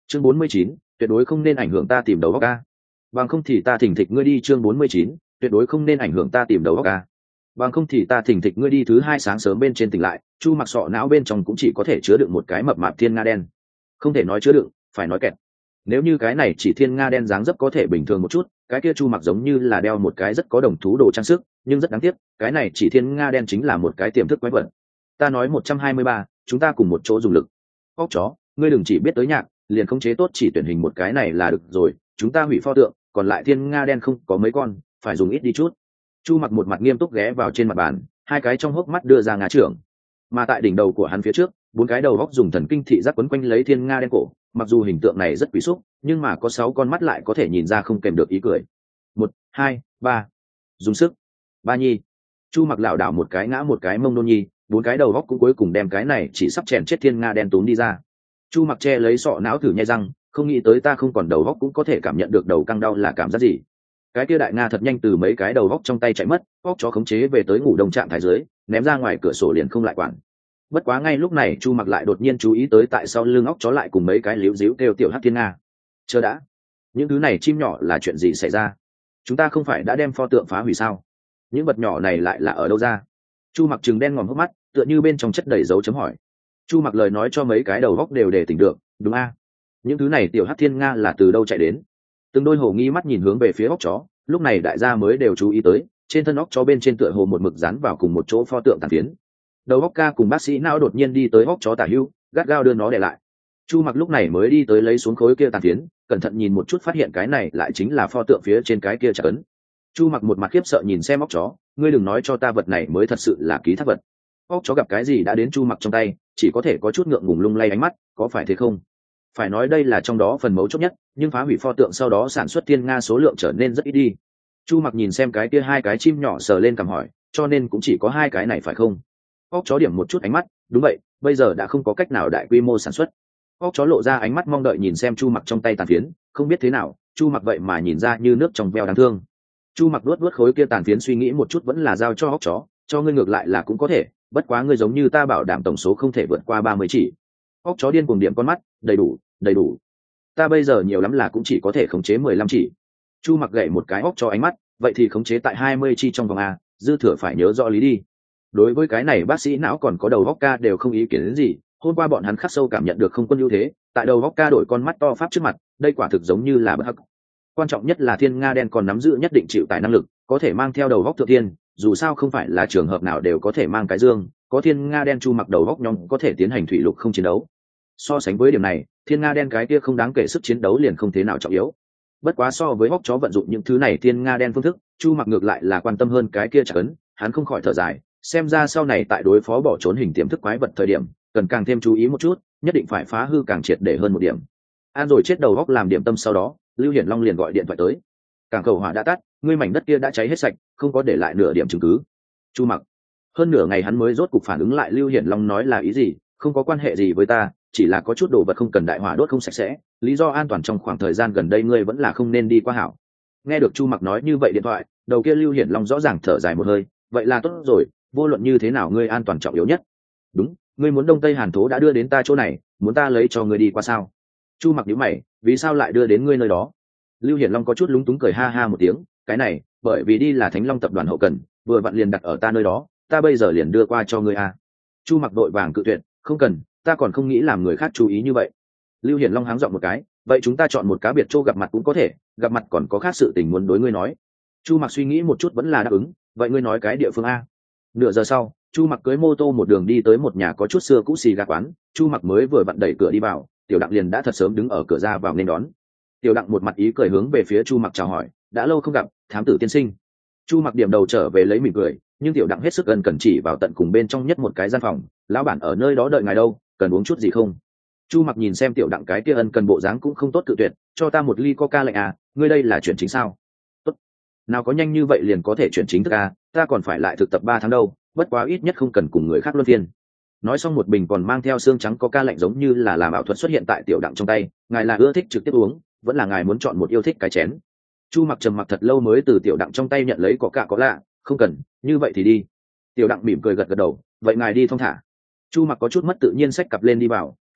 chương 49, tuyệt đối không nên ảnh hưởng ta tìm đầu góc ca. Bằng không thì ta thỉnh thịch ngươi đi. chương 49, tuyệt đối không nên ảnh hưởng ta tìm đầu góc ca. Bằng không thì ta thỉnh thịch ngươi đi. Thứ hai sáng sớm bên trên tỉnh lại, Chu Mặc sọ não bên trong cũng chỉ có thể chứa đựng một cái mập mạp thiên nga đen. Không thể nói chứa đựng, phải nói kẹt. Nếu như cái này chỉ thiên nga đen dáng dấp có thể bình thường một chút, cái kia Chu Mặc giống như là đeo một cái rất có đồng thú đồ trang sức, nhưng rất đáng tiếc, cái này chỉ thiên nga đen chính là một cái tiềm thức quái vật. Ta nói 123, chúng ta cùng một chỗ dùng lực. Óc chó, ngươi đừng chỉ biết tới nhạc, liền khống chế tốt chỉ tuyển hình một cái này là được rồi, chúng ta hủy pho tượng, còn lại thiên nga đen không có mấy con, phải dùng ít đi chút. Chu Mặc một mặt nghiêm túc ghé vào trên mặt bàn, hai cái trong hốc mắt đưa ra ngá trưởng. Mà tại đỉnh đầu của hắn phía trước, bốn cái đầu góc dùng thần kinh thị giác quấn quanh lấy thiên nga đen cổ, mặc dù hình tượng này rất quý xúc, nhưng mà có 6 con mắt lại có thể nhìn ra không kèm được ý cười. 1, 2, 3, dùng sức. Ba nhi. Chu Mặc lảo đảo một cái ngã một cái mông nôn nhi, bốn cái đầu góc cũng cuối cùng đem cái này chỉ sắp chèn chết thiên nga đen túm đi ra. Chu Mặc che lấy sọ não thử nhai răng, không nghĩ tới ta không còn đầu góc cũng có thể cảm nhận được đầu căng đau là cảm giác gì. Cái kia đại nga thật nhanh từ mấy cái đầu góc trong tay chạy mất, óc chó khống chế về tới ngủ đông trạng thái dưới, ném ra ngoài cửa sổ liền không lại quản. Bất quá ngay lúc này Chu Mặc lại đột nhiên chú ý tới tại sau lưng óc chó lại cùng mấy cái líu díu kêu tiểu hắc thiên nga. Chờ đã, những thứ này chim nhỏ là chuyện gì xảy ra? Chúng ta không phải đã đem pho tượng phá hủy sao? Những vật nhỏ này lại là ở đâu ra? Chu Mặc trừng đen ngòm hốc mắt, tựa như bên trong chất đầy dấu chấm hỏi. Chu Mặc lời nói cho mấy cái đầu góc đều để tỉnh được, đúng a? Những thứ này tiểu hắc thiên nga là từ đâu chạy đến? Từng đôi hồ nghi mắt nhìn hướng về phía óc chó, lúc này đại gia mới đều chú ý tới, trên thân óc chó bên trên tựa hồ một mực dán vào cùng một chỗ pho tượng tàn phiến. Đầu óc ca cùng bác sĩ não đột nhiên đi tới óc chó tả hữu, gắt gao đưa nó để lại. Chu Mặc lúc này mới đi tới lấy xuống khối kia tàn phiến, cẩn thận nhìn một chút phát hiện cái này lại chính là pho tượng phía trên cái kia chặt ấn. Chu Mặc một mặt khiếp sợ nhìn xem óc chó, ngươi đừng nói cho ta vật này mới thật sự là ký thác vật. Óc chó gặp cái gì đã đến Chu Mặc trong tay, chỉ có thể có chút ngượng ngùng lung lay ánh mắt, có phải thế không? Phải nói đây là trong đó phần mấu chốt nhất, nhưng phá hủy pho tượng sau đó sản xuất thiên nga số lượng trở nên rất ít đi. Chu Mặc nhìn xem cái kia hai cái chim nhỏ sờ lên cằm hỏi, cho nên cũng chỉ có hai cái này phải không? Óc chó điểm một chút ánh mắt, đúng vậy, bây giờ đã không có cách nào đại quy mô sản xuất. Óc chó lộ ra ánh mắt mong đợi nhìn xem Chu Mặc trong tay tàn phiến, không biết thế nào, Chu Mặc vậy mà nhìn ra như nước trong veo đáng thương. Chu Mặc luốt khối kia tàn phiến suy nghĩ một chút vẫn là giao cho óc chó, cho ngươi ngược lại là cũng có thể, bất quá ngươi giống như ta bảo đảm tổng số không thể vượt qua 30 chỉ. Óc chó điên cuồng điểm con mắt, đầy đủ. Ta bây giờ nhiều lắm là cũng chỉ có thể khống chế 15 chỉ. Chu Mặc gậy một cái óc cho ánh mắt, vậy thì khống chế tại 20 chi trong vòng a, dư thừa phải nhớ rõ lý đi. Đối với cái này bác sĩ não còn có đầu óc ca đều không ý kiến đến gì, hôm qua bọn hắn khắc sâu cảm nhận được không quân ưu thế, tại đầu óc ca đổi con mắt to pháp trước mặt, đây quả thực giống như là bất hắc. Quan trọng nhất là thiên nga đen còn nắm giữ nhất định chịu tải năng lực, có thể mang theo đầu óc thượng thiên, dù sao không phải là trường hợp nào đều có thể mang cái dương, có thiên nga đen Chu Mặc đầu óc nhóm có thể tiến hành thủy lục không chiến đấu. So sánh với điểm này, thiên nga đen cái kia không đáng kể sức chiến đấu liền không thế nào trọng yếu. Bất quá so với óc chó vận dụng những thứ này thiên nga đen phương thức, Chu Mặc ngược lại là quan tâm hơn cái kia chả ấn, hắn không khỏi thở dài, xem ra sau này tại đối phó bỏ trốn hình tiềm thức quái vật thời điểm, cần càng thêm chú ý một chút, nhất định phải phá hư càng triệt để hơn một điểm. An rồi chết đầu óc làm điểm tâm sau đó, Lưu Hiển Long liền gọi điện thoại tới. Cảng cầu hỏa đã tắt, ngươi mảnh đất kia đã cháy hết sạch, không có để lại nửa điểm chứng cứ. Chu Mặc hơn nửa ngày hắn mới rốt cục phản ứng lại Lưu Hiển Long nói là ý gì, không có quan hệ gì với ta, chỉ là có chút đồ vật không cần đại hỏa đốt không sạch sẽ, lý do an toàn trong khoảng thời gian gần đây ngươi vẫn là không nên đi qua hảo. Nghe được Chu Mặc nói như vậy điện thoại, đầu kia Lưu Hiển Long rõ ràng thở dài một hơi, vậy là tốt rồi, vô luận như thế nào ngươi an toàn trọng yếu nhất. Đúng, ngươi muốn Đông Tây Hàn Thố đã đưa đến ta chỗ này, muốn ta lấy cho ngươi đi qua sao? Chu Mặc nhíu mày, vì sao lại đưa đến ngươi nơi đó? Lưu Hiển Long có chút lúng túng cười ha ha một tiếng, cái này, bởi vì đi là Thánh Long tập đoàn hậu cần, vừa vặn liền đặt ở ta nơi đó, ta bây giờ liền đưa qua cho ngươi a. Chu Mặc đội vàng cự tuyệt, không cần, ta còn không nghĩ làm người khác chú ý như vậy. Lưu Hiển Long háng giọng một cái, vậy chúng ta chọn một cá biệt chỗ gặp mặt cũng có thể, gặp mặt còn có khác sự tình muốn đối ngươi nói. Chu Mặc suy nghĩ một chút vẫn là đáp ứng, vậy ngươi nói cái địa phương a. Nửa giờ sau, Chu Mặc cưới mô tô một đường đi tới một nhà có chút xưa cũ xì gà quán, Chu Mặc mới vừa vặn đẩy cửa đi vào, Tiểu Đặng liền đã thật sớm đứng ở cửa ra vào nên đón. Tiểu Đặng một mặt ý cười hướng về phía Chu Mặc chào hỏi, đã lâu không gặp, thám tử tiên sinh. Chu Mặc điểm đầu trở về lấy mỉm cười, nhưng Tiểu Đặng hết sức gần cẩn chỉ vào tận cùng bên trong nhất một cái gian phòng, lão bản ở nơi đó đợi ngài đâu, cần uống chút gì không? Chu Mặc nhìn xem Tiểu Đặng cái kia ân cần bộ dáng cũng không tốt cự tuyệt, cho ta một ly coca lạnh à, ngươi đây là chuyển chính sao? Tốt, nào có nhanh như vậy liền có thể chuyển chính thức à, ta còn phải lại thực tập 3 tháng đâu, bất quá ít nhất không cần cùng người khác luân phiên. Nói xong một bình còn mang theo xương trắng coca lạnh giống như là làm ảo thuật xuất hiện tại Tiểu Đặng trong tay, ngài là ưa thích trực tiếp uống, vẫn là ngài muốn chọn một yêu thích cái chén? Chu Mặc trầm mặc thật lâu mới từ Tiểu Đặng trong tay nhận lấy coca có lạ, không cần, như vậy thì đi. Tiểu Đặng mỉm cười gật gật đầu, vậy ngài đi thong thả. Chu Mặc có chút mất tự nhiên xách cặp lên đi vào,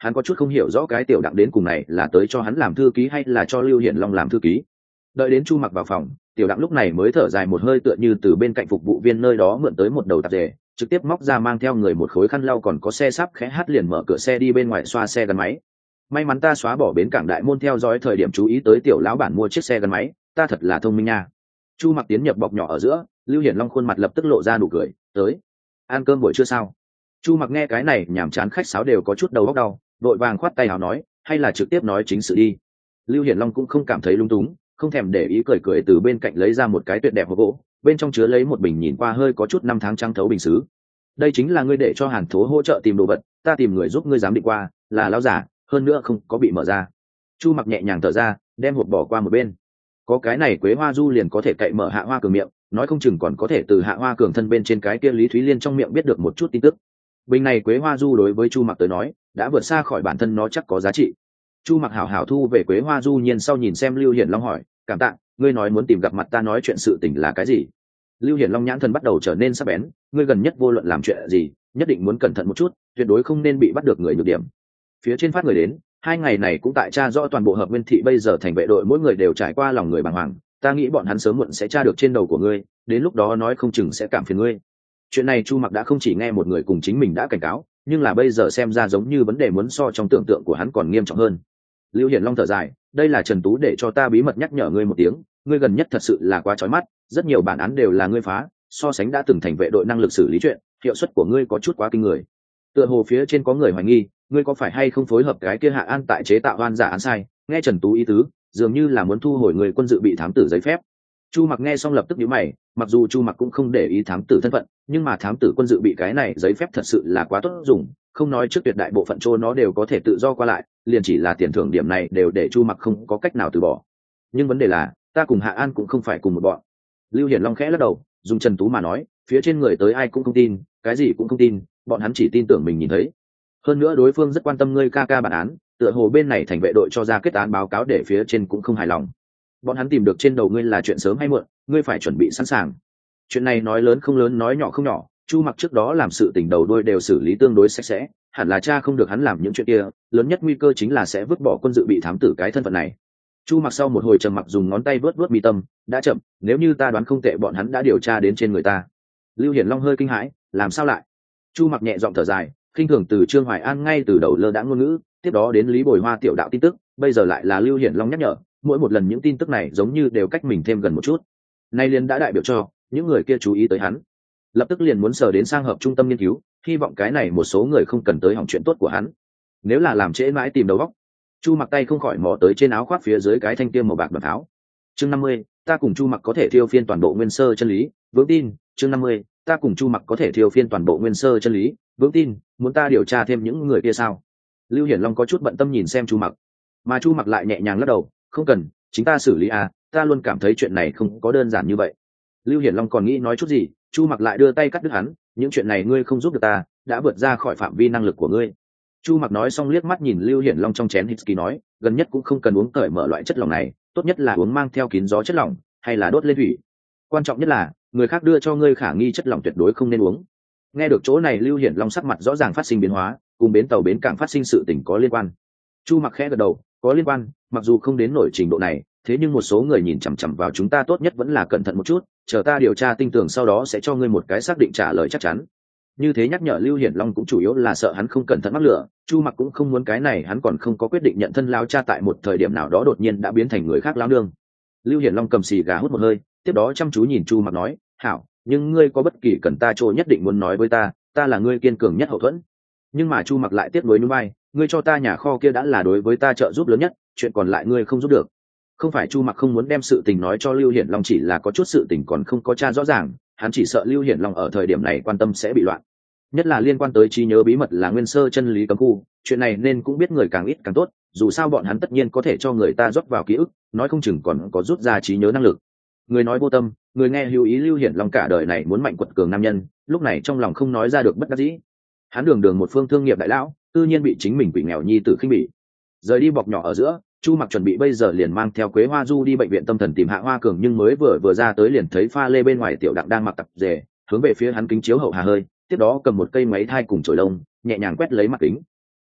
hắn có chút không hiểu rõ cái tiểu đặng đến cùng này là tới cho hắn làm thư ký hay là cho Lưu Hiển Long làm thư ký. Đợi đến Chu Mặc vào phòng, tiểu đặng lúc này mới thở dài một hơi, tựa như từ bên cạnh phục vụ viên nơi đó mượn tới một đầu tạp dề, trực tiếp móc ra mang theo người một khối khăn lau còn có xe sắp khẽ hát liền mở cửa xe đi bên ngoài xoa xe gắn máy. May mắn ta xóa bỏ bến cảng đại môn theo dõi thời điểm chú ý tới tiểu lão bản mua chiếc xe gắn máy, ta thật là thông minh nha. Chu Mặc tiến nhập bọc nhỏ ở giữa, Lưu Hiển Long khuôn mặt lập tức lộ ra nụ cười, tới ăn cơm buổi trưa sao? Chu Mặc nghe cái này nhàm chán khách sáo đều có chút đầu óc đau, vội vàng khoát tay áo nói, hay là trực tiếp nói chính sự đi. Lưu Hiển Long cũng không cảm thấy lung túng, không thèm để ý, cười cười từ bên cạnh lấy ra một cái tuyệt đẹp hộp gỗ, bên trong chứa lấy một bình nhìn qua hơi có chút năm tháng trắng thấu bình sứ. Đây chính là ngươi để cho Hàn Thố hỗ trợ tìm đồ vật, ta tìm người giúp ngươi giám định qua, là lão giả, hơn nữa không có bị mở ra. Chu Mặc nhẹ nhàng thở ra, đem hộp bỏ qua một bên. Có cái này Quế Hoa Du liền có thể cậy mở Hạ Hoa Cường miệng, nói không chừng còn có thể từ Hạ Hoa Cường thân bên trên cái kia Lý Thúy Liên trong miệng biết được một chút tin tức. Bình này Quế Hoa Du đối với Chu Mặc tới nói đã vượt xa khỏi bản thân nó chắc có giá trị. Chu Mặc hảo hảo thu về Quế Hoa Du, nhiên sau nhìn xem Lưu Hiển Long hỏi, cảm tạ, ngươi nói muốn tìm gặp mặt ta nói chuyện sự tình là cái gì? Lưu Hiển Long nhãn thần bắt đầu trở nên sắc bén, ngươi gần nhất vô luận làm chuyện gì nhất định muốn cẩn thận một chút, tuyệt đối không nên bị bắt được người nhược điểm. Phía trên phát người đến, 2 ngày này cũng tại tra rõ toàn bộ Hợp Nguyên thị bây giờ thành vệ đội mỗi người đều trải qua lòng người bàng hoàng, ta nghĩ bọn hắn sớm muộn sẽ tra được trên đầu của ngươi, đến lúc đó nói không chừng sẽ cảm phiền ngươi. Chuyện này Chu Mặc đã không chỉ nghe một người cùng chính mình đã cảnh cáo, nhưng là bây giờ xem ra giống như vấn đề muốn so trong tưởng tượng của hắn còn nghiêm trọng hơn. Lưu Hiển Long thở dài, đây là Trần Tú để cho ta bí mật nhắc nhở ngươi một tiếng, ngươi gần nhất thật sự là quá chói mắt, rất nhiều bản án đều là ngươi phá, so sánh đã từng thành vệ đội năng lực xử lý chuyện, hiệu suất của ngươi có chút quá kinh người. Tựa hồ phía trên có người hoài nghi, ngươi có phải hay không phối hợp cái kia Hạ An tại chế tạo oan giả án sai, nghe Trần Tú ý tứ, dường như là muốn thu hồi người quân dự bị thám tử giấy phép. Chu Mặc nghe xong lập tức nhíu mày, mặc dù Chu Mặc cũng không để ý thám tử thân phận, nhưng mà thám tử quân dự bị cái này giấy phép thật sự là quá tốt dùng, không nói trước tuyệt đại bộ phận chỗ nó đều có thể tự do qua lại, liền chỉ là tiền thưởng điểm này đều để Chu Mặc không có cách nào từ bỏ. Nhưng vấn đề là, ta cùng Hạ An cũng không phải cùng một bọn. Lưu Hiển Long khẽ lắc đầu, dùng Trần Tú mà nói, phía trên người tới ai cũng không tin, cái gì cũng không tin, bọn hắn chỉ tin tưởng mình nhìn thấy. Hơn nữa đối phương rất quan tâm ngươi ca ca bản án, tựa hồ bên này thành vệ đội cho ra kết án báo cáo để phía trên cũng không hài lòng. Bọn hắn tìm được trên đầu ngươi là chuyện sớm hay muộn, ngươi phải chuẩn bị sẵn sàng. Chuyện này nói lớn không lớn, nói nhỏ không nhỏ, Chu Mặc trước đó làm sự tình đầu đuôi đều xử lý tương đối sạch sẽ, hẳn là cha không được hắn làm những chuyện kia, lớn nhất nguy cơ chính là sẽ vứt bỏ quân dự bị thám tử cái thân phận này. Chu Mặc sau một hồi trầm mặc dùng ngón tay vớt mi tâm, đã chậm, nếu như ta đoán không tệ bọn hắn đã điều tra đến trên người ta. Lưu Hiển Long hơi kinh hãi, làm sao lại? Chu Mặc nhẹ giọng thở dài, khinh thường từ Trương Hoài An ngay từ đầu lơ đãng ngôn ngữ, tiếp đó đến Lý Bồi Hoa tiểu đạo tin tức, bây giờ lại là Lưu Hiển Long nhắc nhở, mỗi một lần những tin tức này giống như đều cách mình thêm gần một chút. Nay liền đã đại biểu cho những người kia chú ý tới hắn, lập tức liền muốn sờ đến sang hợp trung tâm nghiên cứu, hy vọng cái này một số người không cần tới hỏng chuyện tốt của hắn. Nếu là làm trễ mãi tìm đầu góc. Chu Mặc tay không khỏi mò tới trên áo khoác phía dưới cái thanh tiêm màu bạc đoạn áo. Chương 50, ta cùng Chu Mặc có thể thiêu phiên toàn bộ nguyên sơ chân lý, vững tin. Chương 50, ta cùng Chu Mặc có thể thiêu phiên toàn bộ nguyên sơ chân lý, vững tin. Muốn ta điều tra thêm những người kia sao? Lưu Hiển Long có chút bận tâm nhìn xem Chu Mặc, mà Chu Mặc lại nhẹ nhàng lắc đầu, không cần, chính ta xử lý à, ta luôn cảm thấy chuyện này không có đơn giản như vậy. Lưu Hiển Long còn nghĩ nói chút gì, Chu Mặc lại đưa tay cắt đứt hắn, những chuyện này ngươi không giúp được ta, đã vượt ra khỏi phạm vi năng lực của ngươi. Chu Mặc nói xong liếc mắt nhìn Lưu Hiển Long trong chén whisky nói, gần nhất cũng không cần uống cởi mở loại chất lỏng này, tốt nhất là uống mang theo kín gió chất lỏng, hay là đốt lên thủy. Quan trọng nhất là, người khác đưa cho ngươi khả nghi chất lỏng tuyệt đối không nên uống. Nghe được chỗ này Lưu Hiển Long sắc mặt rõ ràng phát sinh biến hóa, cùng bến tàu bến cảng phát sinh sự tình có liên quan. Chu Mặc khẽ gật đầu, có liên quan, mặc dù không đến nổi trình độ này, thế nhưng một số người nhìn chằm chằm vào chúng ta tốt nhất vẫn là cẩn thận một chút, chờ ta điều tra tinh tường sau đó sẽ cho ngươi một cái xác định trả lời chắc chắn. Như thế nhắc nhở Lưu Hiển Long cũng chủ yếu là sợ hắn không cẩn thận mắc lửa, Chu Mặc cũng không muốn cái này hắn còn không có quyết định nhận thân lao cha tại một thời điểm nào đó đột nhiên đã biến thành người khác lao nương. Lưu Hiển Long cầm xì gà hút một hơi, tiếp đó chăm chú nhìn Chu Mặc nói, hảo, nhưng ngươi có bất kỳ cần ta chỗ nhất định muốn nói với ta, ta là ngươi kiên cường nhất hậu thuẫn. Nhưng mà Chu Mặc lại tiếp nối núi bay, ngươi cho ta nhà kho kia đã là đối với ta trợ giúp lớn nhất, chuyện còn lại ngươi không giúp được. Không phải Chu Mặc không muốn đem sự tình nói cho Lưu Hiển Long, chỉ là có chút sự tình còn không có tra rõ ràng, hắn chỉ sợ Lưu Hiển Long ở thời điểm này quan tâm sẽ bị loạn, nhất là liên quan tới trí nhớ bí mật là nguyên sơ chân lý cấm khu, chuyện này nên cũng biết người càng ít càng tốt, dù sao bọn hắn tất nhiên có thể cho người ta rót vào ký ức, nói không chừng còn có rút ra trí nhớ năng lực. Người nói vô tâm, người nghe hữu ý, Lưu Hiển Long cả đời này muốn mạnh quật cường nam nhân, lúc này trong lòng không nói ra được bất đắc dĩ. Hắn đường đường một phương thương nghiệp đại lão, tự nhiên bị chính mình quỷ nghèo nhi tử khinh bỉ. Rời đi bọc nhỏ ở giữa, Chu Mặc chuẩn bị bây giờ liền mang theo Quế Hoa Du đi bệnh viện tâm thần tìm Hạ Hoa Cường, nhưng mới vừa ra tới liền thấy pha lê bên ngoài tiểu đặng đang mặc tập dề, hướng về phía hắn kính chiếu hậu hà hơi, tiếp đó cầm một cây máy thai cùng chổi lông, nhẹ nhàng quét lấy mặt kính.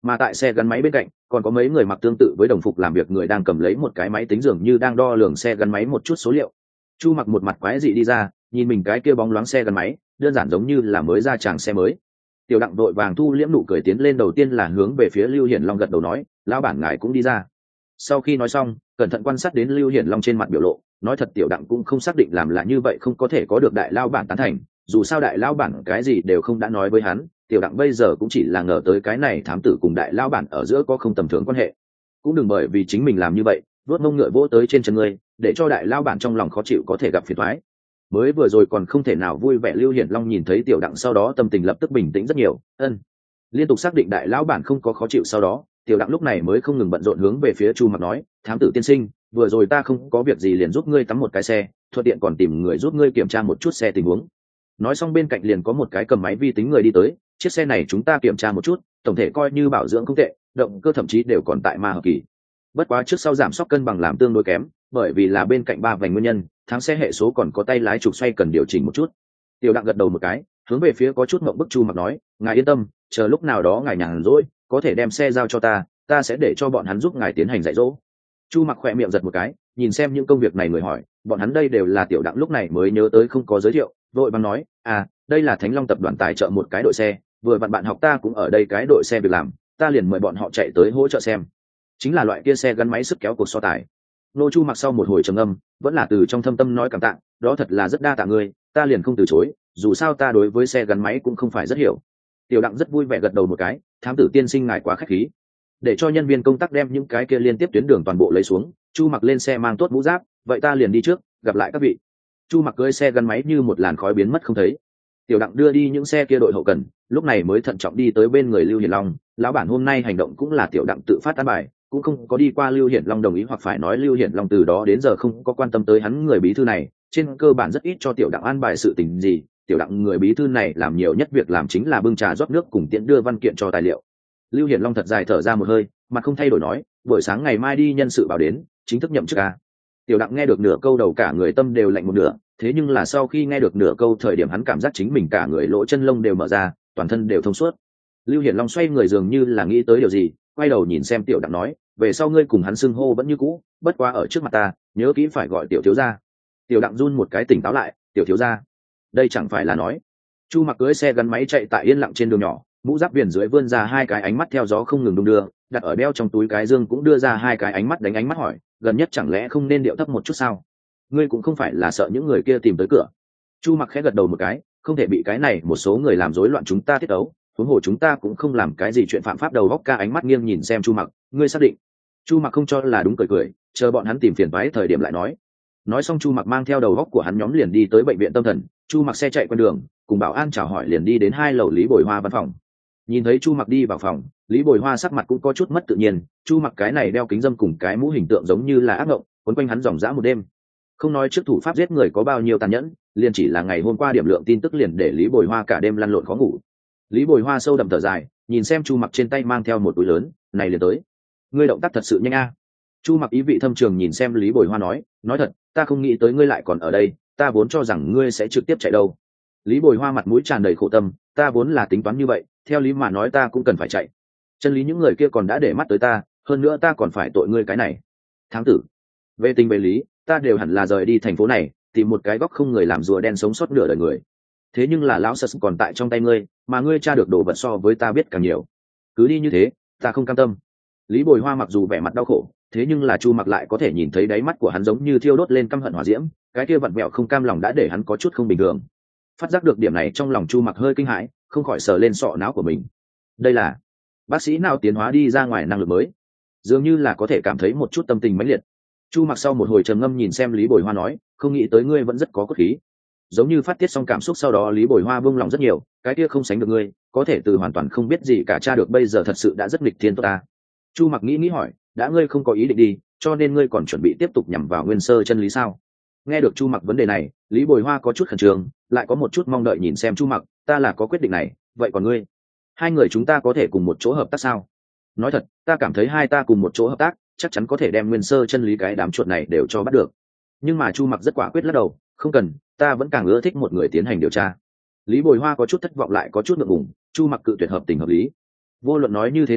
Mà tại xe gắn máy bên cạnh còn có mấy người mặc tương tự với đồng phục làm việc người đang cầm lấy một cái máy tính dường như đang đo lường xe gắn máy một chút số liệu. Chu Mặc một mặt quái dị đi ra, nhìn mình cái kia bóng loáng xe gắn máy, đơn giản giống như là mới ra tràng xe mới. Tiểu Đặng đội vàng thu liễm nụ cười tiến lên, đầu tiên là hướng về phía Lưu Hiển Long gật đầu nói, lão bản ngài cũng đi ra. Sau khi nói xong, cẩn thận quan sát đến Lưu Hiển Long trên mặt biểu lộ, nói thật Tiểu Đặng cũng không xác định làm là như vậy không có thể có được đại lao bản tán thành, dù sao đại lao bản cái gì đều không đã nói với hắn, Tiểu Đặng bây giờ cũng chỉ là ngờ tới cái này thám tử cùng đại lao bản ở giữa có không tầm thường quan hệ. Cũng đừng bởi vì chính mình làm như vậy, vuốt mông ngựa vỗ tới trên chân ngươi, để cho đại lao bản trong lòng khó chịu có thể gặp phiền toái. Mới vừa rồi còn không thể nào vui vẻ Lưu Hiển Long nhìn thấy Tiểu Đặng sau đó tâm tình lập tức bình tĩnh rất nhiều. Liên tục xác định đại lão bản không có khó chịu sau đó, Tiểu Đặng lúc này mới không ngừng bận rộn hướng về phía Chu Mặc nói, thám tử tiên sinh, vừa rồi ta không có việc gì liền giúp ngươi tắm một cái xe, thuận tiện còn tìm người giúp ngươi kiểm tra một chút xe tình huống. Nói xong bên cạnh liền có một cái cầm máy vi tính người đi tới, chiếc xe này chúng ta kiểm tra một chút, tổng thể coi như bảo dưỡng không tệ, động cơ thậm chí đều còn tại ma hợp kỳ. Bất quá trước sau giảm sóc cân bằng làm tương đối kém, bởi vì là bên cạnh ba vành nguyên nhân, thắng xe hệ số còn có tay lái trục xoay cần điều chỉnh một chút. Tiểu Đặng gật đầu một cái, hướng về phía có chút mộng bức Chu Mặc nói, ngài yên tâm, chờ lúc nào đó ngài nhàn rỗi có thể đem xe giao cho ta sẽ để cho bọn hắn giúp ngài tiến hành dạy dỗ. Chu Mặc khỏe miệng giật một cái, nhìn xem những công việc này người hỏi, bọn hắn đây đều là Tiểu Đặng lúc này mới nhớ tới không có giới thiệu, vội vàng nói, đây là Thánh Long tập đoàn tài trợ một cái đội xe, vừa vặn bạn học ta cũng ở đây cái đội xe việc làm, ta liền mời bọn họ chạy tới hỗ trợ xem. Chính là loại kia xe gắn máy sức kéo cuộc so tài. Nô Chu Mặc sau một hồi trầm ngâm, vẫn là từ trong thâm tâm nói cảm tạ, đó thật là rất đa tạ ngươi, ta liền không từ chối, dù sao ta đối với xe gắn máy cũng không phải rất hiểu. Tiểu Đặng rất vui vẻ gật đầu một cái, thám tử tiên sinh ngài quá khách khí. Để cho nhân viên công tác đem những cái kia liên tiếp tuyến đường toàn bộ lấy xuống, Chu Mặc lên xe mang tốt mũ giáp, vậy ta liền đi trước, gặp lại các vị. Chu Mặc cưỡi xe gắn máy như một làn khói biến mất không thấy. Tiểu Đặng đưa đi những xe kia đội hậu cần, lúc này mới thận trọng đi tới bên người Lưu Hiển Long, lão bản hôm nay hành động cũng là Tiểu Đặng tự phát an bài, cũng không có đi qua Lưu Hiển Long đồng ý, hoặc phải nói Lưu Hiển Long từ đó đến giờ không có quan tâm tới hắn người bí thư này, trên cơ bản rất ít cho Tiểu Đặng an bài sự tình gì. Tiểu Đặng người bí thư này làm nhiều nhất việc làm chính là bưng trà rót nước cùng tiện đưa văn kiện cho tài liệu. Lưu Hiển Long thật dài thở ra một hơi, mặt không thay đổi nói, buổi sáng ngày mai đi nhân sự báo đến, chính thức nhậm chức a. Tiểu Đặng nghe được nửa câu đầu cả người tâm đều lạnh một nửa, thế nhưng là sau khi nghe được nửa câu thời điểm hắn cảm giác chính mình cả người lỗ chân lông đều mở ra, toàn thân đều thông suốt. Lưu Hiển Long xoay người dường như là nghĩ tới điều gì, quay đầu nhìn xem Tiểu Đặng nói, về sau ngươi cùng hắn xưng hô vẫn như cũ, bất quá ở trước mặt ta nhớ kỹ phải gọi tiểu thiếu gia. Tiểu Đặng run một cái tỉnh táo lại, tiểu thiếu gia, đây chẳng phải là nói. Chu Mặc cưỡi xe gắn máy chạy tại yên lặng trên đường nhỏ, mũ giáp viền dưới vươn ra hai cái ánh mắt theo gió không ngừng đung đưa, đặt ở đeo trong túi cái dương cũng đưa ra hai cái ánh mắt đánh ánh mắt hỏi, gần nhất chẳng lẽ không nên điệu thấp một chút sao? Ngươi cũng không phải là sợ những người kia tìm tới cửa. Chu Mặc khẽ gật đầu một cái, không thể bị cái này một số người làm rối loạn chúng ta tiết ấu, huống hồ chúng ta cũng không làm cái gì chuyện phạm pháp. Đầu góc ca ánh mắt nghiêng nhìn xem Chu Mặc, ngươi xác định? Chu Mặc không cho là đúng, cười cười, chờ bọn hắn tìm phiền toái thời điểm lại nói. Nói xong Chu Mặc mang theo đầu góc của hắn nhóm liền đi tới bệnh viện tâm thần. Chu Mặc xe chạy qua đường, cùng bảo an chào hỏi liền đi đến hai lầu Lý Bồi Hoa văn phòng. Nhìn thấy Chu Mặc đi vào phòng, Lý Bồi Hoa sắc mặt cũng có chút mất tự nhiên. Chu Mặc cái này đeo kính dâm cùng cái mũ hình tượng giống như là ác ngộng, quấn quanh hắn dòng dã một đêm. Không nói trước thủ pháp giết người có bao nhiêu tàn nhẫn, liền chỉ là ngày hôm qua điểm lượng tin tức liền để Lý Bồi Hoa cả đêm lăn lộn khó ngủ. Lý Bồi Hoa sâu đậm thở dài, nhìn xem Chu Mặc trên tay mang theo một túi lớn, này liền tới. Ngươi động tác thật sự nhanh a. Chu Mặc ý vị thâm trường nhìn xem Lý Bồi Hoa nói thật, ta không nghĩ tới ngươi lại còn ở đây, ta vốn cho rằng ngươi sẽ trực tiếp chạy đâu. Lý Bồi Hoa mặt mũi tràn đầy khổ tâm, ta vốn là tính toán như vậy, theo lý mà nói ta cũng cần phải chạy. Chân lý những người kia còn đã để mắt tới ta, hơn nữa ta còn phải tội ngươi cái này. Thám tử, về tình về lý, ta đều hẳn là rời đi thành phố này, tìm một cái góc không người làm rùa đen sống sót nửa đời người. Thế nhưng là lão sật còn tại trong tay ngươi, mà ngươi tra được đồ vật so với ta biết càng nhiều. Cứ đi như thế, ta không cam tâm. Lý Bồi Hoa mặc dù vẻ mặt đau khổ, thế nhưng là Chu Mặc lại có thể nhìn thấy đáy mắt của hắn giống như thiêu đốt lên căm hận hỏa diễm, cái kia vặn vẹo không cam lòng đã để hắn có chút không bình thường. Phát giác được điểm này trong lòng Chu Mặc hơi kinh hãi, không khỏi sờ lên sọ não của mình. Đây là bác sĩ nào tiến hóa đi ra ngoài năng lực mới? Dường như là có thể cảm thấy một chút tâm tình mãnh liệt. Chu Mặc sau một hồi trầm ngâm nhìn xem Lý Bồi Hoa nói, không nghĩ tới ngươi vẫn rất có cốt khí. Giống như phát tiết xong cảm xúc sau đó Lý Bồi Hoa buông lòng rất nhiều, cái kia không sánh được ngươi, có thể từ hoàn toàn không biết gì cả tra được bây giờ thật sự đã rất nghịch thiên tốt ta. Chu Mặc nghĩ hỏi, đã ngươi không có ý định đi, cho nên ngươi còn chuẩn bị tiếp tục nhằm vào nguyên sơ chân lý sao? Nghe được Chu Mặc vấn đề này, Lý Bồi Hoa có chút khẩn trương, lại có một chút mong đợi nhìn xem Chu Mặc, ta là có quyết định này, vậy còn ngươi? Hai người chúng ta có thể cùng một chỗ hợp tác sao? Nói thật, ta cảm thấy hai ta cùng một chỗ hợp tác, chắc chắn có thể đem nguyên sơ chân lý cái đám chuột này đều cho bắt được. Nhưng mà Chu Mặc rất quả quyết lắc đầu, không cần, ta vẫn càng ưa thích một người tiến hành điều tra. Lý Bồi Hoa có chút thất vọng lại có chút ngượng ngùng, Chu Mặc cự tuyệt hợp tình hợp lý. Vô luận nói như thế nào,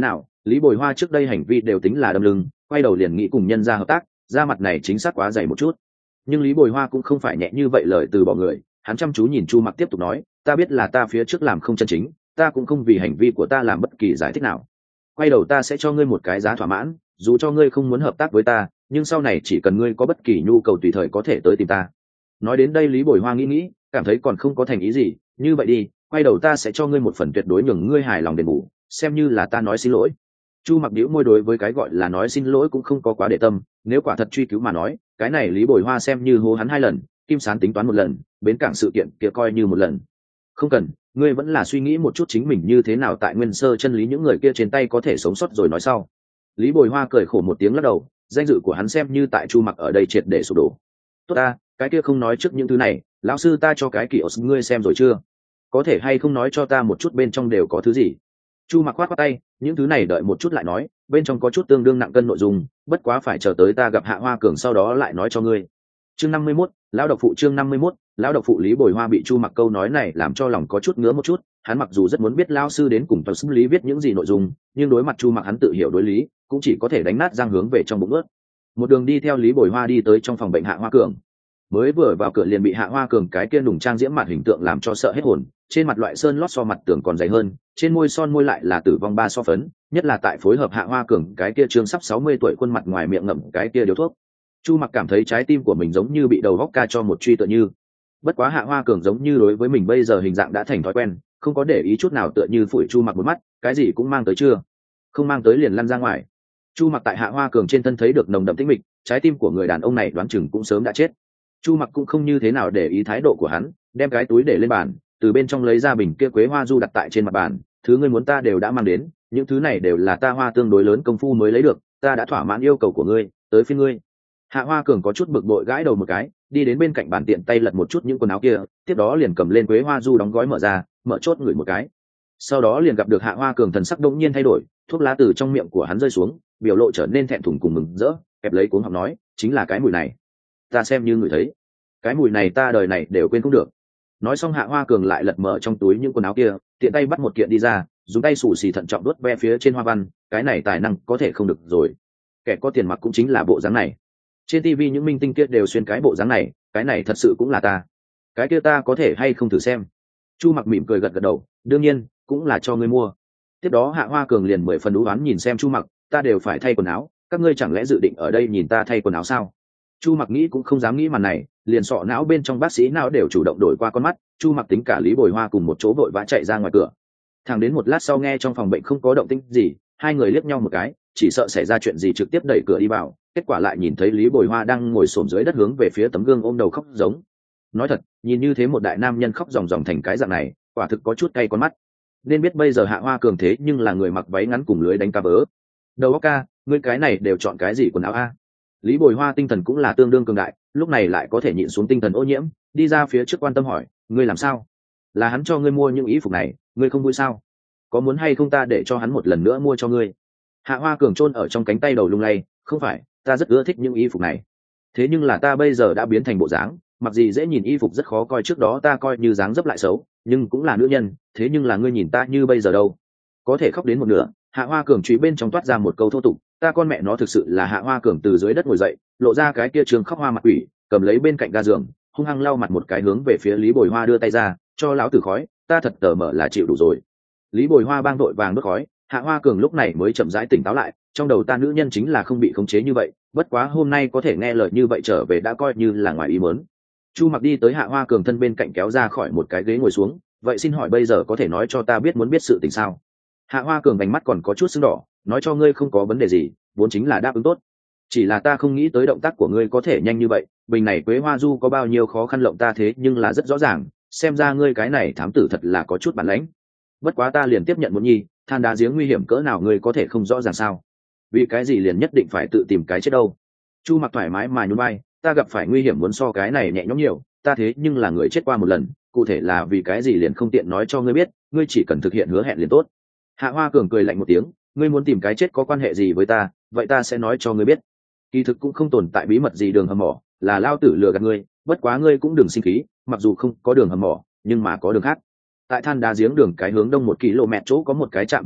Lý Bồi Hoa trước đây hành vi đều tính là đâm lưng, quay đầu liền nghĩ cùng nhân ra hợp tác, ra mặt này chính xác quá dày một chút. Nhưng Lý Bồi Hoa cũng không phải nhẹ như vậy lời từ bỏ người, hắn chăm chú nhìn Chu Mặc tiếp tục nói, ta biết là ta phía trước làm không chân chính, ta cũng không vì hành vi của ta làm bất kỳ giải thích nào. Quay đầu ta sẽ cho ngươi một cái giá thỏa mãn, dù cho ngươi không muốn hợp tác với ta, nhưng sau này chỉ cần ngươi có bất kỳ nhu cầu tùy thời có thể tới tìm ta. Nói đến đây Lý Bồi Hoa nghĩ, cảm thấy còn không có thành ý gì, như vậy đi, quay đầu ta sẽ cho ngươi một phần tuyệt đối nhường ngươi hài lòng đền bù, xem như là ta nói xin lỗi. Chu Mặc bĩu môi, đối với cái gọi là nói xin lỗi cũng không có quá để tâm, nếu quả thật truy cứu mà nói, cái này Lý Bồi Hoa xem như hô hắn 2 lần, Kim Sán tính toán 1 lần, bến cảng sự kiện kia coi như 1 lần. Không cần, ngươi vẫn là suy nghĩ một chút chính mình như thế nào tại Nguyên Sơ chân lý những người kia trên tay có thể sống sót rồi nói sau. Lý Bồi Hoa cười khổ một tiếng lắc đầu, danh dự của hắn xem như tại Chu Mặc ở đây triệt để sụp đổ. Tốt ta, cái kia không nói trước những thứ này, lão sư ta cho cái kỷ ngươi xem rồi chưa? Có thể hay không nói cho ta một chút bên trong đều có thứ gì? Chu Mặc khoát tay, những thứ này đợi một chút lại nói, bên trong có chút tương đương nặng cân nội dung, bất quá phải chờ tới ta gặp Hạ Hoa Cường sau đó lại nói cho ngươi. Chương 51, lão độc phụ. Chương 51, lão độc phụ. Lý Bồi Hoa bị Chu Mặc câu nói này làm cho lòng có chút ngứa một chút, hắn mặc dù rất muốn biết lão sư đến cùng tàu xâm lý viết những gì nội dung, nhưng đối mặt Chu Mặc hắn tự hiểu đối lý, cũng chỉ có thể đánh nát răng hướng về trong bụng ướt. Một đường đi theo Lý Bồi Hoa đi tới trong phòng bệnh Hạ Hoa Cường. Mới vừa vào cửa liền bị Hạ Hoa Cường cái kia nùng trang diễm mặt hình tượng làm cho sợ hết hồn, trên mặt loại sơn lót so mặt tường còn dày hơn, trên môi son môi lại là tử vong 3 so phấn, nhất là tại phối hợp Hạ Hoa Cường cái kia trương sắp 60 tuổi khuôn mặt ngoài miệng ngậm cái kia điếu thuốc. Chu Mặc cảm thấy trái tim của mình giống như bị đầu góc ca cho một truy tựa như. Bất quá Hạ Hoa Cường giống như đối với mình bây giờ hình dạng đã thành thói quen, không có để ý chút nào, tựa như phủi Chu Mặc một mắt, cái gì cũng mang tới chưa? Không mang tới liền lăn ra ngoài. Chu Mặc tại Hạ Hoa Cường trên thân thấy được nồng đậm tĩnh mịch, trái tim của người đàn ông này đoán chừng cũng sớm đã chết. Chu Mặc cũng không như thế nào để ý thái độ của hắn, đem cái túi để lên bàn, từ bên trong lấy ra bình kia quế hoa du đặt tại trên mặt bàn, thứ ngươi muốn ta đều đã mang đến, những thứ này đều là ta hoa tương đối lớn công phu mới lấy được, ta đã thỏa mãn yêu cầu của ngươi, tới phiên ngươi. Hạ Hoa Cường có chút bực bội gãi đầu một cái, đi đến bên cạnh bàn tiện tay lật một chút những quần áo kia, tiếp đó liền cầm lên quế hoa du đóng gói mở ra, mở chốt ngửi một cái. Sau đó liền gặp được Hạ Hoa Cường thần sắc đột nhiên thay đổi, thuốc lá từ trong miệng của hắn rơi xuống, biểu lộ trở nên thẹn thùng cùng mừng rỡ, kẹp lấy cuống họng nói, chính là cái mùi này. Ta xem như người thấy, cái mùi này ta đời này đều quên không được. Nói xong Hạ Hoa Cường lại lật mở trong túi những quần áo kia, tiện tay bắt một kiện đi ra, dùng tay xù xì thận trọng đuốt ve phía trên hoa văn, cái này tài năng có thể không được rồi. Kẻ có tiền mặc cũng chính là bộ dáng này. Trên TV những minh tinh kia đều xuyên cái bộ dáng này, cái này thật sự cũng là ta. Cái kia ta có thể hay không thử xem? Chu Mặc mỉm cười gật gật đầu, đương nhiên, cũng là cho ngươi mua. Tiếp đó Hạ Hoa Cường liền 10 phần đú oán nhìn xem Chu Mặc, ta đều phải thay quần áo, các ngươi chẳng lẽ dự định ở đây nhìn ta thay quần áo sao? Chu Mặc nghĩ cũng không dám nghĩ màn này, liền sọ não bên trong bác sĩ não đều chủ động đổi qua con mắt. Chu Mặc tính cả Lý Bồi Hoa cùng một chỗ vội vã chạy ra ngoài cửa. Thẳng đến một lát sau nghe trong phòng bệnh không có động tĩnh gì, hai người liếc nhau một cái, chỉ sợ xảy ra chuyện gì trực tiếp đẩy cửa đi vào, kết quả lại nhìn thấy Lý Bồi Hoa đang ngồi xổm dưới đất hướng về phía tấm gương ôm đầu khóc giống. Nói thật, nhìn như thế một đại nam nhân khóc ròng ròng thành cái dạng này, quả thực có chút cay con mắt. Nên biết bây giờ Hạ Hoa Cường thế nhưng là người mặc váy ngắn cùng lưới đánh cá bớ. Đầu óc ca, ngươi cái này đều chọn cái gì quần áo a? Lý Bồi Hoa tinh thần cũng là tương đương cường đại, lúc này lại có thể nhịn xuống tinh thần ô nhiễm, đi ra phía trước quan tâm hỏi, ngươi làm sao? Là hắn cho ngươi mua những y phục này, ngươi không vui sao? Có muốn hay không ta để cho hắn một lần nữa mua cho ngươi? Hạ Hoa Cường chôn ở trong cánh tay đầu lung lay, không phải, ta rất ưa thích những y phục này. Thế nhưng là ta bây giờ đã biến thành bộ dáng, mặc gì dễ nhìn y phục rất khó coi, trước đó ta coi như dáng dấp lại xấu, nhưng cũng là nữ nhân, thế nhưng là ngươi nhìn ta như bây giờ đâu? Có thể khóc đến một nửa, Hạ Hoa Cường truy bên trong toát ra một câu thô tục, ta con mẹ nó thực sự là. Hạ Hoa Cường từ dưới đất ngồi dậy, lộ ra cái kia trường khóc hoa mặt quỷ, cầm lấy bên cạnh ga giường, hung hăng lau mặt một cái hướng về phía Lý Bồi Hoa đưa tay ra, cho lão tử khói, ta thật tờ mở là chịu đủ rồi. Lý Bồi Hoa bang vội vàng đốt khói, Hạ Hoa Cường lúc này mới chậm rãi tỉnh táo lại, trong đầu ta nữ nhân chính là không bị khống chế như vậy, bất quá hôm nay có thể nghe lời như vậy trở về đã coi như là ngoài ý muốn. Chu Mặc đi tới Hạ Hoa Cường thân bên cạnh kéo ra khỏi một cái ghế ngồi xuống, vậy xin hỏi bây giờ có thể nói cho ta biết muốn biết sự tình sao? Hạ Hoa Cường vành mắt còn có chút sưng đỏ, nói cho ngươi không có vấn đề gì, vốn chính là đáp ứng tốt, chỉ là ta không nghĩ tới động tác của ngươi có thể nhanh như vậy, bình này quế hoa du có bao nhiêu khó khăn lộng ta thế nhưng là rất rõ ràng, xem ra ngươi cái này thám tử thật là có chút bản lãnh. Bất quá ta liền tiếp nhận một nhi, than đá giếng nguy hiểm cỡ nào ngươi có thể không rõ ràng sao? Vì cái gì liền nhất định phải tự tìm cái chết đâu? Chu Mặc thoải mái mà nhún vai, ta gặp phải nguy hiểm muốn so cái này nhẹ nhõm nhiều, ta thế nhưng là người chết qua một lần, cụ thể là vì cái gì liền không tiện nói cho ngươi biết, ngươi chỉ cần thực hiện hứa hẹn liền tốt. Hạ Hoa Cường cười lạnh một tiếng, ngươi muốn tìm cái chết có quan hệ gì với ta, vậy ta sẽ nói cho ngươi biết. Kỳ thực cũng không tồn tại bí mật gì đường hầm mỏ, là lao tử lừa gạt ngươi, bất quá ngươi cũng đừng sinh khí, mặc dù không có đường hầm mỏ, nhưng mà có đường khác. Tại than đá giếng đường cái hướng đông 1 km chỗ có một cái trạm thủy điện,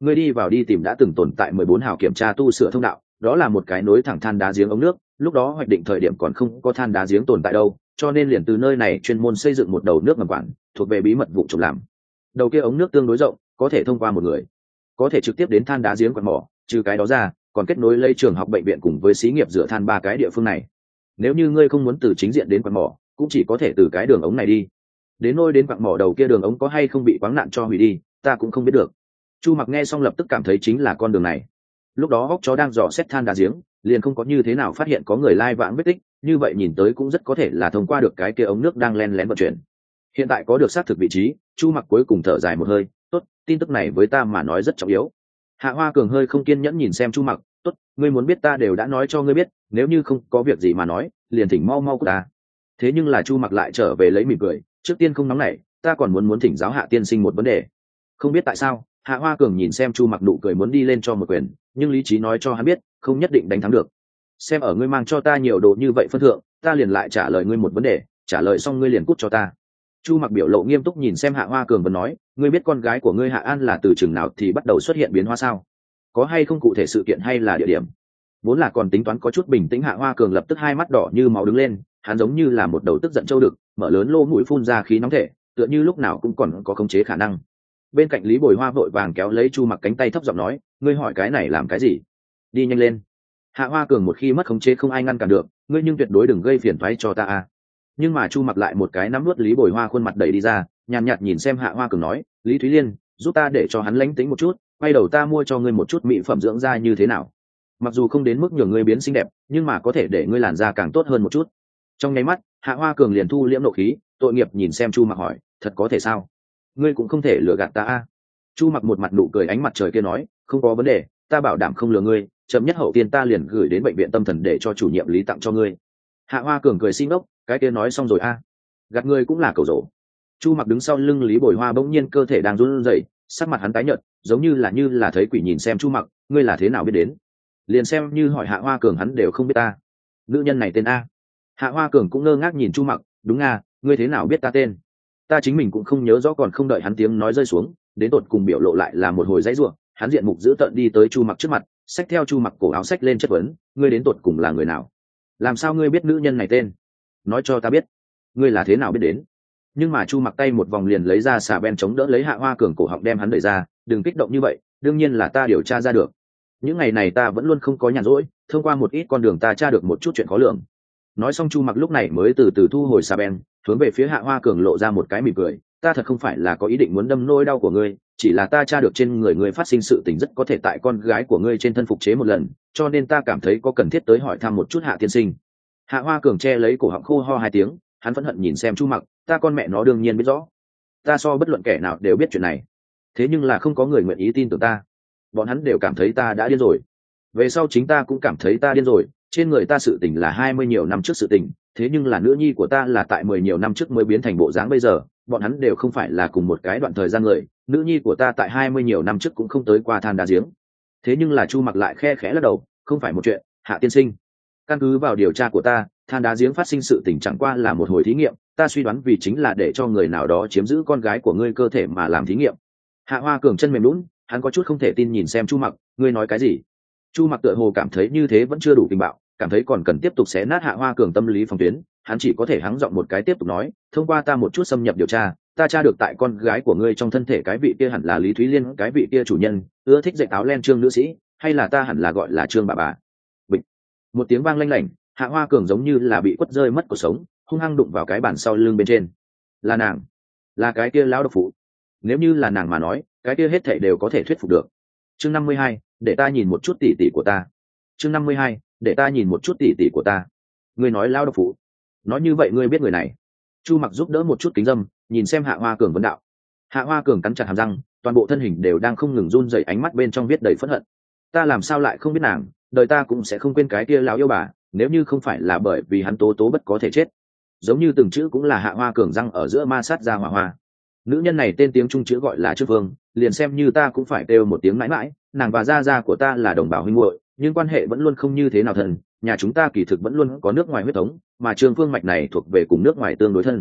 ngươi đi vào đi tìm đã từng tồn tại 14 hào kiểm tra tu sửa thông đạo, đó là một cái nối thẳng than đá giếng ống nước, lúc đó hoạch định thời điểm còn không có than đá giếng tồn tại đâu, cho nên liền từ nơi này chuyên môn xây dựng một đầu nước ngầm quản, thuộc về bí mật vụ trộm làm. Đầu kia ống nước tương đối rộng, có thể thông qua một người, có thể trực tiếp đến than đá giếng quạt mỏ, trừ cái đó ra, còn kết nối lấy trường học, bệnh viện cùng với xí nghiệp rửa than ba cái địa phương này. Nếu như ngươi không muốn từ chính diện đến quạt mỏ, cũng chỉ có thể từ cái đường ống này đi. Đến nôi đến quạt mỏ đầu kia đường ống có hay không bị quáng nạn cho hủy đi, ta cũng không biết được. Chu Mặc nghe xong lập tức cảm thấy chính là con đường này. Lúc đó hốc chó đang dò xét than đá giếng, liền không có như thế nào phát hiện có người lai vãng vết tích, như vậy nhìn tới cũng rất có thể là thông qua được cái kia ống nước đang len lén vận chuyển. Hiện tại có được xác thực vị trí, Chu Mặc cuối cùng thở dài một hơi, tốt, tin tức này với ta mà nói rất trọng yếu. Hạ Hoa Cường hơi không kiên nhẫn nhìn xem Chu Mặc, tốt, ngươi muốn biết ta đều đã nói cho ngươi biết, nếu như không có việc gì mà nói, liền thỉnh mau mau của ta. Thế nhưng là Chu Mặc lại trở về lấy mỉm cười, trước tiên không nóng nảy, ta còn muốn thỉnh giáo Hạ tiên sinh một vấn đề. Không biết tại sao, Hạ Hoa Cường nhìn xem Chu Mặc nụ cười muốn đi lên cho một quyền, nhưng lý trí nói cho hắn biết, không nhất định đánh thắng được. Xem ở ngươi mang cho ta nhiều đồ như vậy phân thượng, ta liền lại trả lời ngươi một vấn đề, trả lời xong ngươi liền cút cho ta. Chu Mặc biểu lộ nghiêm túc nhìn xem Hạ Hoa Cường và nói, ngươi biết con gái của ngươi Hạ An là từ chừng nào thì bắt đầu xuất hiện biến hóa sao? Có hay không cụ thể sự kiện hay là địa điểm? Vốn là còn tính toán có chút bình tĩnh, Hạ Hoa Cường lập tức hai mắt đỏ như máu đứng lên, hắn giống như là một đầu tức giận trâu đực, mở lớn lô mũi phun ra khí nóng thể, tựa như lúc nào cũng còn có khống chế khả năng. Bên cạnh Lý Bồi Hoa vội vàng kéo lấy Chu Mặc cánh tay thấp giọng nói, ngươi hỏi cái này làm cái gì? Đi nhanh lên. Hạ Hoa Cường một khi mất khống chế không ai ngăn cản được, ngươi nhưng tuyệt đối đừng gây phiền toái cho ta a. Nhưng mà Chu Mặc lại một cái nắm nuốt Lý Bồi Hoa khuôn mặt đẩy đi ra, nhàn nhạt nhìn xem Hạ Hoa Cường nói, Lý Thúy Liên, giúp ta để cho hắn lánh tính một chút, quay đầu ta mua cho ngươi một chút mỹ phẩm dưỡng da như thế nào? Mặc dù không đến mức nhường ngươi biến xinh đẹp, nhưng mà có thể để ngươi làn da càng tốt hơn một chút. Trong nháy mắt, Hạ Hoa Cường liền thu liễm nộ khí, tội nghiệp nhìn xem Chu Mặc hỏi, thật có thể sao? Ngươi cũng không thể lừa gạt ta a. Chu Mặc một mặt nụ cười ánh mặt trời kia nói, không có vấn đề, ta bảo đảm không lừa ngươi, chậm nhất hậu tiên ta liền gửi đến bệnh viện tâm thần để cho chủ nhiệm Lý tặng cho ngươi. Hạ Hoa Cường cười xin ốc, cái kia nói xong rồi a. Gạt ngươi cũng là cầu rổ. Chu Mặc đứng sau lưng Lý Bồi Hoa bỗng nhiên cơ thể đang run rẩy, sắc mặt hắn tái nhợt, giống như là thấy quỷ nhìn xem Chu Mặc, ngươi là thế nào biết đến? Liền xem như hỏi Hạ Hoa Cường hắn đều không biết ta. Nữ nhân này tên a. Hạ Hoa Cường cũng ngơ ngác nhìn Chu Mặc, đúng a, ngươi thế nào biết ta tên? Ta chính mình cũng không nhớ rõ, còn không đợi hắn tiếng nói rơi xuống, đến tột cùng biểu lộ lại là một hồi dãy rủa, hắn diện mục dữ tợn đi tới Chu Mặc trước mặt, xách theo Chu Mặc cổ áo xách lên chất vấn, ngươi đến tột cùng là người nào? Làm sao ngươi biết nữ nhân này tên? Nói cho ta biết, ngươi là thế nào biết đến? Nhưng mà Chu Mặc tay một vòng liền lấy ra xà beng chống đỡ lấy Hạ Hoa Cường cổ họng đem hắn đẩy ra, đừng kích động như vậy, đương nhiên là ta điều tra ra được. Những ngày này ta vẫn luôn không có nhàn rỗi, thông qua một ít con đường ta tra được một chút chuyện khó lường. Nói xong Chu Mặc lúc này mới từ từ thu hồi xà beng, hướng về phía Hạ Hoa Cường lộ ra một cái mỉm cười, ta thật không phải là có ý định muốn đâm nỗi đau của ngươi, chỉ là ta tra được trên người ngươi phát sinh sự tình rất có thể tại con gái của ngươi trên thân phục chế một lần, cho nên ta cảm thấy có cần thiết tới hỏi thăm một chút Hạ tiên sinh. Hạ Hoa Cường che lấy cổ họng khô ho hai tiếng, hắn phẫn hận nhìn xem Chu Mặc, ta con mẹ nó đương nhiên biết rõ, ta so bất luận kẻ nào đều biết chuyện này, thế nhưng là không có người nguyện ý tin tưởng ta, bọn hắn đều cảm thấy ta đã điên rồi. Về sau chính ta cũng cảm thấy ta điên rồi, trên người ta sự tình là 20 nhiều năm trước sự tình, thế nhưng là nữ nhi của ta là tại 10 nhiều năm trước mới biến thành bộ dáng bây giờ, bọn hắn đều không phải là cùng một cái đoạn thời gian người, nữ nhi của ta tại 20 nhiều năm trước cũng không tới qua than đá giếng. Thế nhưng là Chu Mặc lại khe khẽ lắc đầu, không phải một chuyện, Hạ tiên sinh, căn cứ vào điều tra của ta, than đá giếng phát sinh sự tình chẳng qua là một hồi thí nghiệm, ta suy đoán vì chính là để cho người nào đó chiếm giữ con gái của ngươi cơ thể mà làm thí nghiệm. Hạ Hoa Cường chân mềm lún, hắn có chút không thể tin nhìn xem Chu Mặc, ngươi nói cái gì? Chu Mặc tựa hồ cảm thấy như thế vẫn chưa đủ kinh bạo, cảm thấy còn cần tiếp tục xé nát Hạ Hoa Cường tâm lý phòng tuyến, hắn chỉ có thể hắng giọng một cái tiếp tục nói, thông qua ta một chút xâm nhập điều tra, ta tra được tại con gái của ngươi trong thân thể cái vị kia hẳn là Lý Thúy Liên, cái vị kia chủ nhân ưa thích dạy áo len Trương nữ sĩ, hay là ta hẳn là gọi là Trương bà. Bịch. Một tiếng vang lanh lảnh, Hạ Hoa Cường giống như là bị quất rơi mất cuộc sống, hung hăng đụng vào cái bàn sau lưng bên trên. Là nàng, là cái kia lão độc phụ. Nếu như là nàng mà nói, cái kia hết thảy đều có thể thuyết phục được. Chương 52, để ta nhìn một chút tỉ tỉ của ta. Chương 52, để ta nhìn một chút tỉ tỉ của ta. Ngươi nói lão độc phụ? Nói như vậy ngươi biết người này? Chu Mặc giúp đỡ một chút kính dâm, nhìn xem Hạ Hoa Cường vấn đạo. Hạ Hoa Cường cắn chặt hàm răng, toàn bộ thân hình đều đang không ngừng run rẩy, ánh mắt bên trong viết đầy phẫn hận. Ta làm sao lại không biết nàng, đời ta cũng sẽ không quên cái kia lão yêu bà, nếu như không phải là bởi vì hắn tố bất có thể chết. Giống như từng chữ cũng là Hạ Hoa Cường răng ở giữa ma sát ra hỏa hoa. Nữ nhân này tên tiếng Trung chữ gọi là Trương Vương, liền xem như ta cũng phải kêu một tiếng mãi mãi, nàng và gia gia của ta là đồng bào huynh muội, nhưng quan hệ vẫn luôn không như thế nào thân, nhà chúng ta kỳ thực vẫn luôn có nước ngoài huyết thống, mà Trương Vương mạch này thuộc về cùng nước ngoài tương đối thân.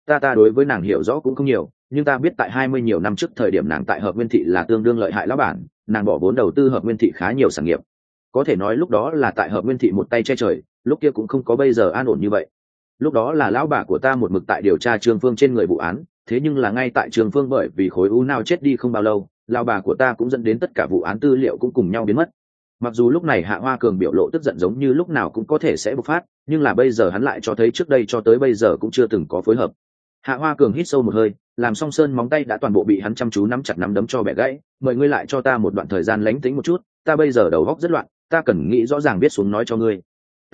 Ta đối với nàng hiểu rõ cũng không nhiều, nhưng ta biết tại 20 nhiều năm trước thời điểm nàng tại Hợp Nguyên Thị là tương đương lợi hại lão bản, nàng bỏ vốn đầu tư Hợp Nguyên Thị khá nhiều sản nghiệp. Có thể nói lúc đó là tại Hợp Nguyên Thị một tay che trời, lúc kia cũng không có bây giờ an ổn như vậy. Lúc đó là lão bà của ta một mực tại điều tra Trương Phương trên người vụ án, thế nhưng là ngay tại Trương Phương bởi vì khối u não chết đi không bao lâu, lão bà của ta cũng dẫn đến tất cả vụ án tư liệu cũng cùng nhau biến mất. Mặc dù lúc này Hạ Hoa Cường biểu lộ tức giận giống như lúc nào cũng có thể sẽ bộc phát, nhưng là bây giờ hắn lại cho thấy trước đây cho tới bây giờ cũng chưa từng có phối hợp. Hạ Hoa Cường hít sâu một hơi, làm song sơn móng tay đã toàn bộ bị hắn chăm chú nắm chặt nắm đấm cho bẻ gãy. Mời ngươi lại cho ta một đoạn thời gian lánh tính một chút, ta bây giờ đầu óc rất loạn, ta cần nghĩ rõ ràng biết xuống nói cho ngươi.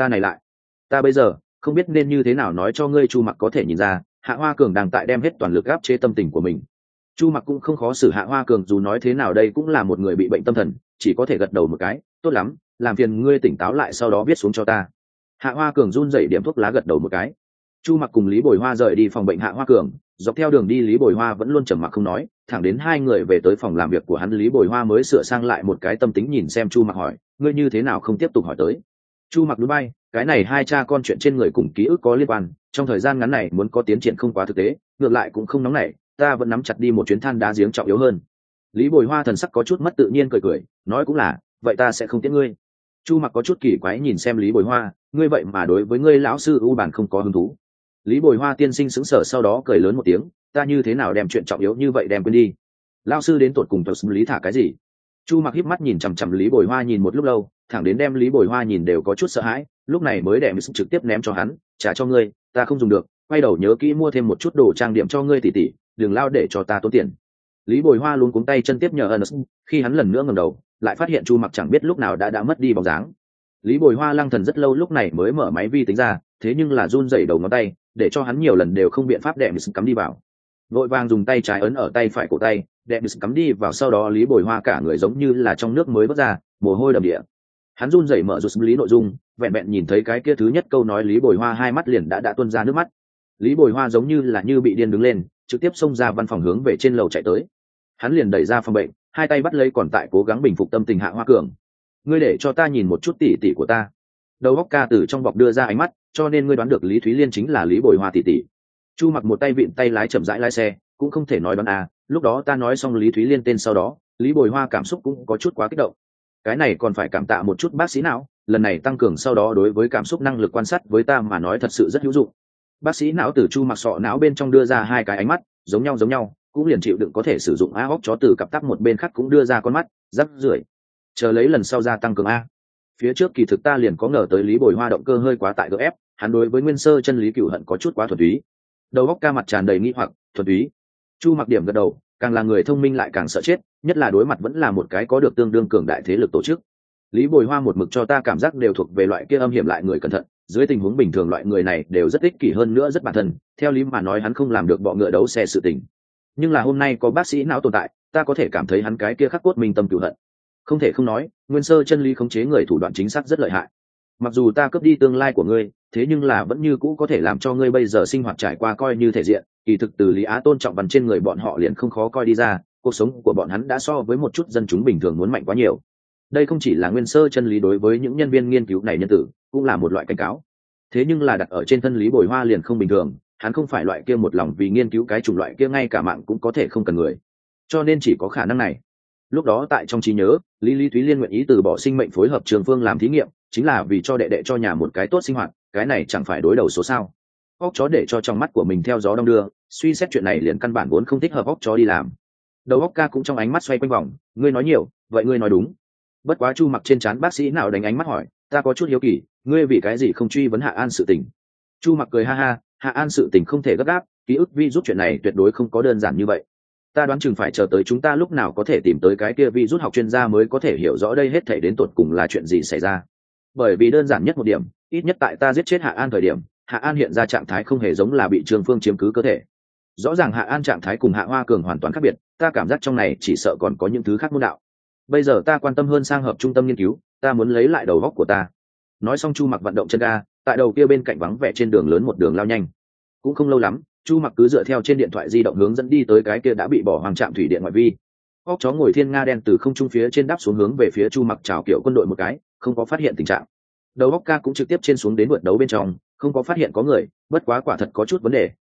Ta bây giờ không biết nên như thế nào nói cho ngươi. Chu Mặc có thể nhìn ra, Hạ Hoa Cường đang tại đem hết toàn lực áp chế tâm tình của mình. Chu Mặc cũng không khó xử Hạ Hoa Cường, dù nói thế nào đây cũng là một người bị bệnh tâm thần, chỉ có thể gật đầu một cái. Tốt lắm, làm phiền ngươi tỉnh táo lại sau đó viết xuống cho ta. Hạ Hoa Cường run rẩy điểm thuốc lá gật đầu một cái. Chu Mặc cùng Lý Bồi Hoa rời đi phòng bệnh Hạ Hoa Cường, dọc theo đường đi Lý Bồi Hoa vẫn luôn trầm mặc không nói, thẳng đến hai người về tới phòng làm việc của hắn, Lý Bồi Hoa mới sửa sang lại một cái tâm tính nhìn xem Chu Mặc hỏi, ngươi như thế nào không tiếp tục hỏi tới. Chu Mặc núi bay, cái này hai cha con chuyện trên người cùng ký ức có liên quan, trong thời gian ngắn này muốn có tiến triển không quá thực tế, ngược lại cũng không nóng nảy, ta vẫn nắm chặt đi một chuyến than đá giếng trọng yếu hơn. Lý Bồi Hoa thần sắc có chút mất tự nhiên cười cười, nói cũng là, vậy ta sẽ không tiễn ngươi. Chu Mặc có chút kỳ quái nhìn xem Lý Bồi Hoa, ngươi vậy mà đối với ngươi lão sư U bản không có hứng thú. Lý Bồi Hoa tiên sinh sững sờ sau đó cười lớn một tiếng, ta như thế nào đem chuyện trọng yếu như vậy đem quên đi. Lão sư đến tụt cùng thuật lý thả cái gì? Chu Mặc híp mắt nhìn chằm chằm Lý Bồi Hoa nhìn một lúc lâu, thẳng đến đem Lý Bồi Hoa nhìn đều có chút sợ hãi, lúc này mới đem trực tiếp ném cho hắn, trả cho ngươi, ta không dùng được, quay đầu nhớ kỹ mua thêm một chút đồ trang điểm cho ngươi tỷ tỷ, đừng lao để cho ta tốn tiền. Lý Bồi Hoa luống cuống tay chân tiếp nhờ Ernest, khi hắn lần nữa ngẩng đầu, lại phát hiện Chu Mặc chẳng biết lúc nào đã mất đi bóng dáng. Lý Bồi Hoa lăng thần rất lâu lúc này mới mở máy vi tính ra, thế nhưng là run rẩy đầu ngón tay, để cho hắn nhiều lần đều không biện pháp đệm cắm đi vào. Vội vàng dùng tay trái ấn ở tay phải cổ tay, đệm cắm đi vào, sau đó Lý Bồi Hoa cả người giống như là trong nước mới vớt ra, mồ hôi đầm đìa. Hắn run rẩy mở rụt lý nội dung, vẹn vẹn nhìn thấy cái kia thứ nhất câu nói Lý Bồi Hoa hai mắt liền đã tuôn ra nước mắt. Lý Bồi Hoa giống như là bị điên đứng lên, trực tiếp xông ra văn phòng hướng về trên lầu chạy tới. Hắn liền đẩy ra phòng bệnh, hai tay bắt lấy còn tại cố gắng bình phục tâm tình Hạ Hoa Cường. Ngươi để cho ta nhìn một chút tỷ tỷ của ta. Đầu óc ca từ trong bọc đưa ra ánh mắt, cho nên ngươi đoán được Lý Thúy Liên chính là Lý Bồi Hoa tỷ tỷ. Chu Mặc một tay vịn tay lái chậm rãi lái xe, cũng không thể nói đoán à, lúc đó ta nói xong Lý Thúy Liên tên sau đó, Lý Bồi Hoa cảm xúc cũng có chút quá kích động. Cái này còn phải cảm tạ một chút bác sĩ não, lần này tăng cường sau đó đối với cảm xúc năng lực quan sát với ta mà nói thật sự rất hữu dụng. Bác sĩ não từ Chu Mặc sọ não bên trong đưa ra hai cái ánh mắt, giống nhau, cũng liền chịu đựng có thể sử dụng óc chó, từ cặp tắc một bên khác cũng đưa ra con mắt, rắc rưởi. Chờ lấy lần sau ra tăng cường a. Phía trước kỳ thực ta liền có ngờ tới Lý Bồi Hoa động cơ hơi quá tại gf, hắn đối với nguyên sơ chân lý cửu hận có chút quá thuần túy. Đầu óc ca mặt tràn đầy nghi hoặc, thuần túy. Chu Mặc điểm gật đầu, càng là người thông minh lại càng sợ chết, nhất là đối mặt vẫn là một cái có được tương đương cường đại thế lực tổ chức. Lý Bồi Hoa một mực cho ta cảm giác đều thuộc về loại kia âm hiểm lại người cẩn thận, dưới tình huống bình thường loại người này đều rất ích kỷ, hơn nữa rất bản thân, theo lý mà nói hắn không làm được bọ ngựa đấu xe sự tình. Nhưng là hôm nay có bác sĩ não tồn tại, ta có thể cảm thấy hắn cái kia khắc cốt minh tâm cửu hận. Không thể không nói, nguyên sơ chân lý khống chế người thủ đoạn chính xác rất lợi hại. Mặc dù ta cướp đi tương lai của ngươi, thế nhưng là vẫn như cũ có thể làm cho ngươi bây giờ sinh hoạt trải qua coi như thể diện. Kỳ thực từ Lý Á tôn trọng văn trên người bọn họ liền không khó coi đi ra, cuộc sống của bọn hắn đã so với một chút dân chúng bình thường muốn mạnh quá nhiều. Đây không chỉ là nguyên sơ chân lý đối với những nhân viên nghiên cứu này nhân tử, cũng là một loại cảnh cáo. Thế nhưng là đặt ở trên thân Lý Bồi Hoa liền không bình thường, hắn không phải loại kia một lòng vì nghiên cứu cái chủng loại kia ngay cả mạng cũng có thể không cần người, cho nên chỉ có khả năng này. Lúc đó tại trong trí nhớ, Lý Thúy Liên nguyện ý từ bỏ sinh mệnh phối hợp Trường Phương làm thí nghiệm, chính là vì cho đệ đệ cho nhà một cái tốt sinh hoạt, cái này chẳng phải đối đầu số sao? Óc chó để cho trong mắt của mình theo gió đông đưa, suy xét chuyện này liền căn bản vốn không thích hợp óc chó đi làm. Đầu óc ca cũng trong ánh mắt xoay quanh vòng, ngươi nói nhiều, vậy ngươi nói đúng. Bất quá Chu Mặc trên trán bác sĩ nào đánh ánh mắt hỏi, ta có chút hiếu kỳ, ngươi vì cái gì không truy vấn Hạ An sự tình? Chu Mặc cười ha ha, Hạ An sự tình không thể gấp gáp, ký ức vi rút chuyện này tuyệt đối không có đơn giản như vậy. Ta đoán chừng phải chờ tới chúng ta lúc nào có thể tìm tới cái kia vi rút học chuyên gia mới có thể hiểu rõ đây hết thảy đến tột cùng là chuyện gì xảy ra. Bởi vì đơn giản nhất một điểm, ít nhất tại ta giết chết Hạ An thời điểm, Hạ An hiện ra trạng thái không hề giống là bị Trường Phương chiếm cứ cơ thể. Rõ ràng Hạ An trạng thái cùng Hạ Hoa Cường hoàn toàn khác biệt, ta cảm giác trong này chỉ sợ còn có những thứ khác môn đạo. Bây giờ ta quan tâm hơn sang hợp trung tâm nghiên cứu, ta muốn lấy lại đầu óc của ta. Nói xong Chu Mặc vận động chân ga, tại đầu kia bên cạnh vắng vẻ trên đường lớn một đường lao nhanh. Cũng không lâu lắm, Chu Mặc cứ dựa theo trên điện thoại di động hướng dẫn đi tới cái kia đã bị bỏ hoang trạm thủy điện ngoại vi. Óc chó ngồi thiên nga đen từ không trung phía trên đáp xuống hướng về phía Chu Mặc chào kiểu quân đội một cái, không có phát hiện tình trạng. Đầu óc ca cũng trực tiếp trên xuống đến vượt đấu bên trong, không có phát hiện có người, bất quá quả thật có chút vấn đề,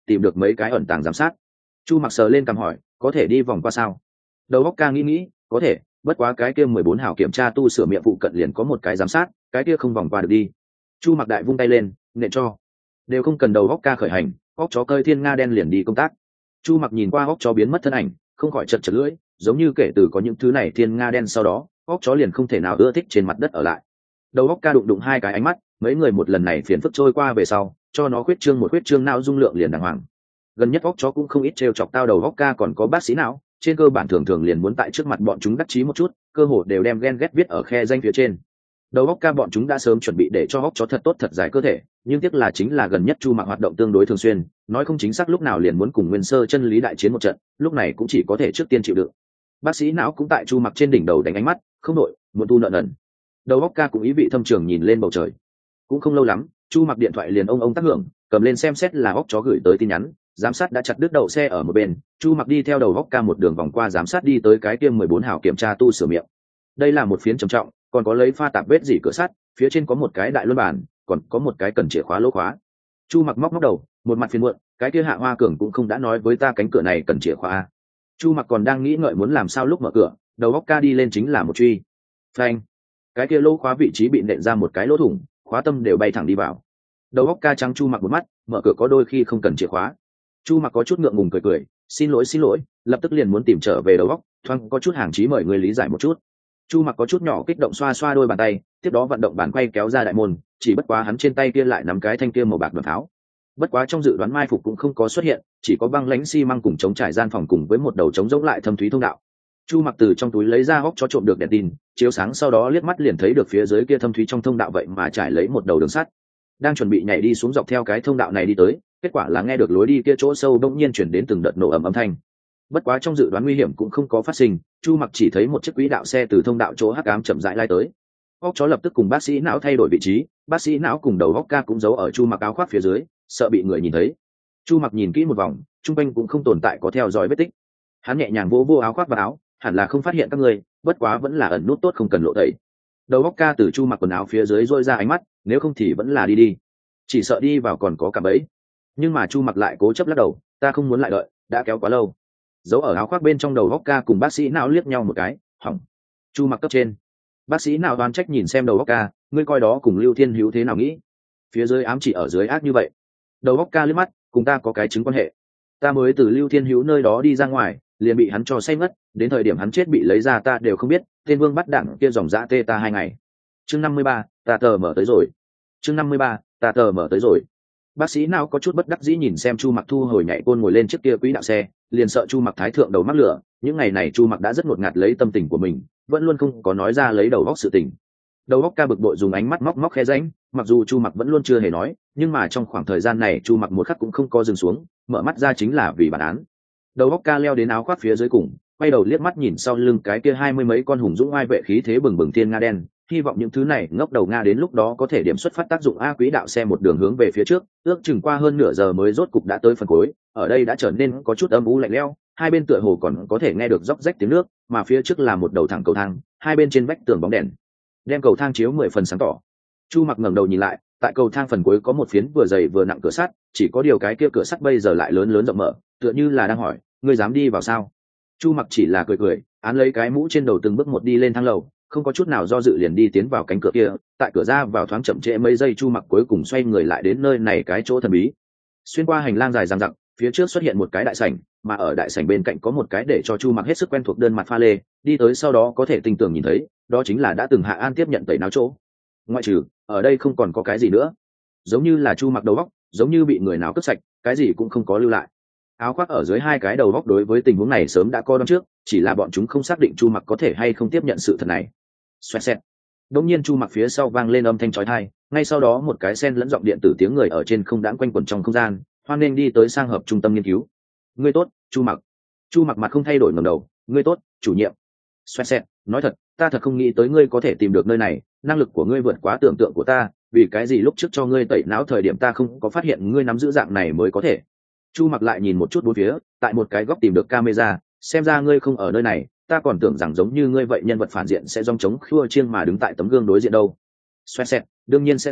tìm được mấy cái ẩn tàng giám sát. Chu Mặc sờ lên cằm hỏi, có thể đi vòng qua sao? Đầu óc ca nghĩ, có thể, bất quá cái kia 14 hào kiểm tra tu sửa miệng phụ cận liền có một cái giám sát, cái kia không vòng qua được đi. Chu Mặc đại vung tay lên, nện cho. Đều không cần đầu óc ca khởi hành, óc chó cơi thiên nga đen liền đi công tác. Chu Mặc nhìn qua óc chó biến mất thân ảnh, không khỏi chật chật lưỡi, giống như kể từ có những thứ này thiên nga đen sau đó, óc chó liền không thể nào ưa thích trên mặt đất ở lại. Đầu óc ca đụng hai cái ánh mắt, mấy người một lần này phiền phức trôi qua về sau, cho nó khuyết trương não dung lượng liền đàng hoàng. Gần nhất óc chó cũng không ít trêu chọc tao đầu óc ca còn có bác sĩ não, trên cơ bản thường liền muốn tại trước mặt bọn chúng đắc chí một chút, cơ hồ đều đem ghen ghét viết ở khe danh phía trên. Đầu óc ca bọn chúng đã sớm chuẩn bị để cho óc chó thật tốt thật dài cơ thể, nhưng tiếc là chính là gần nhất Chu Mặc hoạt động tương đối thường xuyên, nói không chính xác lúc nào liền muốn cùng Nguyên Sơ chân lý đại chiến một trận, lúc này cũng chỉ có thể trước tiên chịu đựng. Bác sĩ não cũng tại Chu Mặc trên đỉnh đầu đánh ánh mắt, không đội, muốn tu nợ nần. Đầu óc ca cũng ý vị thâm trường nhìn lên bầu trời. Cũng không lâu lắm, Chu Mặc điện thoại liền ông tác hưởng, cầm lên xem xét là óc chó gửi tới tin nhắn, giám sát đã chặt đứt đậu xe ở một bên. Chu Mặc đi theo đầu óc ca một đường vòng qua giám sát đi tới cái kia 14 hào kiểm tra tu sửa miệng. Đây là một phiến trầm trọng, còn có lấy pha tạp vết dỉ cửa sắt, phía trên có một cái đại luân bàn, còn có một cái cần chìa khóa lỗ khóa. Chu Mặc móc đầu, một mặt phiền muộn, cái kia Hạ Hoa Cường cũng không đã nói với ta cánh cửa này cần chìa khóa. Chu Mặc còn đang nghĩ ngợi muốn làm sao lúc mở cửa, đầu óc ca đi lên chính là một truy. Phanh! Cái kia lỗ khóa vị trí bị nện ra một cái lỗ thủng, khóa tâm đều bay thẳng đi vào. Đầu óc ca trắng Chu Mặc một mắt, mở cửa có đôi khi không cần chìa khóa. Chu Mặc có chút ngượng ngùng cười, xin lỗi, lập tức liền muốn tìm trở về đầu óc, thoáng có chút hàng chí mời người lý giải một chút. Chu Mặc có chút nhỏ kích động xoa đôi bàn tay, tiếp đó vận động bàn quay kéo ra đại môn, chỉ bất quá hắn trên tay kia lại nắm cái thanh kia màu bạc đạn tháo. Bất quá trong dự đoán mai phục cũng không có xuất hiện, chỉ có băng lãnh xi măng cùng chống trải gian phòng cùng với một đầu trống rỗng lại thâm thúy thông đạo. Chu Mặc từ trong túi lấy ra hốc cho trộm được đèn tin, chiếu sáng sau đó liếc mắt liền thấy được phía dưới kia thâm thúy trong thông đạo vậy mà trải lấy một đầu đường sắt. Đang chuẩn bị nhảy đi xuống dọc theo cái thông đạo này đi tới, kết quả là nghe được lối đi kia chỗ sâu bỗng nhiên chuyển đến từng đợt nổ ầm âm thanh. Bất quá trong dự đoán nguy hiểm cũng không có phát sinh, Chu Mặc chỉ thấy một chiếc quỹ đạo xe từ thông đạo chỗ hắc ám chậm rãi lai tới. Óc chó lập tức cùng bác sĩ não thay đổi vị trí, bác sĩ não cùng đầu óc ca cũng giấu ở Chu Mặc áo khoác phía dưới, sợ bị người nhìn thấy. Chu Mặc nhìn kỹ một vòng, trung quanh cũng không tồn tại có theo dõi vết tích. Hắn nhẹ nhàng vỗ áo khoác vào áo, hẳn là không phát hiện các người, bất quá vẫn là ẩn nút tốt không cần lộ tẩy. Đầu óc ca từ Chu Mặc quần áo phía dưới rôi ra ánh mắt, nếu không thì vẫn là đi, chỉ sợ đi vào còn có cả bẫy. Nhưng mà Chu Mặc lại cố chấp lắc đầu, ta không muốn lại đợi, đã kéo quá lâu. Giấu ở áo khoác bên trong đầu óc ca cùng bác sĩ não liếc nhau một cái, hỏng. Chu Mặc cấp trên. Bác sĩ nào đoán trách nhìn xem đầu óc ca, ngươi coi đó cùng Lưu Thiên Hữu thế nào nghĩ? Phía dưới ám chỉ ở dưới ác như vậy. Đầu óc ca liếc mắt, cùng ta có cái chứng quan hệ. Ta mới từ Lưu Thiên Hữu nơi đó đi ra ngoài, liền bị hắn cho say mất, đến thời điểm hắn chết bị lấy ra ta đều không biết, tên Vương bắt đảng kia dòng dã tê ta 2 ngày. Chương 53, ta tờ mở tới rồi. Chương 53, ta tờ mở tới rồi. Bác sĩ nào có chút bất đắc dĩ nhìn xem Chu Mặc thu hồi nhảy côn ngồi lên chiếc kia quỹ đạo xe, liền sợ Chu Mặc thái thượng đầu mắc lửa. Những ngày này Chu Mặc đã rất ngột ngạt lấy tâm tình của mình, vẫn luôn không có nói ra lấy đầu góc sự tình. Đầu góc ca bực bội dùng ánh mắt móc khe rãnh, mặc dù Chu Mặc vẫn luôn chưa hề nói, nhưng mà trong khoảng thời gian này Chu Mặc một khắc cũng không có dừng xuống, mở mắt ra chính là vì bản án. Đầu góc ca leo đến áo khoác phía dưới cùng, quay đầu liếc mắt nhìn sau lưng cái kia 20 mấy con hùng dũng oai vệ khí thế bừng bừng thiên nga đen, hy vọng những thứ này ngốc đầu nga đến lúc đó có thể điểm xuất phát tác dụng a quỹ đạo xe một đường hướng về phía trước, ước chừng qua hơn nửa giờ mới rốt cục đã tới phần cuối, ở đây đã trở nên có chút âm u lạnh lẽo, hai bên tựa hồ còn có thể nghe được róc rách tiếng nước, mà phía trước là một đầu thẳng cầu thang, hai bên trên vách tường bóng đèn, đem cầu thang chiếu 10 phần sáng tỏ. Chu Mặc ngẩng đầu nhìn lại, tại cầu thang phần cuối có một phiến vừa dày vừa nặng cửa sắt, chỉ có điều cái kia cửa sắt bây giờ lại lớn lớn rộng mở, tựa như là đang hỏi, ngươi dám đi vào sao? Chu Mặc chỉ là cười, án lấy cái mũ trên đầu từng bước một đi lên thang lầu, không có chút nào do dự liền đi tiến vào cánh cửa kia. Tại cửa ra vào thoáng chậm trễ mấy giây, Chu Mặc cuối cùng xoay người lại đến nơi này cái chỗ thần bí. Xuyên qua hành lang dài dằng dặc, phía trước xuất hiện một cái đại sảnh, mà ở đại sảnh bên cạnh có một cái để cho Chu Mặc hết sức quen thuộc đơn mặt pha lê, đi tới sau đó có thể tinh tường nhìn thấy, đó chính là đã từng Hạ An tiếp nhận tẩy não chỗ. Ngoại trừ, ở đây không còn có cái gì nữa. Giống như là Chu Mặc đầu óc, giống như bị người nào cướp sạch, cái gì cũng không có lưu lại. Áo khoác ở dưới hai cái đầu óc đối với tình huống này sớm đã có đón trước, chỉ là bọn chúng không xác định Chu Mặc có thể hay không tiếp nhận sự thật này. Xoẹt xẹt. Đột nhiên Chu Mặc phía sau vang lên âm thanh chói tai, ngay sau đó một cái sen lẫn giọng điện tử tiếng người ở trên không đãng quanh quẩn trong không gian, hoan nghênh đi tới sang hợp trung tâm nghiên cứu. Ngươi tốt, Chu Mặc. Chu Mặc mặt không thay đổi ngẩng đầu, ngươi tốt, chủ nhiệm. Xoẹt xẹt, nói thật, ta thật không nghĩ tới ngươi có thể tìm được nơi này, năng lực của ngươi vượt quá tưởng tượng của ta, vì cái gì lúc trước cho ngươi tẩy não thời điểm ta không có phát hiện ngươi nắm giữ dạng này mới có thể. Chu Mặc lại nhìn một chút bốn phía, tại một cái góc tìm được camera, xem ra ngươi không ở nơi này, ta còn tưởng rằng giống như ngươi vậy nhân vật phản diện sẽ dòng chống khua chiêng mà đứng tại tấm gương đối diện đâu. Xoẹt xẹt, đương nhiên sẽ không,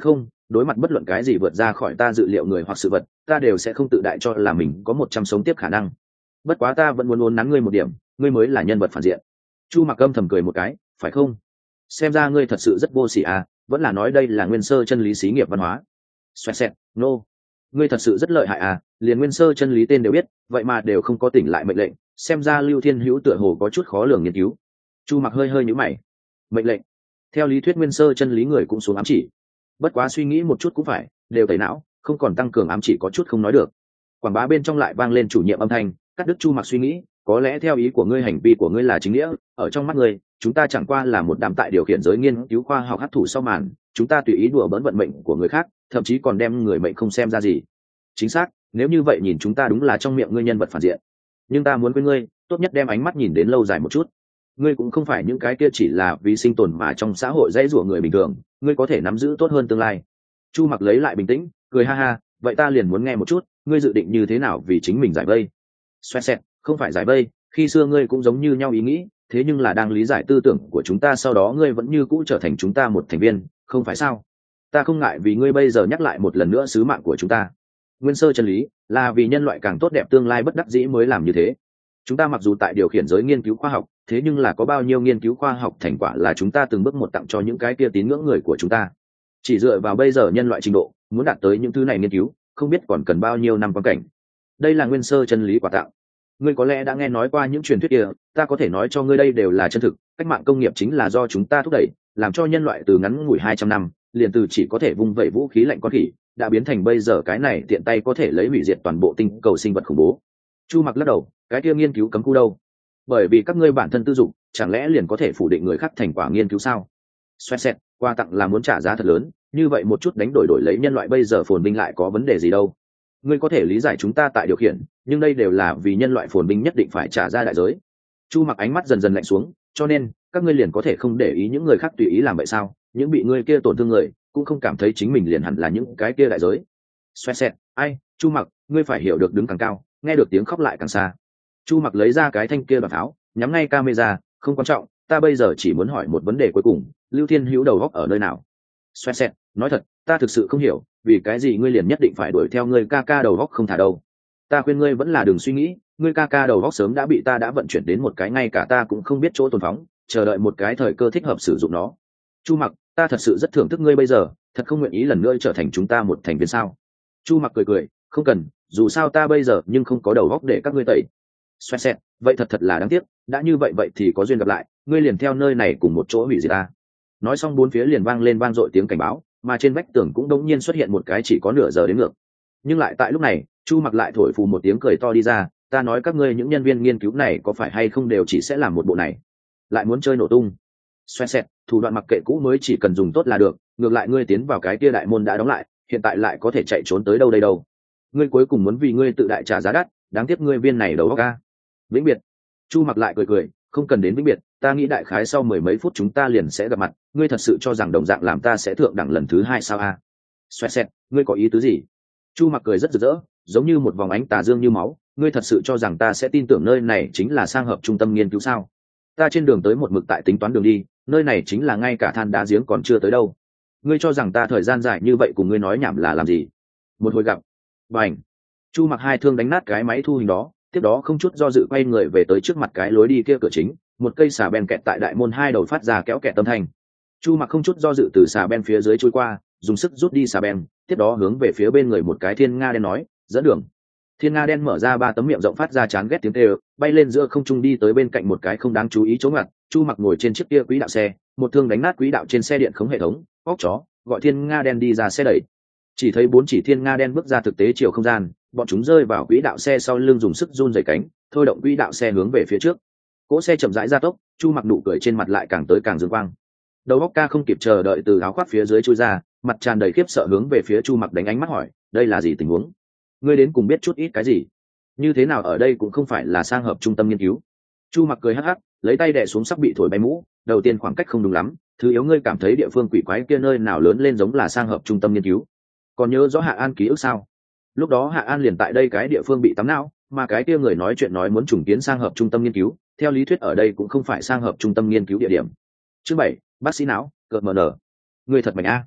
đối mặt bất luận cái gì vượt ra khỏi ta dự liệu người hoặc sự vật, ta đều sẽ không tự đại cho là mình có 100 sống tiếp khả năng. Bất quá ta vẫn muốn uốn nắn ngươi một điểm, ngươi mới là nhân vật phản diện. Chu Mặc âm thầm cười một cái, phải không? Xem ra ngươi thật sự rất vô sỉ à, vẫn là nói đây là nguyên sơ chân lý xí nghiệp văn hóa. Xoẹt xẹt, nô. Ngươi thật sự rất lợi hại à, liền nguyên sơ chân lý tên đều biết, vậy mà đều không có tỉnh lại mệnh lệnh, xem ra Lưu Thiên Hữu tựa hồ có chút khó lường nghiên cứu. Chu Mặc hơi hơi nhíu mày. Mệnh lệnh? Theo lý thuyết nguyên sơ chân lý người cũng xuống ám chỉ. Bất quá suy nghĩ một chút cũng phải, đều tẩy não, không còn tăng cường ám chỉ có chút không nói được. Quảng bá bên trong lại vang lên chủ nhiệm âm thanh, cắt đứt Chu Mặc suy nghĩ, có lẽ theo ý của ngươi hành vi của ngươi là chính nghĩa, ở trong mắt ngươi, chúng ta chẳng qua là một đám tại điều khiển giới nghiên cứu khoa học hấp thụ sau màn, chúng ta tùy ý đùa bỡn vận mệnh của người khác, thậm chí còn đem người mệnh không xem ra gì. Chính xác, nếu như vậy nhìn chúng ta đúng là trong miệng ngươi nhân vật phản diện. Nhưng ta muốn với ngươi, tốt nhất đem ánh mắt nhìn đến lâu dài một chút. Ngươi cũng không phải những cái kia chỉ là vì sinh tồn mà trong xã hội dãy rủa người bình thường, ngươi có thể nắm giữ tốt hơn tương lai. Chu Mặc lấy lại bình tĩnh, cười ha ha, vậy ta liền muốn nghe một chút, ngươi dự định như thế nào vì chính mình giải vây? Xoẹt xẹt, không phải giải vây, khi xưa ngươi cũng giống như nhau ý nghĩ, thế nhưng là đang lý giải tư tưởng của chúng ta, sau đó ngươi vẫn như cũ trở thành chúng ta một thành viên, không phải sao? Ta không ngại vì ngươi bây giờ nhắc lại một lần nữa sứ mạng của chúng ta. Nguyên sơ chân lý là vì nhân loại càng tốt đẹp tương lai bất đắc dĩ mới làm như thế. Chúng ta mặc dù tại điều khiển giới nghiên cứu khoa học, thế nhưng là có bao nhiêu nghiên cứu khoa học thành quả là chúng ta từng bước một tặng cho những cái kia tín ngưỡng người của chúng ta. Chỉ dựa vào bây giờ nhân loại trình độ, muốn đạt tới những thứ này nghiên cứu, không biết còn cần bao nhiêu năm quan cảnh. Đây là nguyên sơ chân lý quà tặng. Ngươi có lẽ đã nghe nói qua những truyền thuyết kia, ta có thể nói cho ngươi đây đều là chân thực. Cách mạng công nghiệp chính là do chúng ta thúc đẩy, làm cho nhân loại từ ngắn ngủi 200 năm, liền từ chỉ có thể vung vẩy vũ khí lạnh con khỉ, đã biến thành bây giờ cái này tiện tay có thể lấy hủy diệt toàn bộ tinh cầu sinh vật khủng bố. Chu Mặc lắc đầu, cái kia nghiên cứu cấm khu đâu? Bởi vì các ngươi bản thân tư dụng, chẳng lẽ liền có thể phủ định người khác thành quả nghiên cứu sao? Xoẹt xẹt, quà tặng là muốn trả giá thật lớn, như vậy một chút đánh đổi đổi lấy nhân loại bây giờ phồn vinh lại có vấn đề gì đâu? Ngươi có thể lý giải chúng ta tại điều khiển, nhưng đây đều là vì nhân loại phồn vinh nhất định phải trả ra đại giới. Chu Mặc ánh mắt dần dần lạnh xuống, cho nên các ngươi liền có thể không để ý những người khác tùy ý làm vậy sao? Những bị ngươi kia tổn thương người cũng không cảm thấy chính mình liền hẳn là những cái kia đại giới. Xoẹt xẹt, ai, Chu Mặc, ngươi phải hiểu được đứng càng cao, nghe được tiếng khóc lại càng xa. Chu Mặc lấy ra cái thanh kia đoạt pháo, nhắm ngay camera, không quan trọng, ta bây giờ chỉ muốn hỏi một vấn đề cuối cùng, Lưu Thiên Hữu đầu góc ở nơi nào? Xoẹt xẹt, nói thật, ta thực sự không hiểu, vì cái gì ngươi liền nhất định phải đuổi theo ngươi ca ca đầu góc không thả đâu? Ta khuyên ngươi vẫn là đừng suy nghĩ, ngươi ca ca đầu góc sớm đã bị ta đã vận chuyển đến một cái ngay cả ta cũng không biết chỗ tồn phóng, chờ đợi một cái thời cơ thích hợp sử dụng nó. Chu Mặc, ta thật sự rất thưởng thức ngươi bây giờ, thật không nguyện ý lần nữa trở thành chúng ta một thành viên sao? Chu Mặc cười cười, không cần, dù sao ta bây giờ nhưng không có đầu góc để các ngươi tẩy. Xoẹt xẹt, vậy thật là đáng tiếc, đã như vậy vậy thì có duyên gặp lại, ngươi liền theo nơi này cùng một chỗ hủy diệt ta. Nói xong bốn phía liền vang lên vang dội tiếng cảnh báo, mà trên vách tường cũng đống nhiên xuất hiện một cái chỉ có nửa giờ đến ngược. Nhưng lại tại lúc này, Chu Mặc lại thổi phù một tiếng cười to đi ra, ta nói các ngươi những nhân viên nghiên cứu này có phải hay không đều chỉ sẽ làm một bộ này, lại muốn chơi nổ tung. Xoẹt xẹt, thủ đoạn mặc kệ cũ mới chỉ cần dùng tốt là được, ngược lại ngươi tiến vào cái kia đại môn đã đóng lại, hiện tại lại có thể chạy trốn tới đâu đây đâu? Ngươi cuối cùng muốn vì ngươi tự đại trả giá đắt, đáng tiếc ngươi viên này đầu óc a. Vĩnh biệt. Chu Mặc lại cười cười, không cần đến vĩnh biệt, ta nghĩ đại khái sau mười mấy phút chúng ta liền sẽ gặp mặt, ngươi thật sự cho rằng đồng dạng làm ta sẽ thượng đẳng lần thứ hai sao a? Xoẹt xẹt, ngươi có ý tứ gì? Chu Mặc cười rất rực rỡ, giống như một vòng ánh tà dương như máu, ngươi thật sự cho rằng ta sẽ tin tưởng nơi này chính là sang hợp trung tâm nghiên cứu sao? Ta trên đường tới một mực tại tính toán đường đi, nơi này chính là ngay cả than đá giếng còn chưa tới đâu. Ngươi cho rằng ta thời gian dài như vậy cùng ngươi nói nhảm là làm gì? Một hồi gặp. Bành. Chu Mặc hai thương đánh nát cái máy thu hình đó, tiếp đó không chút do dự quay người về tới trước mặt cái lối đi kia cửa chính, một cây xà beng kẹt tại đại môn hai đầu phát ra kéo kẹt âm thanh. Chu Mặc không chút do dự từ xà beng phía dưới trôi qua, dùng sức rút đi xà beng, tiếp đó hướng về phía bên người một cái thiên nga đen nói, dẫn đường. Thiên nga đen mở ra ba tấm miệng rộng phát ra chán ghét tiếng kêu, bay lên giữa không trung đi tới bên cạnh một cái không đáng chú ý chỗ ngặt. Chu Mặc ngồi trên chiếc kia quỹ đạo xe, một thương đánh nát quỹ đạo trên xe điện khống hệ thống, óc chó, gọi thiên nga đen đi ra xe đẩy. Chỉ thấy bốn chỉ thiên nga đen bước ra thực tế chiều không gian, bọn chúng rơi vào quỹ đạo xe sau lưng dùng sức run rẩy cánh, thôi động quỹ đạo xe hướng về phía trước. Cỗ xe chậm rãi gia tốc, Chu Mặc nụ cười trên mặt lại càng tới càng dương quang. Đầu óc ca không kịp chờ đợi từ áo khoác phía dưới chui ra, mặt tràn đầy khiếp sợ hướng về phía Chu Mặc đánh ánh mắt hỏi, đây là gì tình huống? Ngươi đến cùng biết chút ít cái gì? Như thế nào ở đây cũng không phải là sang hợp trung tâm nghiên cứu? Chu Mặc cười hắc hắc, lấy tay đè xuống sắp bị thổi bay mũ, đầu tiên khoảng cách không đúng lắm, thứ yếu ngươi cảm thấy địa phương quỷ quái kia nơi nào lớn lên giống là sang hợp trung tâm nghiên cứu? Còn nhớ rõ Hạ An ký ức sao? Lúc đó Hạ An liền tại đây cái địa phương bị tắm não, mà cái kia người nói chuyện nói muốn trùng kiến sang hợp trung tâm nghiên cứu, theo lý thuyết ở đây cũng không phải sang hợp trung tâm nghiên cứu địa điểm. Chương 7, bác sĩ não, cợt mờ nở. Người thật mạnh a.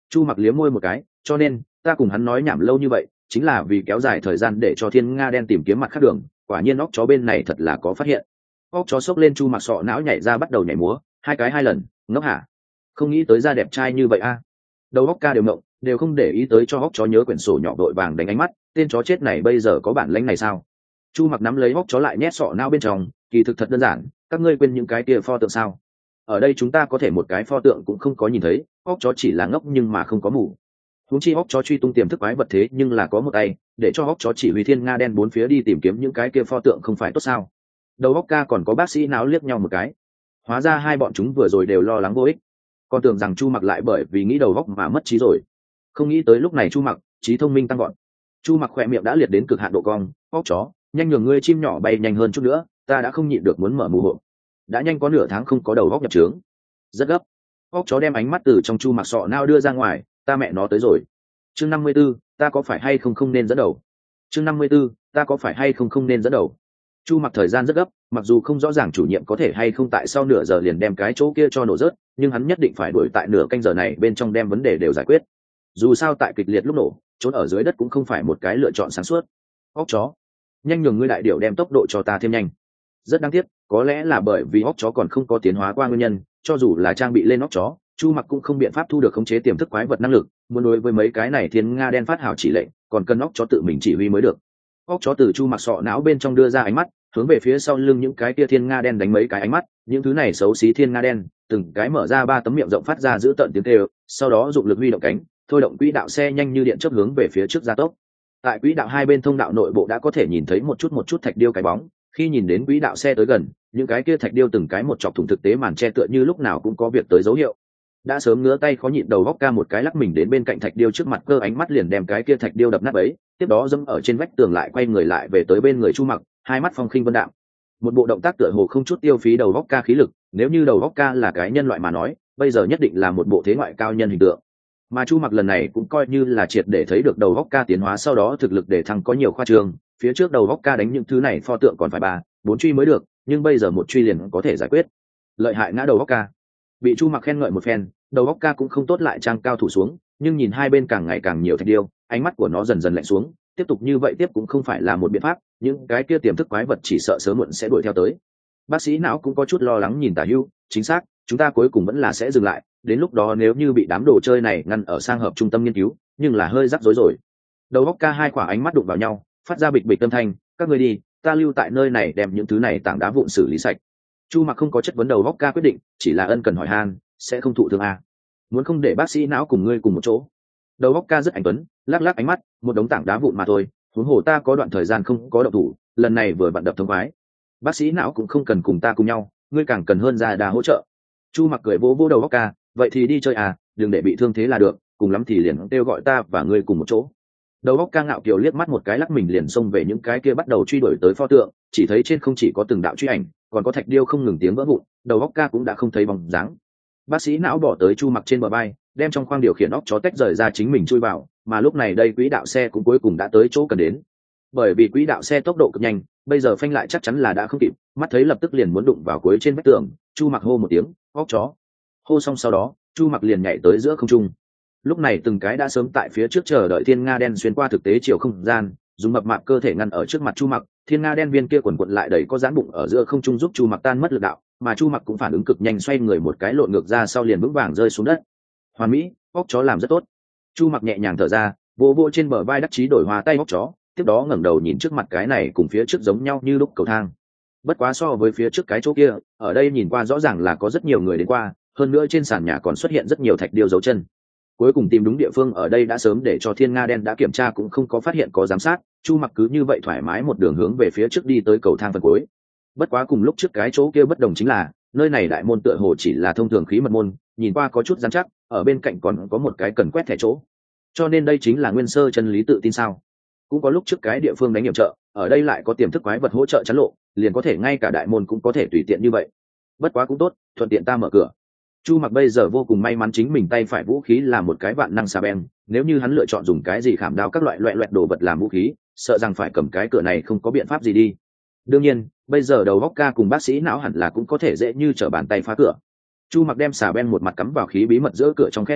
Chu Mặc liếm môi một cái, cho nên ta cùng hắn nói nhảm lâu như vậy chính là vì kéo dài thời gian để cho thiên nga đen tìm kiếm mặt khác đường. Quả nhiên óc chó bên này thật là có phát hiện. Óc chó xốc lên Chu Mặc sọ não nhảy ra bắt đầu nhảy múa, hai lần, ngốc hả? Không nghĩ tới da đẹp trai như vậy a. Đầu óc ca đều mộng, đều không để ý tới cho óc chó nhớ quyển sổ nhỏ đội vàng đánh ánh mắt, tên chó chết này bây giờ có bản lĩnh này sao? Chu Mặc nắm lấy óc chó lại nhét sọ não bên trong, kỳ thực thật đơn giản, các ngươi quên những cái kia pho tượng sao? Ở đây chúng ta có thể một cái pho tượng cũng không có nhìn thấy, óc chó chỉ là ngốc nhưng mà không có mù. Huống chi óc chó truy tung tiềm thức quái vật thế nhưng là có một tay, để cho óc chó chỉ huy thiên nga đen bốn phía đi tìm kiếm những cái kia pho tượng không phải tốt sao? Đầu óc ca còn có bác sĩ não liếc nhau một cái. Hóa ra hai bọn chúng vừa rồi đều lo lắng vô ích, còn tưởng rằng Chu Mặc lại bởi vì nghĩ đầu óc mà mất trí rồi. Không nghĩ tới lúc này Chu Mặc trí thông minh tăng gọn. Chu Mặc khỏe miệng đã liệt đến cực hạn độ cong, óc chó, nhanh nhường ngươi chim nhỏ bay nhanh hơn chút nữa, ta đã không nhịn được muốn mở mù hộ. Đã nhanh có nửa tháng không có đầu óc nhập trướng, rất gấp. Óc chó đem ánh mắt từ trong Chu Mặc sọ não đưa ra ngoài, ta mẹ nó tới rồi. Chương 54, ta có phải hay không nên dẫn đầu. Chương 54, ta có phải hay không nên dẫn đầu. Chu Mặc thời gian rất gấp, mặc dù không rõ ràng chủ nhiệm có thể hay không tại sau nửa giờ liền đem cái chỗ kia cho nổ rớt, nhưng hắn nhất định phải đuổi tại nửa canh giờ này bên trong đem vấn đề đều giải quyết. Dù sao tại kịch liệt lúc nổ, trốn ở dưới đất cũng không phải một cái lựa chọn sáng suốt. Óc chó, nhanh nhường ngươi đại điểu đem tốc độ cho ta thêm nhanh. Rất đáng tiếc, có lẽ là bởi vì óc chó còn không có tiến hóa qua nguyên nhân, cho dù là trang bị lên óc chó, Chu Mặc cũng không biện pháp thu được khống chế tiềm thức quái vật năng lực, muốn đối với mấy cái này thiên nga đen phát hào chỉ lệnh, còn cần óc chó tự mình chỉ huy mới được. Óc chó từ Chu Mặc sọ não bên trong đưa ra ánh mắt, hướng về phía sau lưng những cái kia thiên nga đen đánh mấy cái ánh mắt, những thứ này xấu xí thiên nga đen, từng cái mở ra 3 tấm miệng rộng phát ra giữ tận tiếng kêu, sau đó dụng lực huy động cánh, thôi động quỹ đạo xe nhanh như điện chớp hướng về phía trước gia tốc. Tại quỹ đạo hai bên thông đạo nội bộ đã có thể nhìn thấy một chút thạch điêu cái bóng, khi nhìn đến quỹ đạo xe tới gần, những cái kia thạch điêu từng cái một chọc thủng thực tế màn che tựa như lúc nào cũng có việc tới dấu hiệu. Đã sớm ngứa tay khó nhịn đầu góc ca một cái lắc mình đến bên cạnh thạch điêu trước mặt, cơ ánh mắt liền đem cái kia thạch điêu đập nát bấy, tiếp đó dẫm ở trên vách tường lại quay người lại về tới bên người Chu Mặc, hai mắt phong khinh vân đạm. Một bộ động tác tựa hồ không chút tiêu phí đầu góc ca khí lực, nếu như đầu góc ca là cái nhân loại mà nói, bây giờ nhất định là một bộ thế ngoại cao nhân hình tượng. Mà Chu Mặc lần này cũng coi như là triệt để thấy được đầu góc ca tiến hóa sau đó thực lực để thăng có nhiều khoa trương, phía trước đầu góc ca đánh những thứ này pho tượng còn phải 3-4 truy mới được, nhưng bây giờ một truy liền có thể giải quyết. Lợi hại ngã đầu góc ca. Bị Chu Mặc khen ngợi một phen, đầu góc ca cũng không tốt lại trang cao thủ xuống, nhưng nhìn hai bên càng ngày càng nhiều thạch điêu, ánh mắt của nó dần dần lạnh xuống, tiếp tục như vậy tiếp cũng không phải là một biện pháp, những cái kia tiềm thức quái vật chỉ sợ sớm muộn sẽ đuổi theo tới. Bác sĩ não cũng có chút lo lắng nhìn Tả Hưu, chính xác, chúng ta cuối cùng vẫn là sẽ dừng lại, đến lúc đó nếu như bị đám đồ chơi này ngăn ở sang hợp trung tâm nghiên cứu, nhưng là hơi rắc rối rồi. Đầu góc ca hai quả ánh mắt đụng vào nhau, phát ra bịch bịch âm thanh, các ngươi đi, ta lưu tại nơi này đem những thứ này tảng đá vụn xử lý sạch. Chu Mặc không có chất vấn đầu góc ca quyết định, chỉ là ân cần hỏi han, sẽ không thụ thương à? Muốn không để bác sĩ não cùng ngươi cùng một chỗ? Đầu góc ca rất anh tuấn, lắc lắc ánh mắt, một đống tảng đá vụn mà thôi, huống hồ ta có đoạn thời gian không có động thủ, lần này vừa vặn đập thông khoái. Bác sĩ não cũng không cần cùng ta cùng nhau, ngươi càng cần hơn ra đà hỗ trợ. Chu Mặc cười vỗ vỗ đầu góc ca, vậy thì đi chơi à, đừng để bị thương thế là được, cùng lắm thì liền kêu gọi ta và ngươi cùng một chỗ. Đầu góc ca ngạo kiều liếc mắt một cái lắc mình liền xông về những cái kia bắt đầu truy đuổi tới pho tượng, chỉ thấy trên không chỉ có từng đạo truy ảnh, còn có thạch điêu không ngừng tiếng vỡ vụn, đầu góc ca cũng đã không thấy bóng dáng. Bác sĩ não bỏ tới Chu Mặc trên bờ vai, đem trong khoang điều khiển óc chó tách rời ra chính mình chui vào, mà lúc này đây quỹ đạo xe cũng cuối cùng đã tới chỗ cần đến. Bởi vì quỹ đạo xe tốc độ cực nhanh, bây giờ phanh lại chắc chắn là đã không kịp, mắt thấy lập tức liền muốn đụng vào cuối trên vách tường, Chu Mặc hô một tiếng, óc chó. Hô xong sau đó, Chu Mặc liền nhảy tới giữa không trung. Lúc này từng cái đã sớm tại phía trước chờ đợi thiên nga đen xuyên qua thực tế chiều không gian, dùng mập mạp cơ thể ngăn ở trước mặt Chu Mặc, thiên nga đen viên kia quần quật lại đầy có dán bụng ở giữa không trung giúp Chu Mặc tan mất lực đạo, mà Chu Mặc cũng phản ứng cực nhanh xoay người một cái lộn ngược ra sau liền vững vàng rơi xuống đất. Hoàn mỹ, óc chó làm rất tốt. Chu Mặc nhẹ nhàng thở ra, vỗ vỗ trên bờ vai đắc chí đổi hòa tay óc chó, tiếp đó ngẩng đầu nhìn trước mặt cái này cùng phía trước giống nhau như lúc cầu thang. Bất quá so với phía trước cái chỗ kia, ở đây nhìn qua rõ ràng là có rất nhiều người đến qua, hơn nữa trên sàn nhà còn xuất hiện rất nhiều thạch điêu dấu chân. Cuối cùng tìm đúng địa phương ở đây đã sớm để cho thiên nga đen đã kiểm tra cũng không có phát hiện có giám sát, Chu Mặc cứ như vậy thoải mái một đường hướng về phía trước đi tới cầu thang phần cuối. Bất quá cùng lúc trước cái chỗ kia bất đồng chính là, nơi này đại môn tựa hồ chỉ là thông thường khí mật môn, nhìn qua có chút rắn chắc, ở bên cạnh còn có một cái cần quét thẻ chỗ. Cho nên đây chính là nguyên sơ chân lý tự tin sao? Cũng có lúc trước cái địa phương đánh nhiệm trợ, ở đây lại có tiềm thức quái vật hỗ trợ chắn lộ, liền có thể ngay cả đại môn cũng có thể tùy tiện như vậy. Bất quá cũng tốt, thuận tiện ta mở cửa. Chu Mặc bây giờ vô cùng may mắn chính mình tay phải vũ khí là một cái vạn năng xà beng, nếu như hắn lựa chọn dùng cái gì khảm đao các loại loẹt đồ vật làm vũ khí, sợ rằng phải cầm cái cửa này không có biện pháp gì đi. Đương nhiên, bây giờ đầu góc ca cùng bác sĩ não hẳn là cũng có thể dễ như trở bàn tay phá cửa. Chu Mặc đem xà beng một mặt cắm vào khí bí mật giữa cửa trong khe hở,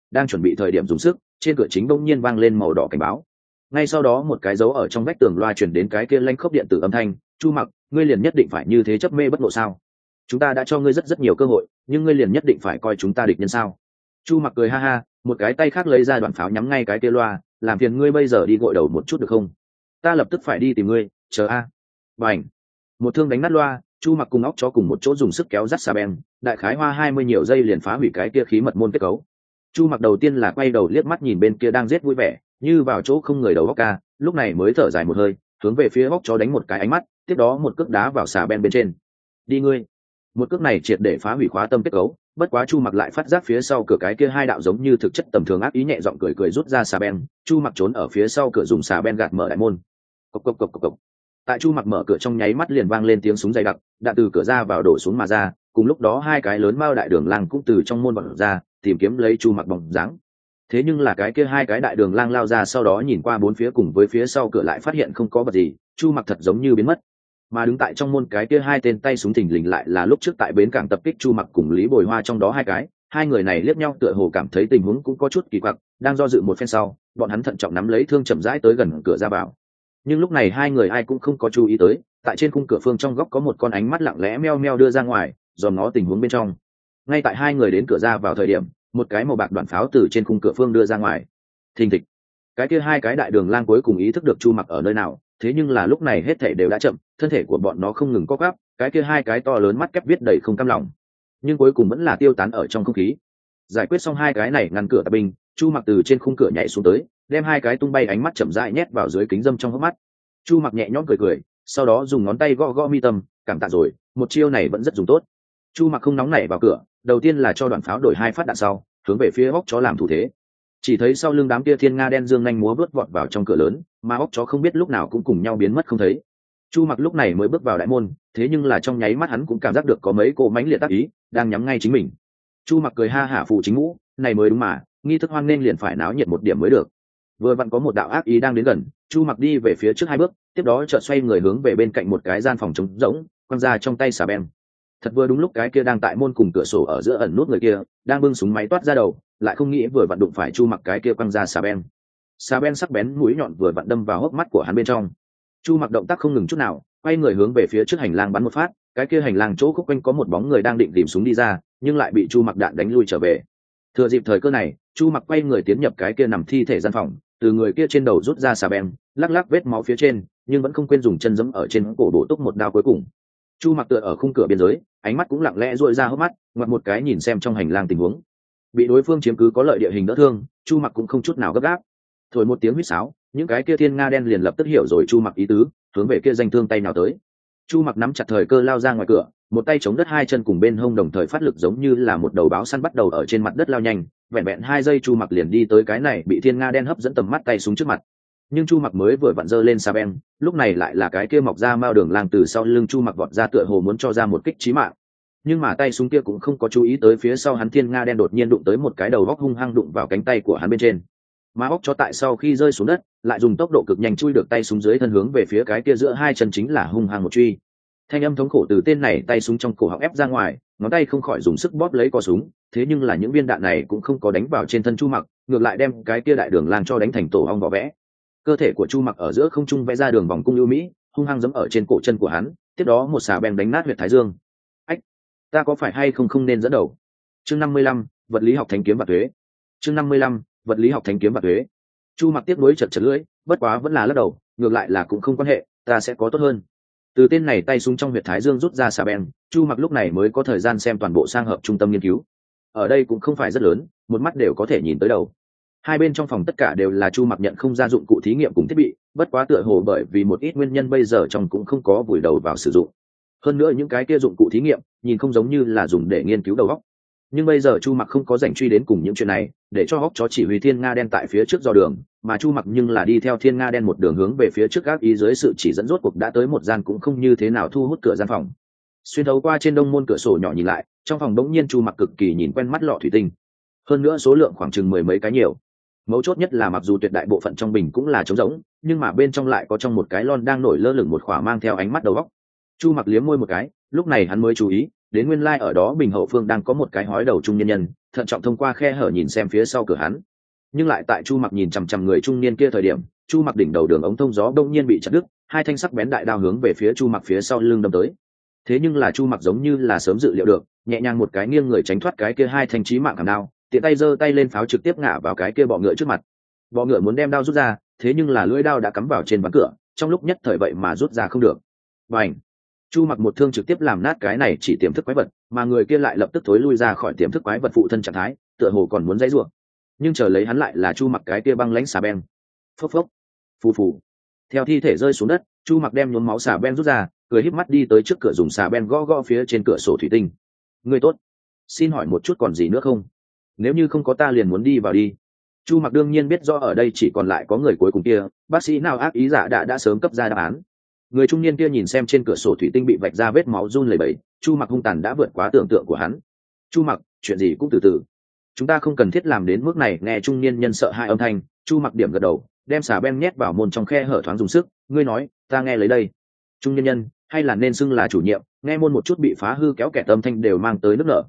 đang chuẩn bị thời điểm dùng sức, trên cửa chính bỗng nhiên vang lên màu đỏ cảnh báo. Ngay sau đó một cái dấu ở trong vách tường loa truyền đến cái kia lanh khốc điện tử âm thanh, Chu Mặc, ngươi liền nhất định phải như thế chấp mê bất ngộ sao? Chúng ta đã cho ngươi rất nhiều cơ hội, nhưng ngươi liền nhất định phải coi chúng ta địch nhân sao? Chu Mặc cười ha ha, một cái tay khác lấy ra đoạn pháo nhắm ngay cái kia loa, làm phiền ngươi bây giờ đi gội đầu một chút được không? Ta lập tức phải đi tìm ngươi, chờ a. Bành! Một thương đánh nát loa, Chu Mặc cùng óc chó cùng một chỗ dùng sức kéo dắt xà beng, đại khái hoa 20 nhiều giây liền phá hủy cái kia khí mật môn kết cấu. Chu Mặc đầu tiên là quay đầu liếc mắt nhìn bên kia đang giết vui vẻ, như vào chỗ không người đầu óc ca, lúc này mới thở dài một hơi, hướng về phía óc chó đánh một cái ánh mắt, tiếp đó một cước đá vào xà beng bên trên. Đi ngươi! Một cước này triệt để phá hủy khóa tâm kết cấu, bất quá Chu Mặc lại phát giác phía sau cửa cái kia hai đạo giống như thực chất tầm thường ác ý nhẹ giọng cười cười rút ra xà beng. Chu Mặc trốn ở phía sau cửa dùng xà beng gạt mở đại môn. Cộc cộc cộc cộc cộc. Tại Chu Mặc mở cửa trong nháy mắt liền vang lên tiếng súng dày đặc, đạn từ cửa ra vào đổ xuống mà ra, cùng lúc đó hai cái lớn mao đại đường lang cũng từ trong môn vọt ra, tìm kiếm lấy Chu Mặc bóng dáng. Thế nhưng là cái kia hai cái đại đường lang lao ra sau đó nhìn qua bốn phía cùng với phía sau cửa lại phát hiện không có vật gì, Chu Mặc thật giống như biến mất. Mà đứng tại trong môn cái kia hai tên tay súng thình lình lại là lúc trước tại bến cảng tập kích Chu Mặc cùng Lý Bồi Hoa trong đó hai người này liếc nhau tựa hồ cảm thấy tình huống cũng có chút kỳ quặc, đang do dự một phen sau, bọn hắn thận trọng nắm lấy thương chậm rãi tới gần cửa ra vào. Nhưng lúc này hai người ai cũng không có chú ý tới, tại trên khung cửa phương trong góc có một con ánh mắt lặng lẽ meo meo đưa ra ngoài, dòm ngó tình huống bên trong. Ngay tại hai người đến cửa ra vào thời điểm, một cái màu bạc đoạn pháo từ trên khung cửa phương đưa ra ngoài. Thình thịch. Cái kia hai cái đại đường lang cuối cùng ý thức được Chu Mặc ở nơi nào, thế nhưng là lúc này hết thảy đều đã chậm, thân thể của bọn nó không ngừng co quắp, cái kia hai cái to lớn mắt kép viết đầy không cam lòng, nhưng cuối cùng vẫn là tiêu tán ở trong không khí. Giải quyết xong hai cái này ngăn cửa tạp binh, Chu Mặc từ trên khung cửa nhảy xuống tới, đem hai cái tung bay ánh mắt chậm rãi nhét vào dưới kính dâm trong hốc mắt. Chu Mặc nhẹ nhõm cười cười, sau đó dùng ngón tay gõ gõ mi tâm, cảm tạ rồi, một chiêu này vẫn rất dùng tốt. Chu Mặc không nóng nảy vào cửa, đầu tiên là cho đoạn pháo đổi hai phát đạn sau, hướng về phía óc chó làm thủ thế. Chỉ thấy sau lưng đám kia thiên nga đen dương nhanh múa vớt vọt vào trong cửa lớn, mà óc chó không biết lúc nào cũng cùng nhau biến mất không thấy. Chu Mặc lúc này mới bước vào đại môn, thế nhưng là trong nháy mắt hắn cũng cảm giác được có mấy cô mánh liệt tác ý đang nhắm ngay chính mình. Chu Mặc cười ha hả phụ chính ngũ, này mới đúng mà, nghi thức hoan nên liền phải náo nhiệt một điểm mới được. Vừa vặn có một đạo ác ý đang đến gần, Chu Mặc đi về phía trước hai bước, tiếp đó chợt xoay người hướng về bên cạnh một cái gian phòng trống rỗng, quăng ra trong tay xà beng. Thật vừa đúng lúc cái kia đang tại môn cùng cửa sổ ở giữa ẩn nút người kia đang bưng súng máy toát ra đầu, lại không nghĩ vừa vặn đụng phải Chu Mặc cái kia quăng ra xà beng. Xà beng sắc bén mũi nhọn vừa vặn đâm vào hốc mắt của hắn bên trong. Chu Mặc động tác không ngừng chút nào, quay người hướng về phía trước hành lang bắn một phát, cái kia hành lang chỗ khúc quanh có một bóng người đang định tìm súng đi ra, nhưng lại bị Chu Mặc đạn đánh lui trở về. Thừa dịp thời cơ này, Chu Mặc quay người tiến nhập cái kia nằm thi thể gian phòng, từ người kia trên đầu rút ra xà beng, lắc lắc vết máu phía trên, nhưng vẫn không quên dùng chân giẫm ở trên cổ bổ túc một đao cuối cùng. Chu Mặc tựa ở khung cửa biên giới, ánh mắt cũng lặng lẽ duỗi ra hốc mắt, ngoặt một cái nhìn xem trong hành lang tình huống. Bị đối phương chiếm cứ có lợi địa hình đỡ thương, Chu Mặc cũng không chút nào gấp gáp. Thổi một tiếng huýt sáo, những cái kia thiên nga đen liền lập tức hiểu rồi Chu Mặc ý tứ, hướng về kia danh thương tay nào tới. Chu Mặc nắm chặt thời cơ lao ra ngoài cửa, một tay chống đất hai chân cùng bên hông đồng thời phát lực giống như là một đầu báo săn bắt đầu ở trên mặt đất lao nhanh, vẹn vẹn 2 giây Chu Mặc liền đi tới cái này bị thiên nga đen hấp dẫn tầm mắt tay súng trước mặt. Nhưng Chu Mặc mới vừa vặn giơ lên xà beng, lúc này lại là cái kia mọc ra mao đường lang từ sau lưng Chu Mặc vọt ra tựa hồ muốn cho ra một kích chí mạng. Nhưng mà tay súng kia cũng không có chú ý tới phía sau hắn thiên nga đen đột nhiên đụng tới một cái đầu góc hung hăng đụng vào cánh tay của hắn bên trên. Mà óc chó tại sau khi rơi xuống đất, lại dùng tốc độ cực nhanh chui được tay súng dưới thân hướng về phía cái kia giữa hai chân chính là hung hăng một truy. Thanh âm thống khổ từ tên này tay súng trong cổ họng ép ra ngoài, ngón tay không khỏi dùng sức bóp lấy cò súng, thế nhưng là những viên đạn này cũng không có đánh vào trên thân Chu Mặc, ngược lại đem cái kia đại đường lang cho đánh thành tổ ong vỏ vẽ. Cơ thể của Chu Mặc ở giữa không trung vẽ ra đường vòng cung ưu mỹ, hung hăng giẫm ở trên cổ chân của hắn, tiếp đó một xà beng đánh nát huyệt thái dương. Ách, ta có phải hay không nên dẫn đầu? Chương 55, vật lý học thánh kiếm và thuế. Chương 55, vật lý học thánh kiếm và thuế. Chu Mặc tiếc nuối chật chật lưỡi, bất quá vẫn là lắc đầu, ngược lại là cũng không quan hệ, ta sẽ có tốt hơn. Từ tên này tay súng trong huyệt thái dương rút ra xà beng, Chu Mặc lúc này mới có thời gian xem toàn bộ sang hợp trung tâm nghiên cứu. Ở đây cũng không phải rất lớn, một mắt đều có thể nhìn tới đầu. Hai bên trong phòng tất cả đều là Chu Mặc nhận không ra dụng cụ thí nghiệm cùng thiết bị, bất quá tựa hồ bởi vì một ít nguyên nhân bây giờ trong cũng không có vùi đầu vào sử dụng. Hơn nữa những cái kia dụng cụ thí nghiệm nhìn không giống như là dùng để nghiên cứu đầu óc. Nhưng bây giờ Chu Mặc không có rảnh truy đến cùng những chuyện này, để cho óc chó chỉ huy thiên nga đen tại phía trước dò đường, mà Chu Mặc nhưng là đi theo thiên nga đen một đường hướng về phía trước các ý dưới sự chỉ dẫn rốt cuộc đã tới một gian cũng không như thế nào thu hút cửa gian phòng. Xuyên thấu qua trên đông môn cửa sổ nhỏ nhìn lại, trong phòng đống nhiên Chu Mặc cực kỳ nhìn quen mắt lọ thủy tinh. Hơn nữa số lượng khoảng chừng 10 mấy cái nhiều. Mấu chốt nhất là mặc dù tuyệt đại bộ phận trong bình cũng là trống rỗng, nhưng mà bên trong lại có trong một cái lon đang nổi lơ lửng một khỏa mang theo ánh mắt đầu óc. Chu Mặc liếm môi một cái, lúc này hắn mới chú ý đến nguyên lai ở đó bình hậu phương đang có một cái hói đầu trung nhân nhân, thận trọng thông qua khe hở nhìn xem phía sau cửa hắn. Nhưng lại tại Chu Mặc nhìn chằm chằm người trung niên kia thời điểm, Chu Mặc đỉnh đầu đường ống thông gió đông nhiên bị chặt đứt, hai thanh sắc bén đại đao hướng về phía Chu Mặc phía sau lưng đâm tới. Thế nhưng là Chu Mặc giống như là sớm dự liệu được, nhẹ nhàng một cái nghiêng người tránh thoát cái kia hai thanh chí mạng khảm đao, tiện tay giơ tay lên pháo trực tiếp ngã vào cái kia bọ ngựa trước mặt. Bọ ngựa muốn đem đao rút ra, thế nhưng là lưỡi đao đã cắm vào trên ván cửa, trong lúc nhất thời vậy mà rút ra không được. Bành! Chu Mặc một thương trực tiếp làm nát cái này chỉ tiềm thức quái vật, mà người kia lại lập tức thối lui ra khỏi tiềm thức quái vật phụ thân trạng thái, tựa hồ còn muốn dãy rủa. Nhưng chờ lấy hắn lại là Chu Mặc cái kia băng lãnh xà beng. Phốc phốc, phù phù. Theo thi thể rơi xuống đất, Chu Mặc đem nhuốm máu xà beng rút ra, cười híp mắt đi tới trước cửa dùng xà beng gõ gõ phía trên cửa sổ thủy tinh. Người tốt, xin hỏi một chút còn gì nữa không? Nếu như không có ta liền muốn đi vào đi. Chu Mặc đương nhiên biết rõ ở đây chỉ còn lại có người cuối cùng kia, bác sĩ nào ác ý giả đã sớm cấp ra đáp án. Người trung niên kia nhìn xem trên cửa sổ thủy tinh bị vạch ra vết máu run lẩy bẩy, Chu Mặc hung tàn đã vượt quá tưởng tượng của hắn. Chu Mặc, chuyện gì cũng từ từ, chúng ta không cần thiết làm đến mức này. Nghe trung niên nhân sợ hai âm thanh, Chu Mặc điểm gật đầu, đem xà beng nhét vào môn trong khe hở thoáng dùng sức. Ngươi nói, ta nghe lấy đây. Trung niên nhân, hay là nên xưng là chủ nhiệm, nghe môn một chút bị phá hư kéo kẹt âm thanh đều mang tới nước nở.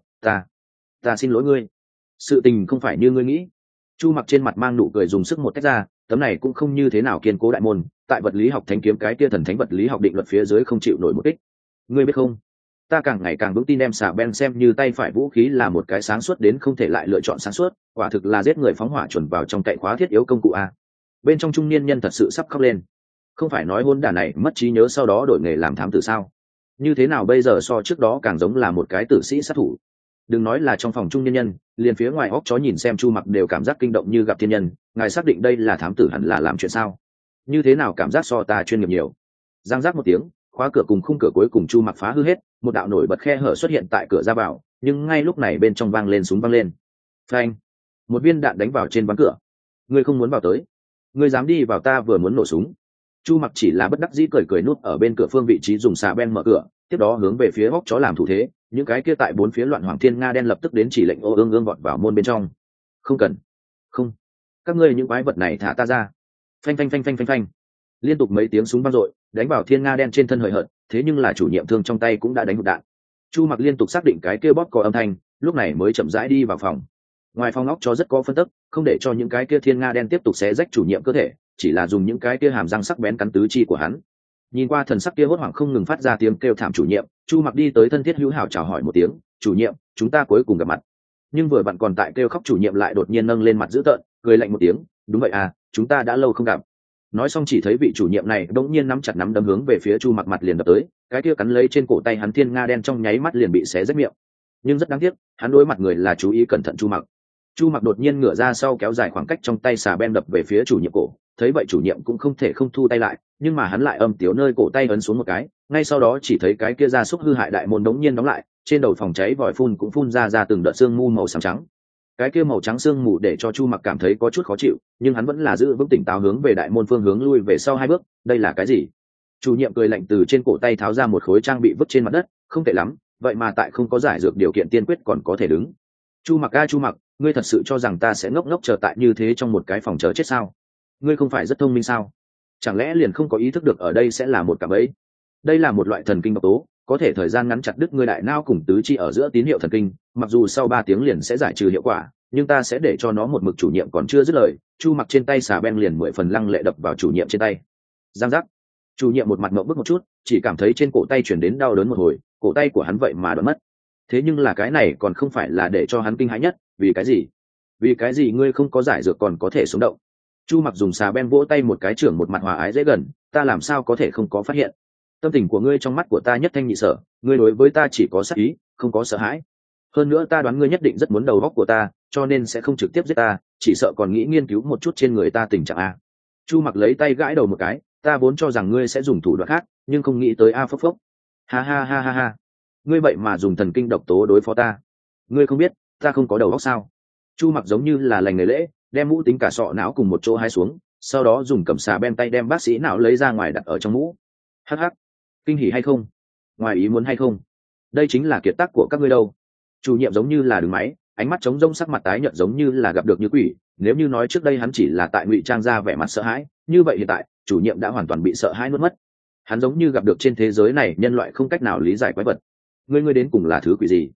Ta xin lỗi ngươi, sự tình không phải như ngươi nghĩ. Chu Mặc trên mặt mang nụ cười dùng sức một tách ra, tấm này cũng không như thế nào kiên cố đại môn, tại vật lý học thánh kiếm cái kia thần thánh vật lý học định luật phía dưới không chịu nổi một kích. Ngươi biết không, ta càng ngày càng vững tin đem xà beng xem như tay phải vũ khí là một cái sáng suốt đến không thể lại lựa chọn sáng suốt, quả thực là giết người phóng hỏa chuẩn vào trong cậy khóa thiết yếu công cụ a. Bên trong trung niên nhân thật sự sắp khóc lên. Không phải nói hôn đản này mất trí nhớ sau đó đổi nghề làm thám tử sao? Như thế nào bây giờ so trước đó càng giống là một cái tử sĩ sát thủ. Đừng nói là trong phòng trung niên nhân, liền phía ngoài óc chó nhìn xem Chu Mặc đều cảm giác kinh động như gặp thiên nhân. Ngài xác định đây là thám tử hẳn là làm chuyện sao? Như thế nào cảm giác so ta chuyên nghiệp nhiều. Giang giác một tiếng, khóa cửa cùng khung cửa cuối cùng Chu Mặc phá hư hết, một đạo nổi bật khe hở xuất hiện tại cửa ra vào, nhưng ngay lúc này bên trong vang lên súng vang lên. Phanh! Một viên đạn đánh vào trên ván cửa. Ngươi không muốn vào tới, ngươi dám đi vào ta vừa muốn nổ súng. Chu Mặc chỉ là bất đắc dĩ cười cười nút ở bên cửa phương vị trí dùng xà beng mở cửa, tiếp đó hướng về phía óc chó làm thủ thế. Những cái kia tại bốn phía loạn hoàng thiên nga đen lập tức đến chỉ lệnh ô ương ương vọt vào môn bên trong. Không cần, không, các ngươi những quái vật này thả ta ra. Phanh phanh phanh phanh phanh phanh, liên tục mấy tiếng súng vang dội đánh vào thiên nga đen trên thân hời hợt, thế nhưng là chủ nhiệm thương trong tay cũng đã đánh hụt đạn. Chu Mặc liên tục xác định cái kia bóp cò âm thanh, lúc này mới chậm rãi đi vào phòng. Ngoài phòng óc chó rất có phân tức, không để cho những cái kia thiên nga đen tiếp tục xé rách chủ nhiệm cơ thể, chỉ là dùng những cái kia hàm răng sắc bén cắn tứ chi của hắn. Nhìn qua thần sắc kia hốt hoảng không ngừng phát ra tiếng kêu thảm chủ nhiệm, Chu Mặc đi tới thân thiết hữu hảo chào hỏi một tiếng. Chủ nhiệm, chúng ta cuối cùng gặp mặt. Nhưng vừa bạn còn tại kêu khóc chủ nhiệm lại đột nhiên nâng lên mặt dữ tợn, cười lạnh một tiếng. Đúng vậy à, chúng ta đã lâu không gặp. Nói xong chỉ thấy vị chủ nhiệm này đống nhiên nắm chặt nắm đấm hướng về phía Chu Mặc mặt liền đập tới, cái kia cắn lấy trên cổ tay hắn thiên nga đen trong nháy mắt liền bị xé rách miệng. Nhưng rất đáng tiếc, hắn đối mặt người là chú ý cẩn thận Chu Mặc. Chu Mặc đột nhiên ngửa ra sau kéo dài khoảng cách trong tay xà beng đập về phía chủ nhiệm cổ, thấy vậy chủ nhiệm cũng không thể không thu tay lại, nhưng mà hắn lại âm tiếu nơi cổ tay ấn xuống một cái, ngay sau đó chỉ thấy cái kia gia súc hư hại đại môn đống nhiên đóng lại, trên đầu phòng cháy vòi phun cũng phun ra từng đợt sương mù màu xám trắng. Cái kia màu trắng sương mù để cho Chu Mặc cảm thấy có chút khó chịu, nhưng hắn vẫn là giữ vững tỉnh táo hướng về đại môn phương hướng lui về sau hai bước. Đây là cái gì? Chủ nhiệm cười lạnh từ trên cổ tay tháo ra một khối trang bị vứt trên mặt đất. Không tệ lắm, vậy mà tại không có giải dược điều kiện tiên quyết còn có thể đứng. Chu Mặc a Chu Mặc, ngươi thật sự cho rằng ta sẽ ngốc ngốc chờ tại như thế trong một cái phòng chờ chết sao? Ngươi không phải rất thông minh sao? Chẳng lẽ liền không có ý thức được ở đây sẽ là một cạm bẫy? Đây là một loại thần kinh độc tố, có thể thời gian ngắn chặt đứt ngươi đại não cùng tứ chi ở giữa tín hiệu thần kinh, mặc dù sau 3 tiếng liền sẽ giải trừ hiệu quả, nhưng ta sẽ để cho nó một mực. Chủ nhiệm còn chưa dứt lời, Chu Mặc trên tay xà beng liền 10 phần lăng lệ đập vào chủ nhiệm trên tay. Giang giác. Chủ nhiệm một mặt ngậm bức một chút, chỉ cảm thấy trên cổ tay chuyển đến đau đớn một hồi, cổ tay của hắn vậy mà đoạn mất. Thế nhưng là cái này còn không phải là để cho hắn kinh hãi nhất, vì cái gì? Vì cái gì ngươi không có giải dược còn có thể sống động? Chu Mặc dùng xà beng vỗ tay một cái, trưởng một mặt hòa ái dễ gần, ta làm sao có thể không có phát hiện? Tâm tình của ngươi trong mắt của ta nhất thanh nhị sở, ngươi đối với ta chỉ có sát ý, không có sợ hãi. Hơn nữa ta đoán ngươi nhất định rất muốn đầu óc của ta, cho nên sẽ không trực tiếp giết ta, chỉ sợ còn nghĩ nghiên cứu một chút trên người ta tình trạng a. Chu Mặc lấy tay gãi đầu một cái, ta vốn cho rằng ngươi sẽ dùng thủ đoạn khác, nhưng không nghĩ tới a phốc phốc. Ha ha ha ha ha. Ngươi vậy mà dùng thần kinh độc tố đối phó ta. Ngươi không biết, ta không có đầu óc sao? Chu Mặc giống như là lành nghề lễ, đem mũ tính cả sọ não cùng một chỗ hai xuống, sau đó dùng cầm xà beng tay đem bác sĩ não lấy ra ngoài đặt ở trong mũ. Hắc hắc. Kinh hỉ hay không? Ngoài ý muốn hay không? Đây chính là kiệt tác của các ngươi đâu. Chủ nhiệm giống như là đứng máy, ánh mắt trống rỗng, sắc mặt tái nhợt giống như là gặp được như quỷ. Nếu như nói trước đây hắn chỉ là tại ngụy trang ra vẻ mặt sợ hãi, như vậy hiện tại chủ nhiệm đã hoàn toàn bị sợ hãi nuốt mất. Hắn giống như gặp được trên thế giới này nhân loại không cách nào lý giải quái vật. Ngươi đến cùng là thứ quỷ gì?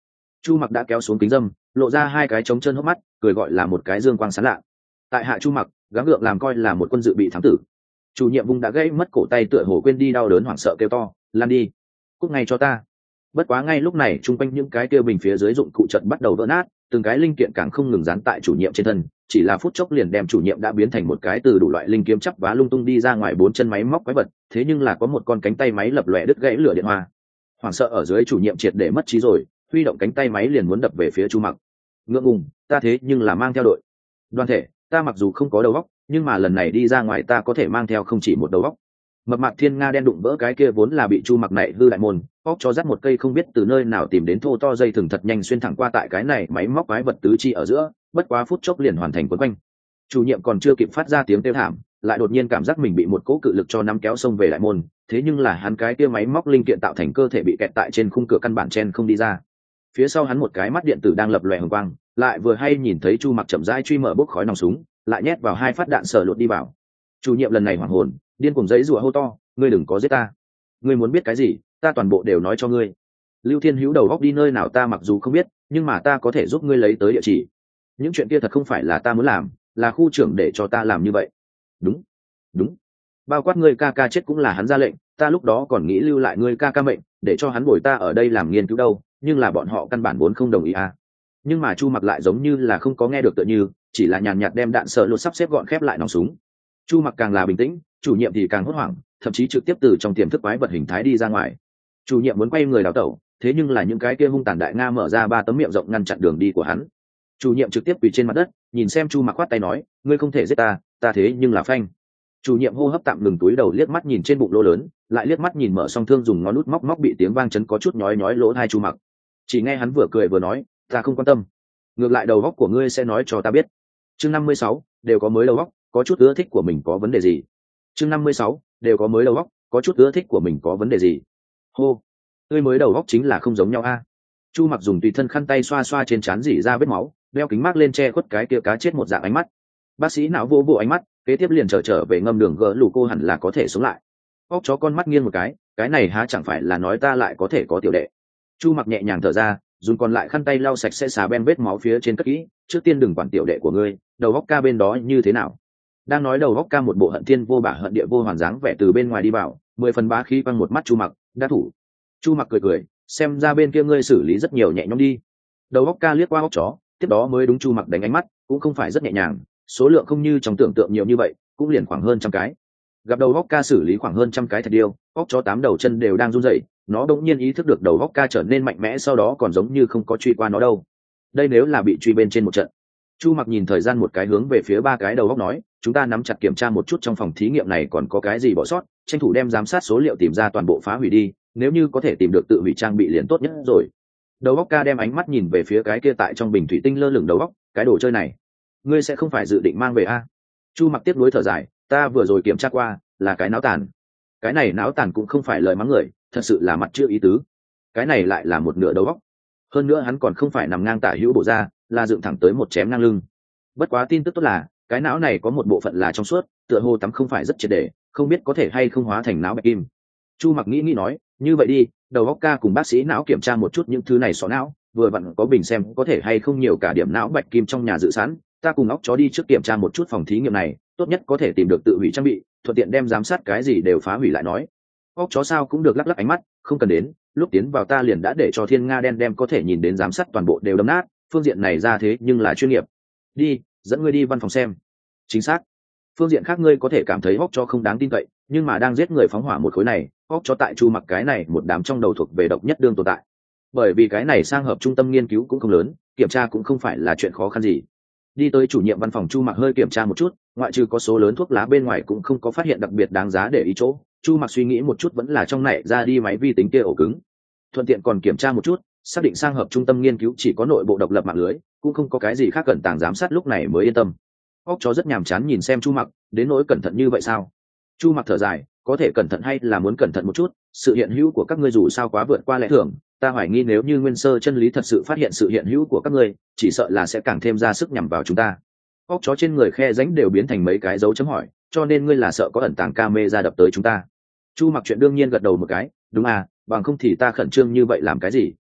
Chu Mặc đã kéo xuống kính dâm, lộ ra hai cái trống chân hốc mắt, cười gọi là một cái dương quang sáng lạ. Tại hạ Chu Mặc, gắng gượng làm coi là một quân dự bị thám tử. Chủ nhiệm vùng đã gãy mất cổ tay, tựa hồ quên đi đau đớn, hoảng sợ kêu to, lan đi, cút ngay cho ta. Bất quá ngay lúc này chung quanh những cái kia bình phía dưới dụng cụ trận bắt đầu vỡ nát, từng cái linh kiện càng không ngừng dán tại chủ nhiệm trên thân, chỉ là phút chốc liền đem chủ nhiệm đã biến thành một cái từ đủ loại linh kiếm chắp vá lung tung đi ra ngoài bốn chân máy móc quái vật, thế nhưng là có một con cánh tay máy lập lòe đứt gãy lửa điện hoa. Hoảng sợ ở dưới, chủ nhiệm triệt để mất trí rồi, huy động cánh tay máy liền muốn đập về phía Chu Mặc. Ngượng ngùng, ta thế nhưng là mang theo đội đoàn thể, ta mặc dù không có đầu óc, nhưng mà lần này đi ra ngoài ta có thể mang theo không chỉ một đầu óc. Mập mạp thiên nga đen đụng vỡ cái kia vốn là bị Chu Mặc nảy hư đại môn, óc cho dắt một cây không biết từ nơi nào tìm đến thô to dây thừng thật nhanh xuyên thẳng qua tại cái này máy móc quái vật tứ chi ở giữa, bất quá phút chốc liền hoàn thành quấn quanh. Chủ nhiệm còn chưa kịp phát ra tiếng kêu thảm, lại đột nhiên cảm giác mình bị một cỗ cự lực cho nắm kéo xông về đại môn, thế nhưng là hắn cái kia máy móc linh kiện tạo thành cơ thể bị kẹt tại trên khung cửa, căn bản chen không đi ra. Phía sau hắn một cái mắt điện tử đang lập lòe hồng quang, lại vừa hay nhìn thấy Chu Mặc chậm rãi truy mở bốc khói nòng súng, lại nhét vào hai phát đạn sờ lột đi vào. Chủ nhiệm lần này hoảng hồn, điên cuồng giãy giụa hô to, ngươi đừng có giết ta, ngươi muốn biết cái gì ta toàn bộ đều nói cho ngươi. Lưu Thiên Hữu đầu góc đi nơi nào ta mặc dù không biết, nhưng mà ta có thể giúp ngươi lấy tới địa chỉ. Những chuyện kia thật không phải là ta muốn làm, là khu trưởng để cho ta làm như vậy. Đúng, đúng, bao quát ngươi ca ca chết cũng là hắn ra lệnh, ta lúc đó còn nghĩ lưu lại ngươi ca ca mệnh để cho hắn bồi ta ở đây làm nghiên cứu đâu, nhưng là bọn họ căn bản vốn không đồng ý à. Nhưng mà Chu Mặc lại giống như là không có nghe được, tựa như chỉ là nhàn nhạt đem đạn sợ lột sắp xếp gọn khép lại nòng súng. Chu Mặc càng là bình tĩnh, chủ nhiệm thì càng hốt hoảng, thậm chí trực tiếp từ trong tiềm thức quái vật hình thái đi ra ngoài. Chủ nhiệm muốn quay người đào tẩu, thế nhưng là những cái kia hung tàn đại nga mở ra 3 tấm miệng rộng ngăn chặn đường đi của hắn. Chủ nhiệm trực tiếp quỳ trên mặt đất, nhìn xem Chu Mặc khoát tay nói, ngươi không thể giết ta, ta thế nhưng là phanh. Chủ nhiệm hô hấp tạm ngừng, túi đầu liếc mắt nhìn trên bụng lỗ lớn, lại liếc mắt nhìn mở song thương dùng ngón nút móc móc bị tiếng vang chấn có chút nhói nhói lỗ tai Chu Mặc. Chỉ nghe hắn vừa cười vừa nói, ta không quan tâm, ngược lại đầu óc của ngươi sẽ nói cho ta biết. Chương 56, đều có mới đầu óc, có chút ưa thích của mình có vấn đề gì. Chương 56, đều có mới đầu óc, có chút ưa thích của mình có vấn đề gì. Hô, ngươi mới đầu óc chính là không giống nhau a. Chu Mặc dùng tùy thân khăn tay xoa xoa trên trán rỉ ra vết máu, đeo kính mác lên che khuất cái kia cá chết một dạng ánh mắt. Bác sĩ não vô vô ánh mắt, kế tiếp liền trở về ngâm đường gỡ lù cô hẳn là có thể sống lại. Óc chó con mắt nghiêng một cái này há chẳng phải là nói ta lại có thể có tiểu đệ. Chu Mặc nhẹ nhàng thở ra, dùng còn lại khăn tay lau sạch sẽ xà ben vết máu phía trên cất kỹ, trước tiên đừng quản tiểu đệ của ngươi, đầu óc ca bên đó như thế nào. Đang nói đầu óc ca một bộ hận thiên vô bả hận địa vô hoàn dáng vẻ từ bên ngoài đi vào, 10 phần bá khí quăng một mắt Chu Mặc, đã thủ. Chu Mặc cười cười, xem ra bên kia ngươi xử lý rất nhiều nhẹ nhõm đi. Đầu óc ca liếc qua óc chó, tiếp đó mới đúng Chu Mặc đánh ánh mắt, cũng không phải rất nhẹ nhàng, số lượng không như trong tưởng tượng nhiều như vậy, cũng liền khoảng hơn 100 cái. Gặp đầu óc ca xử lý khoảng hơn 100 cái thạch điêu, óc chó 8 đầu chân đều đang run rẩy, nó đột nhiên ý thức được đầu óc ca trở nên mạnh mẽ, sau đó còn giống như không có truy qua nó đâu. Đây nếu là bị truy bên trên một trận. Chu Mặc nhìn thời gian một cái, hướng về phía 3 cái đầu óc nói, chúng ta nắm chặt kiểm tra một chút trong phòng thí nghiệm này còn có cái gì bỏ sót, tranh thủ đem giám sát số liệu tìm ra toàn bộ phá hủy đi, nếu như có thể tìm được tự hủy trang bị liền tốt nhất rồi. Đầu óc ca đem ánh mắt nhìn về phía cái kia tại trong bình thủy tinh lơ lửng đầu óc, cái đồ chơi này ngươi sẽ không phải dự định mang về a? Chu Mặc tiếp nối thở dài, ta vừa rồi kiểm tra qua, là cái não tàn. Cái này não tàn cũng không phải lời mắng người, thật sự là mặt chưa ý tứ. Cái này lại là một nửa đầu óc, hơn nữa hắn còn không phải nằm ngang tả hữu bổ ra, là dựng thẳng tới một chém ngang lưng. Bất quá tin tức tốt là cái não này có một bộ phận là trong suốt, tựa hồ tắm không phải rất triệt để, không biết có thể hay không hóa thành não bạch kim. Chu Mặc nghĩ nói, như vậy đi, đầu óc ca cùng bác sĩ não kiểm tra một chút những thứ này xó não, vừa vặn có bình xem có thể hay không nhiều cả điểm não bạch kim trong nhà dự sẵn, ta cùng óc chó đi trước kiểm tra một chút phòng thí nghiệm này, tốt nhất có thể tìm được tự hủy trang bị, thuận tiện đem giám sát cái gì đều phá hủy lại nói. Óc chó sao cũng được lắc lắc ánh mắt, không cần đến, lúc tiến vào ta liền đã để cho thiên nga đen đem có thể nhìn đến giám sát toàn bộ đều đấm nát, phương diện này ra thế nhưng là chuyên nghiệp. Đi, dẫn ngươi đi văn phòng xem. Chính xác. Phương diện khác ngươi có thể cảm thấy óc chó không đáng tin cậy, nhưng mà đang giết người phóng hỏa một khối này, óc chó tại Chu Mặc cái này một đám trong đầu thuộc về độc nhất đương tồn tại. Bởi vì cái này sang hợp trung tâm nghiên cứu cũng không lớn, kiểm tra cũng không phải là chuyện khó khăn gì. Đi tới chủ nhiệm văn phòng, Chu Mặc hơi kiểm tra một chút, ngoại trừ có số lớn thuốc lá bên ngoài cũng không có phát hiện đặc biệt đáng giá để ý chỗ. Chu Mặc suy nghĩ một chút vẫn là trong này ra đi máy vi tính kia ổ cứng, thuận tiện còn kiểm tra một chút, xác định sang hợp trung tâm nghiên cứu chỉ có nội bộ độc lập mạng lưới, cũng không có cái gì khác cần tàng giám sát, lúc này mới yên tâm. Óc chó rất nhàm chán nhìn xem Chu Mặc, đến nỗi cẩn thận như vậy sao? Chu Mặc thở dài, có thể cẩn thận hay là muốn cẩn thận một chút, sự hiện hữu của các ngươi dù sao quá vượt qua lẽ thường, ta hoài nghi nếu như Nguyên Sơ chân lý thật sự phát hiện sự hiện hữu của các ngươi, chỉ sợ là sẽ càng thêm ra sức nhằm vào chúng ta. Óc chó trên người khe rãnh đều biến thành mấy cái dấu chấm hỏi, cho nên ngươi là sợ có ẩn tàng camera đập tới chúng ta. Chu Mặc chuyện đương nhiên gật đầu một cái, đúng à, bằng không thì ta khẩn trương như vậy làm cái gì?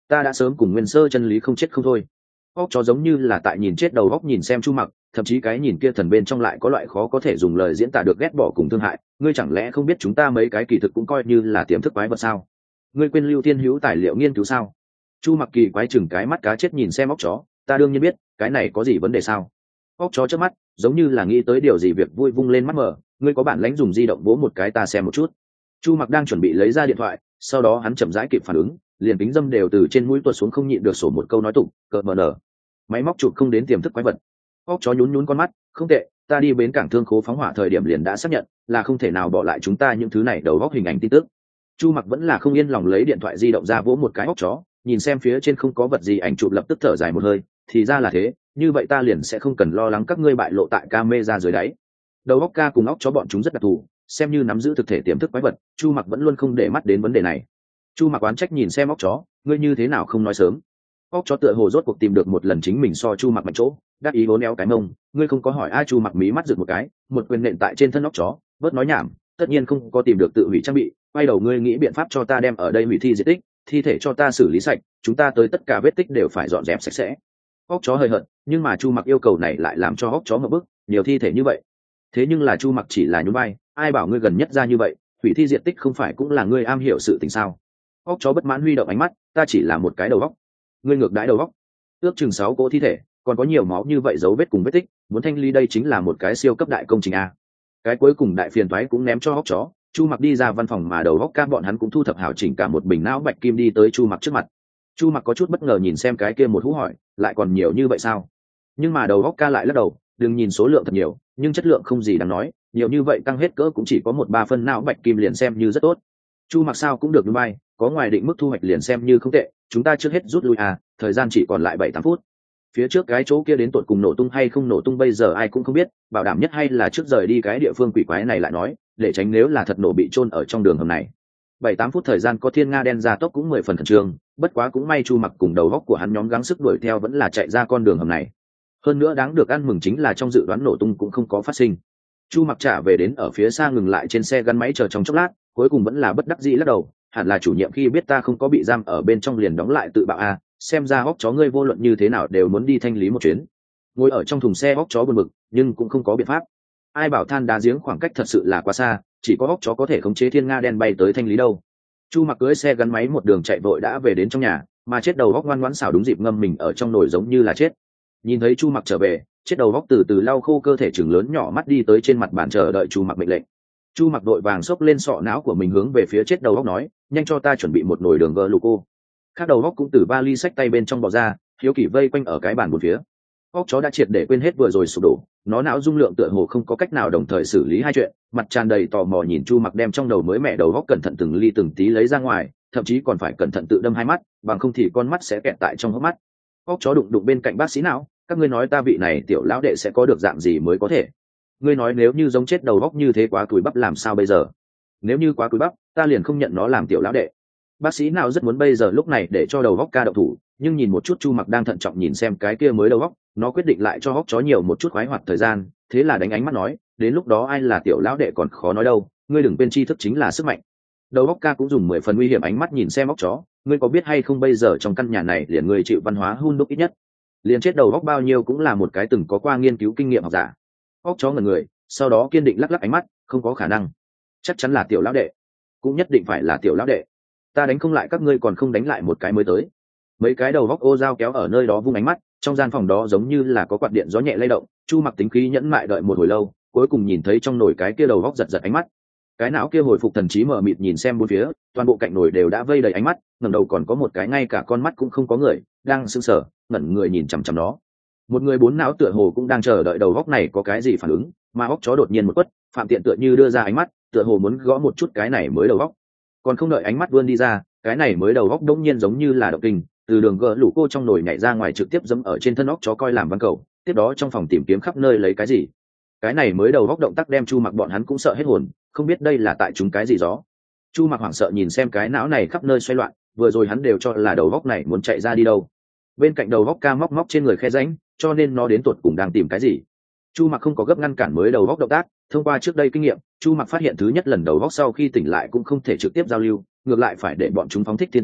ta đã sớm cùng nguyên sơ chân lý không chết không thôi. Óc chó giống như là tại nhìn chết đầu óc nhìn xem Chu Mặc, thậm chí cái nhìn kia thần bên trong lại có loại khó có thể dùng lời diễn tả được ghét bỏ cùng thương hại. Ngươi chẳng lẽ không biết chúng ta mấy cái kỳ thực cũng coi như là tiềm thức quái vật sao? Ngươi quên Lưu Thiên Hữu tài liệu nghiên cứu sao? Chu Mặc kỳ quái chừng cái mắt cá chết nhìn xem óc chó, ta đương nhiên biết, cái này có gì vấn đề sao? Óc chó chớp mắt, giống như là nghĩ tới điều gì việc vui vung lên mắt mở, ngươi có bản lãnh dùng di động vỗ một cái ta xem một chút. Chu Mặc đang chuẩn bị lấy ra điện thoại, sau đó hắn chậm rãi kịp phản ứng, liền kính dâm đều từ trên mũi tuột xuống không nhịn được sổ một câu nói tục, cợt mờ nở. Máy móc chụp không đến tiềm thức quái vật. Óc chó nhún nhún con mắt, không tệ, ta đi bến cảng thương khố phóng hỏa thời điểm liền đã xác nhận là không thể nào bỏ lại chúng ta những thứ này đầu góc hình ảnh tin tức. Chu Mặc vẫn là không yên lòng lấy điện thoại di động ra vỗ một cái óc chó, nhìn xem phía trên không có vật gì ảnh chụp lập tức thở dài một hơi, thì ra là thế, như vậy ta liền sẽ không cần lo lắng các ngươi bại lộ tại camera dưới đáy. Đầu óc ca cùng óc chó bọn chúng rất đặc thù, xem như nắm giữ thực thể tiềm thức quái vật, Chu Mặc vẫn luôn không để mắt đến vấn đề này. Chu Mặc oán trách nhìn xem óc chó, ngươi như thế nào không nói sớm? Óc chó tựa hồ rốt cuộc tìm được một lần chính mình so Chu Mặc mạnh chỗ, đáp ý vốn éo cái mông, ngươi không có hỏi ai. Chu Mặc mí mắt giựt một cái, một quyền nện tại trên thân óc chó, bớt nói nhảm, tất nhiên không có tìm được tự hủy trang bị, quay đầu ngươi nghĩ biện pháp cho ta đem ở đây hủy thi diệt tích, thi thể cho ta xử lý sạch, chúng ta tới tất cả vết tích đều phải dọn dẹp sạch sẽ. Óc chó hơi hận, nhưng mà Chu Mặc yêu cầu này lại làm cho óc chó ngập bức, nhiều thi thể như vậy. Thế nhưng là Chu Mặc chỉ là nhún vai, ai bảo ngươi gần nhất ra như vậy, hủy thi diệt tích không phải cũng là ngươi am hiểu sự tình sao? Óc chó bất mãn huy động ánh mắt, ta chỉ là một cái đầu óc. Ngươi ngược đãi đầu óc. Ước chừng 6 cỗ thi thể, còn có nhiều máu như vậy dấu vết cùng vết tích, muốn thanh lý đây chính là một cái siêu cấp đại công trình a. Cái cuối cùng đại phiền toái cũng ném cho óc chó. Chu Mặc đi ra văn phòng mà đầu óc ca bọn hắn cũng thu thập hảo chỉnh cả một bình não bạch kim đi tới Chu Mặc trước mặt. Chu Mặc có chút bất ngờ nhìn xem cái kia một hũ hỏi, lại còn nhiều như vậy sao? Nhưng mà đầu óc ca lại lắc đầu, đừng nhìn số lượng thật nhiều, nhưng chất lượng không gì đáng nói, nhiều như vậy tăng hết cỡ cũng chỉ có 1/3 phân não bạch kim liền xem như rất tốt. Chu Mặc sao cũng được, bay, có ngoài định mức thu hoạch liền xem như không tệ, chúng ta trước hết rút lui à, thời gian chỉ còn lại 7-8 phút. Phía trước cái chỗ kia đến tụt cùng nổ tung hay không nổ tung bây giờ ai cũng không biết, bảo đảm nhất hay là trước rời đi cái địa phương quỷ quái này lại nói, để tránh nếu là thật nổ bị chôn ở trong đường hầm này. 7-8 phút thời gian có thiên nga đen ra tốc cũng 10 phần khẩn trương, bất quá cũng may Chu Mặc cùng đầu góc của hắn nhóm gắng sức đuổi theo vẫn là chạy ra con đường hầm này. Hơn nữa đáng được ăn mừng chính là trong dự đoán nổ tung cũng không có phát sinh. Chu Mặc trả về đến ở phía xa ngừng lại trên xe gắn máy chờ trong chốc lát, cuối cùng vẫn là bất đắc dĩ lắc đầu, hẳn là chủ nhiệm khi biết ta không có bị giam ở bên trong liền đóng lại tự bạo a, xem ra óc chó ngươi vô luận như thế nào đều muốn đi thanh lý một chuyến. Ngồi ở trong thùng xe óc chó buồn bực, nhưng cũng không có biện pháp. Ai bảo than đá giếng khoảng cách thật sự là quá xa, chỉ có óc chó có thể khống chế thiên nga đen bay tới thanh lý đâu. Chu Mặc cưỡi xe gắn máy một đường chạy vội đã về đến trong nhà, mà chết đầu óc ngoan ngoãn xảo đúng dịp ngâm mình ở trong nồi giống như là chết. Nhìn thấy Chu Mặc trở về, chết đầu óc từ từ lau khô cơ thể trừng lớn nhỏ mắt đi tới trên mặt bàn chờ đợi Chu Mặc mệnh lệnh. Chu Mặc đội vàng xốc lên sọ não của mình hướng về phía chết đầu óc nói, nhanh cho ta chuẩn bị một nồi đường gơ luco. Khác đầu óc cũng từ vali xách tay bên trong bò ra, hiếu kỳ vây quanh ở cái bàn một phía. Óc chó đã triệt để quên hết vừa rồi sụp đổ, nó não dung lượng tựa hồ không có cách nào đồng thời xử lý hai chuyện, mặt tràn đầy tò mò nhìn Chu Mặc đem trong đầu mới mẹ đầu óc cẩn thận từng ly từng tí lấy ra ngoài, thậm chí còn phải cẩn thận tự đâm hai mắt, bằng không thì con mắt sẽ kẹt tại trong hốc mắt. Óc chó đụng đụng bên cạnh bác sĩ não, các ngươi nói ta vị này tiểu lão đệ sẽ có được dạng gì mới có thể? Ngươi nói nếu như giống chết đầu óc như thế quá cùi bắp làm sao bây giờ? Nếu như quá cùi bắp, ta liền không nhận nó làm tiểu lão đệ. Bác sĩ nào rất muốn bây giờ lúc này để cho đầu óc ca động thủ, nhưng nhìn một chút Chu Mặc đang thận trọng nhìn xem cái kia mới đầu óc, nó quyết định lại cho óc chó nhiều một chút khoái hoạt thời gian, thế là đánh ánh mắt nói, đến lúc đó ai là tiểu lão đệ còn khó nói đâu, ngươi đừng quên tri thức chính là sức mạnh. Đầu óc ca cũng dùng 10 phần nguy hiểm ánh mắt nhìn xem óc chó, ngươi có biết hay không bây giờ trong căn nhà này liền người chịu văn hóa hun đúc ít nhất liền chết đầu óc bao nhiêu cũng là một cái từng có qua nghiên cứu kinh nghiệm học giả. Óc chó ngẩn người, sau đó kiên định lắc lắc ánh mắt, không có khả năng, chắc chắn là tiểu lão đệ, cũng nhất định phải là tiểu lão đệ, ta đánh không lại các ngươi còn không đánh lại một cái mới tới. Mấy cái đầu óc ô dao kéo ở nơi đó vung ánh mắt, trong gian phòng đó giống như là có quạt điện gió nhẹ lay động. Chu Mặc tính khí nhẫn mại đợi một hồi lâu, cuối cùng nhìn thấy trong nồi cái kia đầu óc giật giật ánh mắt. Cái não kia hồi phục thần trí mở mịt nhìn xem bốn phía, toàn bộ cạnh nồi đều đã vây đầy ánh mắt, ngẩng đầu còn có một cái ngay cả con mắt cũng không có người đang sững sờ ngẩn người nhìn chằm chằm nó. Một người bốn não tựa hồ cũng đang chờ đợi đầu óc này có cái gì phản ứng, mà óc chó đột nhiên một quất, phạm tiện tựa như đưa ra ánh mắt, tựa hồ muốn gõ một chút cái này mới đầu óc. Còn không đợi ánh mắt vươn đi ra, cái này mới đầu óc đống nhiên giống như là động kinh, từ đường gỡ lũ cô trong nồi nhảy ra ngoài trực tiếp dẫm ở trên thân óc chó coi làm văn cầu. Tiếp đó trong phòng tìm kiếm khắp nơi lấy cái gì. Cái này mới đầu óc động tác đem Chu Mặc bọn hắn cũng sợ hết hồn, không biết đây là tại chúng cái gì gió. Chu Mặc hoảng sợ nhìn xem cái não này khắp nơi xoay loạn, vừa rồi hắn đều cho là đầu óc này muốn chạy ra đi đâu. Bên cạnh đầu óc ca móc móc trên người khe rãnh, cho nên nó đến tuột cùng đang tìm cái gì. Chu Mặc không có gấp ngăn cản mới đầu óc động tác, thông qua trước đây kinh nghiệm, Chu Mặc phát hiện thứ nhất lần đầu óc sau khi tỉnh lại cũng không thể trực tiếp giao lưu, ngược lại phải để bọn chúng phóng thích thiên tính,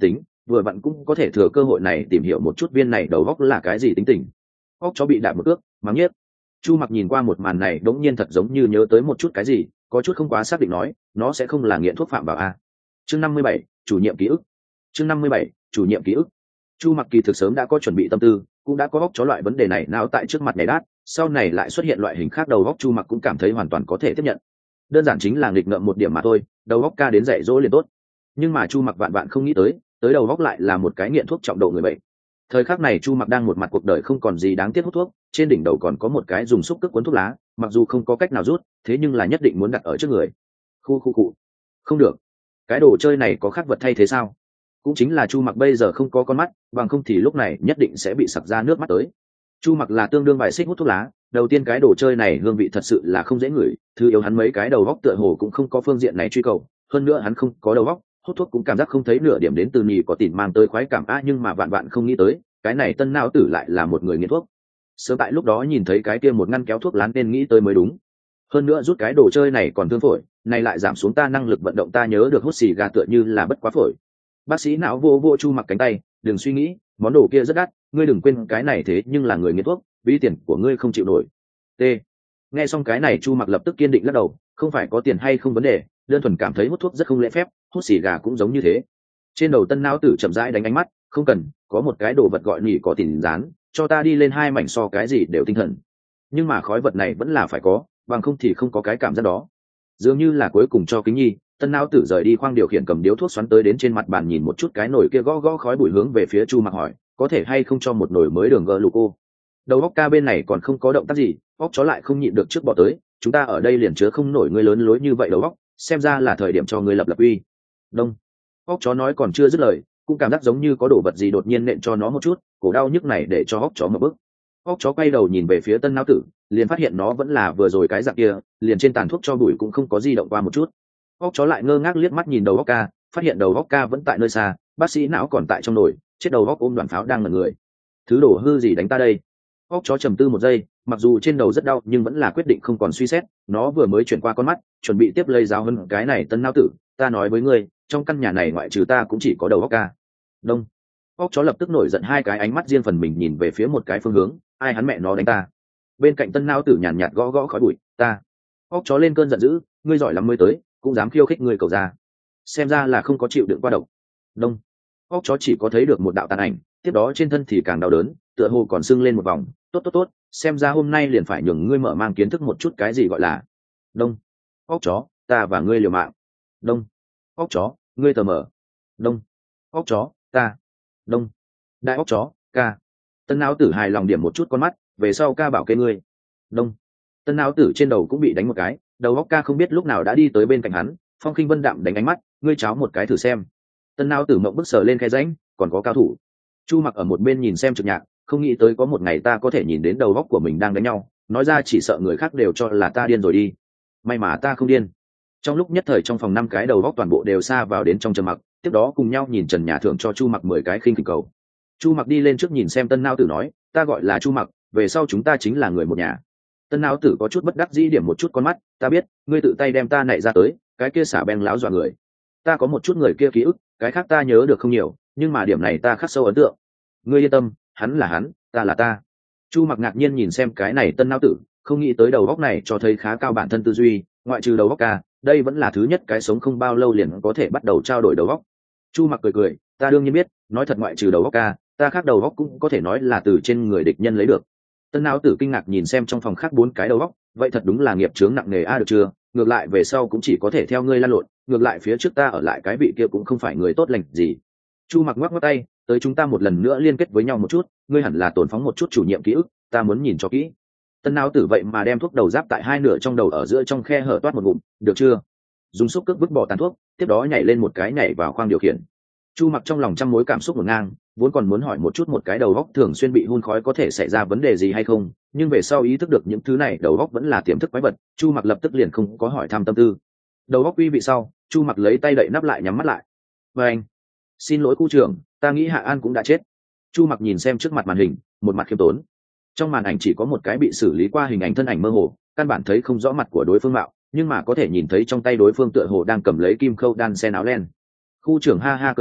vừa vặn cũng có thể thừa cơ hội này tìm hiểu một chút viên này đầu góc là cái gì tính tình. Óc chó bị đạp một ước mắng nhiếc. Chu Mặc nhìn qua một màn này đống nhiên thật giống như nhớ tới một chút cái gì, có chút không quá xác định nói nó sẽ không là nghiện thuốc phạm vào a. Chương 57, chủ nhiệm ký ức. Chương 57, chủ nhiệm ký ức. Chu Mặc kỳ thực sớm đã có chuẩn bị tâm tư, cũng đã có óc chó loại vấn đề này não tại trước mặt này đát, sau này lại xuất hiện loại hình khác đầu óc Chu Mặc cũng cảm thấy hoàn toàn có thể tiếp nhận. Đơn giản chính là nghịch ngợm một điểm mà thôi, đầu óc ca đến dạy dỗ liền tốt. Nhưng mà Chu Mặc vạn vạn không nghĩ tới đầu óc lại là một cái nghiện thuốc trọng độ người bệnh. Thời khắc này Chu Mặc đang một mặt cuộc đời không còn gì đáng tiếc hút thuốc, trên đỉnh đầu còn có một cái dùng xúc cước cuốn thuốc lá, mặc dù không có cách nào rút, thế nhưng là nhất định muốn đặt ở trước người. Khu. Không được, cái đồ chơi này có khác vật thay thế sao? Cũng chính là Chu Mặc bây giờ không có con mắt, bằng không thì lúc này nhất định sẽ bị sặc ra nước mắt tới. Chu Mặc là tương đương bài xích hút thuốc lá, đầu tiên cái đồ chơi này hương vị thật sự là không dễ ngửi, thứ yếu hắn mấy cái đầu góc tựa hồ cũng không có phương diện này truy cầu, hơn nữa hắn không có đầu góc, hút thuốc cũng cảm giác không thấy nửa điểm đến từ nhì có tỉn mang tới khoái cảm nhưng mà vạn vạn không nghĩ tới, cái này tân não tử lại là một người nghiện thuốc. Sớm tại lúc đó nhìn thấy cái kia một ngăn kéo thuốc lá nên nghĩ tới mới đúng. Hơn nữa rút cái đồ chơi này còn thương phổi, này lại giảm xuống ta năng lực vận động, ta nhớ được hút xì gà tựa như là bất quá phổi. Bác sĩ não vô Chu Mặc cánh tay, đừng suy nghĩ, món đồ kia rất đắt, ngươi đừng quên cái này thế nhưng là người nghiện thuốc, ví tiền của ngươi không chịu nổi. T. Nghe xong cái này Chu Mặc lập tức kiên định lắc đầu, không phải có tiền hay không vấn đề, đơn thuần cảm thấy hút thuốc rất không lễ phép, hút xì gà cũng giống như thế. Trên đầu tân não tử chậm rãi đánh ánh mắt, không cần, có một cái đồ vật gọi nỉ có tiền dán, cho ta đi lên 2 mảnh so cái gì đều tinh thần. Nhưng mà khói vật này vẫn là phải có, bằng không thì không có cái cảm giác đó. Dường như là cuối cùng cho kính nhi, tân não tử rời đi khoang điều khiển cầm điếu thuốc xoắn tới đến trên mặt bàn nhìn một chút cái nồi kia gõ khói bụi hướng về phía Chu Mặc hỏi, có thể hay không cho một nồi mới đường gờ lục cô. Đầu óc ca bên này còn không có động tác gì, óc chó lại không nhịn được trước bỏ tới, chúng ta ở đây liền chứa không nổi ngươi lớn lối như vậy đầu óc, xem ra là thời điểm cho ngươi lập uy. Đông. Óc chó nói còn chưa dứt lời, cũng cảm giác giống như có đồ vật gì đột nhiên nện cho nó một chút, cổ đau nhức này để cho óc chó một bước. Óc chó quay đầu nhìn về phía tân não tử, liền phát hiện nó vẫn là vừa rồi cái dạng kia, liền trên tàn thuốc cho bụi cũng không có di động qua một chút. Óc chó lại ngơ ngác liếc mắt nhìn đầu óc ca, phát hiện đầu óc ca vẫn tại nơi xa, bác sĩ não còn tại trong nồi, chết đầu óc ôm đoàn pháo đang ngẩn người. Thứ đổ hư gì đánh ta đây? Óc chó trầm tư một giây, mặc dù trên đầu rất đau nhưng vẫn là quyết định không còn suy xét, nó vừa mới chuyển qua con mắt, chuẩn bị tiếp lấy giáo hơn cái này tân não tử, ta nói với ngươi, trong căn nhà này ngoại trừ ta cũng chỉ có đầu óc ca. Đông. Óc chó lập tức nổi giận, hai cái ánh mắt riêng phần mình nhìn về phía một cái phương hướng, ai hắn mẹ nó đánh ta? Bên cạnh tân não tử nhàn nhạt gõ khói bụi, ta. Óc chó lên cơn giận dữ, ngươi giỏi lắm mới tới, cũng dám khiêu khích ngươi cầu ra. Xem ra là không có chịu đựng qua độc. Đông. Óc chó chỉ có thấy được một đạo tàn ảnh, tiếp đó trên thân thì càng đau đớn, tựa hồ còn sưng lên một vòng, tốt, xem ra hôm nay liền phải nhường ngươi mở mang kiến thức một chút cái gì gọi là. Đông. Óc chó, ta và ngươi liều mạng. Đông. Óc chó, ngươi tờ mở. Đông. Óc chó, ta. Đông. Đại óc chó, ca. Tân não tử hài lòng điểm một chút con mắt, về sau ca bảo kê ngươi. Đông. Tân não tử trên đầu cũng bị đánh một cái, đầu óc ca không biết lúc nào đã đi tới bên cạnh hắn, Phong Khinh Vân đạm đánh ánh mắt, ngươi cháo một cái thử xem. Tân não tử mộng bức sờ lên khe rãnh, còn có cao thủ. Chu Mặc ở một bên nhìn xem trực nhạc, không nghĩ tới có một ngày ta có thể nhìn đến đầu óc của mình đang đánh nhau, nói ra chỉ sợ người khác đều cho là ta điên rồi đi. May mà ta không điên. Trong lúc nhất thời trong phòng 5 cái đầu óc toàn bộ đều sa vào đến trong trầm mặc, tiếp đó cùng nhau nhìn trần nhà thưởng cho Chu Mặc 10 cái khinh khỉnh cầu. Chu Mặc đi lên trước nhìn xem tân não tử nói, ta gọi là Chu Mặc, về sau chúng ta chính là người một nhà. Tân não tử có chút bất đắc dĩ điểm một chút con mắt, ta biết, ngươi tự tay đem ta nảy ra tới, cái kia xả beng láo dọa người. Ta có một chút người kia ký ức, cái khác ta nhớ được không nhiều, nhưng mà điểm này ta khắc sâu ấn tượng. Ngươi yên tâm, hắn là hắn, ta là ta. Chu Mặc ngạc nhiên nhìn xem cái này tân não tử, không nghĩ tới đầu óc này cho thấy khá cao bản thân tư duy, ngoại trừ đầu óc ca, đây vẫn là thứ nhất cái sống không bao lâu liền có thể bắt đầu trao đổi đầu óc. Chu Mặc cười, ta đương nhiên biết, nói thật ngoại trừ đầu óc ca, ta khác đầu óc cũng có thể nói là từ trên người địch nhân lấy được. Tân não tử kinh ngạc nhìn xem trong phòng khác 4 cái đầu óc, vậy thật đúng là nghiệp chướng nặng nề được chưa? Ngược lại về sau cũng chỉ có thể theo ngươi lan lộn, ngược lại phía trước ta ở lại cái vị kia cũng không phải người tốt lành gì. Chu Mặc ngoắc ngoắc tay, tới chúng ta một lần nữa liên kết với nhau một chút, ngươi hẳn là tổn phóng một chút chủ nhiệm ký ức, ta muốn nhìn cho kỹ. Tân não tử vậy mà đem thuốc đầu giáp tại 2 nửa trong đầu ở giữa trong khe hở toát một ngụm, được chưa? Dùng xúc cước vứt bỏ tàn thuốc, tiếp đó nhảy lên một cái nhảy vào khoang điều khiển. Chu Mặc trong lòng trăm mối cảm xúc ngổn ngang, vốn còn muốn hỏi một chút một cái đầu óc thường xuyên bị hun khói có thể xảy ra vấn đề gì hay không, nhưng về sau ý thức được những thứ này đầu óc vẫn là tiềm thức quái vật, Chu Mặc lập tức liền không có hỏi thăm tâm tư. Đầu óc uy vị sau, Chu Mặc lấy tay đậy nắp lại nhắm mắt lại. Và anh, xin lỗi khu trưởng, ta nghĩ Hạ An cũng đã chết. Chu Mặc nhìn xem trước mặt màn hình, một mặt khiêm tốn. Trong màn ảnh chỉ có một cái bị xử lý qua hình ảnh thân ảnh mơ hồ, căn bản thấy không rõ mặt của đối phương mạo, nhưng mà có thể nhìn thấy trong tay đối phương tựa hồ đang cầm lấy kim khâu đan sen áo len. Khu trưởng ha ha cười,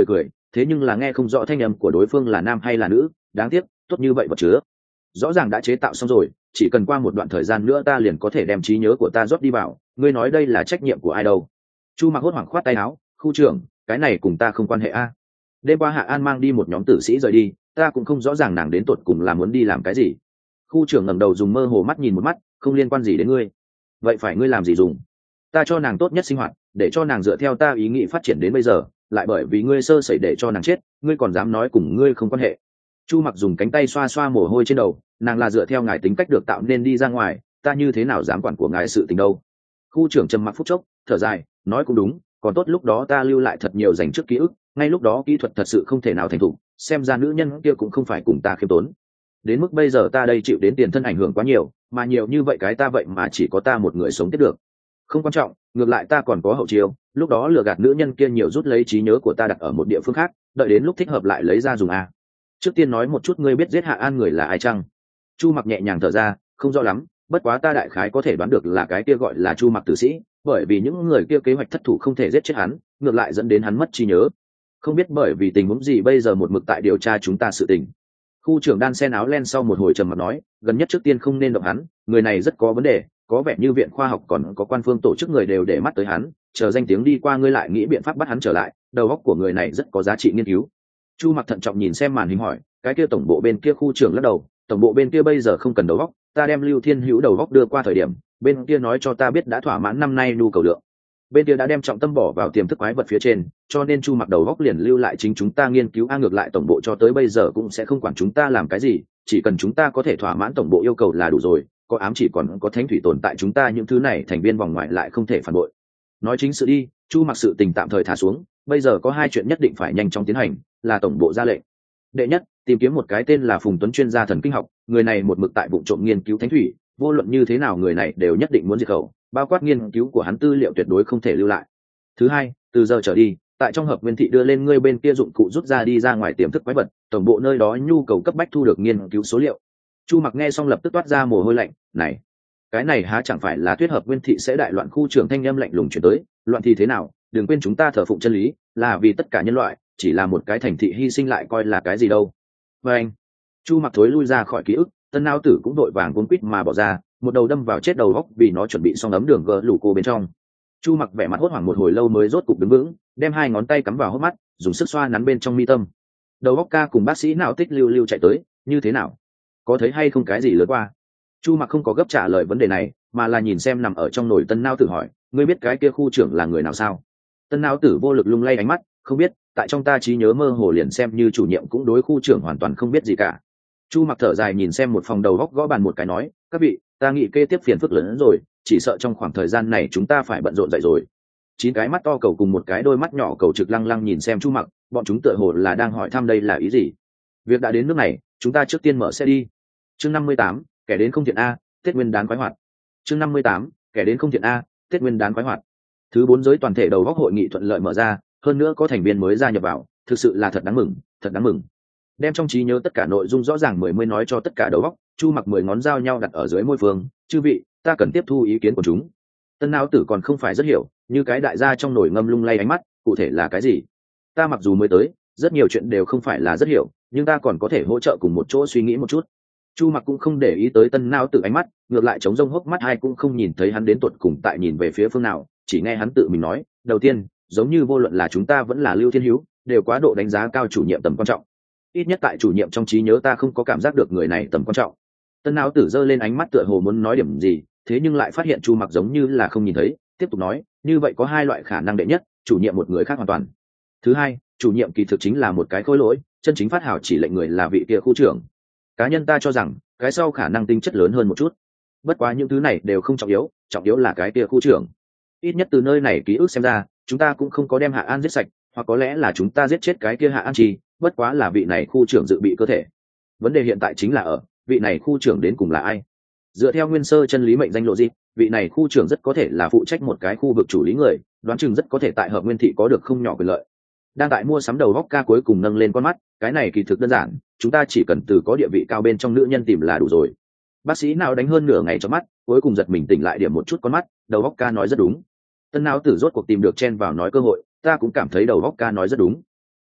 thế nhưng là nghe không rõ thanh âm của đối phương là nam hay là nữ. Đáng tiếc, tốt như vậy vật chứa rõ ràng đã chế tạo xong rồi, chỉ cần qua một đoạn thời gian nữa ta liền có thể đem trí nhớ của ta rót đi vào. Ngươi nói đây là trách nhiệm của ai đâu? Chu Mặc hốt hoảng khoát tay áo, khu trưởng, cái này cùng ta không quan hệ a. Đêm qua Hạ An mang đi một nhóm tử sĩ rời đi, ta cũng không rõ ràng nàng đến tột cùng là muốn đi làm cái gì. Khu trưởng ngẩng đầu dùng mơ hồ mắt nhìn một mắt, không liên quan gì đến ngươi. Vậy phải ngươi làm gì dùng? Ta cho nàng tốt nhất sinh hoạt, để cho nàng dựa theo ta ý nghĩ phát triển đến bây giờ, lại bởi vì ngươi sơ sẩy để cho nàng chết, ngươi còn dám nói cùng ngươi không quan hệ? Chu Mặc dùng cánh tay xoa xoa mồ hôi trên đầu, nàng là dựa theo ngài tính cách được tạo nên đi ra ngoài, ta như thế nào dám quản của ngài sự tình đâu? Khu trưởng trầm mặc phút chốc, thở dài, nói cũng đúng, còn tốt lúc đó ta lưu lại thật nhiều dành trước ký ức, ngay lúc đó kỹ thuật thật sự không thể nào thành thục, xem ra nữ nhân kia cũng không phải cùng ta khiêm tốn. Đến mức bây giờ ta đây chịu đến tiền thân ảnh hưởng quá nhiều, mà nhiều như vậy cái ta vậy mà chỉ có ta một người sống tiếp được. Không quan trọng, ngược lại ta còn có hậu chiêu, lúc đó lừa gạt nữ nhân kia nhiều rút lấy trí nhớ của ta đặt ở một địa phương khác, đợi đến lúc thích hợp lại lấy ra dùng a. Trước tiên nói một chút ngươi biết giết Hạ An người là ai chăng? Chu Mặc nhẹ nhàng thở ra, không rõ lắm, bất quá ta đại khái có thể đoán được là cái kia gọi là Chu Mặc tử sĩ, bởi vì những người kia kế hoạch thất thủ không thể giết chết hắn, ngược lại dẫn đến hắn mất trí nhớ. Không biết bởi vì tình huống gì bây giờ một mực tại điều tra chúng ta sự tình. Khu trưởng đan sen áo len sau một hồi trầm mặc nói, gần nhất trước tiên không nên động hắn, người này rất có vấn đề, có vẻ như viện khoa học còn có quan phương tổ chức người đều để mắt tới hắn, chờ danh tiếng đi qua ngươi lại nghĩ biện pháp bắt hắn trở lại, đầu óc của người này rất có giá trị nghiên cứu. Chu Mặc thận trọng nhìn xem màn hình hỏi, cái kia tổng bộ bên kia khu trưởng lắc đầu, tổng bộ bên kia bây giờ không cần đầu óc, ta đem Lưu Thiên Hữu đầu óc đưa qua thời điểm, bên kia nói cho ta biết đã thỏa mãn năm nay nhu cầu lượng. Bên kia đã đem trọng tâm bỏ vào tiềm thức quái vật phía trên, cho nên Chu Mặc đầu óc liền lưu lại chính chúng ta nghiên cứu, ngược lại tổng bộ cho tới bây giờ cũng sẽ không quản chúng ta làm cái gì, chỉ cần chúng ta có thể thỏa mãn tổng bộ yêu cầu là đủ rồi, có ám chỉ còn có thánh thủy tồn tại chúng ta những thứ này thành viên vòng ngoài lại không thể phản bội. Nói chính sự đi, Chu Mặc sự tình tạm thời thả xuống, bây giờ có hai chuyện nhất định phải nhanh chóng tiến hành, là tổng bộ ra lệnh. Đệ nhất, tìm kiếm một cái tên là Phùng Tuấn chuyên gia thần kinh học, người này một mực tại vụ trộm nghiên cứu thánh thủy, vô luận như thế nào người này đều nhất định muốn diệt khẩu, bao quát nghiên cứu của hắn tư liệu tuyệt đối không thể lưu lại. Thứ hai, từ giờ trở đi, tại trong hợp nguyên thị đưa lên ngươi bên kia dụng cụ rút ra đi ra ngoài tiềm thức quái vật, tổng bộ nơi đó nhu cầu cấp bách thu được nghiên cứu số liệu. Chu Mặc nghe xong lập tức toát ra mồ hôi lạnh, này, cái này há chẳng phải là thuyết hợp nguyên thị sẽ đại loạn? Khu trưởng thanh âm lạnh lùng chuyển tới, loạn thì thế nào, đừng quên chúng ta thờ phụng chân lý, là vì tất cả nhân loại, chỉ là một cái thành thị hy sinh lại coi là cái gì đâu. Và anh, Chu Mặc thối lui ra khỏi ký ức, tân não tử cũng đội vàng cuốn quýt mà bỏ ra, một đầu đâm vào chết đầu góc vì nó chuẩn bị xong ấm đường gỡ lủ cô bên trong. Chu Mặc vẻ mặt hốt hoảng một hồi lâu mới rốt cục đứng vững, đem hai ngón tay cắm vào hốc mắt, dùng sức xoa nắn bên trong mi tâm. Đầu góc ca cùng bác sĩ não tích lưu lưu chạy tới, như thế nào, có thấy hay không cái gì lớn qua? Chu Mặc không có gấp trả lời vấn đề này, mà là nhìn xem nằm ở trong nồi tân não tử hỏi, ngươi biết cái kia khu trưởng là người nào sao? Tân não tử vô lực lung lay ánh mắt, không biết, tại trong ta trí nhớ mơ hồ liền xem như chủ nhiệm cũng đối khu trưởng hoàn toàn không biết gì cả. Chu Mặc thở dài nhìn xem một phòng đầu góc gõ bàn một cái nói, các vị, ta nghĩ kế tiếp phiền phức lớn hơn rồi, chỉ sợ trong khoảng thời gian này chúng ta phải bận rộn dậy rồi. 9 cái mắt to cầu cùng một cái đôi mắt nhỏ cầu trực lăng lăng nhìn xem Chu Mặc, bọn chúng tựa hồ là đang hỏi thăm đây là ý gì. Việc đã đến nước này, chúng ta trước tiên mở xe đi. Chương 58, kẻ đến không thiện a, Tết Nguyên đán quái hoạt. Chương 58, kẻ đến không thiện a, Tết Nguyên đán quái hoạt. Thứ 4 giới toàn thể đầu góc hội nghị thuận lợi mở ra, hơn nữa có thành viên mới gia nhập vào, thực sự là thật đáng mừng, thật đáng mừng. Đem trong trí nhớ tất cả nội dung rõ ràng mới nói cho tất cả đầu góc. Chu Mặc 10 ngón dao nhau đặt ở dưới môi phương, chư vị, ta cần tiếp thu ý kiến của chúng. Tân não tử còn không phải rất hiểu, như cái đại gia trong nồi ngâm lung lay ánh mắt, cụ thể là cái gì? Ta mặc dù mới tới, rất nhiều chuyện đều không phải là rất hiểu, nhưng ta còn có thể hỗ trợ cùng một chỗ suy nghĩ một chút. Chu Mặc cũng không để ý tới tân não tử ánh mắt, ngược lại chống rông hốc mắt hai cũng không nhìn thấy hắn đến tuột cùng tại nhìn về phía phương nào, chỉ nghe hắn tự mình nói, đầu tiên, giống như vô luận là chúng ta vẫn là Lưu Thiên Hữu, đều quá độ đánh giá cao chủ nhiệm tầm quan trọng. Ít nhất tại chủ nhiệm trong trí nhớ ta không có cảm giác được người này tầm quan trọng. Tân não tử giơ lên ánh mắt tựa hồ muốn nói điểm gì, thế nhưng lại phát hiện Chu Mặc giống như là không nhìn thấy, tiếp tục nói, như vậy có hai loại khả năng. Đệ nhất, chủ nhiệm một người khác hoàn toàn. Thứ hai, chủ nhiệm kỳ thực chính là một cái khối lỗi, chân chính phát hảo chỉ lệnh người là vị kia khu trưởng. Cá nhân ta cho rằng cái sau khả năng tính chất lớn hơn một chút, bất quá những thứ này đều không trọng yếu là cái kia khu trưởng. Ít nhất từ nơi này ký ức xem ra, chúng ta cũng không có đem Hạ An giết sạch, hoặc có lẽ là chúng ta giết chết cái kia Hạ An chi, bất quá là vị này khu trưởng dự bị cơ thể. Vấn đề hiện tại chính là ở vị này khu trưởng đến cùng là ai. Dựa theo nguyên sơ chân lý mệnh danh lộ gì, vị này khu trưởng rất có thể là phụ trách một cái khu vực chủ lý người, đoán chừng rất có thể tại hợp nguyên thị có được không nhỏ quyền lợi. Đang tại mua sắm đầu góc ca cuối cùng nâng lên con mắt, cái này kỳ thực đơn giản, chúng ta chỉ cần từ có địa vị cao bên trong nữ nhân tìm là đủ rồi. Bác sĩ nào đánh hơn nửa ngày cho mắt, cuối cùng giật mình tỉnh lại điểm một chút con mắt, đầu góc ca nói rất đúng. Tân não tử rốt cuộc tìm được chen vào nói cơ hội, ta cũng cảm thấy đầu góc ca nói rất đúng.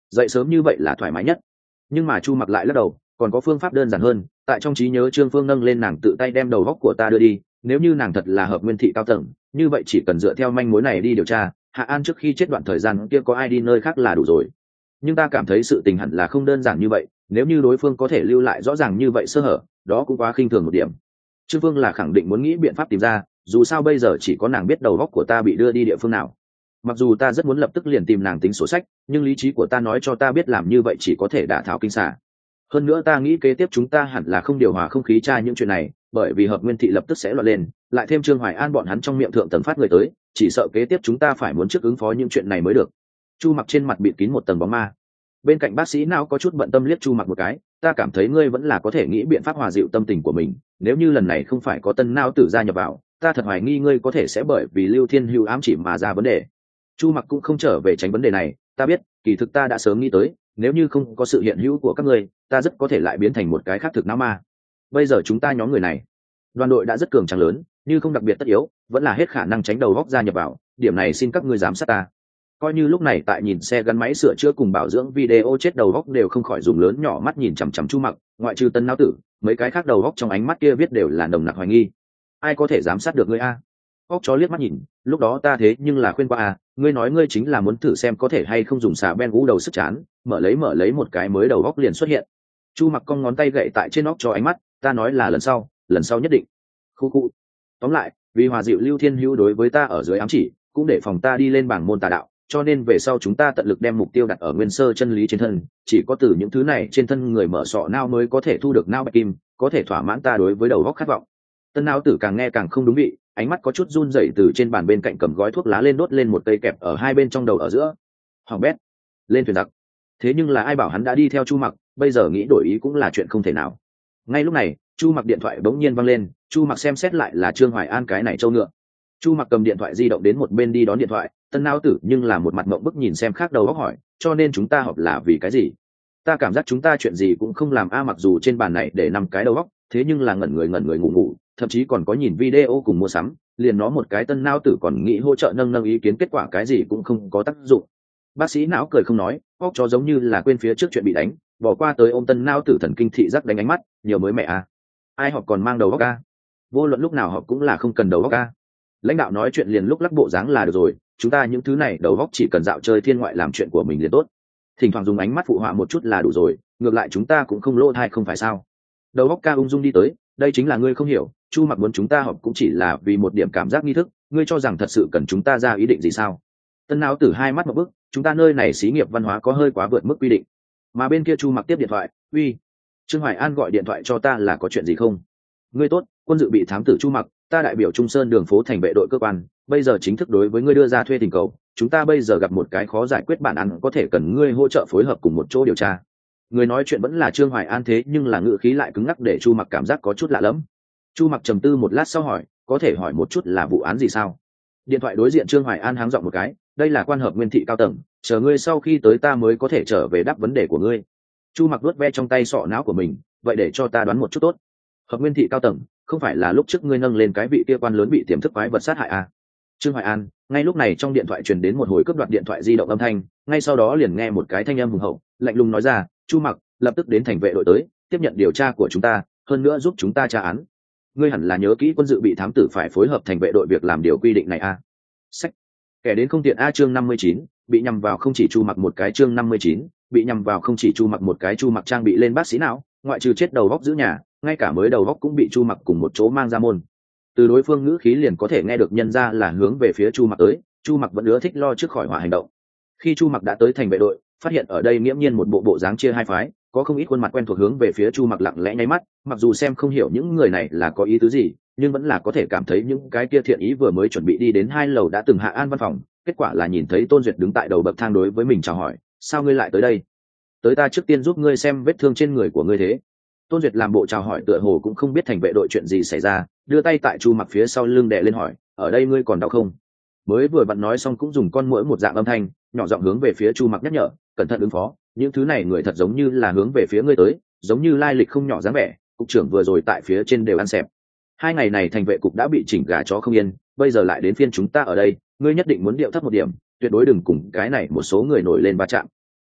Dậy sớm như vậy là thoải mái nhất. Nhưng mà Chu Mặc lại lắc đầu, còn có phương pháp đơn giản hơn. Tại trong trí nhớ Trương Phương nâng lên nàng tự tay đem đầu góc của ta đưa đi, nếu như nàng thật là hợp nguyên thị cao tầng, như vậy chỉ cần dựa theo manh mối này đi điều tra, Hạ An trước khi chết đoạn thời gian kia có ai đi nơi khác là đủ rồi. Nhưng ta cảm thấy sự tình hẳn là không đơn giản như vậy, nếu như đối phương có thể lưu lại rõ ràng như vậy sơ hở, đó cũng quá khinh thường một điểm. Trương Phương là khẳng định muốn nghĩ biện pháp tìm ra, dù sao bây giờ chỉ có nàng biết đầu góc của ta bị đưa đi địa phương nào. Mặc dù ta rất muốn lập tức liền tìm nàng tính sổ sách, nhưng lý trí của ta nói cho ta biết làm như vậy chỉ có thể đả thảo kinh xà. Hơn nữa ta nghĩ kế tiếp chúng ta hẳn là không điều hòa không khí tra những chuyện này, bởi vì hợp nguyên thị lập tức sẽ loạn lên, lại thêm Trương Hoài An bọn hắn trong miệng thượng tầng phát người tới, chỉ sợ kế tiếp chúng ta phải muốn trước ứng phó những chuyện này mới được. Chu Mặc trên mặt bịt kín một tầng bóng ma. Bên cạnh bác sĩ não có chút bận tâm liếc Chu Mặc một cái, ta cảm thấy ngươi vẫn là có thể nghĩ biện pháp hòa dịu tâm tình của mình, nếu như lần này không phải có tân não tử gia nhập vào, ta thật hoài nghi ngươi có thể sẽ bởi vì Lưu Thiên Hưu ám chỉ mà ra vấn đề. Chu Mặc cũng không trở về tránh vấn đề này, ta biết, kỳ thực ta đã sớm nghĩ tới, nếu như không có sự hiện hữu của các ngươi, ta rất có thể lại biến thành một cái khác thực não ma. Bây giờ chúng ta nhóm người này, đoàn đội đã rất cường tráng lớn, nhưng không đặc biệt tất yếu, vẫn là hết khả năng tránh đầu góc gia nhập vào, điểm này xin các ngươi giám sát ta. Coi như lúc này tại nhìn xe gắn máy sửa chữa cùng bảo dưỡng video chết đầu góc đều không khỏi dùng lớn nhỏ mắt nhìn chằm chằm Chu Mặc, ngoại trừ tân não tử, mấy cái khác đầu góc trong ánh mắt kia viết đều là nồng nặc hoài nghi. Ai có thể giám sát được ngươi a? Óc chó liếc mắt nhìn, lúc đó ta thế nhưng là khuyên qua a, ngươi nói ngươi chính là muốn thử xem có thể hay không dùng xà ben gũ đầu sức chán, mở lấy một cái mới đầu góc liền xuất hiện. Chu Mặc cong ngón tay gậy tại trên óc cho ánh mắt, ta nói là lần sau nhất định. Khu khu. Tóm lại, vì hòa dịu Lưu Thiên Hữu đối với ta ở dưới ám chỉ, cũng để phòng ta đi lên bảng môn tà đạo, cho nên về sau chúng ta tận lực đem mục tiêu đặt ở nguyên sơ chân lý trên thân, chỉ có từ những thứ này trên thân người mở sọ não mới có thể thu được não bạch kim, có thể thỏa mãn ta đối với đầu góc khát vọng. Tân não tử càng nghe càng không đúng vị, ánh mắt có chút run rẩy từ trên bàn bên cạnh cầm gói thuốc lá lên đốt lên một cây kẹp ở hai bên trong đầu ở giữa. Hoàng bét, lên thuyền giặc. Thế nhưng là ai bảo hắn đã đi theo Chu Mặc, bây giờ nghĩ đổi ý cũng là chuyện không thể nào. Ngay lúc này, Chu Mặc điện thoại bỗng nhiên vang lên, Chu Mặc xem xét lại là Trương Hoài An cái này trâu ngựa. Chu Mặc cầm điện thoại di động đến một bên đi đón điện thoại, tân não tử nhưng là một mặt mộng bức nhìn xem khác đầu óc hỏi, cho nên chúng ta họp là vì cái gì? Ta cảm giác chúng ta chuyện gì cũng không làm a, mặc dù trên bàn này để 5 cái đầu óc, thế nhưng là ngẩn người ngủ, thậm chí còn có nhìn video cùng mua sắm, liền nó một cái tân não tử còn nghĩ hỗ trợ nâng ý kiến, kết quả cái gì cũng không có tác dụng. Bác sĩ não cười không nói, óc chó giống như là quên phía trước chuyện bị đánh, bỏ qua tới ôm tân não tử thần kinh thị giác đánh ánh mắt, nhiều mới mẹ a. Ai họp còn mang đầu óc a? Vô luận lúc nào họp cũng là không cần đầu óc a. Lãnh đạo nói chuyện liền lúc lắc bộ dáng là được rồi, chúng ta những thứ này đầu óc chỉ cần dạo chơi thiên ngoại làm chuyện của mình liền tốt, thỉnh thoảng dùng ánh mắt phụ họa một chút là đủ rồi, ngược lại chúng ta cũng không lỗ thai không phải sao? Đầu óc ca ung dung đi tới, đây chính là ngươi không hiểu, Chu Mặc muốn chúng ta họp cũng chỉ là vì một điểm cảm giác nghi thức, ngươi cho rằng thật sự cần chúng ta ra ý định gì sao? Tân não tử hai mắt một bức, chúng ta nơi này xí nghiệp văn hóa có hơi quá vượt mức quy định. Mà bên kia Chu Mặc tiếp điện thoại, uy, Trương Hoài An gọi điện thoại cho ta là có chuyện gì không? Ngươi tốt, quân dự bị thám tử Chu Mặc, ta đại biểu Trung Sơn đường phố thành vệ đội cơ quan, bây giờ chính thức đối với ngươi đưa ra thuê tình cầu, chúng ta bây giờ gặp một cái khó giải quyết bản án, có thể cần ngươi hỗ trợ phối hợp cùng một chỗ điều tra. Người nói chuyện vẫn là Trương Hoài An, thế nhưng là ngữ khí lại cứng ngắc để Chu Mặc cảm giác có chút lạ lẫm. Chu Mặc trầm tư một lát sau hỏi, có thể hỏi một chút là vụ án gì sao? Điện thoại đối diện Trương Hoài An háng giọng một cái, đây là quan hợp nguyên thị cao tầng, chờ ngươi sau khi tới ta mới có thể trở về đáp vấn đề của ngươi. Chu Mặc vuốt ve trong tay sọ não của mình, vậy để cho ta đoán một chút tốt. Hợp nguyên thị cao tầng, không phải là lúc trước ngươi nâng lên cái vị kia quan lớn bị tiềm thức quái vật sát hại à? Trương Hoài An, ngay lúc này trong điện thoại truyền đến một hồi cướp đoạt điện thoại di động âm thanh, ngay sau đó liền nghe một cái thanh âm hùng hậu, lạnh lùng nói ra, Chu Mặc, lập tức đến thành vệ đội tới, tiếp nhận điều tra của chúng ta, hơn nữa giúp chúng ta tra án. Ngươi hẳn là nhớ kỹ quân dự bị thám tử phải phối hợp thành vệ đội việc làm điều quy định này a. Sách. Kẻ đến không tiện a, chương 59, bị nhằm vào không chỉ Chu Mặc một cái, chương 59, bị nhằm vào không chỉ Chu Mặc một cái. Chu Mặc trang bị lên bác sĩ não, ngoại trừ chết đầu góc giữ nhà, ngay cả mới đầu góc cũng bị Chu Mặc cùng một chỗ mang ra môn. Từ đối phương ngữ khí liền có thể nghe được nhân ra là hướng về phía Chu Mặc tới, Chu Mặc vẫn ưa thích lo trước khỏi hỏa hành động. Khi Chu Mặc đã tới thành vệ đội, phát hiện ở đây nghiễm nhiên một bộ dáng chia hai phái, có không ít khuôn mặt quen thuộc hướng về phía Chu Mặc lặng lẽ nháy mắt, mặc dù xem không hiểu những người này là có ý tứ gì, nhưng vẫn là có thể cảm thấy những cái kia thiện ý vừa mới chuẩn bị đi đến 2 lầu đã từng hạ an văn phòng, kết quả là nhìn thấy Tôn Duyệt đứng tại đầu bậc thang đối với mình chào hỏi, sao ngươi lại tới đây? Tới ta trước tiên giúp ngươi xem vết thương trên người của ngươi thế. Tôn Duyệt làm bộ chào hỏi tựa hồ cũng không biết thành vệ đội chuyện gì xảy ra, đưa tay tại Chu Mặc phía sau lưng đè lên hỏi, ở đây ngươi còn đau không? Mới vừa vặn nói xong cũng dùng con muỗi một dạng âm thanh nhỏ giọng hướng về phía Chu Mặc nhắc nhở, cẩn thận ứng phó, những thứ này người thật giống như là hướng về phía ngươi tới, giống như lai lịch không nhỏ dáng vẻ, cục trưởng vừa rồi tại phía trên đều ăn xẹp. 2 ngày này thành vệ cục đã bị chỉnh gà chó không yên, bây giờ lại đến phiên chúng ta ở đây, ngươi nhất định muốn điệu thấp một điểm, tuyệt đối đừng cùng cái này một số người nổi lên va chạm.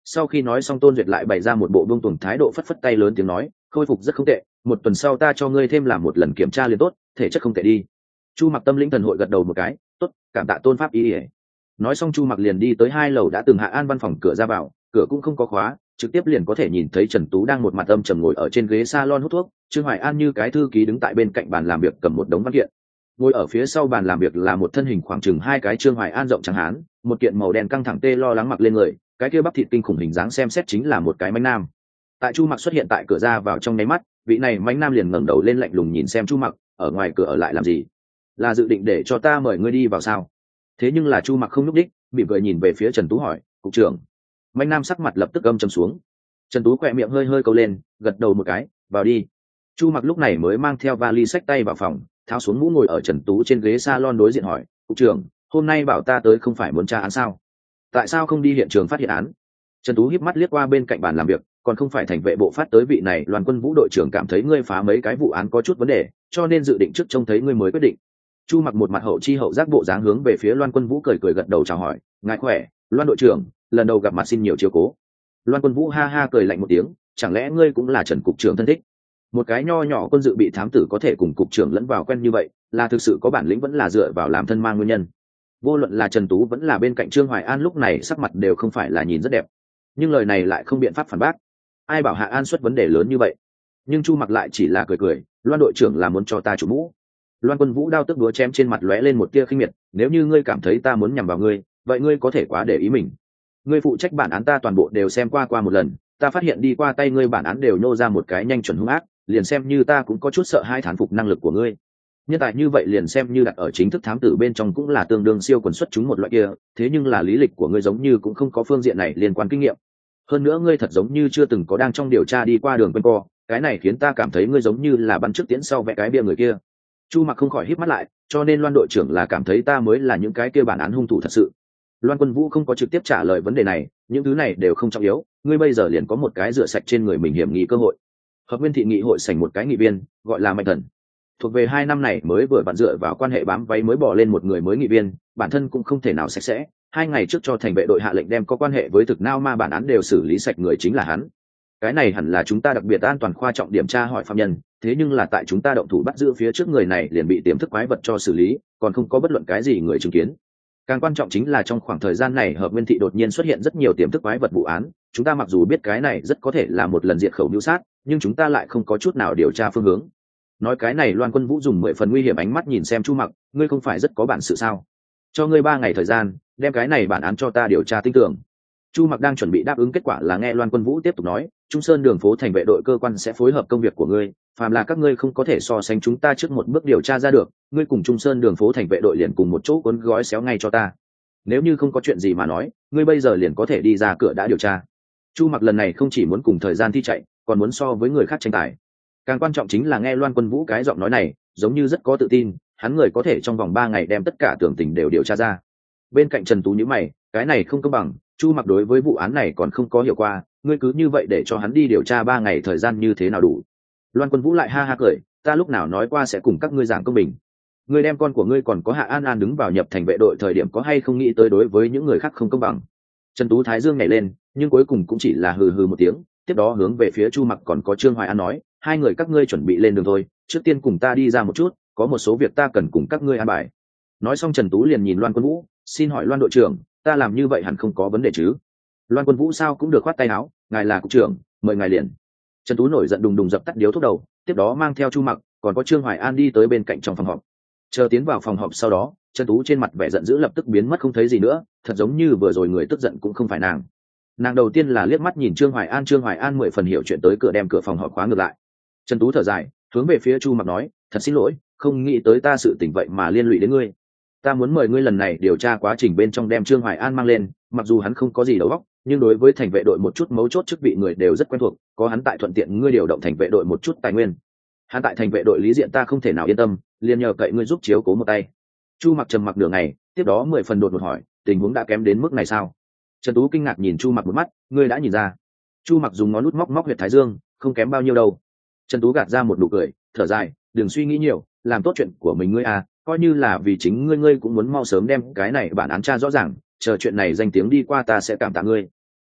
Sau khi nói xong Tôn Duyệt lại bày ra một bộ buông tuồng thái độ, phất phất tay lớn tiếng nói, khôi phục rất không tệ, một tuần sau ta cho ngươi thêm làm một lần kiểm tra liền tốt, thể chất không tệ đi. Chu Mặc tâm lĩnh thần hội gật đầu một cái, tốt, cảm tạ Tôn pháp ý. Nói xong Chu Mặc liền đi tới 2 lầu đã từng Hạ An văn phòng cửa ra vào, cửa cũng không có khóa, trực tiếp liền có thể nhìn thấy Trần Tú đang một mặt âm trầm ngồi ở trên ghế salon hút thuốc, Trương Hoài An như cái thư ký đứng tại bên cạnh bàn làm việc cầm một đống văn kiện. Ngồi ở phía sau bàn làm việc là một thân hình khoảng chừng 2 cái Trương Hoài An rộng trắng hán, một kiện màu đen căng thẳng tê lo lắng mặc lên người, cái kia bắp thịt kinh khủng hình dáng xem xét chính là một cái mãnh nam. Tại Chu Mặc xuất hiện tại cửa ra vào trong nháy mắt, vị này mãnh nam liền ngẩng đầu lên lạnh lùng nhìn xem Chu Mặc, ở ngoài cửa ở lại làm gì? Là dự định để cho ta mời ngươi đi vào sao? Thế nhưng là Chu Mặc không nhúc đích, mỉm cười nhìn về phía Trần Tú hỏi, cục trưởng. Mãnh nam sắc mặt lập tức âm trầm xuống. Trần Tú khỏe miệng hơi hơi câu lên, gật đầu một cái, vào đi. Chu Mặc lúc này mới mang theo vali xách tay vào phòng, tháo xuống mũ ngồi ở Trần Tú trên ghế salon đối diện hỏi, cục trưởng, hôm nay bảo ta tới không phải muốn tra án sao? Tại sao không đi hiện trường phát hiện án? Trần Tú híp mắt liếc qua bên cạnh bàn làm việc, còn không phải thành vệ bộ phát tới vị này Loan Quân Vũ đội trưởng cảm thấy ngươi phá mấy cái vụ án có chút vấn đề, cho nên dự định trước trông thấy ngươi mới quyết định. Chu Mặc một mặt hậu chi hậu giác bộ dáng hướng về phía Loan Quân Vũ cười cười gật đầu chào hỏi, ngài khỏe, Loan đội trưởng, lần đầu gặp mặt xin nhiều chiếu cố. Loan Quân Vũ ha ha cười lạnh một tiếng, chẳng lẽ ngươi cũng là Trần cục trưởng thân thích? Một cái nho nhỏ quân dự bị thám tử có thể cùng cục trưởng lẫn vào quen như vậy, là thực sự có bản lĩnh vẫn là dựa vào làm thân mang nguyên nhân. Vô luận là Trần Tú vẫn là bên cạnh Trương Hoài An lúc này sắc mặt đều không phải là nhìn rất đẹp, nhưng lời này lại không biện pháp phản bác. Ai bảo Hạ An xuất vấn đề lớn như vậy? Nhưng Chu Mặc lại chỉ là cười cười, Loan đội trưởng là muốn cho ta chủ mũ. Loan Quân Vũ đao tức đúa chém trên mặt lóe lên một tia khinh miệt, nếu như ngươi cảm thấy ta muốn nhằm vào ngươi, vậy ngươi có thể quá để ý mình. Ngươi phụ trách bản án ta toàn bộ đều xem qua một lần, ta phát hiện đi qua tay ngươi bản án đều nô ra một cái nhanh chuẩn hung ác, liền xem như ta cũng có chút sợ hai thán phục năng lực của ngươi. Nhân tài như vậy liền xem như đặt ở chính thức thám tử bên trong cũng là tương đương siêu quần xuất chúng một loại kia, thế nhưng là lý lịch của ngươi giống như cũng không có phương diện này liên quan kinh nghiệm. Hơn nữa ngươi thật giống như chưa từng có đang trong điều tra đi qua đường quanh co, cái này khiến ta cảm thấy ngươi giống như là bắn trước tiễn sau vẽ cái bia người kia. Chu Mặc không khỏi híp mắt lại, cho nên Loan đội trưởng là cảm thấy ta mới là những cái kia bản án hung thủ thật sự. Loan Quân Vũ không có trực tiếp trả lời vấn đề này, những thứ này đều không trọng yếu, ngươi bây giờ liền có một cái rửa sạch trên người mình hiểm nghi cơ hội. Hợp Nguyên thị nghị hội sảnh một cái nghị viên, gọi là Mạnh Thần. Thuộc về 2 năm này mới vừa vặn dựa vào quan hệ bám váy mới bỏ lên một người mới nghị viên, bản thân cũng không thể nào sạch sẽ. 2 ngày trước cho thành vệ đội hạ lệnh đem có quan hệ với thực nao ma bản án đều xử lý sạch người chính là hắn. Cái này hẳn là chúng ta đặc biệt an toàn khoa trọng điểm tra hỏi phạm nhân, thế nhưng là tại chúng ta động thủ bắt giữ phía trước người này liền bị tiềm thức quái vật cho xử lý, còn không có bất luận cái gì người chứng kiến. Càng quan trọng chính là trong khoảng thời gian này Hợp Nguyên thị đột nhiên xuất hiện rất nhiều tiềm thức quái vật vụ án, chúng ta mặc dù biết cái này rất có thể là một lần diệt khẩu mưu sát, nhưng chúng ta lại không có chút nào điều tra phương hướng. Nói cái này Loan Quân Vũ dùng 10 phần nguy hiểm ánh mắt nhìn xem Chu Mặc, ngươi không phải rất có bản sự sao? Cho ngươi 3 ngày thời gian, đem cái này bản án cho ta điều tra tinh tường. Chu Mặc đang chuẩn bị đáp ứng, kết quả là nghe Loan Quân Vũ tiếp tục nói, Trung Sơn đường phố thành vệ đội cơ quan sẽ phối hợp công việc của ngươi, phàm là các ngươi không có thể so sánh chúng ta trước một bước điều tra ra được, ngươi cùng Trung Sơn đường phố thành vệ đội liền cùng một chỗ cuốn gói xéo ngay cho ta. Nếu như không có chuyện gì mà nói, ngươi bây giờ liền có thể đi ra cửa đã điều tra. Chu Mặc lần này không chỉ muốn cùng thời gian thi chạy, còn muốn so với người khác tranh tài. Càng quan trọng chính là nghe Loan Quân Vũ cái giọng nói này, giống như rất có tự tin, hắn người có thể trong vòng 3 ngày đem tất cả tưởng tình đều điều tra ra. Bên cạnh Trần Tú nhíu mày, cái này không công bằng, Chu Mặc đối với vụ án này còn không có hiểu qua, ngươi cứ như vậy để cho hắn đi điều tra 3 ngày thời gian như thế nào đủ? Loan Quân Vũ lại ha ha cười, ta lúc nào nói qua sẽ cùng các ngươi giảng công bình. Ngươi đem con của ngươi còn có Hạ An An đứng vào nhập thành vệ đội thời điểm có hay không nghĩ tới đối với những người khác không công bằng? Trần Tú thái dương nhảy lên, nhưng cuối cùng cũng chỉ là hừ hừ một tiếng, tiếp đó hướng về phía Chu Mặc còn có Trương Hoài An nói, 2 người các ngươi chuẩn bị lên đường thôi, trước tiên cùng ta đi ra một chút, có một số việc ta cần cùng các ngươi an bài. Nói xong Trần Tú liền nhìn Loan Quân Vũ, xin hỏi Loan đội trưởng, ta làm như vậy hẳn không có vấn đề chứ? Loan Quân Vũ sao cũng được khoát tay áo, ngài là cục trưởng, mời ngài liền. Trần Tú nổi giận đùng đùng dập tắt điếu thuốc đầu, tiếp đó mang theo Chu Mặc còn có Trương Hoài An đi tới bên cạnh trong phòng họp. Chờ tiến vào phòng họp sau đó, Trần Tú trên mặt vẻ giận dữ lập tức biến mất không thấy gì nữa, thật giống như vừa rồi người tức giận cũng không phải nàng. Nàng đầu tiên là liếc mắt nhìn Trương Hoài An 10 phần hiểu chuyện tới cửa đem cửa phòng họp khóa ngược lại. Trần Tú thở dài, hướng về phía Chu Mặc nói, thật xin lỗi, không nghĩ tới ta sự tình vậy mà liên lụy đến ngươi. Ta muốn mời ngươi lần này điều tra quá trình bên trong đem Trương Hoài An mang lên, mặc dù hắn không có gì đầu óc, nhưng đối với thành vệ đội một chút mấu chốt chức vị người đều rất quen thuộc, có hắn tại thuận tiện ngươi điều động thành vệ đội một chút tài nguyên. Hắn tại thành vệ đội lý diện ta không thể nào yên tâm, liền nhờ cậy ngươi giúp chiếu cố một tay. Chu Mặc trầm mặc nửa ngày, tiếp đó 10 phần đột ngột hỏi, tình huống đã kém đến mức này sao? Trần Tú kinh ngạc nhìn Chu Mặc một mắt, ngươi đã nhìn ra? Chu Mặc dùng ngón út móc huyệt thái dương, không kém bao nhiêu đâu. Trần Tú gạt ra một nụ cười, thở dài, đừng suy nghĩ nhiều, làm tốt chuyện của mình ngươi à, coi như là vì chính ngươi cũng muốn mau sớm đem cái này bản án tra rõ ràng, chờ chuyện này danh tiếng đi qua ta sẽ cảm tạ ngươi.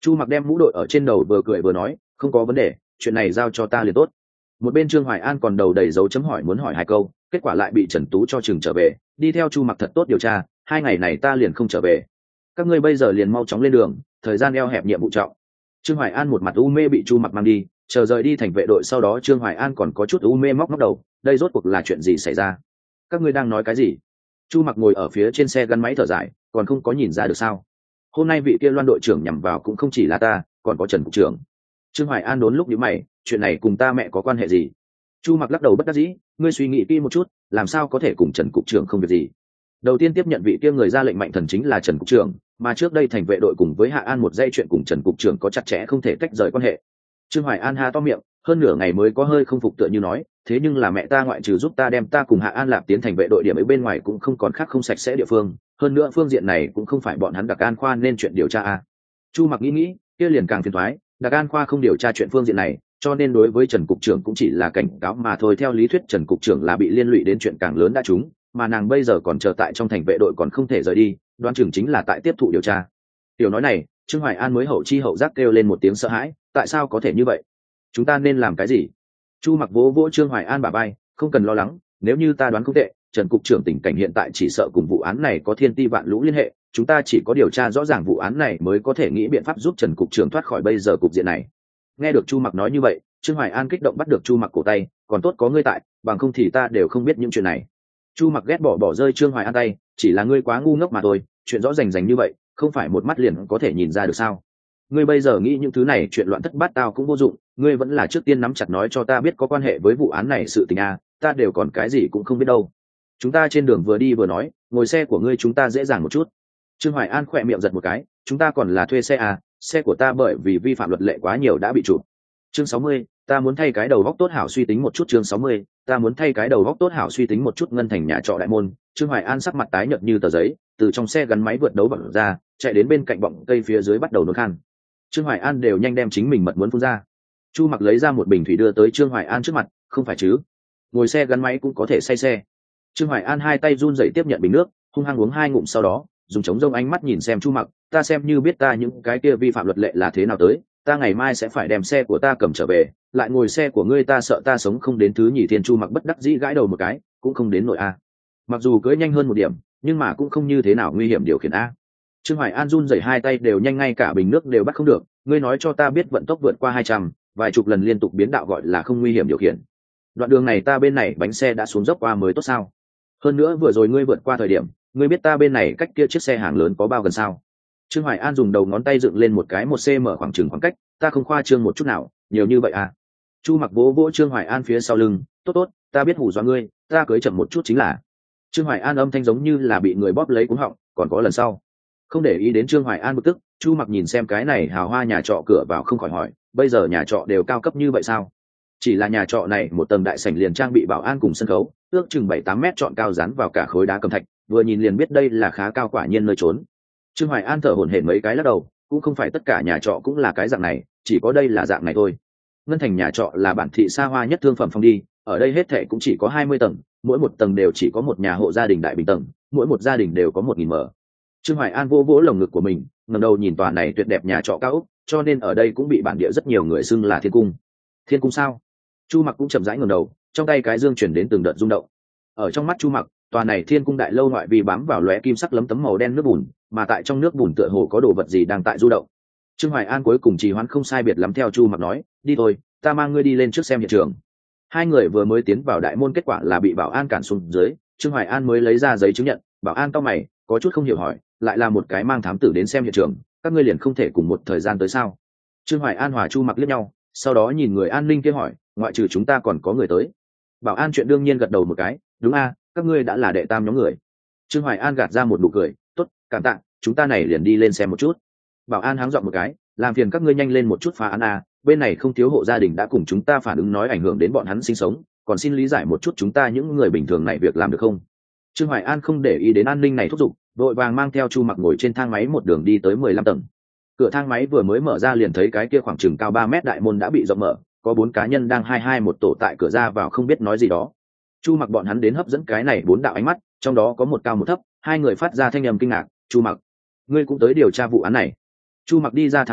Chu Mặc đem mũ đội ở trên đầu vừa cười vừa nói, không có vấn đề, chuyện này giao cho ta liền tốt. Một bên Trương Hoài An còn đầu đầy dấu chấm hỏi muốn hỏi hai câu, kết quả lại bị Trần Tú cho chừng trở về, đi theo Chu Mặc thật tốt điều tra, 2 ngày này ta liền không trở về. Các ngươi bây giờ liền mau chóng lên đường, thời gian eo hẹp nhiệm vụ trọng. Trương Hoài An một mặt u mê bị Chu Mặc mang đi, chờ rời đi thành vệ đội sau đó Trương Hoài An còn có chút u mê móc đầu, đây rốt cuộc là chuyện gì xảy ra? Các ngươi đang nói cái gì? Chu Mặc ngồi ở phía trên xe gắn máy thở dài, còn không có nhìn ra được sao? Hôm nay vị kia Loan đội trưởng nhằm vào cũng không chỉ là ta, còn có Trần cục trưởng. Trương Hoài An đốn lúc nhíu mày, chuyện này cùng ta mẹ có quan hệ gì? Chu Mặc lắc đầu bất đắc dĩ, ngươi suy nghĩ kỹ một chút, làm sao có thể cùng Trần cục trưởng không việc gì? Đầu tiên tiếp nhận vị kia người ra lệnh mạnh thần chính là Trần cục trưởng, mà trước đây thành vệ đội cùng với Hạ An một dây chuyện cùng Trần cục trưởng có chặt chẽ không thể tách rời quan hệ. Trương Hoài An ha to miệng, hơn nửa ngày mới có hơi không phục tựa như nói, thế nhưng là mẹ ta ngoại trừ giúp ta đem ta cùng Hạ An Lạp tiến thành vệ đội điểm ở bên ngoài cũng không còn khác không sạch sẽ địa phương, hơn nữa phương diện này cũng không phải bọn hắn Đặc An khoa nên chuyện điều tra a. Chu Mặc nghĩ, kia liền càng phiền toái, Đặc An khoa không điều tra chuyện phương diện này, cho nên đối với Trần cục trưởng cũng chỉ là cảnh cáo mà thôi. Theo lý thuyết Trần cục trưởng là bị liên lụy đến chuyện càng lớn đã trúng, mà nàng bây giờ còn chờ tại trong thành vệ đội còn không thể rời đi, đoán chừng chính là tại tiếp thụ điều tra. Tiểu nói này, Trương Hoài An mới hậu chi hậu giác kêu lên một tiếng sợ hãi, tại sao có thể như vậy? Chúng ta nên làm cái gì? Chu Mặc vỗ vỗ Trương Hoài An bả vai, không cần lo lắng, nếu như ta đoán không tệ, Trần cục trưởng tình cảnh hiện tại chỉ sợ cùng vụ án này có thiên ti vạn lũ liên hệ, chúng ta chỉ có điều tra rõ ràng vụ án này mới có thể nghĩ biện pháp giúp Trần cục trưởng thoát khỏi bây giờ cục diện này. Nghe được Chu Mặc nói như vậy, Trương Hoài An kích động bắt được Chu Mặc cổ tay, còn tốt có ngươi tại, bằng không thì ta đều không biết những chuyện này. Chu Mặc ghét bỏ rơi Trương Hoài An tay, chỉ là ngươi quá ngu ngốc mà thôi, chuyện rõ rành rành như vậy, không phải một mắt liền có thể nhìn ra được sao? Ngươi bây giờ nghĩ những thứ này chuyện loạn thất bát tao cũng vô dụng, ngươi vẫn là trước tiên nắm chặt nói cho ta biết có quan hệ với vụ án này sự tình a, ta đều còn cái gì cũng không biết đâu. Chúng ta trên đường vừa đi vừa nói, ngồi xe của ngươi chúng ta dễ dàng một chút. Trương Hoài An khỏe miệng giật một cái, chúng ta còn là thuê xe à, xe của ta bởi vì vi phạm luật lệ quá nhiều đã bị chụp. Chương 60, ta muốn thay cái đầu góc tốt hảo suy tính một chút. Chương 60, ta muốn thay cái đầu góc tốt hảo suy tính một chút. Ngân thành nhà trọ đại môn, Trương Hoài An sắc mặt tái nhợt như tờ giấy, từ trong xe gắn máy vượt đấu bật ra, chạy đến bên cạnh bọng cây phía dưới bắt đầu nôn khan. Trương Hoài An đều nhanh đem chính mình mật muốn phun ra. Chu Mặc lấy ra một bình thủy đưa tới Trương Hoài An trước mặt, không phải chứ? Ngồi xe gắn máy cũng có thể say xe. Trương Hoài An hai tay run rẩy tiếp nhận bình nước, hung hăng uống 2 ngụm sau đó, dùng trống rông ánh mắt nhìn xem Chu Mặc, ta xem như biết ta những cái kia vi phạm luật lệ là thế nào tới, ta ngày mai sẽ phải đem xe của ta cầm trở về, lại ngồi xe của ngươi ta sợ ta sống không đến thứ nhì thiên. Chu Mặc bất đắc dĩ gãi đầu một cái, cũng không đến nội a. Mặc dù cưỡi nhanh hơn một điểm, nhưng mà cũng không như thế nào nguy hiểm điều khiển a. Trương Hoài An run rẩy hai tay đều nhanh ngay cả bình nước đều bắt không được, ngươi nói cho ta biết vận tốc vượt qua 200, vài chục lần liên tục biến đạo gọi là không nguy hiểm điều khiển. Đoạn đường này ta bên này bánh xe đã xuống dốc qua mới tốt sao? Hơn nữa vừa rồi ngươi vượt qua thời điểm, ngươi biết ta bên này cách kia chiếc xe hàng lớn có bao gần sao? Trương Hoài An dùng đầu ngón tay dựng lên một cái 1 cm khoảng chừng khoảng cách, ta không khoa trương một chút nào, nhiều như vậy à? Chu Mặc vỗ vỗ Trương Hoài An phía sau lưng, tốt, ta biết hù dọa ngươi, ta cưới chậm một chút chính là. Trương Hoài An âm thanh giống như là bị người bóp lấy cuống họng, còn có lần sau. Không để ý đến Trương Hoài An bực tức, Chu Mặc nhìn xem cái này hào hoa nhà trọ cửa vào không khỏi hỏi, bây giờ nhà trọ đều cao cấp như vậy sao? Chỉ là nhà trọ này một tầng đại sảnh liền trang bị bảo an cùng sân khấu, ước chừng 7-8 mét trọn cao dán vào cả khối đá cẩm thạch, vừa nhìn liền biết đây là khá cao quả nhiên nơi trốn. Trương Hoài An thở hổn hển mấy cái lắc đầu, cũng không phải tất cả nhà trọ cũng là cái dạng này, chỉ có đây là dạng này thôi. Ngân thành nhà trọ là bản thị xa hoa nhất thương phẩm phong đi, ở đây hết thệ cũng chỉ có 20 tầng, mỗi một tầng đều chỉ có một nhà hộ gia đình đại bình tầng, mỗi một gia đình đều có 1000 mở. Trương Hoài An vỗ vỗ lồng ngực của mình, ngẩng đầu nhìn tòa này tuyệt đẹp nhà trọ cao ốc, cho nên ở đây cũng bị bản địa rất nhiều người xưng là thiên cung. Thiên cung sao? Chu Mặc cũng chậm rãi ngẩng đầu, trong tay cái dương chuyển đến từng đợt rung động. Ở trong mắt Chu Mặc, tòa này thiên cung đại lâu ngoại vi bám vào lóe kim sắc lấm tấm màu đen nước bùn, mà tại trong nước bùn tựa hồ có đồ vật gì đang tại du động. Trương Hoài An cuối cùng trì hoãn không sai biệt lắm theo Chu Mặc nói, đi thôi, ta mang ngươi đi lên trước xem hiện trường. Hai người vừa mới tiến vào đại môn kết quả là bị bảo an cản xuống dưới, Trương Hoài An mới lấy ra giấy chứng nhận, bảo an cau mày, có chút không hiểu hỏi, lại là một cái mang thám tử đến xem hiện trường, các ngươi liền không thể cùng một thời gian tới sao? Trương Hoài An hòa Chu Mặc liếc nhau, sau đó nhìn người an ninh kia hỏi, ngoại trừ chúng ta còn có người tới? Bảo an chuyện đương nhiên gật đầu một cái, đúng a, các ngươi đã là đệ tam nhóm người. Trương Hoài An gạt ra một nụ cười, tốt, cảm tạ, chúng ta này liền đi lên xem một chút. Bảo an háng giọng một cái, làm phiền các ngươi nhanh lên một chút phá án a, bên này không thiếu hộ gia đình đã cùng chúng ta phản ứng nói ảnh hưởng đến bọn hắn sinh sống, còn xin lý giải một chút chúng ta những người bình thường này việc làm được không? Trương Hoài An không để ý đến an ninh này thúc giục, vội vàng mang theo Chu Mặc ngồi trên thang máy một đường đi tới 15 tầng. Cửa thang máy vừa mới mở ra liền thấy cái kia khoảng chừng cao 3 mét đại môn đã bị rộng mở, có 4 cá nhân đang hai một tổ tại cửa ra vào không biết nói gì đó. Chu Mặc bọn hắn đến hấp dẫn cái này 4 đạo ánh mắt, trong đó có một cao một thấp, hai người phát ra thanh âm kinh ngạc, "Chu Mặc, ngươi cũng tới điều tra vụ án này?" Chu Mặc đi ra thang máy,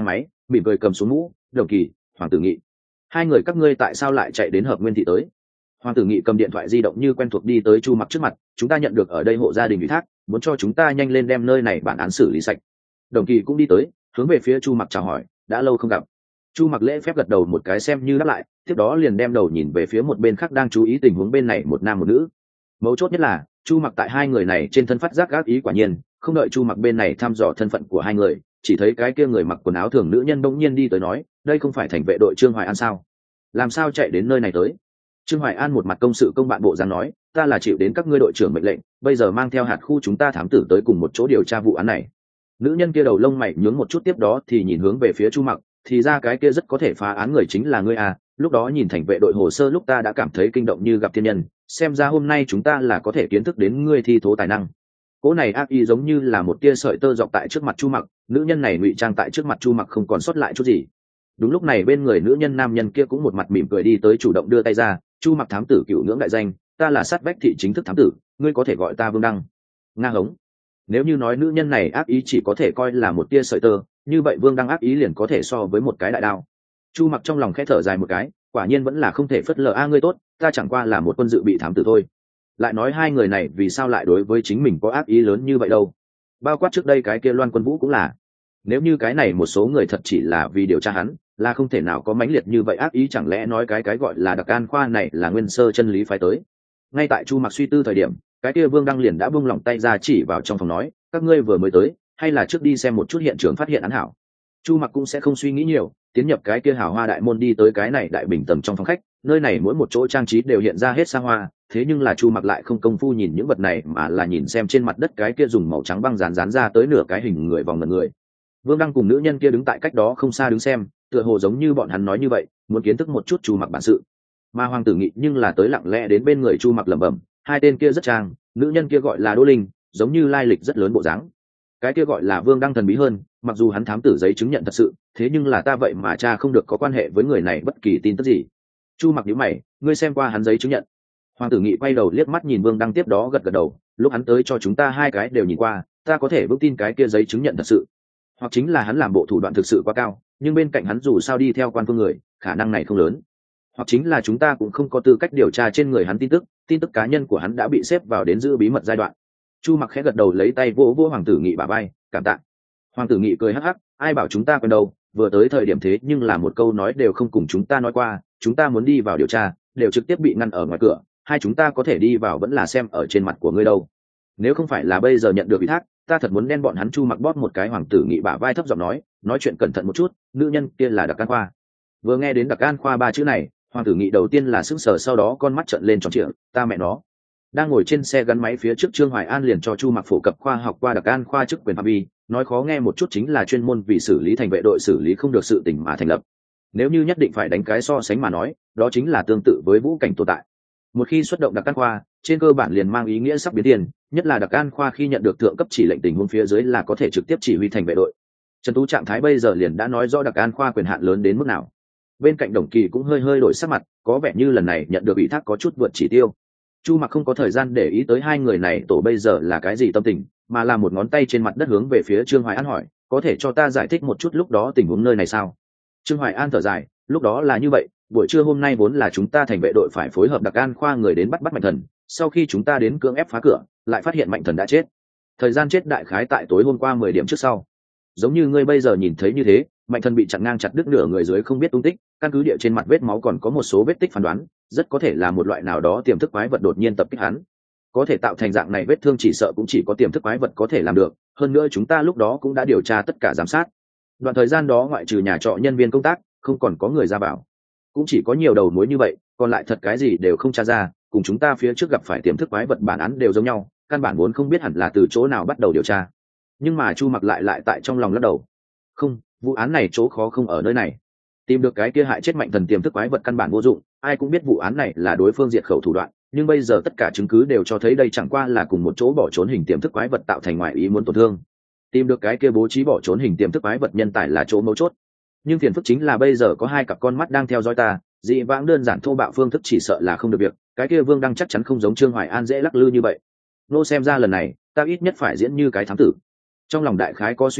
mỉm cười cầm xuống mũ. Đồng Kỳ, Hoàng Tử Nghị, hai người các ngươi tại sao lại chạy đến Hợp Nguyên thị tới? Hoàng Tử Nghị cầm điện thoại di động như quen thuộc đi tới Chu Mặc trước mặt. Chúng ta nhận được ở đây hộ gia đình ủy thác, muốn cho chúng ta nhanh lên đem nơi này bản án xử lý sạch. Đồng Kỳ cũng đi tới, hướng về phía Chu Mặc chào hỏi, đã lâu không gặp. Chu Mặc lễ phép gật đầu một cái xem như đáp lại, tiếp đó liền đem đầu nhìn về phía một bên khác đang chú ý tình huống bên này, một nam một nữ. Mấu chốt nhất là Chu Mặc tại hai người này trên thân phát giác gác ý quả nhiên, không đợi Chu Mặc bên này thăm dò thân phận của hai người, chỉ thấy cái kia người mặc quần áo thường nữ nhân bỗng nhiên đi tới nói, đây không phải thành vệ đội Trương Hoài An sao? Làm sao chạy đến nơi này tới? Trương Hoài An một mặt công sự công bạn bộ dáng nói, ta là chịu đến các ngươi đội trưởng mệnh lệnh, bây giờ mang theo hạt khu chúng ta thám tử tới cùng một chỗ điều tra vụ án này. Nữ nhân kia đầu lông mày nhướng một chút, tiếp đó thì nhìn hướng về phía Chu Mặc, thì ra cái kia rất có thể phá án người chính là ngươi à? Lúc đó nhìn thành vệ đội hồ sơ lúc ta đã cảm thấy kinh động như gặp thiên nhân, xem ra hôm nay chúng ta là có thể kiến thức đến ngươi thi thố tài năng. Cỗ này ác ý giống như là một tia sợi tơ dọc tại trước mặt Chu Mặc, nữ nhân này ngụy trang tại trước mặt Chu Mặc không còn sót lại chút gì. Đúng lúc này bên người nữ nhân nam nhân kia cũng một mặt mỉm cười đi tới chủ động đưa tay ra, Chu Mặc thám tử cựu ngưỡng đại danh, ta là sát vách thị chính thức thám tử, ngươi có thể gọi ta Vương Đăng. Nga hống. Nếu như nói nữ nhân này ác ý chỉ có thể coi là một tia sợi tơ, như vậy Vương Đăng ác ý liền có thể so với một cái đại đao. Chu Mặc trong lòng khẽ thở dài một cái, quả nhiên vẫn là không thể phớt lờ. Ngươi tốt, ta chẳng qua là một quân dự bị thám tử thôi. Lại nói hai người này vì sao lại đối với chính mình có ác ý lớn như vậy đâu? Bao quát trước đây cái kia Loan Quân Vũ cũng là. Nếu như cái này một số người thật chỉ là vì điều tra hắn, là không thể nào có mãnh liệt như vậy ác ý, chẳng lẽ nói cái gọi là Đặc An khoa này là nguyên sơ chân lý phái tới. Ngay tại Chu Mặc suy tư thời điểm, cái kia Vương Đăng liền đã buông lỏng tay ra chỉ vào trong phòng nói, các ngươi vừa mới tới, hay là trước đi xem một chút hiện trường phát hiện án hảo. Chu Mặc cũng sẽ không suy nghĩ nhiều, tiến nhập cái kia hào hoa đại môn đi tới cái này đại bình tầng trong phòng khách, nơi này mỗi một chỗ trang trí đều hiện ra hết xa hoa, thế nhưng là Chu Mặc lại không công phu nhìn những vật này mà là nhìn xem trên mặt đất cái kia dùng màu trắng băng dán ra tới nửa cái hình người vòng ngần người. Vương Đăng cùng nữ nhân kia đứng tại cách đó không xa đứng xem, tựa hồ giống như bọn hắn nói như vậy, muốn kiến thức một chút Chu Mặc bản sự. Mà Hoàng Tử Nghị nhưng là tới lặng lẽ đến bên người Chu Mặc lẩm bẩm, hai tên kia rất trang, nữ nhân kia gọi là Đỗ Linh, giống như lai lịch rất lớn bộ dáng. Cái kia gọi là Vương Đăng thần bí hơn, mặc dù hắn thám tử giấy chứng nhận thật sự, thế nhưng là ta vậy mà cha không được có quan hệ với người này bất kỳ tin tức gì. Chu Mặc nhíu mày, ngươi xem qua hắn giấy chứng nhận? Hoàng Tử Nghị quay đầu liếc mắt nhìn Vương Đăng, tiếp đó gật gật đầu, lúc hắn tới cho chúng ta hai cái đều nhìn qua, ta có thể vững tin cái kia giấy chứng nhận thật sự. Hoặc chính là hắn làm bộ thủ đoạn thực sự quá cao, nhưng bên cạnh hắn dù sao đi theo quan phương người, khả năng này không lớn. Hoặc chính là chúng ta cũng không có tư cách điều tra trên người hắn tin tức cá nhân của hắn đã bị xếp vào đến giữ bí mật giai đoạn. Chu Mặc khẽ gật đầu lấy tay vỗ vỗ Hoàng Tử Nghị bả vai, cảm tạ. Hoàng Tử Nghị cười hắc hắc, ai bảo chúng ta quen đâu, vừa tới thời điểm thế nhưng là một câu nói đều không cùng chúng ta nói qua, chúng ta muốn đi vào điều tra, đều trực tiếp bị ngăn ở ngoài cửa, hai chúng ta có thể đi vào vẫn là xem ở trên mặt của ngươi đâu. Nếu không phải là bây giờ nhận được ủy thác, ta thật muốn đen bọn hắn. Chu Mặc bóp một cái Hoàng Tử Nghị bả vai thấp giọng nói chuyện cẩn thận một chút, nữ nhân kia là Đặc An khoa. Vừa nghe đến Đặc An khoa ba chữ này, Hoàng Tử Nghị đầu tiên là sững sờ, sau đó con mắt trợn lên tròn trịa, ta mẹ nó. Đang ngồi trên xe gắn máy phía trước Trương Hoài An liền cho Chu Mặc phổ cập khoa học qua Đặc An khoa chức quyền phạm vi, nói khó nghe một chút chính là chuyên môn vì xử lý thành vệ đội xử lý không được sự tình mà thành lập. Nếu như nhất định phải đánh cái so sánh mà nói, đó chính là tương tự với vũ cảnh tồn tại. Một khi xuất động Đặc An khoa, trên cơ bản liền mang ý nghĩa sắp biến tiền, nhất là Đặc An khoa khi nhận được thượng cấp chỉ lệnh tình huống phía dưới là có thể trực tiếp chỉ huy thành vệ đội. Trần Tú trạng thái bây giờ liền đã nói rõ Đặc An khoa quyền hạn lớn đến mức nào. Bên cạnh Đồng Kỳ cũng hơi đổi sắc mặt, có vẻ như lần này nhận được ủy thác có chút vượt chỉ tiêu. Chu Mặc không có thời gian để ý tới hai người này tổ bây giờ là cái gì tâm tình, mà là một ngón tay trên mặt đất hướng về phía Trương Hoài An hỏi, có thể cho ta giải thích một chút lúc đó tình huống nơi này sao? Trương Hoài An thở dài, lúc đó là như vậy, buổi trưa hôm nay vốn là chúng ta thành vệ đội phải phối hợp Đặc An khoa người đến bắt Mạnh Thần, sau khi chúng ta đến cưỡng ép phá cửa, lại phát hiện Mạnh Thần đã chết. Thời gian chết đại khái tại tối hôm qua 10 điểm trước sau. Giống như ngươi bây giờ nhìn thấy như thế, Mạnh Thần bị chặn ngang chặt đứt nửa người dưới không biết tung tích, căn cứ địa trên mặt vết máu còn có một số vết tích phán đoán, rất có thể là một loại nào đó tiềm thức quái vật đột nhiên tập kích hắn. Có thể tạo thành dạng này vết thương chỉ sợ cũng chỉ có tiềm thức quái vật có thể làm được, hơn nữa chúng ta lúc đó cũng đã điều tra tất cả giám sát. Đoạn thời gian đó ngoại trừ nhà trọ nhân viên công tác, không còn có người ra vào. Cũng chỉ có nhiều đầu mối như vậy, còn lại thật cái gì đều không tra ra, cùng chúng ta phía trước gặp phải tiềm thức quái vật bản án đều giống nhau, căn bản vốn không biết hẳn là từ chỗ nào bắt đầu điều tra. Nhưng mà Chu Mặc lại tại trong lòng lắc đầu. Không, vụ án này chỗ khó không ở nơi này. Tìm được cái kia hại chết Mạnh Thần tiềm thức quái vật căn bản vô dụng, ai cũng biết vụ án này là đối phương diệt khẩu thủ đoạn, nhưng bây giờ tất cả chứng cứ đều cho thấy đây chẳng qua là cùng một chỗ bỏ trốn hình tiềm thức quái vật tạo thành ngoại ý muốn tổn thương. Tìm được cái kia bố trí bỏ trốn hình tiềm thức quái vật nhân tài là chỗ mấu chốt. Nhưng phiền phức chính là bây giờ có hai cặp con mắt đang theo dõi ta, dị vãng đơn giản thô bạo phương thức chỉ sợ là không được việc, cái kia Vương Đăng chắc chắn không giống Trương Hoài An dễ lắc lư như vậy. Nô xem ra lần này ta ít nhất phải diễn như cái thám tử. Trong lòng đại khái có suy nghĩ,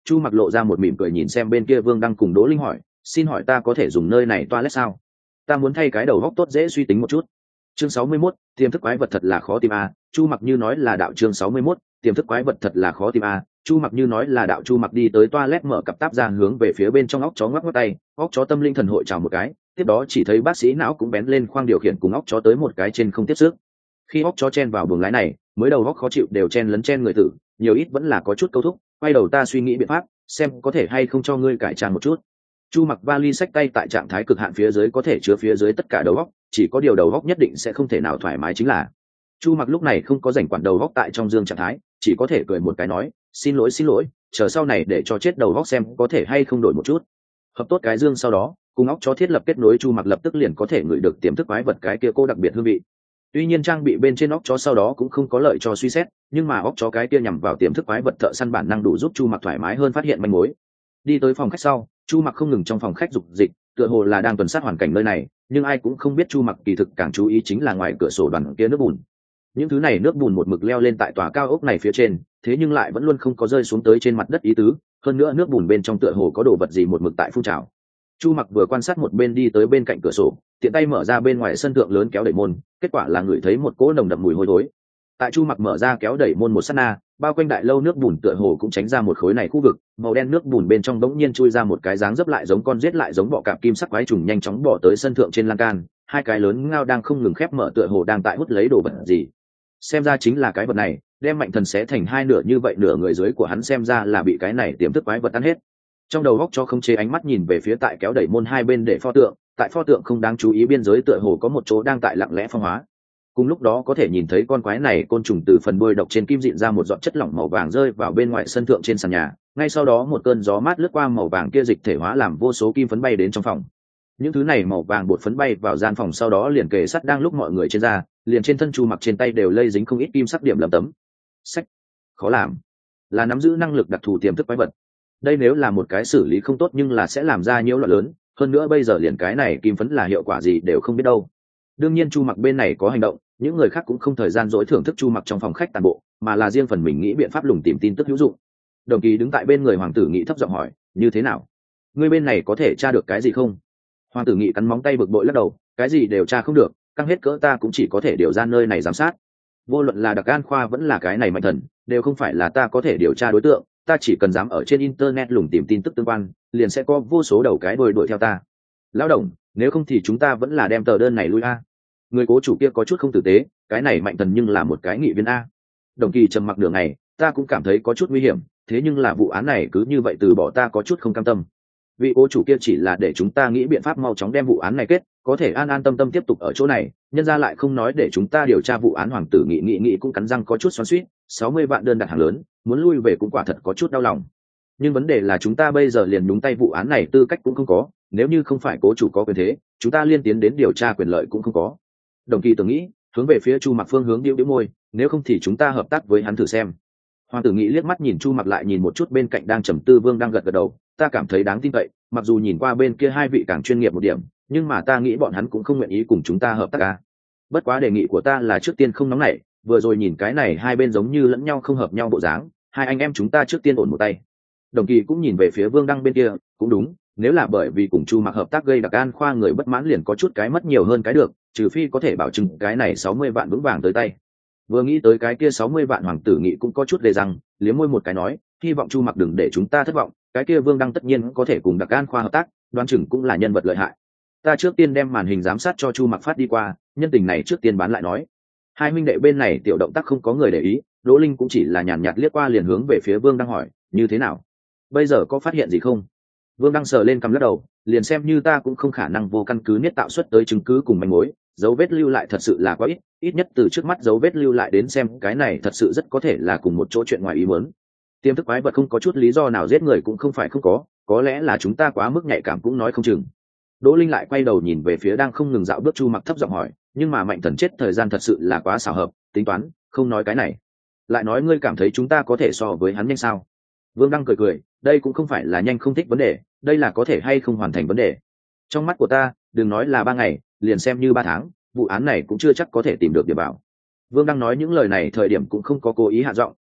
Chu Mặc lộ ra một mỉm cười nhìn xem bên kia Vương Đăng cùng Đỗ Linh hỏi, xin hỏi ta có thể dùng nơi này toilet sao? Ta muốn thay cái đầu góc tốt dễ suy tính một chút. Chương 61, tiềm thức quái vật thật là khó tìm a. Chu Mặc như nói là đạo. Chương 61, tiềm thức quái vật thật là khó tìm a. Chu Mặc như nói là đạo. Chu Mặc đi tới toilet mở cặp táp ra hướng về phía bên trong óc chó ngoắc ngoắc tay, óc chó tâm linh thần hội chào một cái, tiếp đó chỉ thấy bác sĩ não cũng bén lên khoang điều khiển cùng óc chó tới một cái trên không tiếp sức. Khi óc chó chen vào buồng lái này, mới đầu óc khó chịu đều chen lấn chen người tử, nhiều ít vẫn là có chút câu thúc, quay đầu ta suy nghĩ biện pháp, xem có thể hay không cho ngươi cải trang một chút. Chu Mặc vali xách tay tại trạng thái cực hạn phía dưới có thể chứa phía dưới tất cả đầu óc, chỉ có điều đầu óc nhất định sẽ không thể nào thoải mái chính là. Chu Mặc lúc này không có rảnh quản đầu óc tại trong dương trạng thái, chỉ có thể cười một cái nói, xin lỗi, chờ sau này để cho chết đầu óc xem có thể hay không đổi một chút. Hợp tốt cái dương sau đó, cùng óc chó thiết lập kết nối, Chu Mặc lập tức liền có thể ngửi được tiềm thức quái vật cái kia cô đặc biệt hương vị. Tuy nhiên trang bị bên trên óc chó sau đó cũng không có lợi cho suy xét, nhưng mà óc chó cái kia nhằm vào tiềm thức quái vật thợ săn bản năng đủ giúp Chu Mặc thoải mái hơn phát hiện manh mối. Đi tới phòng khách sau, Chu Mặc không ngừng trong phòng khách dục dịch, tựa hồ là đang tuần sát hoàn cảnh nơi này, nhưng ai cũng không biết Chu Mặc kỳ thực càng chú ý chính là ngoài cửa sổ đoàn kia nước bùn. Những thứ này nước bùn một mực leo lên tại tòa cao ốc này phía trên, thế nhưng lại vẫn luôn không có rơi xuống tới trên mặt đất ý tứ, hơn nữa nước bùn bên trong tựa hồ có đồ vật gì một mực tại phun trào. Chu Mặc vừa quan sát một bên đi tới bên cạnh cửa sổ, tiện tay mở ra bên ngoài sân thượng lớn kéo đẩy môn, kết quả là ngửi thấy một cỗ nồng đậm mùi hôi thối. Tại Chu Mặc mở ra kéo đẩy môn một sát na, bao quanh đại lâu nước bùn tựa hồ cũng tránh ra một khối này khu vực, màu đen nước bùn bên trong bỗng nhiên chui ra một cái dáng dấp lại giống con rết lại giống bọ cạp kim sắc quái trùng nhanh chóng bỏ tới sân thượng trên lan can, hai cái lớn ngao đang không ngừng khép mở tựa hồ đang tại hút lấy đồ vật gì. Xem ra chính là cái vật này, đem Mạnh Thần xé thành hai nửa như vậy, nửa người dưới của hắn xem ra là bị cái này tiềm thức quái vật ăn hết. Trong đầu góc cho không chế ánh mắt nhìn về phía tại kéo đẩy môn hai bên để pho tượng, tại pho tượng không đáng chú ý biên giới tựa hồ có một chỗ đang tại lặng lẽ phong hóa. Cùng lúc đó có thể nhìn thấy con quái này côn trùng từ phần đuôi độc trên kim dịn ra một giọt chất lỏng màu vàng rơi vào bên ngoài sân thượng trên sàn nhà, ngay sau đó một cơn gió mát lướt qua màu vàng kia dịch thể hóa làm vô số kim phấn bay đến trong phòng. Những thứ này màu vàng bột phấn bay vào gian phòng sau đó liền kề sắt đang lúc mọi người trên da, liền trên thân Chu Mặc trên tay đều lây dính không ít kim sắc điểm lấm tấm. Sách, khó làm, là nắm giữ năng lực đặc thù tiềm thức quái vật. Đây nếu là một cái xử lý không tốt nhưng là sẽ làm ra nhiễu loạn lớn, hơn nữa bây giờ liền cái này kim phấn là hiệu quả gì đều không biết đâu. Đương nhiên Chu Mặc bên này có hành động, những người khác cũng không thời gian dỗi thưởng thức Chu Mặc trong phòng khách toàn bộ, mà là riêng phần mình nghĩ biện pháp lùng tìm tin tức hữu dụng. Đồng Kỳ đứng tại bên người Hoàng Tử Nghị thấp giọng hỏi, như thế nào, ngươi bên này có thể tra được cái gì không? Hoàng Tử Nghị cắn móng tay bực bội lắc đầu, cái gì đều tra không được, căng hết cỡ ta cũng chỉ có thể điều ra nơi này giám sát. Vô luận là Đặc An Khoa vẫn là cái này Mạnh Thần, đều không phải là ta có thể điều tra đối tượng, ta chỉ cần dám ở trên internet lùng tìm tin tức tương quan, liền sẽ có vô số đầu cái đuổi theo ta. Lão Đồng, nếu không thì chúng ta vẫn là đem tờ đơn này lui a. Người cố chủ kia có chút không tử tế, cái này Mạnh Thần nhưng là một cái nghị viên a. Đồng Kỳ trầm mặc nửa ngày, ta cũng cảm thấy có chút nguy hiểm, thế nhưng là vụ án này cứ như vậy từ bỏ ta có chút không cam tâm. Vị cố chủ kia chỉ là để chúng ta nghĩ biện pháp mau chóng đem vụ án này kết, có thể an an tâm tâm tiếp tục ở chỗ này, nhân ra lại không nói để chúng ta điều tra vụ án. Hoàng Tử Nghị cũng cắn răng có chút xoắn xuýt, 60 vạn đơn đặt hàng lớn, muốn lui về cũng quả thật có chút đau lòng. Nhưng vấn đề là chúng ta bây giờ liền nhúng tay vụ án này tư cách cũng không có, nếu như không phải cố chủ có quyền thế, chúng ta liên tiến đến điều tra quyền lợi cũng không có. Đồng Kỳ tưởng nghĩ, hướng về phía Chu Mặc phương hướng điệu môi, nếu không thì chúng ta hợp tác với hắn thử xem. Hoàng Tử Nghị liếc mắt nhìn Chu Mặc lại nhìn một chút bên cạnh đang trầm tư Vương đang gật đầu, ta cảm thấy đáng tin cậy, mặc dù nhìn qua bên kia hai vị càng chuyên nghiệp một điểm, nhưng mà ta nghĩ bọn hắn cũng không nguyện ý cùng chúng ta hợp tác ca. Bất quá đề nghị của ta là trước tiên không nóng nảy, vừa rồi nhìn cái này hai bên giống như lẫn nhau không hợp nhau bộ dáng, hai anh em chúng ta trước tiên ổn một tay. Đồng Kỳ cũng nhìn về phía Vương Đăng bên kia, cũng đúng, nếu là bởi vì cùng Chu Mặc hợp tác gây Đặc An Khoa người bất mãn liền có chút cái mất nhiều hơn cái được, trừ phi có thể bảo chứng cái này 60 vạn vững vàng tới tay. Vừa nghĩ tới cái kia 60 vạn, Hoàng Tử Nghị cũng có chút đề rằng, liếm môi một cái nói, hy vọng Chu Mặc đừng để chúng ta thất vọng, cái kia Vương Đăng tất nhiên có thể cùng Đặc An Khoa hợp tác, đoán chừng cũng là nhân vật lợi hại. Ta trước tiên đem màn hình giám sát cho Chu Mặc phát đi qua, nhân tình này trước tiên bán lại nói. Hai huynh đệ bên này tiểu động tác không có người để ý, Đỗ Linh cũng chỉ là nhàn nhạt liếc qua liền hướng về phía Vương Đăng hỏi, như thế nào, bây giờ có phát hiện gì không? Vương Đăng sờ lên cằm lắc đầu, liền xem như ta cũng không khả năng vô căn cứ niết tạo xuất tới chứng cứ cùng manh mối, dấu vết lưu lại thật sự là quá ít, ít nhất từ trước mắt dấu vết lưu lại đến xem cái này thật sự rất có thể là cùng một chỗ chuyện ngoài ý muốn. Tiềm thức quái vật không có chút lý do nào giết người cũng không phải không có lẽ là chúng ta quá mức nhạy cảm cũng nói không chừng. Đỗ Linh lại quay đầu nhìn về phía đang không ngừng dạo bước Chu Mặc thấp giọng hỏi, nhưng mà Mạnh Thần chết thời gian thật sự là quá xảo hợp, tính toán, không nói cái này, lại nói ngươi cảm thấy chúng ta có thể so với hắn nhanh sao? Vương Đăng cười, đây cũng không phải là nhanh không thích vấn đề, đây là có thể hay không hoàn thành vấn đề. Trong mắt của ta, đừng nói là 3 ngày, liền xem như 3 tháng, vụ án này cũng chưa chắc có thể tìm được điểm bảo. Vương Đăng nói những lời này thời điểm cũng không có cố ý hạ giọng,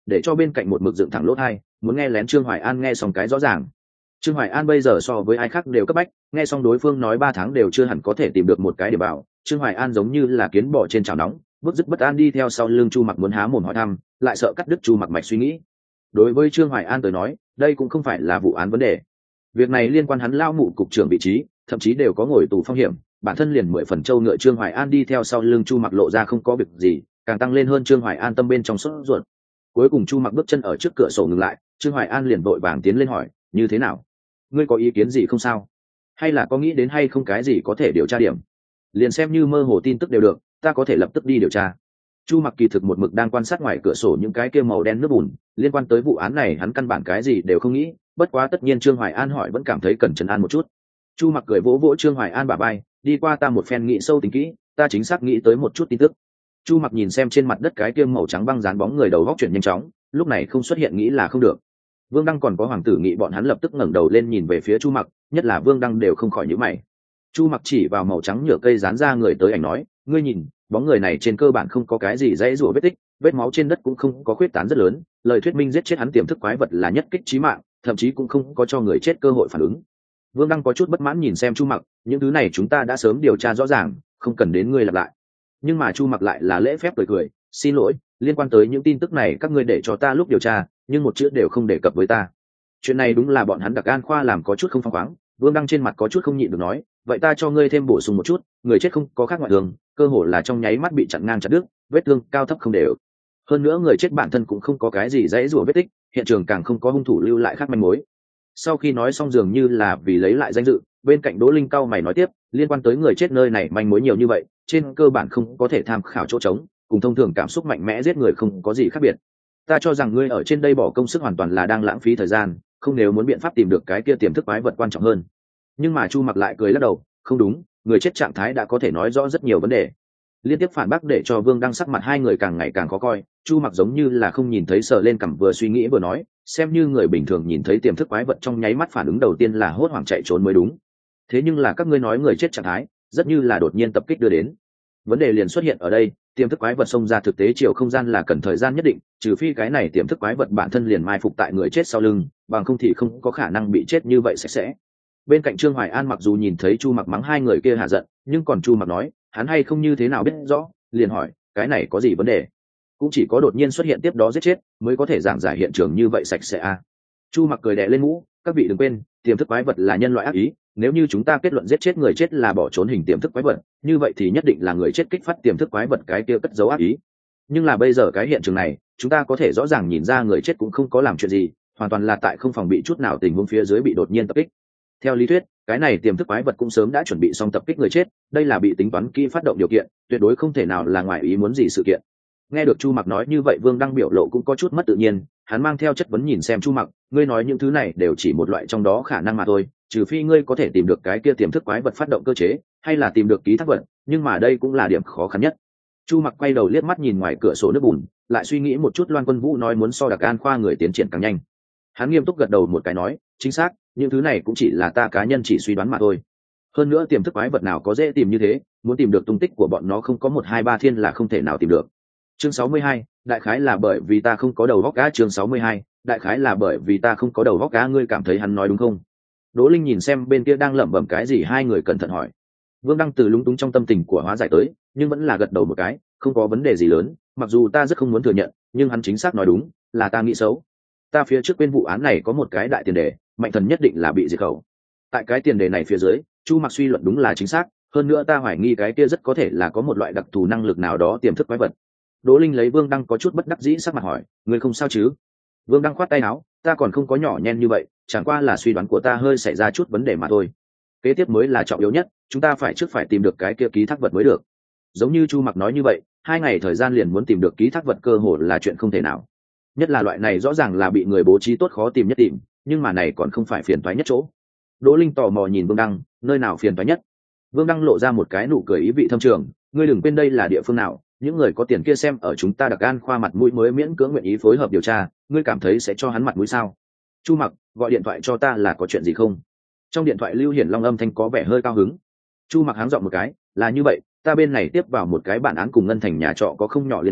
để cho bên cạnh một mực dựng thẳng lỗ tai, muốn nghe lén Trương Hoài An nghe xong cái rõ ràng. Trương Hoài An bây giờ so với ai khác đều cấp bách, nghe xong đối phương nói 3 tháng đều chưa hẳn có thể tìm được một cái để bảo, Trương Hoài An giống như là kiến bò trên chảo nóng, bức dứt bất an đi theo sau lưng Chu Mặc muốn há mồm hỏi thăm, lại sợ cắt đứt Chu Mặc mạch suy nghĩ. Đối với Trương Hoài An tới nói, đây cũng không phải là vụ án vấn đề. Việc này liên quan hắn lao mụ cục trưởng vị trí, thậm chí đều có ngồi tù phong hiểm, bản thân liền 10 phần châu ngựa Trương Hoài An đi theo sau lưng Chu Mặc lộ ra không có việc gì, càng tăng lên hơn Trương Hoài An tâm bên trong sốt ruột. Cuối cùng Chu Mặc bước chân ở trước cửa sổ ngừng lại, Trương Hoài An liền vội vàng tiến lên hỏi, như thế nào? Ngươi có ý kiến gì không sao? Hay là có nghĩ đến hay không cái gì có thể điều tra điểm? Liền xem như mơ hồ tin tức đều được, ta có thể lập tức đi điều tra. Chu Mặc kỳ thực một mực đang quan sát ngoài cửa sổ những cái kia màu đen nước bùn, liên quan tới vụ án này hắn căn bản cái gì đều không nghĩ, bất quá tất nhiên Trương Hoài An hỏi vẫn cảm thấy cần trấn an một chút. Chu Mặc cười vỗ vỗ Trương Hoài An bả vai, đi qua ta một phen nghĩ sâu tính kỹ, ta chính xác nghĩ tới một chút tin tức. Chu Mặc nhìn xem trên mặt đất cái kia màu trắng băng dán bóng người đầu góc chuyển nhanh chóng, lúc này không xuất hiện nghĩ là không được. Vương Đăng còn có Hoàng tử Nghị bọn hắn lập tức ngẩng đầu lên nhìn về phía Chu Mặc, nhất là Vương Đăng đều không khỏi nhíu mày. Chu Mặc chỉ vào màu trắng nhựa cây dán ra người tới ảnh nói, ngươi nhìn, bóng người này trên cơ bản không có cái gì dãy rủa vết tích, vết máu trên đất cũng không có khuyết tán rất lớn, lời thuyết minh giết chết hắn tiềm thức quái vật là nhất kích chí mạng, thậm chí cũng không có cho người chết cơ hội phản ứng. Vương Đăng có chút bất mãn nhìn xem Chu Mặc, những thứ này chúng ta đã sớm điều tra rõ ràng, không cần đến ngươi lặp lại. Nhưng mà Chu Mặc lại là lễ phép cười cười, xin lỗi, liên quan tới những tin tức này các ngươi để cho ta lúc điều tra, nhưng một chữ đều không đề cập với ta. Chuyện này đúng là bọn hắn Đặc An khoa làm có chút không phóng khoáng. Vương Đăng trên mặt có chút không nhịn được nói, vậy ta cho ngươi thêm bổ sung một chút, người chết không có khác ngoại thường, cơ hồ là trong nháy mắt bị chặn ngang chặt đứt, vết thương cao thấp không đều. Hơn nữa người chết bản thân cũng không có cái gì dãy rủa vết tích, hiện trường càng không có hung thủ lưu lại khác manh mối. Sau khi nói xong dường như là vì lấy lại danh dự, bên cạnh Đỗ Linh cao mày nói tiếp, liên quan tới người chết nơi này manh mối nhiều như vậy, trên cơ bản không có thể tham khảo chỗ trống, cùng thông thường cảm xúc mạnh mẽ giết người không có gì khác biệt. Ta cho rằng ngươi ở trên đây bỏ công sức hoàn toàn là đang lãng phí thời gian, không nếu muốn biện pháp tìm được cái kia tiềm thức quái vật quan trọng hơn. Nhưng mà Chu Mặc lại cười lắc đầu, không đúng, người chết trạng thái đã có thể nói rõ rất nhiều vấn đề. Liên tiếp phản bác để cho Vương Đăng sắc mặt hai người càng ngày càng khó coi. Chu Mặc giống như là không nhìn thấy, sờ lên cằm vừa suy nghĩ vừa nói, xem như người bình thường nhìn thấy tiềm thức quái vật trong nháy mắt phản ứng đầu tiên là hốt hoảng chạy trốn mới đúng. Thế nhưng là các ngươi nói người chết trạng thái rất như là đột nhiên tập kích đưa đến. Vấn đề liền xuất hiện ở đây, tiềm thức quái vật xông ra thực tế chiều không gian là cần thời gian nhất định, trừ phi cái này tiềm thức quái vật bản thân liền mai phục tại người chết sau lưng, bằng không thì không có khả năng bị chết như vậy sạch sẽ. Bên cạnh Trương Hoài An mặc dù nhìn thấy Chu Mặc mắng hai người kia hạ giận, nhưng còn Chu Mặc nói, hắn hay không như thế nào biết rõ, liền hỏi, cái này có gì vấn đề? Cũng chỉ có đột nhiên xuất hiện tiếp đó giết chết, mới có thể giảng giải hiện trường như vậy sạch sẽ a. Chu Mặc cười đè lên mũ, các vị đừng quên, tiềm thức quái vật là nhân loại ác ý, nếu như chúng ta kết luận giết chết người chết là bỏ trốn hình tiềm thức quái vật, như vậy thì nhất định là người chết kích phát tiềm thức quái vật cái kia cất giấu ác ý. Nhưng là bây giờ cái hiện trường này, chúng ta có thể rõ ràng nhìn ra người chết cũng không có làm chuyện gì, hoàn toàn là tại không phòng bị chút nào tình huống phía dưới bị đột nhiên tập kích. Theo lý thuyết, cái này tiềm thức quái vật cũng sớm đã chuẩn bị xong tập kích người chết, đây là bị tính toán kỹ phát động điều kiện, tuyệt đối không thể nào là ngoài ý muốn gì sự kiện. Nghe được Chu Mặc nói như vậy, Vương Đăng biểu lộ cũng có chút mất tự nhiên, hắn mang theo chất vấn nhìn xem Chu Mặc, ngươi nói những thứ này đều chỉ một loại trong đó khả năng mà thôi, trừ phi ngươi có thể tìm được cái kia tiềm thức quái vật phát động cơ chế, hay là tìm được ký thác vật, nhưng mà đây cũng là điểm khó khăn nhất. Chu Mặc quay đầu liếc mắt nhìn ngoài cửa sổ nước bùn, lại suy nghĩ một chút Loan Quân Vũ nói muốn so Đặc An khoa người tiến triển càng nhanh. Hắn nghiêm túc gật đầu một cái nói, chính xác, những thứ này cũng chỉ là ta cá nhân chỉ suy đoán mà thôi. Hơn nữa tiềm thức quái vật nào có dễ tìm như thế, muốn tìm được tung tích của bọn nó không có 1, 2, 3 thiên là không thể nào tìm được. Chương 62, đại khái là bởi vì ta không có đầu óc cá. Chương 62, đại khái là bởi vì ta không có đầu óc cá. Ngươi cảm thấy hắn nói đúng không? Đỗ Linh nhìn xem bên kia đang lẩm bẩm cái gì, hai người cẩn thận hỏi. Vương Đăng từ lúng túng trong tâm tình của hóa giải tới, nhưng vẫn là gật đầu một cái, không có vấn đề gì lớn, mặc dù ta rất không muốn thừa nhận, nhưng hắn chính xác nói đúng, là ta nghĩ xấu. Ta phía trước bên vụ án này có một cái đại tiền đề, Mạnh Thần nhất định là bị diệt khẩu. Tại cái tiền đề này phía dưới, Chu Mặc suy luận đúng là chính xác, hơn nữa ta hoài nghi cái kia rất có thể là có một loại đặc thù năng lực nào đó tiềm thức quái vật. Đỗ Linh lấy Vương Đăng có chút bất đắc dĩ sắc mặt hỏi, ngươi không sao chứ? Vương Đăng khoát tay áo, ta còn không có nhỏ nhen như vậy, chẳng qua là suy đoán của ta hơi xảy ra chút vấn đề mà thôi. Kế tiếp mới là trọng yếu nhất, chúng ta phải tìm được cái kia ký thác vật mới được. Giống như Chu Mặc nói như vậy, 2 ngày thời gian liền muốn tìm được ký thác vật cơ hồ là chuyện không thể nào. Nhất là loại này rõ ràng là bị người bố trí tốt khó tìm nhất tìm, nhưng mà này còn không phải phiền toái nhất chỗ. Đỗ Linh tò mò nhìn Vương Đăng, nơi nào phiền toái nhất? Vương Đăng lộ ra một cái nụ cười ý vị thâm trường, ngươi đừng quên đây là địa phương nào, những người có tiền kia xem ở chúng ta Đặc An khoa mặt mũi mới miễn cưỡng nguyện ý phối hợp điều tra, ngươi cảm thấy sẽ cho hắn mặt mũi sao? Chu Mặc, gọi điện thoại cho ta là có chuyện gì không? Trong điện thoại Lưu Hiển Long âm thanh có vẻ hơi cao hứng. Chu Mặc háng giọng một cái, là như vậy, ta bên này tiếp vào một cái bản án cùng Ngân Thành nhà trọ có không nhỏ liên quan,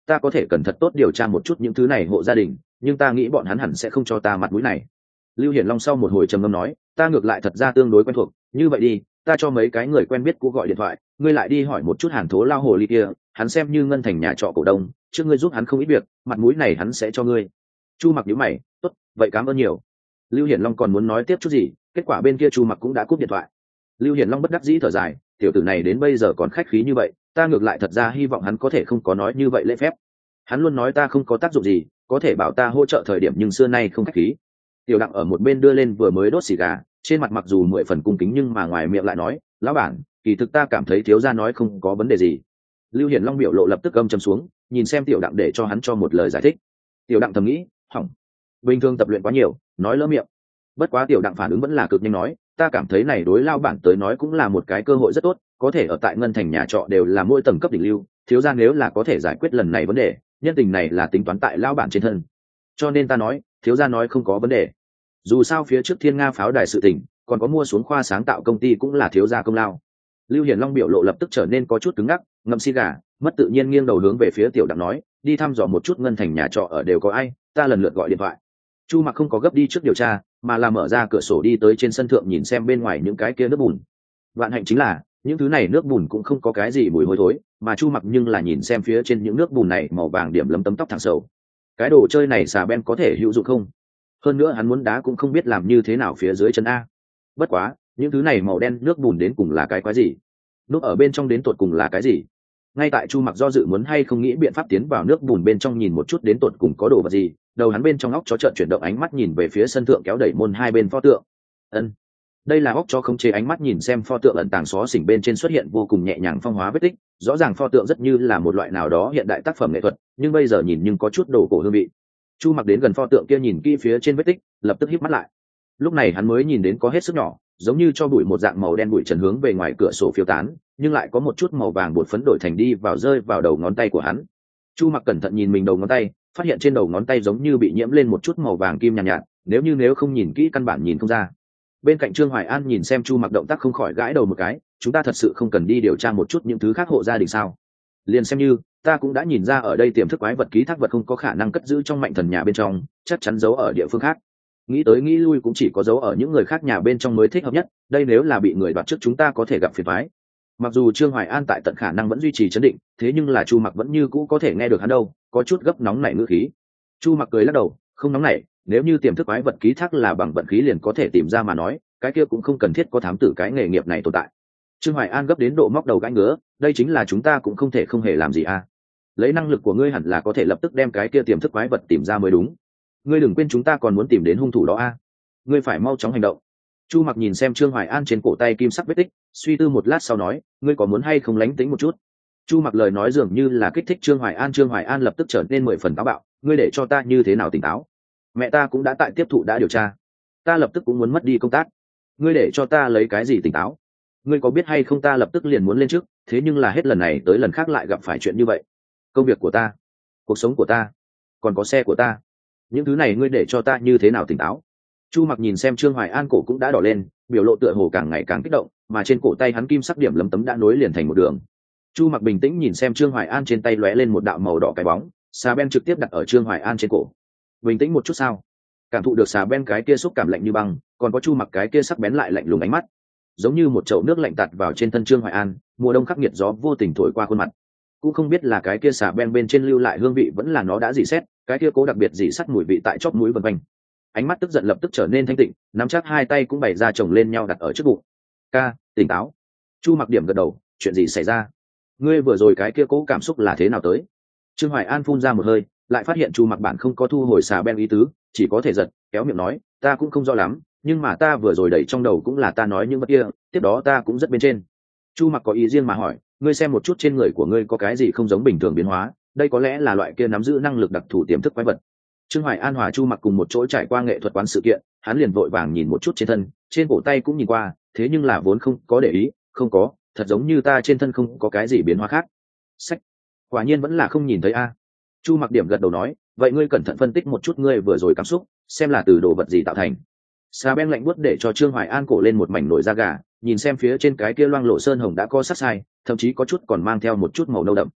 ta có thể cần thật tốt điều tra một chút những thứ này hộ gia đình, nhưng ta nghĩ bọn hắn hẳn sẽ không cho ta mặt mũi này. Lưu Hiển Long sau một hồi trầm ngâm nói, ta ngược lại thật ra tương đối quen thuộc, như vậy đi, ta cho mấy cái người quen biết cũ gọi điện thoại, ngươi lại đi hỏi một chút Hàn Thố lao hồ ly kia, hắn xem như ngân thành nhà trọ cổ đông, trước ngươi giúp hắn không ít việc, mặt mũi này hắn sẽ cho ngươi. Chu Mặc nhíu mày, tốt, vậy cảm ơn nhiều. Lưu Hiển Long còn muốn nói tiếp chút gì, kết quả bên kia Chu Mặc cũng đã cúp điện thoại. Lưu Hiển Long bất đắc dĩ thở dài, tiểu tử này đến bây giờ còn khách khí như vậy, ta ngược lại thật ra hy vọng hắn có thể không có nói như vậy lễ phép. Hắn luôn nói ta không có tác dụng gì, có thể bảo ta hỗ trợ thời điểm nhưng xưa nay không khách khí. Tiểu Đặng ở một bên đưa lên vừa mới đốt xì gà, trên mặt mặc dù 10 phần cung kính nhưng mà ngoài miệng lại nói, lão bản, kỳ thực ta cảm thấy thiếu gia nói không có vấn đề gì. Lưu Hiển Long biểu lộ lập tức âm trầm xuống, nhìn xem Tiểu Đặng để cho hắn cho một lời giải thích. Tiểu Đặng thầm nghĩ, hỏng, bình thường tập luyện quá nhiều, nói lỡ miệng. Bất quá Tiểu Đặng phản ứng vẫn là cực nhanh nói, ta cảm thấy này đối lao bản tới nói cũng là một cái cơ hội rất tốt, có thể ở tại ngân thành nhà trọ đều là mỗi tầng cấp đỉnh lưu, thiếu gia nếu là có thể giải quyết lần này vấn đề, nhân tình này là tính toán tại lao bản trên thân. Cho nên ta nói, thiếu gia nói không có vấn đề. Dù sao phía trước Thiên Nga pháo đài sự tình, còn có mua xuống khoa sáng tạo công ty cũng là thiếu gia công lao. Lưu Hiển Long biểu lộ lập tức trở nên có chút cứng ngắc, ngậm xì gà, mất tự nhiên nghiêng đầu hướng về phía Tiểu Đặng nói, đi thăm dò một chút ngân thành nhà trọ ở đều có ai, ta lần lượt gọi điện thoại. Chu Mặc không có gấp đi trước điều tra, mà là mở ra cửa sổ đi tới trên sân thượng nhìn xem bên ngoài những cái kia nước bùn. Vạn hạnh chính là những thứ này nước bùn cũng không có cái gì mùi hôi thối, mà Chu Mặc nhưng là nhìn xem phía trên những nước bùn này màu vàng điểm lấm tấm tóc thẳng sầu. Cái đồ chơi này xà ben có thể hữu dụng không? Hơn nữa hắn muốn đá cũng không biết làm như thế nào phía dưới chân a. Bất quá, những thứ này màu đen nước bùn đến cùng là cái quái gì? Núp ở bên trong đến tột cùng là cái gì? Ngay tại Chu Mặc do dự muốn hay không nghĩ biện pháp tiến vào nước bùn bên trong nhìn một chút đến tột cùng có đồ vật gì, đầu hắn bên trong óc chó trợn chuyển động ánh mắt nhìn về phía sân thượng kéo đẩy môn hai bên pho tượng. Ân, đây là óc chó không chế ánh mắt nhìn xem pho tượng ẩn tàng xó xỉnh bên trên xuất hiện vô cùng nhẹ nhàng phong hóa vết tích, rõ ràng pho tượng rất như là một loại nào đó hiện đại tác phẩm nghệ thuật, nhưng bây giờ nhìn nhưng có chút đồ cổ hương vị. Chu Mặc đến gần pho tượng kia nhìn kỹ phía trên vết tích, lập tức híp mắt lại. Lúc này hắn mới nhìn đến có hết sức nhỏ, giống như cho bụi một dạng màu đen bụi trần hướng về ngoài cửa sổ phiêu tán, nhưng lại có một chút màu vàng bột phấn đổi thành đi vào rơi vào đầu ngón tay của hắn. Chu Mặc cẩn thận nhìn mình đầu ngón tay, phát hiện trên đầu ngón tay giống như bị nhiễm lên một chút màu vàng kim nhàn nhạt, nếu không nhìn kỹ căn bản nhìn không ra. Bên cạnh Trương Hoài An nhìn xem Chu Mặc động tác không khỏi gãi đầu một cái, chúng ta thật sự không cần đi điều tra một chút những thứ khác hộ gia đình sao? Liền xem như ta cũng đã nhìn ra ở đây tiềm thức quái vật ký thác vật không có khả năng cất giữ trong mạnh thần nhà bên trong, chắc chắn giấu ở địa phương khác. Nghĩ tới nghĩ lui cũng chỉ có giấu ở những người khác nhà bên trong mới thích hợp nhất, đây nếu là bị người đoạt trước chúng ta có thể gặp phiền toái. Mặc dù Trương Hoài An tại tận khả năng vẫn duy trì trấn định, thế nhưng là Chu Mặc vẫn như cũ có thể nghe được hắn đâu, có chút gấp nóng nảy ngữ khí. Chu Mặc cười lắc đầu, không nóng nảy, nếu như tiềm thức quái vật ký thác là bằng vận khí liền có thể tìm ra mà nói, cái kia cũng không cần thiết có thám tử cái nghề nghiệp này tồn tại. Trương Hoài An gấp đến độ móc đầu gãi ngứa, đây chính là chúng ta cũng không thể không hề làm gì à? Lấy năng lực của ngươi hẳn là có thể lập tức đem cái kia tiềm thức quái vật tìm ra mới đúng. Ngươi đừng quên chúng ta còn muốn tìm đến hung thủ đó a. Ngươi phải mau chóng hành động. Chu Mặc nhìn xem Trương Hoài An trên cổ tay kim sắc vết tích, suy tư một lát sau nói, ngươi có muốn hay không lánh tính một chút? Chu Mặc lời nói dường như là kích thích Trương Hoài An lập tức trở nên 10 phần táo bạo, ngươi để cho ta như thế nào tỉnh táo? Mẹ ta cũng đã tại tiếp thụ đã điều tra, ta lập tức cũng muốn mất đi công tác, ngươi để cho ta lấy cái gì tỉnh táo? Ngươi có biết hay không ta lập tức liền muốn lên trước, thế nhưng là hết lần này tới lần khác lại gặp phải chuyện như vậy. Công việc của ta, cuộc sống của ta, còn có xe của ta, những thứ này ngươi để cho ta như thế nào tỉnh táo? Chu Mặc nhìn xem Trương Hoài An cổ cũng đã đỏ lên, biểu lộ tựa hồ càng ngày càng kích động, mà trên cổ tay hắn kim sắc điểm lấm tấm đã nối liền thành một đường. Chu Mặc bình tĩnh nhìn xem Trương Hoài An trên tay lóe lên một đạo màu đỏ cái bóng, xà ben trực tiếp đặt ở Trương Hoài An trên cổ. Bình tĩnh một chút sao? Cảm thụ được xà ben cái kia xúc cảm lạnh như băng, còn có Chu Mặc cái kia sắc bén lại lạnh lùng ánh mắt, giống như một chậu nước lạnh tạt vào trên thân Trương Hoài An, mùa đông khắc nghiệt gió vô tình thổi qua khuôn mặt. Cũng không biết là cái kia xà ben bên trên lưu lại hương vị vẫn là nó đã dỉ xét, cái kia cố đặc biệt dỉ sắt mùi vị tại chóp mũi vần quanh. Ánh mắt tức giận lập tức trở nên thanh tịnh, nắm chắc hai tay cũng bày ra chồng lên nhau đặt ở trước bụng. Ca, tỉnh táo. Chu Mặc điểm gật đầu, chuyện gì xảy ra? Ngươi vừa rồi cái kia cố cảm xúc là thế nào tới? Trương Hoài An phun ra một hơi, lại phát hiện Chu Mặc bản không có thu hồi xà ben ý tứ, chỉ có thể giật kéo miệng nói, ta cũng không rõ lắm, nhưng mà ta vừa rồi đẩy trong đầu cũng là ta nói những vật kia, tiếp đó ta cũng rất bên trên. Chu Mặc có ý riêng mà hỏi, ngươi xem một chút trên người của ngươi có cái gì không giống bình thường biến hóa, đây có lẽ là loại kia nắm giữ năng lực đặc thù tiềm thức quái vật. Trương Hoài An hòa Chu Mặc cùng một chỗ trải qua nghệ thuật quán sự kiện, hắn liền vội vàng nhìn một chút trên thân, trên cổ tay cũng nhìn qua, thế nhưng là vốn không có để ý, không có, thật giống như ta trên thân không có cái gì biến hóa khác. Sách, quả nhiên vẫn là không nhìn thấy a. Chu Mặc điểm gật đầu nói, vậy ngươi cẩn thận phân tích một chút ngươi vừa rồi cảm xúc, xem là từ đồ vật gì tạo thành. Xà ben lạnh buốt để cho Trương Hoài An cổ lên một mảnh nổi da gà, nhìn xem phía trên cái kia loang lộ sơn hồng đã có sắc sai, thậm chí có chút còn mang theo một chút màu nâu đậm.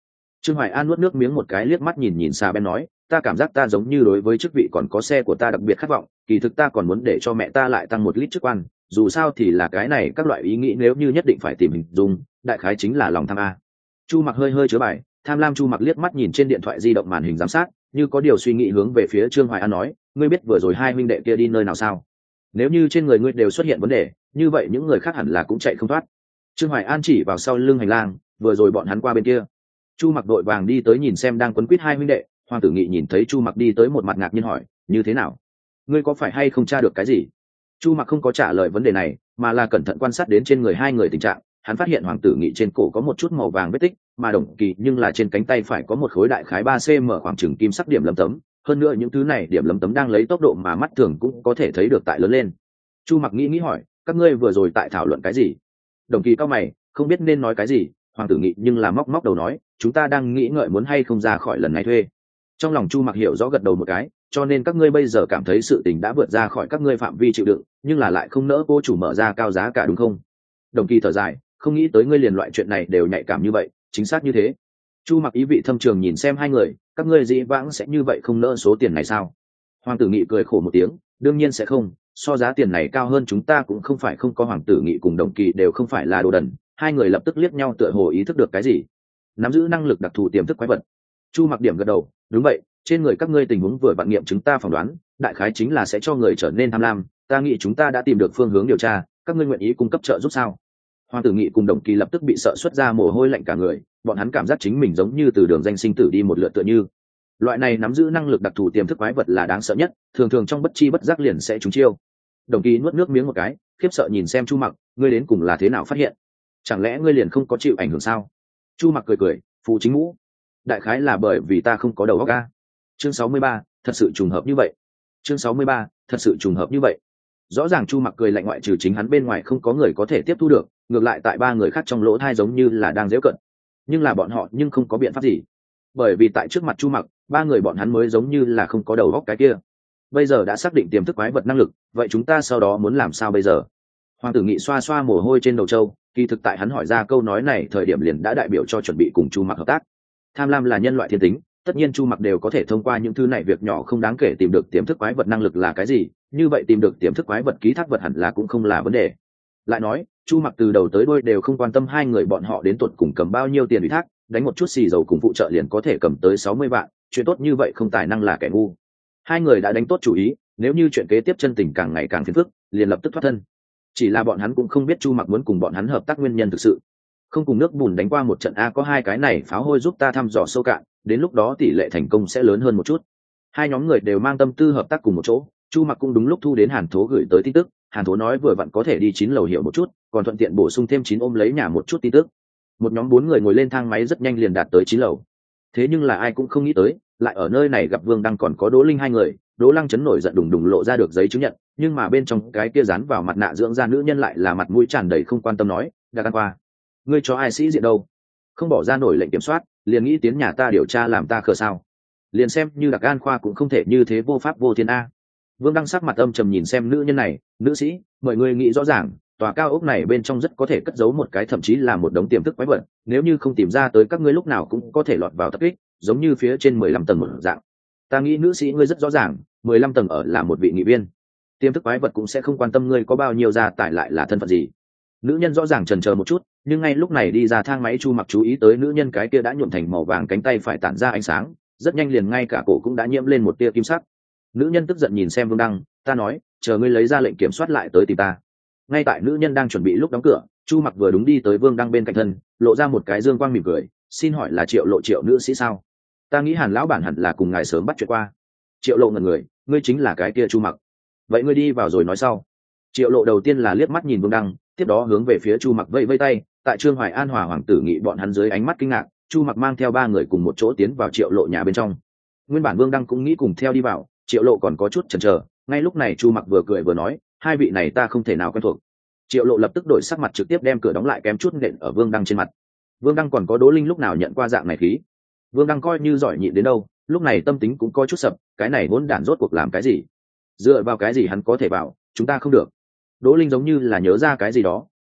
Trương Hoài An nuốt nước miếng một cái, liếc mắt nhìn nhìn Sa Ben nói, ta cảm giác ta giống như đối với chức vị còn có xe của ta đặc biệt khát vọng, kỳ thực ta còn muốn để cho mẹ ta lại tăng 1 lít chức quan, dù sao thì là cái này các loại ý nghĩ nếu như nhất định phải tìm hình dung, đại khái chính là lòng tham a. Chu Mặc hơi hơi chứa bài, tham lam. Chu Mặc liếc mắt nhìn trên điện thoại di động màn hình giám sát, như có điều suy nghĩ hướng về phía Trương Hoài An nói, ngươi biết vừa rồi hai huynh đệ kia đi nơi nào sao? Nếu như trên người ngươi đều xuất hiện vấn đề, như vậy những người khác hẳn là cũng chạy không thoát. Trương Hoài An chỉ vào sau lưng hành lang, vừa rồi bọn hắn qua bên kia. Chu Mặc đội vàng đi tới nhìn xem đang quấn quýt hai huynh đệ. Hoàng Tử Nghị nhìn thấy Chu Mặc đi tới, một mặt ngạc nhiên hỏi, như thế nào, ngươi có phải hay không tra được cái gì? Chu Mặc không có trả lời vấn đề này, mà là cẩn thận quan sát đến trên người hai người tình trạng. Hắn phát hiện Hoàng Tử Nghị trên cổ có một chút màu vàng vết tích, mà Đồng Kỳ nhưng là trên cánh tay phải có một khối đại khái 3 cm khoảng chừng kim sắc điểm lấm tấm. Hơn nữa những thứ này điểm lấm tấm đang lấy tốc độ mà mắt thường cũng có thể thấy được tại lớn lên. Chu Mặc nghĩ hỏi, các ngươi vừa rồi tại thảo luận cái gì? Đồng Kỳ cau mày, không biết nên nói cái gì. Hoàng Tử Nghị nhưng là móc móc đầu nói, chúng ta đang nghĩ ngợi muốn hay không ra khỏi lần này thuê. Trong lòng Chu Mặc hiểu rõ, gật đầu một cái, cho nên các ngươi bây giờ cảm thấy sự tình đã vượt ra khỏi các ngươi phạm vi chịu đựng, nhưng là lại không nỡ cô chủ mở ra cao giá cả, đúng không? Đồng Kỳ thở dài, không nghĩ tới ngươi liền loại chuyện này đều nhạy cảm như vậy. Chính xác như thế. Chu Mặc ý vị thâm trường nhìn xem hai người, các ngươi dĩ vãng sẽ như vậy không nỡ số tiền này sao? Hoàng Tử Nghị cười khổ một tiếng, đương nhiên sẽ không, so giá tiền này cao hơn chúng ta cũng không phải không có. Hoàng Tử Nghị cùng Đồng Kỳ đều không phải là đồ đần. Hai người lập tức liếc nhau, tựa hồ ý thức được cái gì. Nắm giữ năng lực đặc thù tiềm thức quái vật. Chu Mặc điểm gật đầu, đúng vậy, trên người các ngươi tình huống vừa vạn nghiệm chúng ta phỏng đoán, đại khái chính là sẽ cho người trở nên tham lam. Ta nghĩ chúng ta đã tìm được phương hướng điều tra, các ngươi nguyện ý cung cấp trợ giúp sao? Hoàng Tử Nghị cùng Đồng Kỳ lập tức bị sợ xuất ra mồ hôi lạnh cả người, bọn hắn cảm giác chính mình giống như từ đường danh sinh tử đi một lượt, tựa như loại này nắm giữ năng lực đặc thù tiềm thức quái vật là đáng sợ nhất, thường thường trong bất chi bất giác liền sẽ trúng chiêu. Đồng Kỳ nuốt nước miếng một cái, khiếp sợ nhìn xem Chu Mặc, ngươi đến cùng là thế nào phát hiện? Chẳng lẽ ngươi liền không có chịu ảnh hưởng sao? Chu Mặc cười cười, phụ chính ngũ, đại khái là bởi vì ta không có đầu óc a. Chương 63, thật sự trùng hợp như vậy. Chương 63, thật sự trùng hợp như vậy. Rõ ràng Chu Mặc cười lạnh, ngoại trừ chính hắn bên ngoài không có người có thể tiếp thu được, ngược lại tại ba người khác trong lỗ thai giống như là đang giễu cợt. Nhưng là bọn họ nhưng không có biện pháp gì, bởi vì tại trước mặt Chu Mặc, ba người bọn hắn mới giống như là không có đầu óc cái kia. Bây giờ đã xác định tiềm thức quái vật năng lực, vậy chúng ta sau đó muốn làm sao bây giờ? Hoàng Tử Nghị xoa xoa mồ hôi trên đầu trâu, kỳ thực tại hắn hỏi ra câu nói này thời điểm liền đã đại biểu cho chuẩn bị cùng Chu Mặc hợp tác. Tham lam là nhân loại thiên tính, tất nhiên Chu Mặc đều có thể thông qua những thứ này việc nhỏ không đáng kể tìm được tiềm thức quái vật năng lực là cái gì, như vậy tìm được tiềm thức quái vật ký thác vật hẳn là cũng không là vấn đề. Lại nói, Chu Mặc từ đầu tới đuôi đều không quan tâm hai người bọn họ đến tuột cùng cầm bao nhiêu tiền ủy thác, đánh một chút xì dầu cùng phụ trợ liền có thể cầm tới 60 vạn, chuyện tốt như vậy không tài năng là kẻ ngu. Hai người đã đánh tốt chủ ý, nếu như chuyện kế tiếp chân tình càng ngày càng phiền phức, liền lập tức thoát thân. Chỉ là bọn hắn cũng không biết Chu Mặc muốn cùng bọn hắn hợp tác nguyên nhân thực sự. Không cùng nước bùn đánh qua một trận a, có hai cái này pháo hôi giúp ta thăm dò sâu cạn, đến lúc đó tỷ lệ thành công sẽ lớn hơn một chút. Hai nhóm người đều mang tâm tư hợp tác cùng một chỗ. Chu Mặc cũng đúng lúc thu đến Hàn Thố gửi tới tin tức, Hàn Thố nói vừa vặn có thể đi 9 lầu hiểu một chút, còn thuận tiện bổ sung thêm 9 ôm lấy nhà một chút tin tức. Một nhóm 4 người ngồi lên thang máy rất nhanh liền đạt tới 9 lầu. Thế nhưng là ai cũng không nghĩ tới, lại ở nơi này gặp Vương Đăng còn có Đỗ Linh hai người. Đỗ Lăng chấn nổi giận đùng đùng lộ ra được giấy chứng nhận, nhưng mà bên trong cái kia dán vào mặt nạ dưỡng da nữ nhân lại là mặt mũi tràn đầy không quan tâm nói, đã ăn qua. Ngươi cho ai sĩ diện đâu? Không bỏ ra nổi lệnh kiểm soát, liền nghĩ tiến nhà ta điều tra làm ta khờ sao? Liền xem như Đặc An Khoa cũng không thể như thế vô pháp vô thiên a. Vương Đăng sắc mặt âm trầm nhìn xem nữ nhân này, nữ sĩ, mọi người nghĩ rõ ràng, tòa cao ốc này bên trong rất có thể cất giấu một cái, thậm chí là một đống tiềm thức quái vật, nếu như không tìm ra tới các ngươi lúc nào cũng có thể lọt vào tập kích, giống như phía trên 15 tầng một dạng. Ta nghĩ nữ sĩ ngươi rất rõ ràng, 15 tầng ở là một vị nghị viên, tiềm thức quái vật cũng sẽ không quan tâm ngươi có bao nhiêu gia tài lại là thân phận gì. Nữ nhân rõ ràng chần chờ một chút, nhưng ngay lúc này đi ra thang máy Chu Mặc chú ý tới nữ nhân cái kia đã nhuộm thành màu vàng cánh tay phải tản ra ánh sáng, rất nhanh liền ngay cả cổ cũng đã nhiễm lên một tia kim sắc. Nữ nhân tức giận nhìn xem Vương Đăng, ta nói, chờ ngươi lấy ra lệnh kiểm soát lại tới tìm ta. Ngay tại nữ nhân đang chuẩn bị lúc đóng cửa, Chu Mặc vừa đúng đi tới Vương Đăng bên cạnh thân, lộ ra một cái dương quang mỉm cười, xin hỏi là Triệu Lộ Triệu nữ sĩ sao? Ta nghĩ Hàn lão bản hẳn là cùng ngài sớm bắt chuyện qua. Triệu Lộ ngẩn người, ngươi chính là cái kia Chu Mặc? Vậy ngươi đi vào rồi nói sau. Triệu Lộ đầu tiên là liếc mắt nhìn Vương Đăng, tiếp đó hướng về phía Chu Mặc vẫy vẫy tay. Tại Trương Hoài An Hòa Hoàng Tử Nghị bọn hắn dưới ánh mắt kinh ngạc, Chu Mặc mang theo ba người cùng một chỗ tiến vào Triệu Lộ nhà bên trong. Nguyên bản Vương Đăng cũng nghĩ cùng theo đi vào, Triệu Lộ còn có chút chần chờ. Ngay lúc này Chu Mặc vừa cười vừa nói, hai vị này ta không thể nào quen thuộc. Triệu Lộ lập tức đổi sắc mặt, trực tiếp đem cửa đóng lại, kém chút nện ở Vương Đăng trên mặt. Vương Đăng còn có Đỗ Linh lúc nào nhận qua dạng này khí. Vương Đăng coi như giỏi nhịn đến đâu, lúc này tâm tính cũng có chút sập, cái này hỗn đản rốt cuộc làm cái gì? Dựa vào cái gì hắn có thể vào, chúng ta không được. Đỗ Linh giống như là nhớ ra cái gì đó,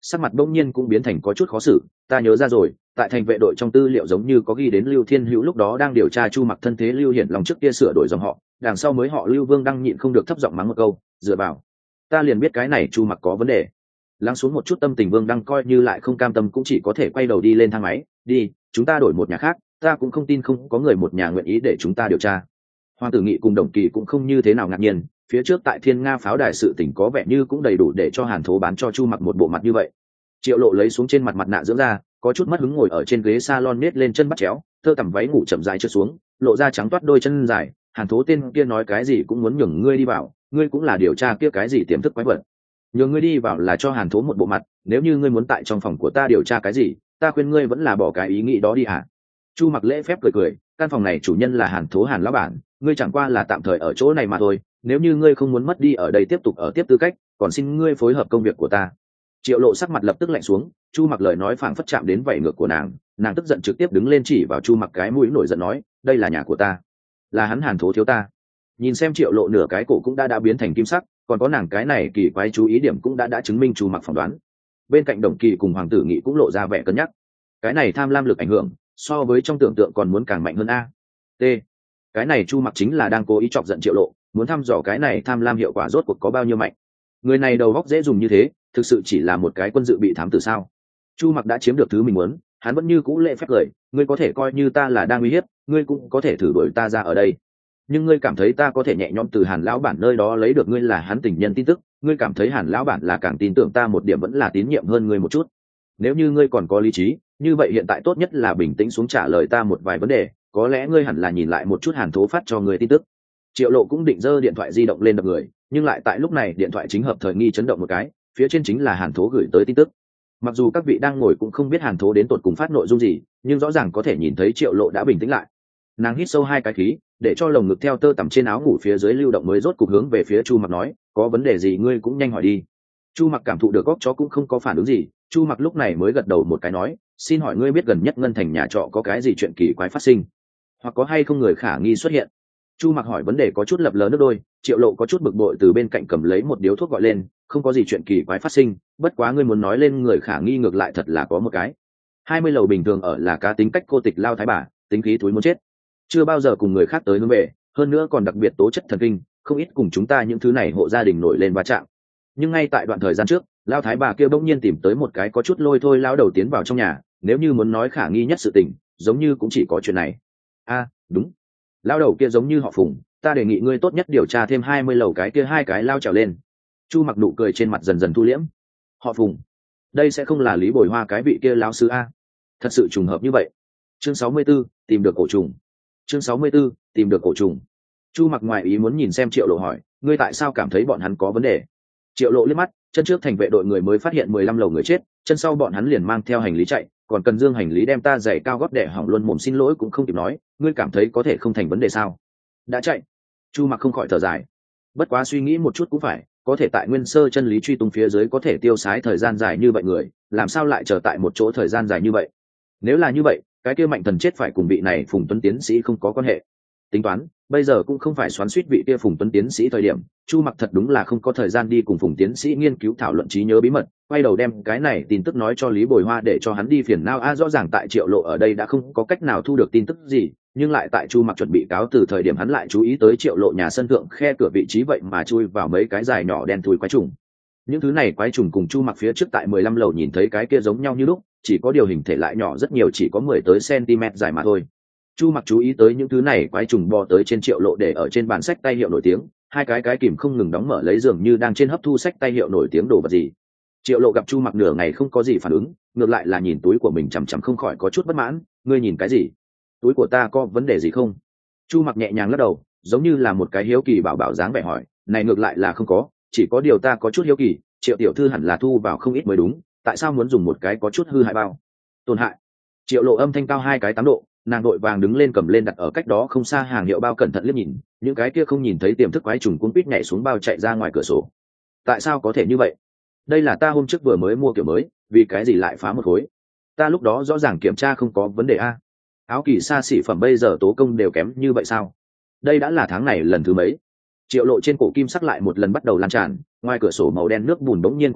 sắc mặt bỗng nhiên cũng biến thành có chút khó xử. Ta nhớ ra rồi, tại thành vệ đội trong tư liệu giống như có ghi đến Lưu Thiên Hữu lúc đó đang điều tra Chu Mặc thân thế Lưu Hiển Long trước kia sửa đổi dòng họ, đằng sau mới họ Lưu Vương đang nhịn không được thấp giọng mắng một câu, dựa vào. Ta liền biết cái này Chu Mặc có vấn đề. Lắng xuống một chút tâm tình Vương đang coi như lại không cam tâm cũng chỉ có thể quay đầu đi lên thang máy, đi, chúng ta đổi một nhà khác, ta cũng không tin không có người một nhà nguyện ý để chúng ta điều tra. Hoàng tử Nghị cùng Đồng Kỳ cũng không như thế nào ngạc nhiên, phía trước tại Thiên Nga pháo đài sự tình có vẻ như cũng đầy đủ để cho Hàn Thố bán cho Chu Mặc một bộ mặt như vậy. Triệu Lộ lấy xuống trên mặt mặt nạ dưỡng ra, có chút mất hứng ngồi ở trên ghế salon nết lên chân bắt chéo, thơ tằm váy ngủ chậm dài trượt xuống, lộ ra trắng toát đôi chân dài. Hàn Thố tên kia nói cái gì cũng muốn nhường ngươi đi vào, ngươi cũng là điều tra kia cái gì tiềm thức quái vật. Nhường ngươi đi vào là cho Hàn Thố một bộ mặt, nếu như ngươi muốn tại trong phòng của ta điều tra cái gì, ta khuyên ngươi vẫn là bỏ cái ý nghĩ đó đi hả? Chu Mặc lễ phép cười cười, căn phòng này chủ nhân là Hàn Thố Hàn lão bản, ngươi chẳng qua là tạm thời ở chỗ này mà thôi, nếu như ngươi không muốn mất đi ở đây tiếp tục ở tiếp tư cách, còn xin ngươi phối hợp công việc của ta. Triệu Lộ sắc mặt lập tức lạnh xuống, Chu Mặc lời nói phảng phất chạm đến vảy ngược của nàng tức giận trực tiếp đứng lên chỉ vào Chu Mặc cái mũi nổi giận nói, đây là nhà của ta, là hắn Hàn Thố thiếu ta. Nhìn xem Triệu Lộ nửa cái cổ cũng đã biến thành kim sắc, còn có nàng cái này kỳ quái chú ý điểm cũng đã chứng minh Chu Mặc phỏng đoán. Bên cạnh Đồng Kỳ cùng Hoàng tử Nghị cũng lộ ra vẻ cân nhắc, cái này tham lam lực ảnh hưởng so với trong tưởng tượng còn muốn càng mạnh hơn a. T. Cái này Chu Mặc chính là đang cố ý chọc giận Triệu Lộ, muốn thăm dò cái này tham lam hiệu quả rốt cuộc có bao nhiêu mạnh. Người này đầu óc dễ dùng như thế, thực sự chỉ là một cái quân dự bị thám tử sao? Chu Mặc đã chiếm được thứ mình muốn, hắn vẫn như cũ lễ phép lời, ngươi có thể coi như ta là đang uy hiếp, ngươi cũng có thể thử đuổi ta ra ở đây. Nhưng ngươi cảm thấy ta có thể nhẹ nhõm từ Hàn lão bản nơi đó lấy được ngươi là hắn tình nhân tin tức, ngươi cảm thấy Hàn lão bản là càng tin tưởng ta một điểm vẫn là tín nhiệm hơn ngươi một chút. Nếu như ngươi còn có lý trí, như vậy hiện tại tốt nhất là bình tĩnh xuống trả lời ta một vài vấn đề, có lẽ ngươi hẳn là nhìn lại một chút Hàn Thố phát cho ngươi tin tức. Triệu Lộ cũng định giơ điện thoại di động lên đập người, nhưng lại tại lúc này điện thoại chính hợp thời nghi chấn động một cái, phía trên chính là Hàn Thố gửi tới tin tức. Mặc dù các vị đang ngồi cũng không biết Hàn Thố đến tột cùng phát nội dung gì, nhưng rõ ràng có thể nhìn thấy Triệu Lộ đã bình tĩnh lại. Nàng hít sâu hai cái khí, để cho lồng ngực theo tơ tằm trên áo ngủ phía dưới lưu động mới rốt cục hướng về phía Chu Mặc nói, có vấn đề gì ngươi cũng nhanh hỏi đi. Chu Mặc cảm thụ được góc chó cũng không có phản ứng gì, Chu Mặc lúc này mới gật đầu một cái nói, xin hỏi ngươi biết gần nhất Ngân Thành nhà trọ có cái gì chuyện kỳ quái phát sinh, hoặc có hay không người khả nghi xuất hiện? Chu Mặc hỏi vấn đề có chút lập lờ nước đôi, Triệu Lộ có chút bực bội từ bên cạnh cầm lấy một điếu thuốc gọi lên, không có gì chuyện kỳ quái phát sinh, bất quá ngươi muốn nói lên người khả nghi ngược lại thật là có một cái. 20 lầu bình thường ở là cá tính cách cô tịch lao thái bà, tính khí thúi muốn chết, chưa bao giờ cùng người khác tới hướng về, hơn nữa còn đặc biệt tố chất thần kinh, không ít cùng chúng ta những thứ này hộ gia đình nổi lên va chạm. Nhưng ngay tại đoạn thời gian trước, lao thái bà kia bỗng nhiên tìm tới một cái có chút lôi thôi lao đầu tiến vào trong nhà, nếu như muốn nói khả nghi nhất sự tình, giống như cũng chỉ có chuyện này. Đúng, lao đầu kia giống như họ Phùng, ta đề nghị ngươi tốt nhất điều tra thêm 20 lầu cái kia hai cái lao trèo lên. Chu Mặc nụ cười trên mặt dần dần thu liễm. Họ Phùng, đây sẽ không là Lý Bồi Hoa cái vị kia lão sư a? Thật sự trùng hợp như vậy. Chương 64, tìm được cổ trùng. Chương 64, tìm được cổ trùng. Chu Mặc ngoài ý muốn nhìn xem Triệu Lộ hỏi, ngươi tại sao cảm thấy bọn hắn có vấn đề? Triệu Lộ liếc mắt, chân trước thành vệ đội người mới phát hiện 15 lầu người chết, chân sau bọn hắn liền mang theo hành lý chạy, còn cần dương hành lý đem ta giày cao gót đẻ hỏng luôn mồm xin lỗi cũng không kịp nói, ngươi cảm thấy có thể không thành vấn đề sao? Đã chạy. Chu Mặc không khỏi thở dài. Bất quá suy nghĩ một chút cũng phải, có thể tại nguyên sơ chân lý truy tung phía dưới có thể tiêu sái thời gian dài như vậy người, làm sao lại chờ tại một chỗ thời gian dài như vậy? Nếu là như vậy, cái kia Mạnh Thần chết phải cùng vị này Phùng Tuấn tiến sĩ không có quan hệ. Tính toán, bây giờ cũng không phải xoắn suýt vị kia Phùng Tuấn tiến sĩ thời điểm, Chu Mặc thật đúng là không có thời gian đi cùng Phùng tiến sĩ nghiên cứu thảo luận trí nhớ bí mật, quay đầu đem cái này tin tức nói cho Lý Bồi Hoa để cho hắn đi phiền não. Rõ ràng tại Triệu Lộ ở đây đã không có cách nào thu được tin tức gì, nhưng lại tại Chu Mặc chuẩn bị cáo từ thời điểm hắn lại chú ý tới Triệu Lộ nhà sân thượng khe cửa vị trí vậy mà chui vào mấy cái dài nhỏ đen thui quái trùng. Những thứ này quái trùng cùng Chu Mặc phía trước tại 15 lầu nhìn thấy cái kia giống nhau như lúc, chỉ có điều hình thể lại nhỏ rất nhiều, chỉ có 10 tới cm dài mà thôi. Chu Mặc chú ý tới những thứ này quái trùng bò tới trên Triệu Lộ để ở trên bàn sách tay hiệu nổi tiếng, hai cái kìm không ngừng đóng mở lấy dường như đang trên hấp thu sách tay hiệu nổi tiếng đồ vật gì. Triệu Lộ gặp Chu Mặc nửa ngày không có gì phản ứng, ngược lại là nhìn túi của mình chằm chằm không khỏi có chút bất mãn, ngươi nhìn cái gì? Túi của ta có vấn đề gì không? Chu Mặc nhẹ nhàng lắc đầu, giống như là một cái hiếu kỳ bảo bảo dáng vẻ hỏi, này ngược lại là không có, chỉ có điều ta có chút hiếu kỳ, Triệu tiểu thư hẳn là thu vào không ít mới đúng, tại sao muốn dùng một cái có chút hư hại bao? Tổn hại. Triệu Lộ âm thanh cao 2 cái 8 độ, nàng đội vàng đứng lên cầm lên đặt ở cách đó không xa hàng hiệu bao cẩn thận liếc nhìn, những cái kia không nhìn thấy tiềm thức quái trùng cuốn quýt nhảy xuống bao chạy ra ngoài cửa sổ. Tại sao có thể như vậy? Đây là ta hôm trước vừa mới mua kiểu mới, vì cái gì lại phá một khối? Ta lúc đó rõ ràng kiểm tra không có vấn đề a. Áo kỳ xa xỉ phẩm bây giờ tố công đều kém như vậy sao? Đây đã là tháng này lần thứ mấy? Triệu Lộ trên cổ kim sắc lại một lần bắt đầu lan tràn, ngoài cửa sổ màu đen nước bùn bỗng nhiên cuộn cuộn,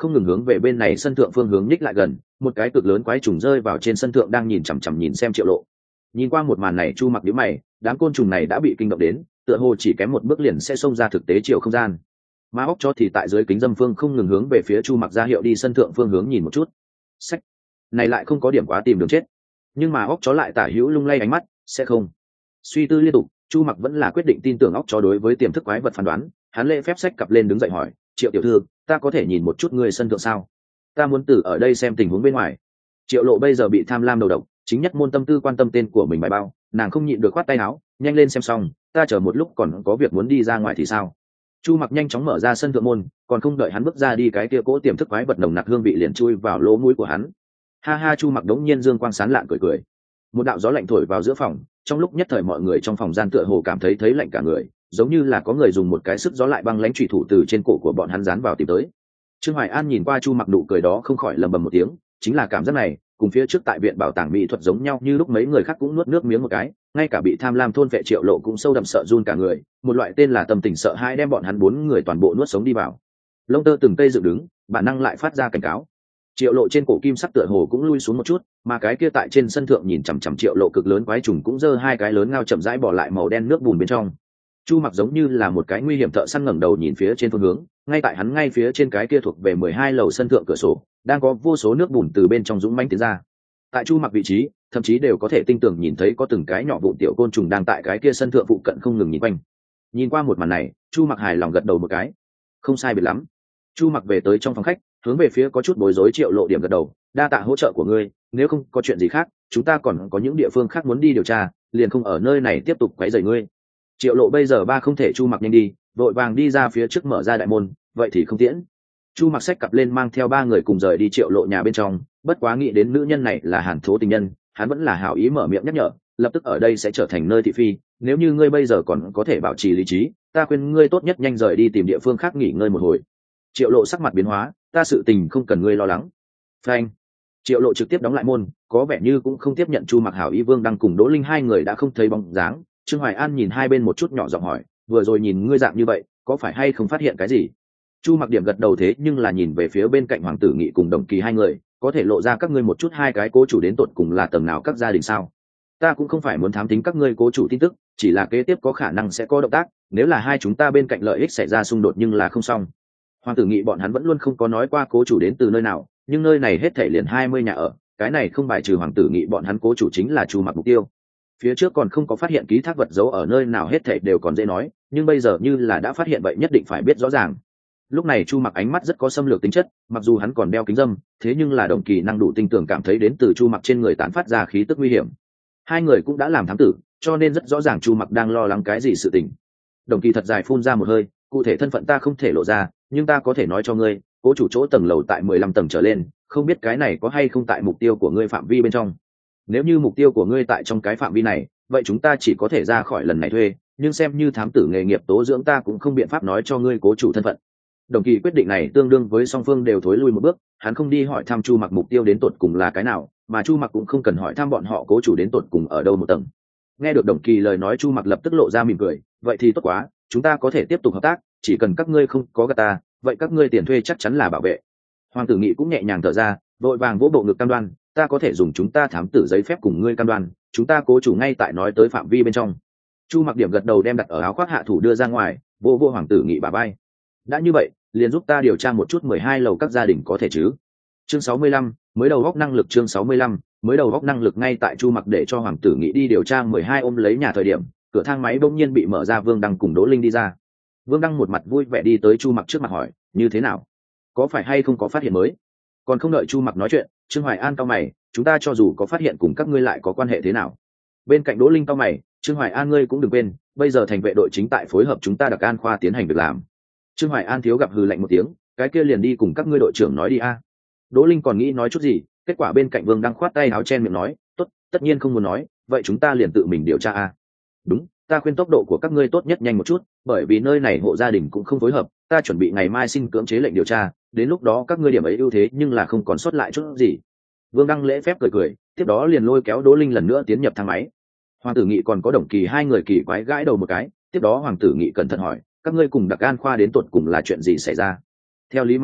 không ngừng hướng về bên này sân thượng phương hướng nhích lại gần. Một cái cực lớn quái trùng rơi vào trên sân thượng đang nhìn chằm chằm nhìn xem Triệu Lộ. Nhìn qua một màn này, Chu Mặc nhíu mày, đám côn trùng này đã bị kinh động đến, tựa hồ chỉ kém một bước liền sẽ xông ra thực tế chiều không gian. Mà óc chó thì tại dưới kính dâm phương không ngừng hướng về phía Chu Mặc ra hiệu đi sân thượng phương hướng nhìn một chút. Sách này lại không có điểm quá tìm đường chết, nhưng mà óc chó lại tả hữu lung lay ánh mắt, sẽ không. Suy tư liên tục, Chu Mặc vẫn là quyết định tin tưởng óc chó đối với tiềm thức quái vật phán đoán. Hắn lễ phép sách cặp lên đứng dậy hỏi, Triệu tiểu thư, ta có thể nhìn một chút người sân thượng sao? Ta muốn từ ở đây xem tình huống bên ngoài. Triệu Lộ bây giờ bị tham lam đầu độc, chính nhất môn tâm tư quan tâm tên của mình bài bao, nàng không nhịn được khoát tay áo, nhanh lên xem xong, ta chờ một lúc còn có việc muốn đi ra ngoài thì sao? Chu Mặc nhanh chóng mở ra sân thượng môn, còn không đợi hắn bước ra đi, cái kia cỗ tiềm thức quái vật nồng nặc hương vị liền chui vào lỗ mũi của hắn. Ha ha, Chu Mặc đống nhiên dương quang sán lạn cười cười. Một đạo gió lạnh thổi vào giữa phòng, trong lúc nhất thời mọi người trong phòng gian tựa hồ cảm thấy lạnh cả người, giống như là có người dùng một cái sức gió lại băng lãnh chủy thủ từ trên cổ của bọn hắn dán vào tìm tới. Trương Hoài An nhìn qua Chu Mặc nụ cười đó không khỏi lẩm bẩm một tiếng, chính là cảm giác này, cùng phía trước tại viện bảo tàng mỹ thuật giống nhau, như lúc mấy người khác cũng nuốt nước miếng một cái, ngay cả bị tham lam thôn vệ Triệu Lộ cũng sâu đậm sợ run cả người, một loại tên là tâm tình sợ hãi đem bọn hắn 4 người toàn bộ nuốt sống đi vào. Lông tơ từng cây dựng đứng, bản năng lại phát ra cảnh cáo. Triệu Lộ trên cổ kim sắc tựa hồ cũng lui xuống một chút, mà cái kia tại trên sân thượng nhìn chằm chằm Triệu Lộ cực lớn quái trùng cũng giơ 2 cái lớn ngao chậm rãi bỏ lại màu đen nước bùn bên trong. Chu Mặc giống như là một cái nguy hiểm thợ săn ngẩng đầu nhìn phía trên phương hướng, ngay tại hắn ngay phía trên cái kia thuộc về 12 lầu sân thượng cửa sổ, đang có vô số nước bùn từ bên trong dũng mãnh tiến ra. Tại Chu Mặc vị trí, thậm chí đều có thể tinh tường nhìn thấy có từng cái nhỏ vụn tiểu côn trùng đang tại cái kia sân thượng phụ cận không ngừng nhìn quanh. Nhìn qua một màn này, Chu Mặc hài lòng gật đầu một cái. Không sai biệt lắm. Chu Mặc về tới trong phòng khách, hướng về phía có chút bối rối Triệu Lộ điểm gật đầu, đa tạ hỗ trợ của ngươi, nếu không có chuyện gì khác, chúng ta còn có những địa phương khác muốn đi điều tra, liền không ở nơi này tiếp tục quấy rầy ngươi. Triệu Lộ bây giờ ba không thể Chu Mặc nhanh đi, vội vàng đi ra phía trước mở ra đại môn, vậy thì không tiễn. Chu Mặc xách cặp lên mang theo 3 người cùng rời đi Triệu Lộ nhà bên trong, bất quá nghĩ đến nữ nhân này là Hàn Thố tình nhân, hắn vẫn là hảo ý mở miệng nhắc nhở, lập tức ở đây sẽ trở thành nơi thị phi, nếu như ngươi bây giờ còn có thể bảo trì lý trí, ta khuyên ngươi tốt nhất nhanh rời đi tìm địa phương khác nghỉ ngơi một hồi. Triệu Lộ sắc mặt biến hóa, ta sự tình không cần ngươi lo lắng. Phanh. Triệu Lộ trực tiếp đóng lại môn, có vẻ như cũng không tiếp nhận Chu Mặc hảo ý. Vương đang cùng Đỗ Linh 2 người đã không thấy bóng dáng. Trương Hoài An nhìn hai bên một chút nhỏ giọng hỏi, vừa rồi nhìn ngươi dạng như vậy, có phải hay không phát hiện cái gì? Chu Mặc điểm gật đầu, thế nhưng là nhìn về phía bên cạnh Hoàng tử Nghị cùng Đồng Kỳ 2 người, có thể lộ ra các ngươi một chút 2 cái cố chủ đến tột cùng là tầng nào các gia đình sao? Ta cũng không phải muốn thám tính các ngươi cố chủ tin tức, chỉ là kế tiếp có khả năng sẽ có động tác, nếu là hai chúng ta bên cạnh lợi ích xảy ra xung đột nhưng là không xong. Hoàng tử Nghị bọn hắn vẫn luôn không có nói qua cố chủ đến từ nơi nào, nhưng nơi này hết thảy liền 20 nhà ở, cái này không bài trừ Hoàng tử Nghị bọn hắn cố chủ chính là Chu Mặc mục tiêu. Phía trước còn không có phát hiện ký thác vật giấu ở nơi nào hết thảy đều còn dễ nói, nhưng bây giờ như là đã phát hiện vậy nhất định phải biết rõ ràng. Lúc này Chu Mặc ánh mắt rất có xâm lược tính chất, mặc dù hắn còn đeo kính dâm, thế nhưng là Đồng Kỳ năng đủ tinh tường cảm thấy đến từ Chu Mặc trên người tán phát ra khí tức nguy hiểm. Hai người cũng đã làm thám tử, cho nên rất rõ ràng Chu Mặc đang lo lắng cái gì sự tình. Đồng Kỳ thật dài phun ra một hơi, cụ thể thân phận ta không thể lộ ra, nhưng ta có thể nói cho ngươi, cố chủ chỗ tầng lầu tại 15 tầng trở lên, không biết cái này có hay không tại mục tiêu của ngươi phạm vi bên trong. Nếu như mục tiêu của ngươi tại trong cái phạm vi này, vậy chúng ta chỉ có thể ra khỏi lần này thuê, nhưng xem như thám tử nghề nghiệp tố dưỡng ta cũng không biện pháp nói cho ngươi cố chủ thân phận. Đồng Kỳ quyết định này tương đương với song phương đều thối lui một bước, hắn không đi hỏi thăm Chu Mặc mục tiêu đến tột cùng là cái nào, mà Chu Mặc cũng không cần hỏi thăm bọn họ cố chủ đến tột cùng ở đâu một tầng. Nghe được Đồng Kỳ lời nói, Chu Mặc lập tức lộ ra mỉm cười, vậy thì tốt quá, chúng ta có thể tiếp tục hợp tác, chỉ cần các ngươi không có gạt ta, vậy các ngươi tiền thuê chắc chắn là bảo vệ. Hoàng tử Nghị cũng nhẹ nhàng thở ra, vội vàng vỗ bộ ngực cam đoan, ta có thể dùng chúng ta thám tử giấy phép cùng ngươi cam đoan, chúng ta cố chủ ngay tại nói tới phạm vi bên trong. Chu Mặc điểm gật đầu, đem đặt ở áo khoác hạ thủ đưa ra ngoài, vô Hoàng tử Nghị bả vai. Đã như vậy, liền giúp ta điều tra một chút 12 lầu các gia đình có thể chứ? Chương 65, mới đầu góc năng lực. Chương 65, mới đầu góc năng lực. Ngay tại Chu Mặc để cho Hoàng tử Nghị đi điều tra 12 ôm lấy nhà thời điểm, cửa thang máy bỗng nhiên bị mở ra, Vương Đăng cùng Đỗ Linh đi ra. Vương Đăng một mặt vui vẻ đi tới Chu Mặc trước mặt hỏi, như thế nào? Có phải hay không có phát hiện mới? Còn không đợi Chu Mặc nói chuyện, Trương Hoài An cau mày, chúng ta cho dù có phát hiện cùng các ngươi lại có quan hệ thế nào? Bên cạnh Đỗ Linh cau mày, Trương Hoài An ngươi cũng đừng quên, bây giờ thành vệ đội chính tại phối hợp chúng ta Đặc An khoa tiến hành việc làm. Trương Hoài An thiếu gặp hừ lạnh một tiếng, cái kia liền đi cùng các ngươi đội trưởng nói đi a. Đỗ Linh còn nghĩ nói chút gì, kết quả bên cạnh Vương đang khoát tay áo chen miệng nói, tốt, tất nhiên không muốn nói, vậy chúng ta liền tự mình điều tra a. Đúng, ta khuyên tốc độ của các ngươi tốt nhất nhanh một chút, bởi vì nơi này hộ gia đình cũng không phối hợp, ta chuẩn bị ngày mai xin cưỡng chế lệnh điều tra, đến lúc đó các ngươi điểm ấy ưu thế nhưng là không còn sót lại chút gì. Vương Đăng lễ phép cười cười, tiếp đó liền lôi kéo Đỗ Linh lần nữa tiến nhập thang máy. Hoàng tử Nghị còn có Đồng Kỳ 2 người kỳ quái gãi đầu một cái, tiếp đó Hoàng tử Nghị cẩn thận hỏi, các ngươi cùng Đặc An khoa đến tột cùng là chuyện gì xảy ra? Theo lý mà nói,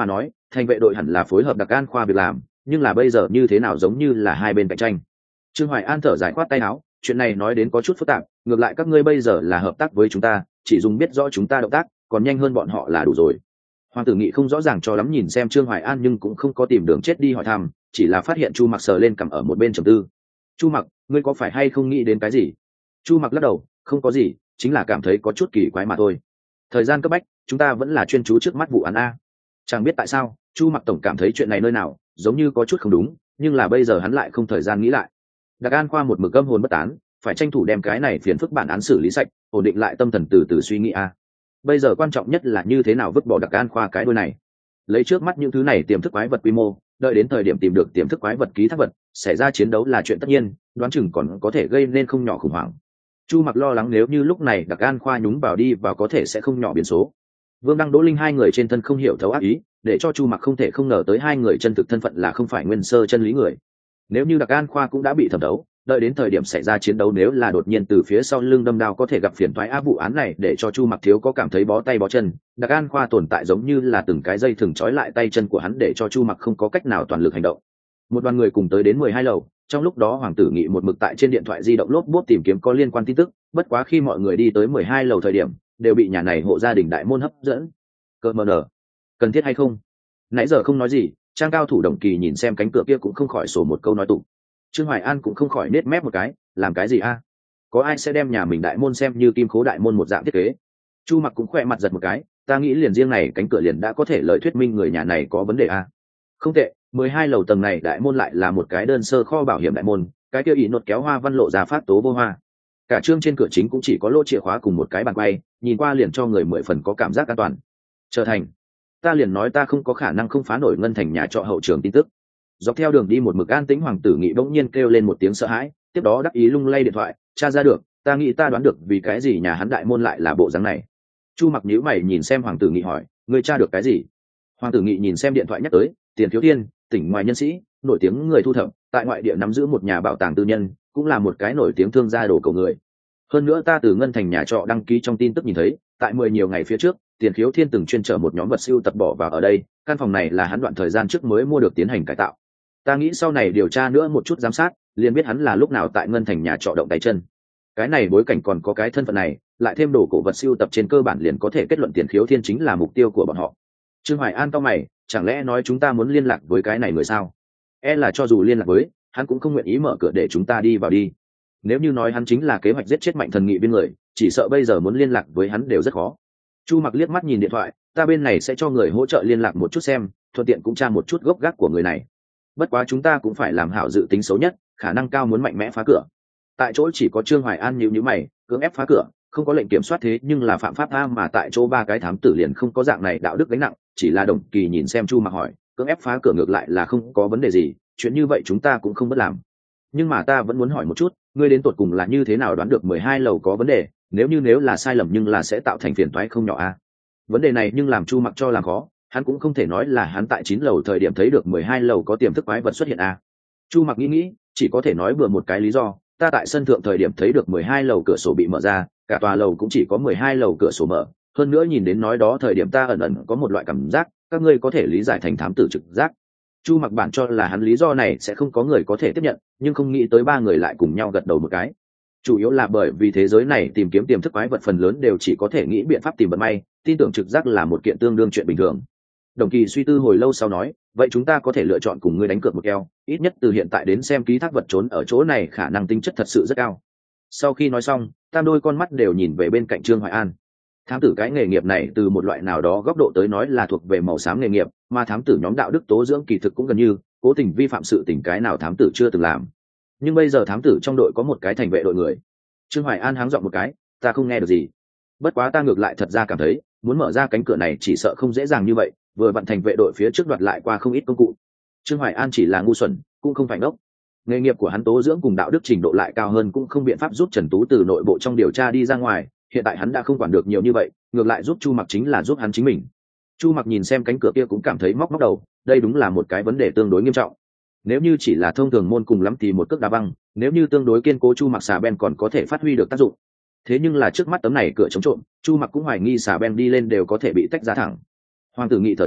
thành vệ đội hẳn là phối hợp đặc an khoa việc làm, nhưng là bây giờ như thế nào giống như là hai bên cạnh tranh. Trương Hoài An thở dài khoát tay áo, chuyện này nói đến có chút phức tạp, ngược lại các ngươi bây giờ là hợp tác với chúng ta, chỉ dùng biết rõ chúng ta động tác còn nhanh hơn bọn họ là đủ rồi. Hoàng tử nghị không rõ ràng cho lắm nhìn xem Trương Hoài An, nhưng cũng không có tìm đường chết đi hỏi thăm, chỉ là phát hiện Chu Mặc sờ lên cằm ở một bên trầm tư. Chu Mặc, ngươi có phải hay không nghĩ đến cái gì? Chu Mặc lắc đầu, không có gì, chính là cảm thấy có chút kỳ quái mà thôi. Thời gian cấp bách, chúng ta vẫn là chuyên chú trước mắt vụ án a. Chẳng biết tại sao, Chu Mặc tổng cảm thấy chuyện này nơi nào giống như có chút không đúng, nhưng là bây giờ hắn lại không thời gian nghĩ lại. Đặc An khoa một mực âm hồn bất tán, phải tranh thủ đem cái này phiền phức bản án xử lý sạch, ổn định lại tâm thần từ từ suy nghĩ a. Bây giờ quan trọng nhất là như thế nào vứt bỏ Đặc An khoa cái đuôi này. Lấy trước mắt những thứ này tiềm thức quái vật quy mô, đợi đến thời điểm tìm được tiềm thức quái vật ký thác vật, xảy ra chiến đấu là chuyện tất nhiên, đoán chừng còn có thể gây nên không nhỏ khủng hoảng. Chu Mặc lo lắng nếu như lúc này Đặc An khoa nhúng vào đi vào có thể sẽ không nhỏ biến số. Vương Đăng, Đỗ Linh hai người trên thân không hiểu thấu ác ý, để cho Chu Mặc không thể không ngờ tới hai người chân thực thân phận là không phải nguyên sơ chân lý người. Nếu như Đặc An khoa cũng đã bị thẩm đấu, đợi đến thời điểm xảy ra chiến đấu nếu là đột nhiên từ phía sau lưng đâm đao có thể gặp phiền toái. Vụ án này để cho Chu Mặc thiếu có cảm thấy bó tay bó chân, Đặc An khoa tồn tại giống như là từng cái dây thừng trói lại tay chân của hắn để cho Chu Mặc không có cách nào toàn lực hành động. Một đoàn người cùng tới đến 12 lầu, trong lúc đó Hoàng tử Nghị một mực tại trên điện thoại di động lốp bốp tìm kiếm có liên quan tin tức, bất quá khi mọi người đi tới 12 lầu thời điểm, đều bị nhà này hộ gia đình đại môn hấp dẫn. Cơ mờ nở, cần thiết hay không? Nãy giờ không nói gì, Trang cao thủ Đồng Kỳ nhìn xem cánh cửa kia cũng không khỏi sổ một câu nói tụng. Trương Hoài An cũng không khỏi nết mép một cái, làm cái gì a? Có ai sẽ đem nhà mình đại môn xem như kim khố đại môn một dạng thiết kế? Chu Mặc cũng khoe mặt giật một cái, ta nghĩ liền riêng này cánh cửa liền đã có thể lợi thuyết minh người nhà này có vấn đề a. Không tệ, 12 lầu tầng này đại môn lại là một cái đơn sơ kho bảo hiểm đại môn, cái kia ý nốt kéo hoa văn lộ ra phát tố vô hoa. Cả trương trên cửa chính cũng chỉ có lỗ chìa khóa cùng một cái bàn quay, nhìn qua liền cho người 10 phần có cảm giác an toàn. Trở thành, ta liền nói ta không có khả năng không phá nổi ngân thành nhà trọ hậu trường tin tức. Dọc theo đường đi một mực an tĩnh Hoàng tử Nghị bỗng nhiên kêu lên một tiếng sợ hãi, tiếp đó đắc ý lung lay điện thoại, tra ra được, ta nghĩ ta đoán được vì cái gì nhà hắn đại môn lại là bộ dáng này. Chu Mặc nhíu mày nhìn xem Hoàng tử Nghị hỏi, ngươi tra được cái gì? Hoàng tử Nghị nhìn xem điện thoại nhắc tới, Tiền Thiếu Thiên, tỉnh ngoài nhân sĩ, nổi tiếng người thu thập, tại ngoại địa nắm giữ một nhà bảo tàng tư nhân, cũng là một cái nổi tiếng thương gia đồ cầu người. Hơn nữa ta từ ngân thành nhà trọ đăng ký trong tin tức nhìn thấy, tại 10 nhiều ngày phía trước, Tiền Khiếu Thiên từng chuyên chở một nhóm vật sưu tập bỏ vào ở đây, căn phòng này là hắn đoạn thời gian trước mới mua được tiến hành cải tạo. Ta nghĩ sau này điều tra nữa một chút giám sát, liền biết hắn là lúc nào tại ngân thành nhà trọ động tay chân. Cái này bối cảnh còn có cái thân phận này, lại thêm đồ cổ vật sưu tập trên cơ bản liền có thể kết luận Tiền Khiếu Thiên chính là mục tiêu của bọn họ. Trương Hoài An cau mày, chẳng lẽ nói chúng ta muốn liên lạc với cái này người sao? Là cho dù liên lạc với, hắn cũng không nguyện ý mở cửa để chúng ta đi vào đi. Nếu như nói hắn chính là kế hoạch giết chết Mạnh Thần Nghị viên người, chỉ sợ bây giờ muốn liên lạc với hắn đều rất khó. Chu Mặc liếc mắt nhìn điện thoại, ta bên này sẽ cho người hỗ trợ liên lạc một chút xem, thuận tiện cũng tra một chút gốc gác của người này. Bất quá chúng ta cũng phải làm hảo dự tính xấu nhất, khả năng cao muốn mạnh mẽ phá cửa. Tại chỗ chỉ có Trương Hoài An nhíu mày, cưỡng ép phá cửa, không có lệnh kiểm soát thế nhưng là phạm pháp mà tại chỗ ba cái thám tử liền không có dạng này đạo đức gánh nặng, chỉ là Đồng Kỳ nhìn xem Chu Mặc hỏi, cưỡng ép phá cửa ngược lại là không có vấn đề gì, chuyện như vậy chúng ta cũng không bất làm. Nhưng mà ta vẫn muốn hỏi một chút, ngươi đến tột cùng là như thế nào đoán được 12 lầu có vấn đề, nếu là sai lầm nhưng là sẽ tạo thành phiền toái không nhỏ a. Vấn đề này nhưng làm Chu Mặc cho làm khó, hắn cũng không thể nói là hắn tại 9 lầu thời điểm thấy được 12 lầu có tiềm thức quái vật xuất hiện a. Chu Mặc nghĩ, chỉ có thể nói bừa một cái lý do, ta tại sân thượng thời điểm thấy được 12 lầu cửa sổ bị mở ra, cả tòa lầu cũng chỉ có 12 lầu cửa sổ mở, hơn nữa nhìn đến nói đó thời điểm ta ẩn ẩn có một loại cảm giác, các ngươi có thể lý giải thành thám tử trực giác. Chu Mặc bản cho là hắn lý do này sẽ không có người có thể tiếp nhận, nhưng không nghĩ tới ba người lại cùng nhau gật đầu một cái. Chủ yếu là bởi vì thế giới này tìm kiếm tiềm thức quái vật phần lớn đều chỉ có thể nghĩ biện pháp tìm vận may, tin tưởng trực giác là một kiện tương đương chuyện bình thường. Đồng Kỳ suy tư hồi lâu sau nói, vậy chúng ta có thể lựa chọn cùng ngươi đánh cược một keo, ít nhất từ hiện tại đến xem ký thác vật trốn ở chỗ này khả năng tính chất thật sự rất cao. Sau khi nói xong, tam đôi con mắt đều nhìn về bên cạnh Trương Hoài An. Thám tử cái nghề nghiệp này từ một loại nào đó góc độ tới nói là thuộc về màu xám nghề nghiệp, mà thám tử nhóm đạo đức tố dưỡng kỳ thực cũng gần như cố tình vi phạm sự tình cái nào thám tử chưa từng làm. Nhưng bây giờ thám tử trong đội có một cái thành vệ đội người. Trương Hoài An háng giọng một cái, ta không nghe được gì. Bất quá ta ngược lại thật ra cảm thấy, muốn mở ra cánh cửa này chỉ sợ không dễ dàng như vậy, vừa vặn thành vệ đội phía trước đoạt lại qua không ít công cụ. Trương Hoài An chỉ là ngu xuẩn, cũng không phải ngốc. Nghề nghiệp của hắn tố dưỡng cùng đạo đức trình độ lại cao hơn, cũng không biện pháp giúp Trần Tú từ nội bộ trong điều tra đi ra ngoài, hiện tại hắn đã không quản được nhiều như vậy, ngược lại giúp Chu Mặc chính là giúp hắn chính mình. Chu Mặc nhìn xem cánh cửa kia cũng cảm thấy móc đầu, đây đúng là một cái vấn đề tương đối nghiêm trọng. Nếu như chỉ là thông thường môn cùng lắm thì một cước đá băng, nếu như tương đối kiên cố Chu Mặc xà ben còn có thể phát huy được tác dụng. Thế nhưng là trước mắt tấm này cửa chống trộm, Chu Mặc cũng hoài nghi xà ben đi lên đều có thể bị tách ra thẳng. Hoàng tử Nghị thở dài,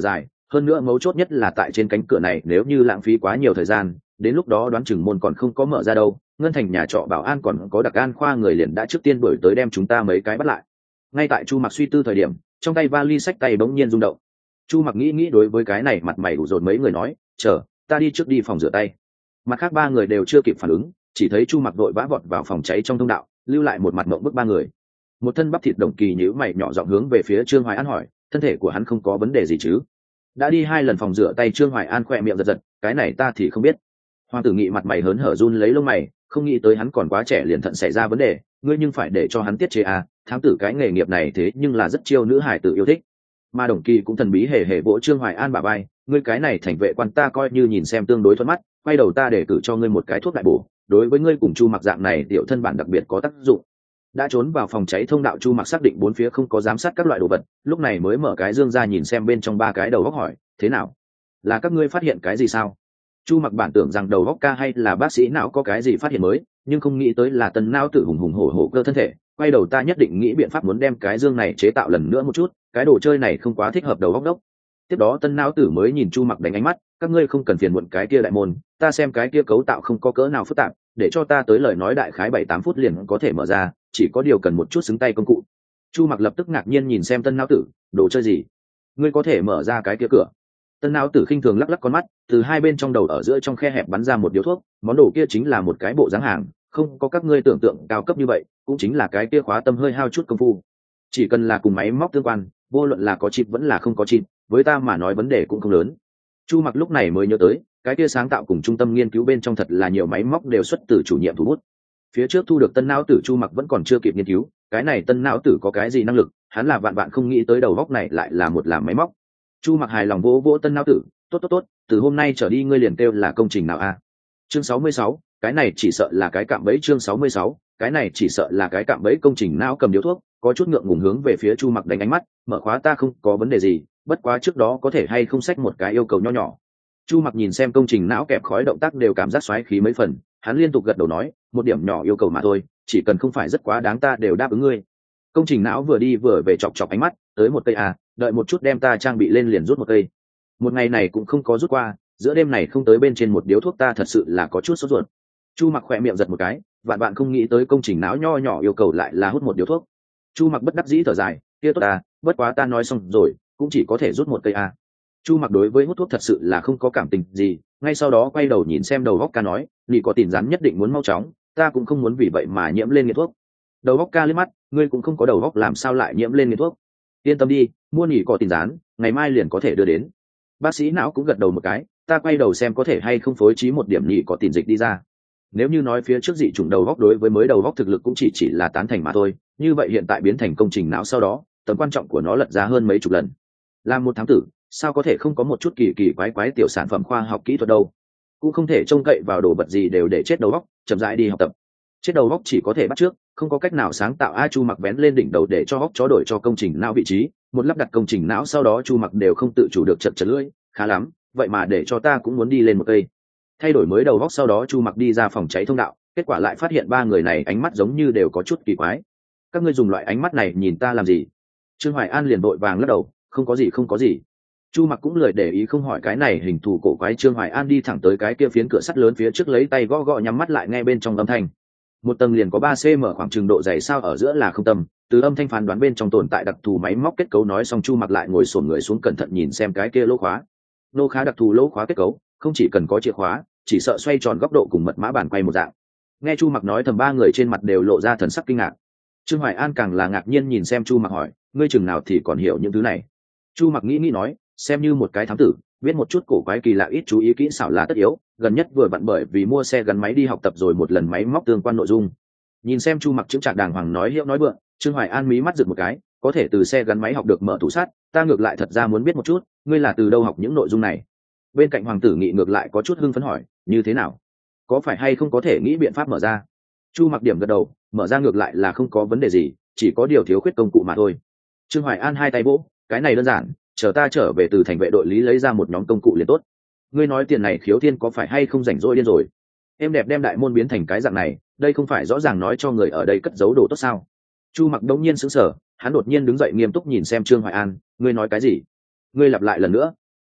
hơn nữa mấu chốt nhất là tại trên cánh cửa này, nếu như lãng phí quá nhiều thời gian, đến lúc đó đoán chừng môn còn không có mở ra đâu, ngân thành nhà trọ bảo an còn có đặc an khoa người liền đã trước tiên đuổi tới đem chúng ta mấy cái bắt lại. Ngay tại Chu Mặc suy tư thời điểm, trong tay vali sách tay bỗng nhiên rung động. Chu Mặc nghĩ đối với cái này mặt mày ủ rột mấy người nói, chờ ta đi trước đi phòng rửa tay. Mặt khác ba người đều chưa kịp phản ứng, chỉ thấy Chu Mặc đội vã vọt vào phòng cháy trong thông đạo, lưu lại một mặt mộng bức ba người. Một thân bắp thịt Đồng Kỳ nhíu mày nhỏ giọng hướng về phía Trương Hoài An hỏi, thân thể của hắn không có vấn đề gì chứ? Đã đi 2 lần phòng rửa tay. Trương Hoài An khỏe miệng giật giật, cái này ta thì không biết. Hoàng Tử Nghị mặt mày hớn hở run lấy lông mày, không nghĩ tới hắn còn quá trẻ liền thận xảy ra vấn đề, ngươi nhưng phải để cho hắn tiết chế à, thám tử cái nghề nghiệp này thế nhưng là rất chiêu nữ hải tử yêu thích. Mà Đồng Kỳ cũng thần bí hề hề vỗ Trương Hoài An bả vai, ngươi cái này thành vệ quan ta coi như nhìn xem tương đối thuận mắt, quay đầu ta để cử cho ngươi một cái thuốc đại bổ, đối với ngươi cùng Chu Mặc dạng này tiểu thân bản đặc biệt có tác dụng. Đã trốn vào phòng cháy thông đạo, Chu Mặc xác định bốn phía không có giám sát các loại đồ vật, lúc này mới mở cái dương ra nhìn xem bên trong ba cái đầu góc hỏi, thế nào, là các ngươi phát hiện cái gì sao? Chu Mặc bản tưởng rằng đầu góc ca hay là bác sĩ não có cái gì phát hiện mới, nhưng không nghĩ tới là tân não tự hùng hùng hổ hổ cơ thân thể. Quay đầu ta nhất định nghĩ biện pháp muốn đem cái dương này chế tạo lần nữa một chút, cái đồ chơi này không quá thích hợp đầu góc đốc. Tiếp đó tân não tử mới nhìn Chu Mặc đánh ánh mắt, các ngươi không cần phiền muộn cái kia đại môn, ta xem cái kia cấu tạo không có cỡ nào phức tạp, để cho ta tới lời nói đại khái 7-8 phút liền có thể mở ra, chỉ có điều cần một chút xứng tay công cụ. Chu Mặc lập tức ngạc nhiên nhìn xem tân não tử, đồ chơi gì? Ngươi có thể mở ra cái kia cửa? Tân não tử khinh thường lắc lắc con mắt, từ hai bên trong đầu ở giữa trong khe hẹp bắn ra một điếu thuốc, món đồ kia chính là một cái bộ dáng hàng, không có các ngươi tưởng tượng cao cấp như vậy, cũng chính là cái kia khóa tâm hơi hao chút công phu. Chỉ cần là cùng máy móc tương quan, vô luận là có chip vẫn là không có chip, với ta mà nói vấn đề cũng không lớn. Chu Mặc lúc này mới nhớ tới, cái kia sáng tạo cùng trung tâm nghiên cứu bên trong thật là nhiều máy móc đều xuất từ chủ nhiệm thủ bút. Phía trước thu được tân não tử Chu Mặc vẫn còn chưa kịp nghiên cứu, cái này tân não tử có cái gì năng lực, hắn là vạn không nghĩ tới đầu góc này lại là một làm máy móc. Chu Mặc hài lòng vỗ vỗ tân não tử, tốt, từ hôm nay trở đi ngươi liền kêu là công trình nào a? Chương 66, cái này chỉ sợ là cái cạm bẫy. Chương 66, cái này chỉ sợ là cái cạm bẫy. Công trình não cầm điếu thuốc, có chút ngượng ngùng hướng về phía Chu Mặc đánh ánh mắt, mở khóa ta không có vấn đề gì, bất quá trước đó có thể hay không xách một cái yêu cầu nho nhỏ. Chu Mặc nhìn xem công trình não kẹp khói động tác đều cảm giác xoáy khí mấy phần, hắn liên tục gật đầu nói, một điểm nhỏ yêu cầu mà thôi, chỉ cần không phải rất quá đáng ta đều đáp ứng ngươi. Công trình não vừa đi vừa về chọc ánh mắt, tới một cây à, đợi một chút đem ta trang bị lên liền rút một cây. Một ngày này cũng không có rút qua, giữa đêm này không tới bên trên một điếu thuốc ta thật sự là có chút sốt ruột. Chu Mặc khỏe miệng giật một cái, vạn không nghĩ tới công trình não nho nhỏ yêu cầu lại là hút một điếu thuốc. Chu Mặc bất đắc dĩ thở dài, kia tốt à, bất quá ta nói xong rồi, cũng chỉ có thể rút một cây à. Chu Mặc đối với hút thuốc thật sự là không có cảm tình gì, ngay sau đó quay đầu nhìn xem đầu góc ca nói, nị có tiền rắn nhất định muốn mau chóng, ta cũng không muốn vì vậy mà nhiễm lên nghiện thuốc. Đầu góc ca liếc mắt, ngươi cũng không có đầu góc làm sao lại nhiễm lên nghiện thuốc. Yên tâm đi, mua nỉ có tiền rán, ngày mai liền có thể đưa đến. Bác sĩ não cũng gật đầu một cái, ta quay đầu xem có thể hay không phối trí một điểm nỉ có tiền dịch đi ra. Nếu như nói phía trước dị chủng đầu góc đối với mới đầu góc thực lực cũng chỉ là tán thành mà thôi, như vậy hiện tại biến thành công trình não sau đó, tầm quan trọng của nó lật ra hơn mấy chục lần. Làm một thám tử, sao có thể không có một chút kỳ quái tiểu sản phẩm khoa học kỹ thuật đâu? Cũng không thể trông cậy vào đồ vật gì đều để chết đầu góc, chậm rãi đi học tập. Chết đầu góc chỉ có thể bắt trước, không có cách nào sáng tạo. Chu Mặc bén lên đỉnh đầu để cho góc chó đổi cho công trình não vị trí, một lắp đặt công trình não sau đó Chu Mặc đều không tự chủ được chật lưỡi, khá lắm, vậy mà để cho ta cũng muốn đi lên một cây. Thay đổi mới đầu góc sau đó Chu Mặc đi ra phòng cháy thông đạo, kết quả lại phát hiện ba người này ánh mắt giống như đều có chút kỳ quái. Các ngươi dùng loại ánh mắt này nhìn ta làm gì? Trương Hoài An liền vội vàng lắc đầu, không có gì. Chu Mặc cũng lười để ý không hỏi cái này hình thù cổ quái. Trương Hoài An đi thẳng tới cái kia phiến cửa sắt lớn phía trước, lấy tay gõ nhắm mắt lại nghe bên trong âm thanh. Một tầng liền có 3 cm khoảng chừng độ dày, sao ở giữa là không tầm, từ âm thanh phán đoán bên trong tồn tại đặc thù máy móc kết cấu. Nói xong Chu Mặc lại ngồi xổm người xuống cẩn thận nhìn xem cái kia lỗ khóa. Lỗ khá đặc thù lỗ khóa kết cấu, không chỉ cần có chìa khóa, chỉ sợ xoay tròn góc độ cùng mật mã bàn quay một dạng. Nghe Chu Mặc nói thầm, ba người trên mặt đều lộ ra thần sắc kinh ngạc. Trương Hoài An càng là ngạc nhiên nhìn xem Chu Mặc hỏi, ngươi chừng nào thì còn hiểu những thứ này? Chu Mặc nghĩ nói, xem như một cái thám tử, biết một chút cổ quái kỳ lạ ít chú ý kỹ xảo là tất yếu, gần nhất vừa vặn bởi vì mua xe gắn máy đi học tập rồi một lần máy móc tương quan nội dung. Nhìn xem Chu Mặc chững chạc đàng hoàng nói hiệu nói vượng, Trương Hoài An mí mắt giật một cái, có thể từ xe gắn máy học được mở tủ sắt, ta ngược lại thật ra muốn biết một chút, ngươi là từ đâu học những nội dung này? Bên cạnh Hoàng Tử Nghị ngược lại có chút hưng phấn hỏi, như thế nào? Có phải hay không có thể nghĩ biện pháp mở ra? Chu Mặc điểm gật đầu, mở ra ngược lại là không có vấn đề gì, chỉ có điều thiếu khuyết công cụ mà thôi. Trương Hoài An hai tay vỗ, cái này đơn giản, chờ ta trở về từ thành vệ đội lý lấy ra một nhóm công cụ liền tốt. Ngươi nói tiền này Khiếu Thiên có phải hay không rảnh rỗi điên rồi? Em đẹp đem đại môn biến thành cái dạng này, đây không phải rõ ràng nói cho người ở đây cất giấu đồ tốt sao? Chu Mặc đống nhiên sững sờ, hắn đột nhiên đứng dậy nghiêm túc nhìn xem Trương Hoài An, ngươi nói cái gì? Ngươi lặp lại lần nữa.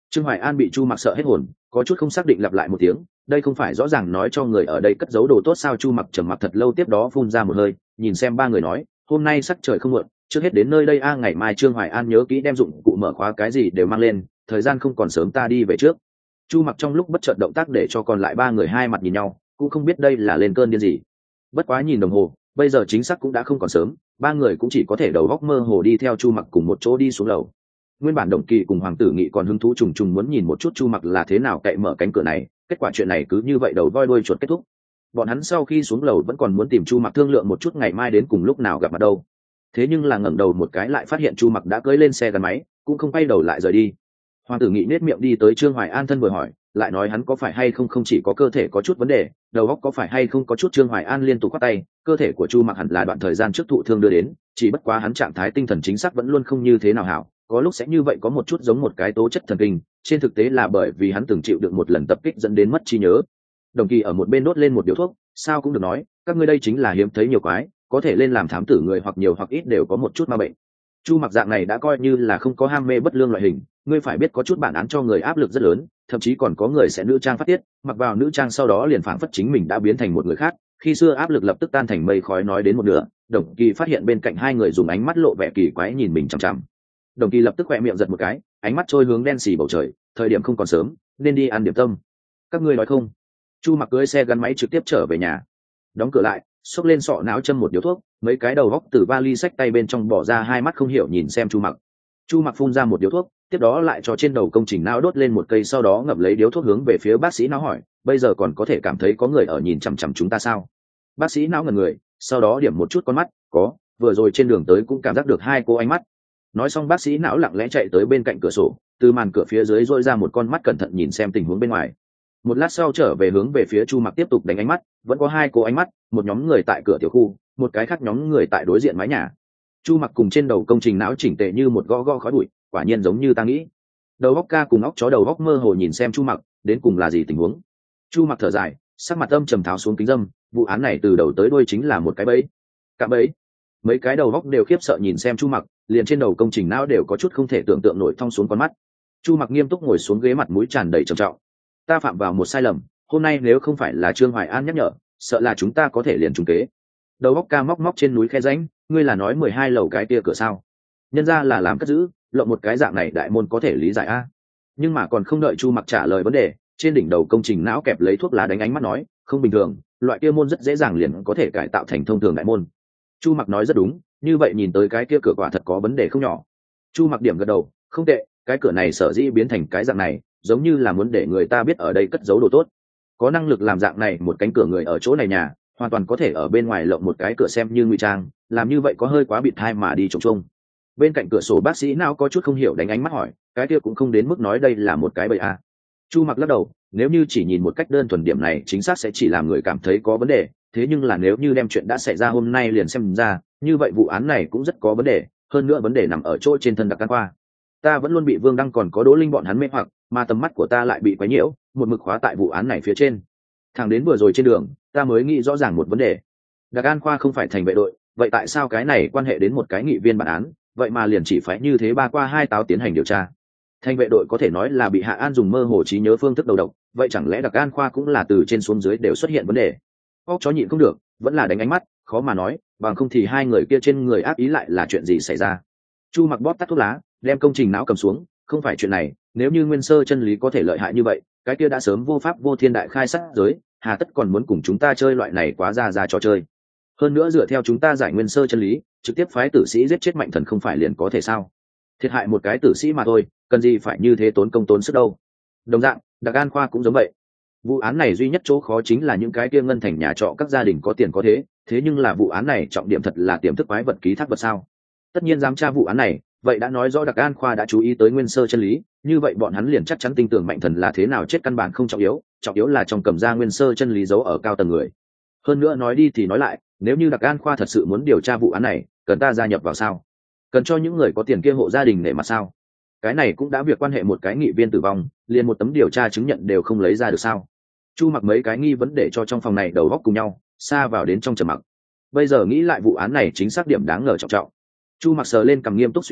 Trương Hoài An bị Chu Mặc sợ hết hồn, có chút không xác định lặp lại một tiếng, đây không phải rõ ràng nói cho người ở đây cất giấu đồ tốt sao? Chu Mặc trầm mặc thật lâu, tiếp đó phun ra một hơi, nhìn xem ba người nói, hôm nay sắc trời không muộn, trước hết đến nơi đây a. Ngày mai Trương Hoài An nhớ kỹ đem dụng cụ mở khóa cái gì đều mang lên, thời gian không còn sớm, ta đi về trước. Chu Mặc trong lúc bất chợt động tác để cho còn lại ba người hai mặt nhìn nhau, cũng không biết đây là lên cơn điên gì. Bất quá nhìn đồng hồ, bây giờ chính xác cũng đã không còn sớm, ba người cũng chỉ có thể đầu góc mơ hồ đi theo Chu Mặc cùng một chỗ đi xuống lầu. Nguyên bản Đồng Kỳ cùng Hoàng Tử Nghị còn hứng thú trùng trùng muốn nhìn một chút Chu Mặc là thế nào cậy mở cánh cửa này, kết quả chuyện này cứ như vậy đầu voi đuôi chuột kết thúc. Bọn hắn sau khi xuống lầu vẫn còn muốn tìm Chu Mặc thương lượng một chút ngày mai đến cùng lúc nào gặp mặt đâu. Thế nhưng là ngẩng đầu một cái lại phát hiện Chu Mặc đã cưỡi lên xe gắn máy, cũng không quay đầu lại rời đi. Hoàng Tử Nghị nết miệng đi tới Trương Hoài An thân vừa hỏi, lại nói hắn có phải hay không không chỉ có cơ thể có chút vấn đề, đầu óc có phải hay không có chút. Trương Hoài An liên tục quát tay, cơ thể của Chu Mặc hẳn là đoạn thời gian trước thụ thương đưa đến, chỉ bất quá hắn trạng thái tinh thần chính xác vẫn luôn không như thế nào hảo, có lúc sẽ như vậy, có một chút giống một cái tố chất thần kinh, trên thực tế là bởi vì hắn từng chịu được một lần tập kích dẫn đến mất trí nhớ. Đồng Kỳ ở một bên đốt lên một điếu thuốc, sao cũng được nói, các ngươi đây chính là hiếm thấy nhiều quái, có thể lên làm thám tử người hoặc nhiều hoặc ít đều có một chút ma bệnh. Chu Mặc dạng này đã coi như là không có ham mê bất lương loại hình, ngươi phải biết có chút bản án cho người áp lực rất lớn, thậm chí còn có người sẽ nữ trang phát tiết, mặc vào nữ trang sau đó liền phảng phất chính mình đã biến thành một người khác, khi xưa áp lực lập tức tan thành mây khói. Nói đến một nửa, Đồng Kỳ phát hiện bên cạnh hai người dùng ánh mắt lộ vẻ kỳ quái nhìn mình chằm chằm. Đồng Kỳ lập tức khỏe miệng giật một cái, ánh mắt trôi hướng đen xì bầu trời, thời điểm không còn sớm, nên đi ăn điểm tâm. Các ngươi nói không? Chu Mặc cưỡi xe gắn máy trực tiếp trở về nhà, đóng cửa lại, xốc lên sọ não châm một điếu thuốc, mấy cái đầu góc từ vali xách tay bên trong bỏ ra, hai mắt không hiểu nhìn xem Chu Mặc. Chu Mặc phun ra một điếu thuốc, tiếp đó lại cho trên đầu công trình não đốt lên một cây, sau đó ngậm lấy điếu thuốc hướng về phía bác sĩ não hỏi, bây giờ còn có thể cảm thấy có người ở nhìn chằm chằm chúng ta sao? Bác sĩ não ngẩn người, sau đó điểm một chút con mắt, có, vừa rồi trên đường tới cũng cảm giác được hai cô ánh mắt. Nói xong bác sĩ não lặng lẽ chạy tới bên cạnh cửa sổ, từ màn cửa phía dưới dội ra một con mắt cẩn thận nhìn xem tình huống bên ngoài. Một lát sau trở về hướng về phía Chu Mặc tiếp tục đánh ánh mắt, vẫn có hai cô ánh mắt, một nhóm người tại cửa tiểu khu, một cái khác nhóm người tại đối diện mái nhà. Chu Mặc cùng trên đầu công trình não chỉnh tề như một gõ gõ khói bụi, quả nhiên giống như ta nghĩ. Đầu óc ca cùng óc chó đầu óc mơ hồ nhìn xem Chu Mặc, đến cùng là gì tình huống? Chu Mặc thở dài, sắc mặt âm trầm tháo xuống kính dâm, vụ án này từ đầu tới đuôi chính là một cái bẫy. Cạm bẫy. Mấy cái đầu óc đều khiếp sợ nhìn xem Chu Mặc, liền trên đầu công trình não đều có chút không thể tưởng tượng nổi, thong xuống con mắt. Chu Mặc nghiêm túc ngồi xuống ghế, mặt mũi tràn đầy trầm trọng. Ta phạm vào một sai lầm, hôm nay nếu không phải là Trương Hoài An nhắc nhở, sợ là chúng ta có thể liền trúng kế. Đầu óc ca móc móc trên núi khe rãnh, ngươi là nói 12 lầu cái kia cửa sao? Nhân ra là làm cất giữ, lộng một cái dạng này đại môn có thể lý giải a. Nhưng mà còn không đợi Chu Mặc trả lời vấn đề, trên đỉnh đầu công trình não kẹp lấy thuốc lá đánh ánh mắt nói, không bình thường, loại kia môn rất dễ dàng liền có thể cải tạo thành thông thường đại môn. Chu Mặc nói rất đúng, như vậy nhìn tới cái kia cửa quả thật có vấn đề không nhỏ. Chu Mặc điểm gật đầu, không tệ, cái cửa này sở dĩ biến thành cái dạng này, giống như là muốn để người ta biết ở đây cất giấu đồ tốt. Có năng lực làm dạng này một cánh cửa người ở chỗ này nhà, hoàn toàn có thể ở bên ngoài lộng một cái cửa xem như ngụy trang, làm như vậy có hơi quá bịt tai mà đi trông trông. Bên cạnh cửa sổ bác sĩ nào có chút không hiểu đánh ánh mắt hỏi, cái kia cũng không đến mức nói đây là một cái bẫy à. Chu Mặc lắc đầu, nếu như chỉ nhìn một cách đơn thuần điểm này chính xác sẽ chỉ làm người cảm thấy có vấn đề, thế nhưng là nếu như đem chuyện đã xảy ra hôm nay liền xem ra, như vậy vụ án này cũng rất có vấn đề, hơn nữa vấn đề nằm ở chỗ trên thân Đặc An Khoa. Ta vẫn luôn bị Vương Đăng còn có Đỗ Linh bọn hắn mê hoặc, mà tầm mắt của ta lại bị quấy nhiễu, một mực khóa tại vụ án này phía trên. Thẳng đến vừa rồi trên đường, ta mới nghĩ rõ ràng một vấn đề. Đặc An Khoa không phải thành vệ đội, vậy tại sao cái này quan hệ đến một cái nghị viên bản án, vậy mà liền chỉ phải như thế ba qua hai táo tiến hành điều tra. Thành vệ đội có thể nói là bị Hạ An dùng mơ hồ trí nhớ phương thức đầu độc, vậy chẳng lẽ Đặc An Khoa cũng là từ trên xuống dưới đều xuất hiện vấn đề? Óc chó nhịn không được, vẫn là đánh ánh mắt, khó mà nói, bằng không thì hai người kia trên người ác ý lại là chuyện gì xảy ra. Chu Mặc bóp tắt thuốc lá, đem công trình não cầm xuống, không phải chuyện này, nếu như Nguyên Sơ Chân Lý có thể lợi hại như vậy, cái kia đã sớm vô pháp vô thiên đại khai sát giới, hà tất còn muốn cùng chúng ta chơi loại này quá ra trò chơi. Hơn nữa dựa theo chúng ta giải Nguyên Sơ Chân Lý, trực tiếp phái tử sĩ giết chết Mạnh Thần không phải liền có thể sao? Thiệt hại một cái tử sĩ mà thôi, cần gì phải như thế tốn công tốn sức đâu. Đồng dạng, Đặc An Khoa cũng giống vậy. Vụ án này duy nhất chỗ khó chính là những cái kia ngân thành nhà trọ các gia đình có tiền có thế nhưng là vụ án này trọng điểm thật là tiềm thức quái vật ký thác vật sao? Tất nhiên dám tra vụ án này, vậy đã nói rõ Đặc An Khoa đã chú ý tới Nguyên Sơ Chân Lý, như vậy bọn hắn liền chắc chắn tin tưởng Mạnh Thần là thế nào chết căn bản không trọng yếu là trong cầm ra Nguyên Sơ Chân Lý giấu ở cao tầng người. Hơn nữa nói đi thì nói lại, nếu như Đặc An Khoa thật sự muốn điều tra vụ án này, cần ta gia nhập vào sao? Cần cho những người có tiền kia hộ gia đình để mà sao? Cái này cũng đã việc quan hệ một cái nghị viên tử vong, liền một tấm điều tra chứng nhận đều không lấy ra được sao? Chu Mặc mấy cái nghi vấn để cho trong phòng này đầu góc cùng nhau xa vào đến trong trầm mặc. Bây giờ nghĩ lại vụ án này chính xác điểm đáng ngờ trọng trọng. Chu Mặc sờ lên cằm nghiêm túc suy tư,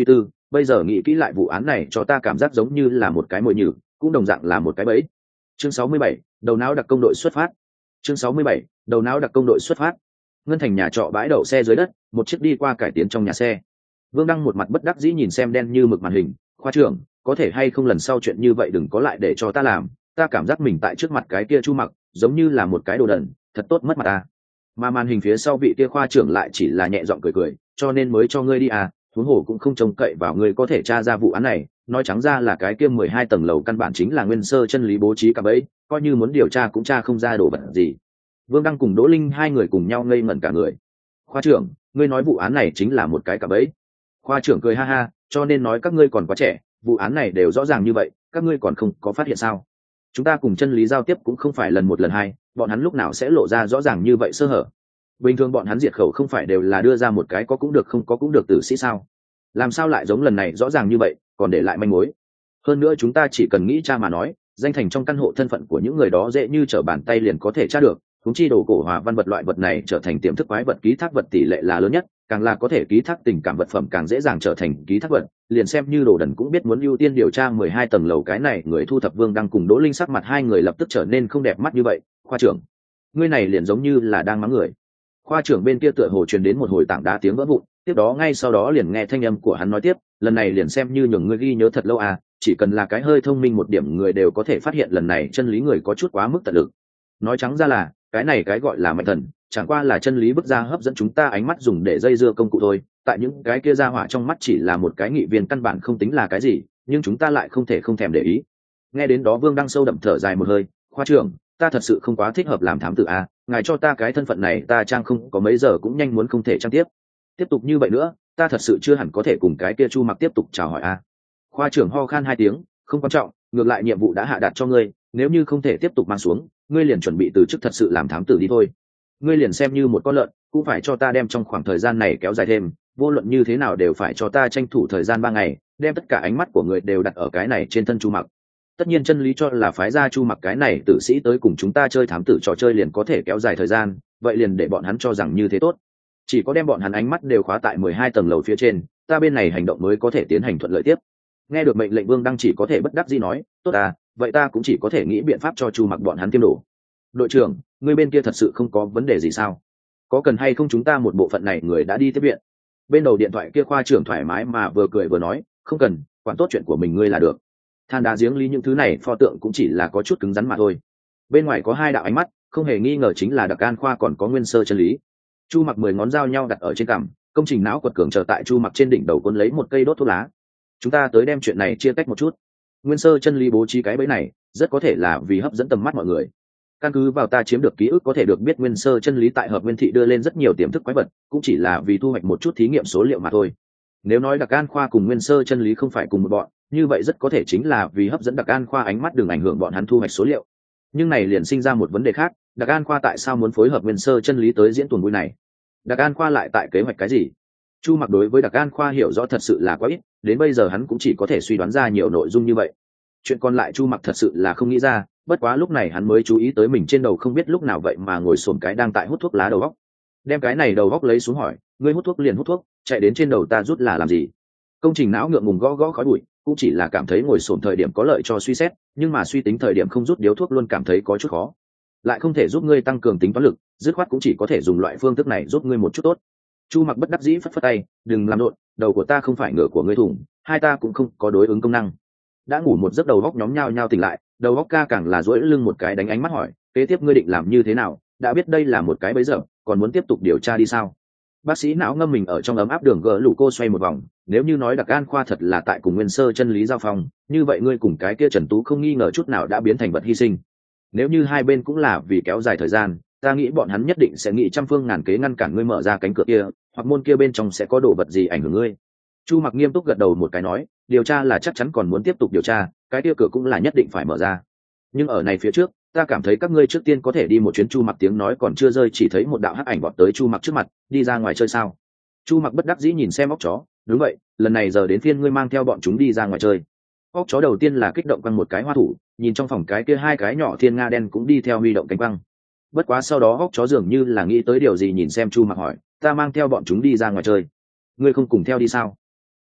bây giờ nghĩ kỹ lại vụ án này cho ta cảm giác giống như là một cái mồi nhử, cũng đồng dạng là một cái bẫy. Chương 67, đầu não đặc công đội xuất phát. Chương 67, đầu não đặc công đội xuất phát. Ngân Thành nhà trọ bãi đậu xe dưới đất, một chiếc đi qua cải tiến trong nhà xe. Vương Đăng một mặt bất đắc dĩ nhìn xem đen như mực màn hình, khoa trưởng, có thể hay không lần sau chuyện như vậy đừng có lại để cho ta làm, ta cảm giác mình tại trước mặt cái kia Chu Mặc giống như là một cái đồ đần, thật tốt mất mặt ta. Mà màn hình phía sau vị kia khoa trưởng lại chỉ là nhẹ giọng cười cười, cho nên mới cho ngươi đi à, huống hồ cũng không trông cậy vào ngươi có thể tra ra vụ án này, nói trắng ra là cái kia 12 tầng lầu căn bản chính là nguyên sơ chân lý bố trí cả bẫy, coi như muốn điều tra cũng tra không ra đồ vật gì. Vương Đăng cùng Đỗ Linh hai người cùng nhau ngây ngẩn cả người. Khoa trưởng, ngươi nói vụ án này chính là một cái cả bẫy? Khoa trưởng cười ha ha, cho nên nói các ngươi còn quá trẻ, vụ án này đều rõ ràng như vậy, các ngươi còn không có phát hiện sao? Chúng ta cùng chân lý giao tiếp cũng không phải lần một lần hai, bọn hắn lúc nào sẽ lộ ra rõ ràng như vậy sơ hở? Bình thường bọn hắn diệt khẩu không phải đều là đưa ra một cái có cũng được không có cũng được tử sĩ sao? Làm sao lại giống lần này rõ ràng như vậy, còn để lại manh mối? Hơn nữa chúng ta chỉ cần nghĩ tra mà nói, danh thành trong căn hộ thân phận của những người đó dễ như trở bàn tay liền có thể tra được. Huống chi đồ cổ hòa văn vật loại vật này trở thành tiềm thức quái vật ký thác vật tỷ lệ là lớn nhất, càng là có thể ký thác tình cảm vật phẩm càng dễ dàng trở thành ký thác vật, liền xem như đồ đần cũng biết muốn ưu tiên điều tra 12 tầng lầu cái này. Người thu thập Vương Đăng cùng Đỗ Linh sắc mặt hai người lập tức trở nên không đẹp mắt như vậy. Khoa trưởng, ngươi này liền giống như là đang mắng người. Khoa trưởng bên kia tựa hồ truyền đến một hồi tảng đá tiếng vỡ vụn, tiếp đó ngay sau đó liền nghe thanh âm của hắn nói tiếp, lần này liền xem như nhường ngươi ghi nhớ thật lâu à, chỉ cần là cái hơi thông minh một điểm người đều có thể phát hiện lần này chân lý người có chút quá mức tận lực. Nói trắng ra là cái này cái gọi là mạnh thần chẳng qua là chân lý bức ra hấp dẫn chúng ta ánh mắt dùng để dây dưa công cụ thôi, tại những cái kia ra hỏa trong mắt chỉ là một cái nghị viên căn bản không tính là cái gì, nhưng chúng ta lại không thể không thèm để ý. Nghe đến đó Vương Đăng sâu đậm thở dài một hơi, khoa trưởng, ta thật sự không quá thích hợp làm thám tử a, ngài cho ta cái thân phận này ta trang không có mấy giờ cũng nhanh muốn không thể trang tiếp tục như vậy nữa ta thật sự chưa hẳn có thể cùng cái kia Chu Mặc tiếp tục chào hỏi a. Khoa trưởng ho khan hai tiếng, không quan trọng, ngược lại nhiệm vụ đã hạ đạt cho ngươi, nếu như không thể tiếp tục mang xuống ngươi liền chuẩn bị từ chức thật sự làm thám tử đi thôi. Ngươi liền xem như một con lợn cũng phải cho ta đem trong khoảng thời gian này kéo dài thêm, vô luận như thế nào đều phải cho ta tranh thủ thời gian 3 ngày, đem tất cả ánh mắt của người đều đặt ở cái này trên thân Chu Mặc. Tất nhiên chân lý cho là phái ra Chu Mặc cái này tử sĩ tới cùng chúng ta chơi thám tử trò chơi liền có thể kéo dài thời gian, vậy liền để bọn hắn cho rằng như thế tốt. Chỉ có đem bọn hắn ánh mắt đều khóa tại 12 tầng lầu phía trên, ta bên này hành động mới có thể tiến hành thuận lợi tiếp. Nghe được mệnh lệnh Vương Đăng chỉ có thể bất đắc dĩ nói, tốt à, vậy ta cũng chỉ có thể nghĩ biện pháp cho Chu Mặc bọn hắn tiêm đổ. Đội trưởng, người bên kia thật sự không có vấn đề gì sao? Có cần hay không chúng ta một bộ phận này người đã đi tiếp viện? Bên đầu điện thoại kia khoa trưởng thoải mái mà vừa cười vừa nói, không cần, quản tốt chuyện của mình ngươi là được. Than đá giếng ly những thứ này pho tượng cũng chỉ là có chút cứng rắn mà thôi. Bên ngoài có hai đạo ánh mắt, không hề nghi ngờ chính là Đặc An Khoa còn có Nguyên Sơ chân lý. Chu Mặc 10 ngón dao nhau đặt ở trên cằm, công trình não quật cường chờ tại Chu Mặc trên đỉnh đầu cuốn lấy một cây đốt thuốc lá. Chúng ta tới đem chuyện này chia cách một chút. Nguyên Sơ chân lý bố trí cái bẫy này rất có thể là vì hấp dẫn tầm mắt mọi người. Căn cứ vào ta chiếm được ký ức có thể được biết Nguyên Sơ chân lý tại Hợp Nguyên thị đưa lên rất nhiều tiềm thức quái vật, cũng chỉ là vì thu hoạch một chút thí nghiệm số liệu mà thôi. Nếu nói Đặc An Khoa cùng Nguyên Sơ chân lý không phải cùng một bọn, như vậy rất có thể chính là vì hấp dẫn Đặc An Khoa ánh mắt đừng ảnh hưởng bọn hắn thu hoạch số liệu. Nhưng này liền sinh ra một vấn đề khác, Đặc An Khoa tại sao muốn phối hợp Nguyên Sơ chân lý tới diễn tuần vui này? Đặc An Khoa lại tại kế hoạch cái gì? Chu Mặc đối với Đặc An Khoa hiểu rõ thật sự là quá ít, đến bây giờ hắn cũng chỉ có thể suy đoán ra nhiều nội dung như vậy. Chuyện còn lại Chu Mặc thật sự là không nghĩ ra, bất quá lúc này hắn mới chú ý tới mình trên đầu không biết lúc nào vậy mà ngồi xổm cái đang tại hút thuốc lá đầu góc. Đem cái này đầu góc lấy xuống hỏi, ngươi hút thuốc liền hút thuốc, chạy đến trên đầu ta rút là làm gì? Công trình não ngượng ngùng gõ gõ khói bụi, cũng chỉ là cảm thấy ngồi xổm thời điểm có lợi cho suy xét, nhưng mà suy tính thời điểm không rút điếu thuốc luôn cảm thấy có chút khó. Lại không thể giúp ngươi tăng cường tính toán lực, dứt khoát cũng chỉ có thể dùng loại phương thức này giúp ngươi một chút tốt. Chu Mặc bất đắc dĩ phất phất tay, đừng làm lộn, đầu của ta không phải ngựa của ngươi thủng, hai ta cũng không có đối ứng công năng. Đã ngủ một giấc đầu góc nhóm nhao nhao tỉnh lại, đầu góc ca càng là duỗi lưng một cái đánh ánh mắt hỏi, kế tiếp ngươi định làm như thế nào? Đã biết đây là một cái bẫy dập, còn muốn tiếp tục điều tra đi sao? Bác sĩ não ngâm mình ở trong ấm áp đường gỡ lũ cô xoay một vòng, nếu như nói Đặc An Khoa thật là tại cùng Nguyên Sơ chân lý giao phong, như vậy ngươi cùng cái kia Trần Tú không nghi ngờ chút nào đã biến thành vật hy sinh. Nếu như hai bên cũng là vì kéo dài thời gian, ta nghĩ bọn hắn nhất định sẽ nghĩ trăm phương ngàn kế ngăn cản ngươi mở ra cánh cửa kia, hoặc môn kia bên trong sẽ có đồ vật gì ảnh hưởng ngươi. Chu Mặc nghiêm túc gật đầu một cái nói, điều tra là chắc chắn còn muốn tiếp tục điều tra, cái kia cửa cũng là nhất định phải mở ra. Nhưng ở này phía trước, ta cảm thấy các ngươi trước tiên có thể đi một chuyến. Chu Mặc tiếng nói còn chưa rơi chỉ thấy một đạo hắc ảnh vọt tới Chu Mặc trước mặt, đi ra ngoài chơi sao? Chu Mặc bất đắc dĩ nhìn xem óc chó, đúng vậy, lần này giờ đến phiên ngươi mang theo bọn chúng đi ra ngoài chơi. Óc chó đầu tiên là kích động quăng một cái hoa thủ, nhìn trong phòng cái kia hai cái nhỏ thiên nga đen cũng đi theo huy động cánh quăng. Bất quá sau đó óc chó dường như là nghĩ tới điều gì nhìn xem Chu Mặc hỏi, ta mang theo bọn chúng đi ra ngoài chơi, ngươi không cùng theo đi sao?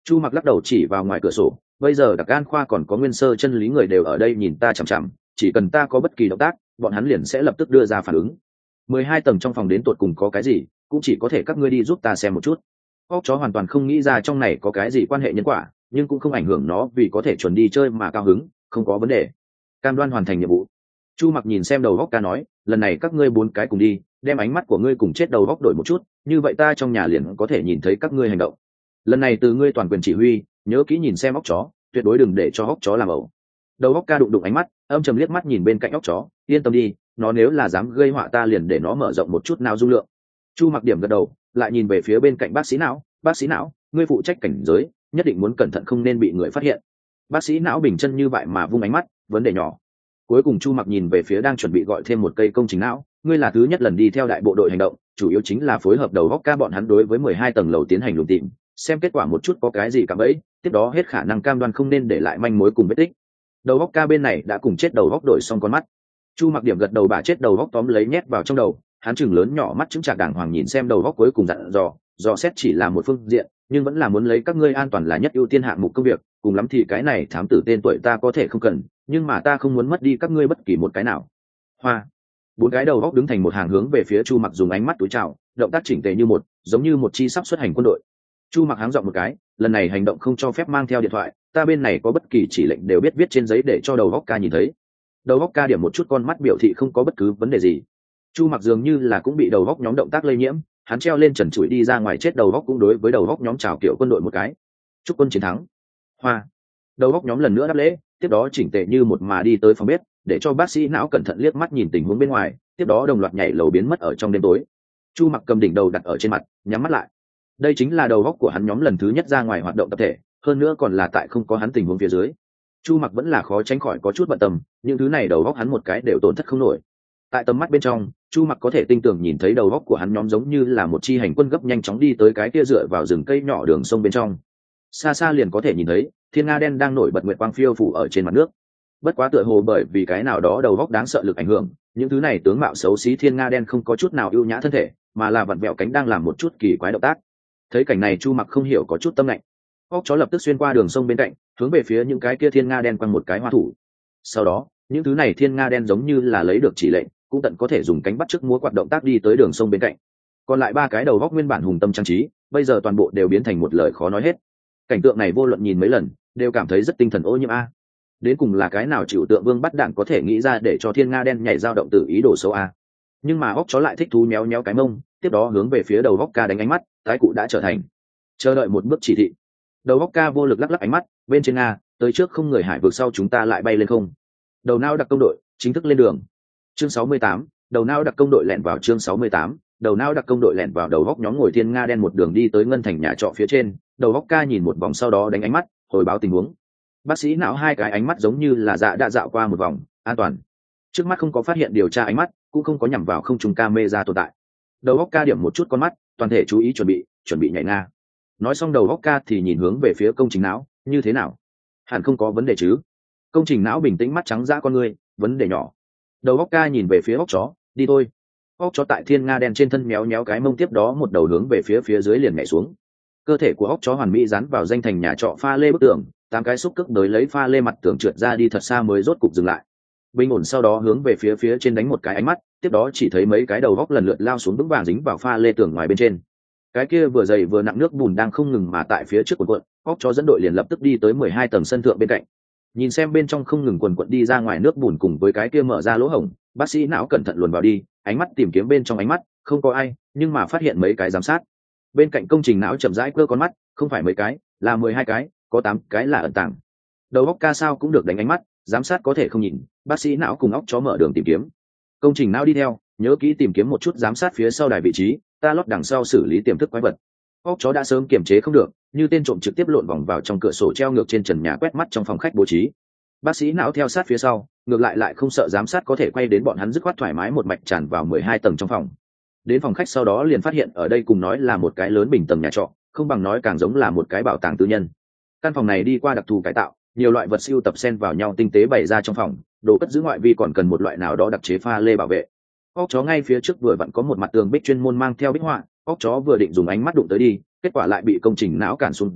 Chu Mặc lắc đầu chỉ vào ngoài cửa sổ, bây giờ Đặc An khoa còn có Nguyên Sơ chân lý người đều ở đây nhìn ta chằm chằm, chỉ cần ta có bất kỳ động tác, bọn hắn liền sẽ lập tức đưa ra phản ứng. 12 tầng trong phòng đến tột cùng có cái gì, cũng chỉ có thể các ngươi đi giúp ta xem một chút. Óc chó hoàn toàn không nghĩ ra trong này có cái gì quan hệ nhân quả, nhưng cũng không ảnh hưởng nó vì có thể chuẩn đi chơi mà cao hứng, không có vấn đề. Cam đoan hoàn thành nhiệm vụ. Chu Mặc nhìn xem đầu góc ca nói, lần này các ngươi 4 cái cùng đi, đem ánh mắt của ngươi cùng chết đầu góc đổi một chút, như vậy ta trong nhà liền có thể nhìn thấy các ngươi hành động. Lần này từ ngươi toàn quyền chỉ huy, nhớ kỹ nhìn xem óc chó, tuyệt đối đừng để cho óc chó làm ẩu. Đầu góc ca đụng đụng ánh mắt, âm trầm liếc mắt nhìn bên cạnh óc chó, yên tâm đi, nó nếu là dám gây họa ta liền để nó mở rộng một chút nào dung lượng. Chu Mặc điểm gật đầu, lại nhìn về phía bên cạnh bác sĩ não, ngươi phụ trách cảnh giới, nhất định muốn cẩn thận không nên bị người phát hiện. Bác sĩ não bình chân như vậy mà vung ánh mắt, vấn đề nhỏ. Cuối cùng Chu Mặc nhìn về phía đang chuẩn bị gọi thêm một cây công trình não, ngươi là thứ nhất lần đi theo đại bộ đội hành động, chủ yếu chính là phối hợp đầu góc ca bọn hắn đối với 12 tầng lầu tiến hành lùng tìm, xem kết quả một chút có cái gì cả bẫy, tiếp đó hết khả năng cam đoan không nên để lại manh mối cùng vết tích. Đầu góc ca bên này đã cùng chết đầu góc đổi xong con mắt. Chu Mặc điểm gật đầu bà chết đầu góc tóm lấy nhét vào trong đầu, hắn chừng lớn nhỏ mắt chứng trạc đàng hoàng nhìn xem đầu góc cuối cùng dặn dò xét chỉ là một phương diện, nhưng vẫn là muốn lấy các ngươi an toàn là nhất ưu tiên hạng mục công việc, cùng lắm thì cái này thám tử tên tuổi ta có thể không cần, nhưng mà ta không muốn mất đi các ngươi bất kỳ một cái nào. Hoa. 4 cái đầu góc đứng thành một hàng hướng về phía Chu Mặc dùng ánh mắt túi chào, động tác chỉnh tề như một, giống như một chi sắp xuất hành quân đội. Chu Mặc háng giọng một cái, lần này hành động không cho phép mang theo điện thoại, ta bên này có bất kỳ chỉ lệnh đều biết viết trên giấy để cho đầu góc ca nhìn thấy. Đầu góc ca điểm một chút con mắt biểu thị không có bất cứ vấn đề gì. Chu Mặc dường như là cũng bị đầu góc nhóm động tác lây nhiễm, hắn treo lên trần trụi đi ra ngoài chết đầu góc cũng đối với đầu góc nhóm chào kiểu quân đội một cái. Chúc quân chiến thắng. Hoa. Đầu góc nhóm lần nữa đáp lễ, tiếp đó chỉnh tề như một mà đi tới phòng bếp, để cho bác sĩ não cẩn thận liếc mắt nhìn tình huống bên ngoài, tiếp đó đồng loạt nhảy lầu biến mất ở trong đêm tối. Chu Mặc cầm đỉnh đầu đặt ở trên mặt, nhắm mắt lại. Đây chính là đầu góc của hắn nhóm lần thứ nhất ra ngoài hoạt động tập thể, hơn nữa còn là tại không có hắn tình huống phía dưới. Chu Mặc vẫn là khó tránh khỏi có chút bận tâm, những thứ này đầu góc hắn một cái đều tổn thất không nổi. Tại tầm mắt bên trong, Chu Mặc có thể tinh tường nhìn thấy đầu góc của hắn nhóm giống như là một chi hành quân gấp nhanh chóng đi tới cái kia dựa vào rừng cây nhỏ đường sông bên trong. Xa xa liền có thể nhìn thấy thiên nga đen đang nổi bật nguyệt quang phiêu phủ ở trên mặt nước. Bất quá tựa hồ bởi vì cái nào đó đầu góc đáng sợ lực ảnh hưởng, những thứ này tướng mạo xấu xí thiên nga đen không có chút nào ưu nhã thân thể, mà là vặn vẹo cánh đang làm một chút kỳ quái động tác. Thấy cảnh này Chu Mặc không hiểu có chút tâm lạnh. Óc chó lập tức xuyên qua đường sông bên cạnh, hướng về phía những cái kia thiên nga đen quăng một cái hoa thủ. Sau đó, những thứ này thiên nga đen giống như là lấy được chỉ lệnh, cũng tận có thể dùng cánh bắt chước múa quạt động tác đi tới đường sông bên cạnh. Còn lại 3 cái đầu góc nguyên bản hùng tâm trang trí, bây giờ toàn bộ đều biến thành một lời khó nói hết. Cảnh tượng này vô luận nhìn mấy lần, đều cảm thấy rất tinh thần ô nhiễm a. Đến cùng là cái nào chịu tượng vương bắt đạn có thể nghĩ ra để cho thiên nga đen nhảy dao động từ ý đồ xấu a. Nhưng mà óc chó lại thích thú méo méo cái mông, tiếp đó hướng về phía đầu góc ca đánh ánh mắt, tái cụ đã trở thành. Chờ đợi một bước chỉ thị. Đầu góc ca vô lực lắc lắc ánh mắt, bên trên nga, tới trước không người hải vực sau chúng ta lại bay lên không. Đầu não đặc công đội chính thức lên đường. Chương 68, đầu não đặc công đội lẻn vào chương 68, đầu não đặc công đội lẻn vào đầu góc nhóm ngồi thiên nga đen một đường đi tới ngân thành nhà trọ phía trên, đầu góc ca nhìn một vòng sau đó đánh ánh mắt, hồi báo tình huống. Bác sĩ não 2 cái ánh mắt giống như là dạ đã dạo qua một vòng, an toàn. Trước mắt không có phát hiện điều tra ánh mắt, cũng không có nhằm vào không trung camera tồn tại. Đầu góc ca điểm một chút con mắt, toàn thể chú ý chuẩn bị nhảy nga. Nói xong đầu góc ca thì nhìn hướng về phía công trình não, như thế nào? Hẳn không có vấn đề chứ? Công trình não bình tĩnh mắt trắng dã con ngươi, vấn đề nhỏ. Đầu góc ca nhìn về phía óc chó, đi thôi. Óc chó tại thiên nga đen trên thân méo méo cái mông, tiếp đó một đầu hướng về phía dưới liền nhảy xuống. Cơ thể của óc chó hoàn mỹ dán vào danh thành nhà trọ pha lê bức tường, 8 cái xúc cước đối lấy pha lê mặt tường trượt ra đi thật xa mới rốt cục dừng lại. Bình ổn sau đó hướng về phía trên đánh một cái ánh mắt, tiếp đó chỉ thấy mấy cái đầu góc lần lượt lao xuống vững vàng dính vào pha lê tường ngoài bên trên. Cái kia vừa dày vừa nặng nước bùn đang không ngừng mà tại phía trước cuộn, óc chó dẫn đội liền lập tức đi tới 12 tầng sân thượng bên cạnh. Nhìn xem bên trong không ngừng quần quật đi ra ngoài nước bùn cùng với cái kia mở ra lỗ hổng, bác sĩ não cẩn thận luồn vào đi, ánh mắt tìm kiếm bên trong ánh mắt, không có ai, nhưng mà phát hiện mấy cái giám sát. Bên cạnh công trình não chậm rãi quơ con mắt, không phải mấy cái, là 12 cái, có 8 cái là ẩn tàng. Đầu óc ca sao cũng được đánh ánh mắt, giám sát có thể không nhìn, bác sĩ não cùng óc chó mở đường tìm kiếm. Công trình não đi theo, nhớ kỹ tìm kiếm một chút giám sát phía sau đài vị trí, ta lót đằng sau xử lý tiềm thức quái vật. Óc chó đã sớm kiềm chế không được, như tên trộm trực tiếp lộn vòng vào trong cửa sổ treo ngược trên trần nhà quét mắt trong phòng khách bố trí. Bác sĩ não theo sát phía sau, ngược lại không sợ giám sát có thể quay đến bọn hắn dứt khoát thoải mái một mạch tràn vào 12 tầng trong phòng. Đến phòng khách sau đó liền phát hiện ở đây cùng nói là một cái lớn bình tầng nhà trọ, không bằng nói càng giống là một cái bảo tàng tư nhân. Căn phòng này đi qua đặc thù cải tạo, nhiều loại vật sưu tập xen vào nhau tinh tế bày ra trong phòng, đồ cất giữ ngoại vi còn cần một loại nào đó đặc chế pha lê bảo vệ. Óc chó ngay phía trước vừa vặn có một mặt tường bích chuyên môn mang theo bích họa, óc chó vừa định dùng ánh mắt đụng tới đi, kết quả lại bị công trình não cản xuống dưới,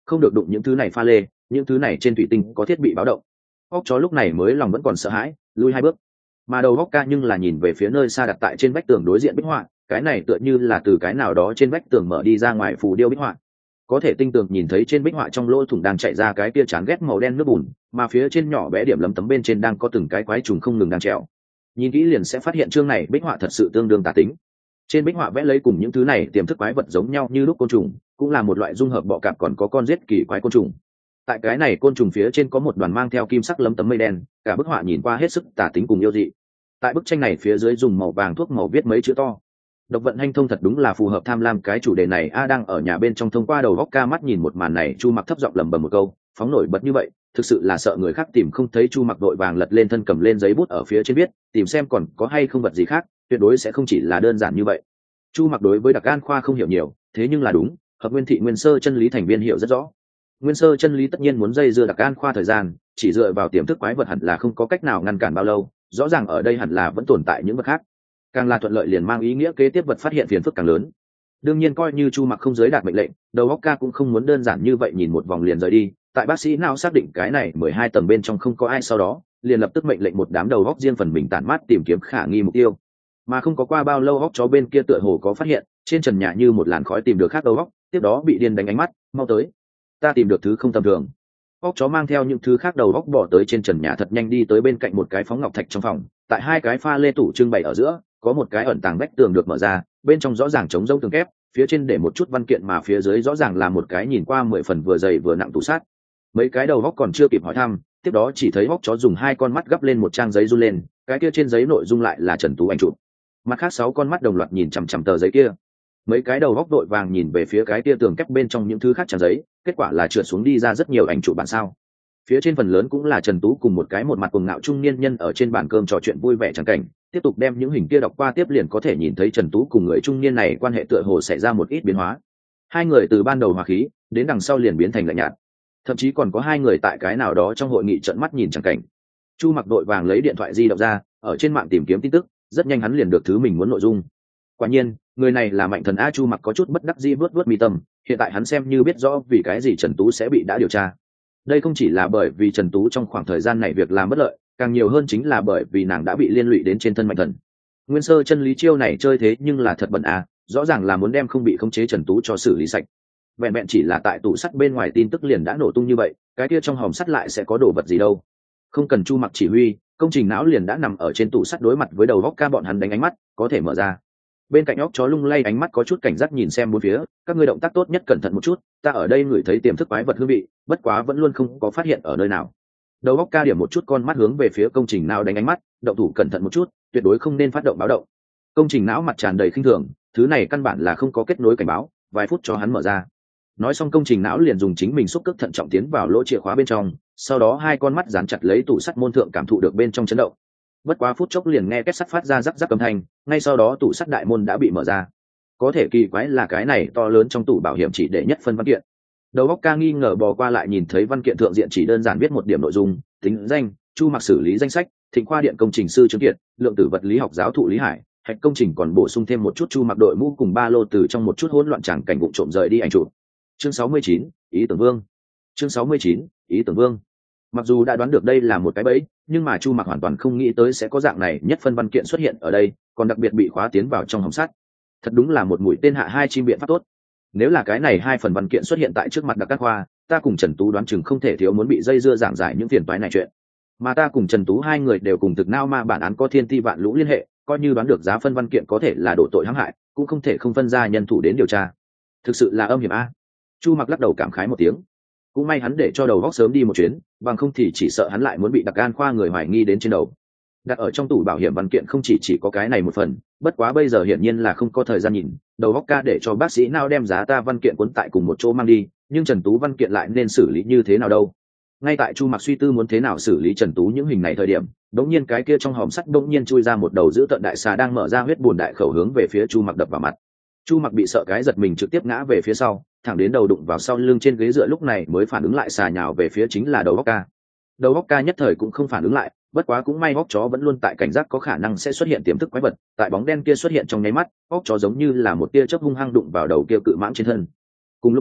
không được đụng những thứ này pha lê, những thứ này trên thủy tinh có thiết bị báo động. Óc chó lúc này mới lòng vẫn còn sợ hãi, lùi 2 bước. Mà đầu óc ca nhưng là nhìn về phía nơi xa đặt tại trên vách tường đối diện bích họa, cái này tựa như là từ cái nào đó trên vách tường mở đi ra ngoài phù điêu bích họa. Có thể tinh tường nhìn thấy trên bích họa trong lỗ thủng đang chạy ra cái kia chán ghét màu đen nước bùn, mà phía trên nhỏ bé điểm lấm tấm bên trên đang có từng cái quái trùng không ngừng đang trèo. Nhìn kỹ liền sẽ phát hiện chương này bích họa thật sự tương đương tà tính. Trên bích họa vẽ lấy cùng những thứ này tiềm thức quái vật giống nhau như lúc côn trùng, cũng là một loại dung hợp bọ cạp còn có con giết kỳ quái côn trùng. Tại cái này côn trùng phía trên có một đoàn mang theo kim sắc lấm tấm mây đen, cả bức họa nhìn qua hết sức tà tính cùng yêu dị. Tại bức tranh này phía dưới dùng màu vàng thuốc màu viết mấy chữ to. Độc vận hanh thông thật đúng là phù hợp tham lam cái chủ đề này. Đang ở nhà bên trong thông qua đầu góc ca mắt nhìn một màn này, Chu Mặc thấp giọng lẩm bẩm một câu, phóng nổi bật như vậy, thực sự là sợ người khác tìm không thấy. Chu Mặc đội vàng lật lên thân, cầm lên giấy bút ở phía trên viết, tìm xem còn có hay không vật gì khác, tuyệt đối sẽ không chỉ là đơn giản như vậy. Chu Mặc đối với Đặc An khoa không hiểu nhiều, thế nhưng là đúng, hợp nguyên thị nguyên sơ chân lý thành viên hiểu rất rõ. Nguyên sơ chân lý tất nhiên muốn dây dưa Đặc An khoa thời gian, chỉ dựa vào tiềm thức quái vật hẳn là không có cách nào ngăn cản bao lâu, rõ ràng ở đây hẳn là vẫn tồn tại những vật khác. Càng là thuận lợi liền mang ý nghĩa kế tiếp vật phát hiện phiền phức càng lớn. Đương nhiên coi như Chu Mặc không giới đạt mệnh lệnh, đầu óc ca cũng không muốn đơn giản như vậy nhìn một vòng liền rời đi. Tại bác sĩ nào xác định cái này 12 tầng bên trong không có ai sau đó, liền lập tức mệnh lệnh một đám đầu óc riêng phần mình tản mát tìm kiếm khả nghi mục tiêu. Mà không có qua bao lâu, óc chó bên kia tựa hồ có phát hiện, trên trần nhà như một làn khói tìm được khác đầu óc, tiếp đó bị điên đánh ánh mắt, mau tới, ta tìm được thứ không tầm thường. Óc chó mang theo những thứ khác đầu óc bỏ tới trên trần nhà, thật nhanh đi tới bên cạnh một cái phóng ngọc thạch trong phòng, tại 2 cái pha lê tủ trưng bày ở giữa, có một cái ẩn tàng vách tường được mở ra, bên trong rõ ràng trống rỗng tường kép, phía trên để một chút văn kiện, mà phía dưới rõ ràng là một cái nhìn qua 10 phần vừa dày vừa nặng tủ sắt. Mấy cái đầu óc còn chưa kịp hỏi thăm, tiếp đó chỉ thấy óc chó dùng 2 con mắt gấp lên một trang giấy run lên, cái kia trên giấy nội dung lại là Trần Tú ảnh chụp. Mặt khác 6 con mắt đồng loạt nhìn chằm chằm tờ giấy kia. Mấy cái đầu óc đội vàng nhìn về phía cái kia tường kép bên trong những thứ khác trang giấy, kết quả là trượt xuống đi ra rất nhiều ảnh chụp bản sao. Phía trên phần lớn cũng là Trần Tú cùng một cái một mặt cuồng ngạo trung niên nhân ở trên bàn cơm trò chuyện vui vẻ chẳng cảnh. Tiếp tục đem những hình kia đọc qua tiếp liền có thể nhìn thấy Trần Tú cùng người trung niên này quan hệ tựa hồ xảy ra một ít biến hóa. 2 người từ ban đầu hòa khí đến đằng sau liền biến thành lạnh nhạt, thậm chí còn có 2 người tại cái nào đó trong hội nghị trợn mắt nhìn chẳng cảnh. Chu Mặc đội vàng lấy điện thoại di động ra, ở trên mạng tìm kiếm tin tức, rất nhanh hắn liền được thứ mình muốn nội dung. Quả nhiên, người này là Mạnh Thần A. Chu Mặc có chút bất đắc dĩ vớt mi tâm, hiện tại hắn xem như biết rõ vì cái gì Trần Tú sẽ bị đã điều tra. Đây không chỉ là bởi vì Trần Tú trong khoảng thời gian này việc làm bất lợi, càng nhiều hơn chính là bởi vì nàng đã bị liên lụy đến trên thân Mạnh Thần. Nguyên sơ chân lý chiêu này chơi thế nhưng là thật bẩn a, rõ ràng là muốn đem không bị khống chế Trần Tú cho xử lý sạch. Vẹn vẹn chỉ là tại tủ sắt bên ngoài tin tức liền đã nổ tung như vậy, cái kia trong hòm sắt lại sẽ có đồ vật gì đâu. Không cần Chu Mặc chỉ huy, công trình não liền đã nằm ở trên tủ sắt đối mặt với đầu góc ca bọn hắn đánh ánh mắt, có thể mở ra. Bên cạnh óc chó lung lay ánh mắt có chút cảnh giác nhìn xem bốn phía, các ngươi động tác tốt nhất cẩn thận một chút, ta ở đây ngửi thấy tiềm thức quái vật hương vị, bất quá vẫn luôn không có phát hiện ở nơi nào. Đầu óc ca điểm một chút con mắt hướng về phía công trình não đánh ánh mắt, động thủ cẩn thận một chút, tuyệt đối không nên phát động báo động. Công trình não mặt tràn đầy khinh thường, thứ này căn bản là không có kết nối cảnh báo, vài phút cho hắn mở ra. Nói xong công trình não liền dùng chính mình xúc cước thận trọng tiến vào lỗ chìa khóa bên trong, sau đó 2 con mắt dán chặt lấy tủ sắt môn thượng, cảm thụ được bên trong chấn động. Bất quá phút chốc liền nghe két sắt phát ra rắc rắc âm thanh, ngay sau đó tủ sắt đại môn đã bị mở ra. Có thể kỳ quái là cái này to lớn trong tủ bảo hiểm chỉ để nhất phân văn kiện. Đầu óc ca nghi ngờ bò qua lại nhìn thấy văn kiện thượng diện chỉ đơn giản viết một điểm nội dung, tính danh, Chu Mặc xử lý danh sách, Thịnh khoa điện công trình sư Trương Kiệt, lượng tử vật lý học giáo thụ Lý Hải, hạch công trình còn bổ sung thêm một chút Chu Mặc đội mũ cùng ba lô từ trong một chút hỗn loạn chẳng cảnh vụng trộm rời đi ảnh chụp. Chương 69, ý tưởng vương. Chương 69, ý tưởng vương. Mặc dù đã đoán được đây là một cái bẫy, nhưng mà Chu Mặc hoàn toàn không nghĩ tới sẽ có dạng này nhất phân văn kiện xuất hiện ở đây, còn đặc biệt bị khóa tiến vào trong hòm sắt. Thật đúng là một mũi tên hạ 2 chim biện pháp tốt. Nếu là cái này 2 phần văn kiện xuất hiện tại trước mặt Đặc Các Khoa, ta cùng Trần Tú đoán chừng không thể thiếu muốn bị dây dưa giảng giải những phiền toái này chuyện. Mà ta cùng Trần Tú 2 người đều cùng thực nao ma bản án có thiên ti vạn lũ liên hệ, coi như đoán được giá phân văn kiện có thể là đổ tội hãm hại, cũng không thể không phân ra nhân thủ đến điều tra. Thực sự là âm hiểm a. Chu Mặc lắc đầu cảm khái một tiếng. Cũng may hắn để cho đầu góc sớm đi một chuyến, bằng không thì chỉ sợ hắn lại muốn bị Đặc An khoa người hoài nghi đến trên đầu. Đặt ở trong tủ bảo hiểm văn kiện không chỉ có cái này một phần, bất quá bây giờ hiển nhiên là không có thời gian nhìn, đầu góc ca để cho bác sĩ nào đem giá ta văn kiện cuốn tại cùng một chỗ mang đi, nhưng Trần Tú văn kiện lại nên xử lý như thế nào đâu. Ngay tại Chu Mặc suy tư muốn thế nào xử lý Trần Tú những hình này thời điểm, đống nhiên cái kia trong hòm sắt đống nhiên chui ra một đầu dữ tợn đại xà đang mở ra huyết buồn đại khẩu hướng về phía Chu Mặc đập vào mặt. Chu Mặc bị sợ cái giật mình trực tiếp ngã về phía sau, thẳng đến đầu đụng vào sau lưng trên ghế dựa, lúc này mới phản ứng lại xà nhào về phía chính là đầu óc ca. Đầu óc ca nhất thời cũng không phản ứng lại, bất quá cũng may óc chó vẫn luôn tại cảnh giác có khả năng sẽ xuất hiện tiềm thức quái vật, tại bóng đen kia xuất hiện trong nháy mắt, óc chó giống như là một tia chớp hung hăng đụng vào đầu kia cự mãng trên thân. Cùng lúc đó,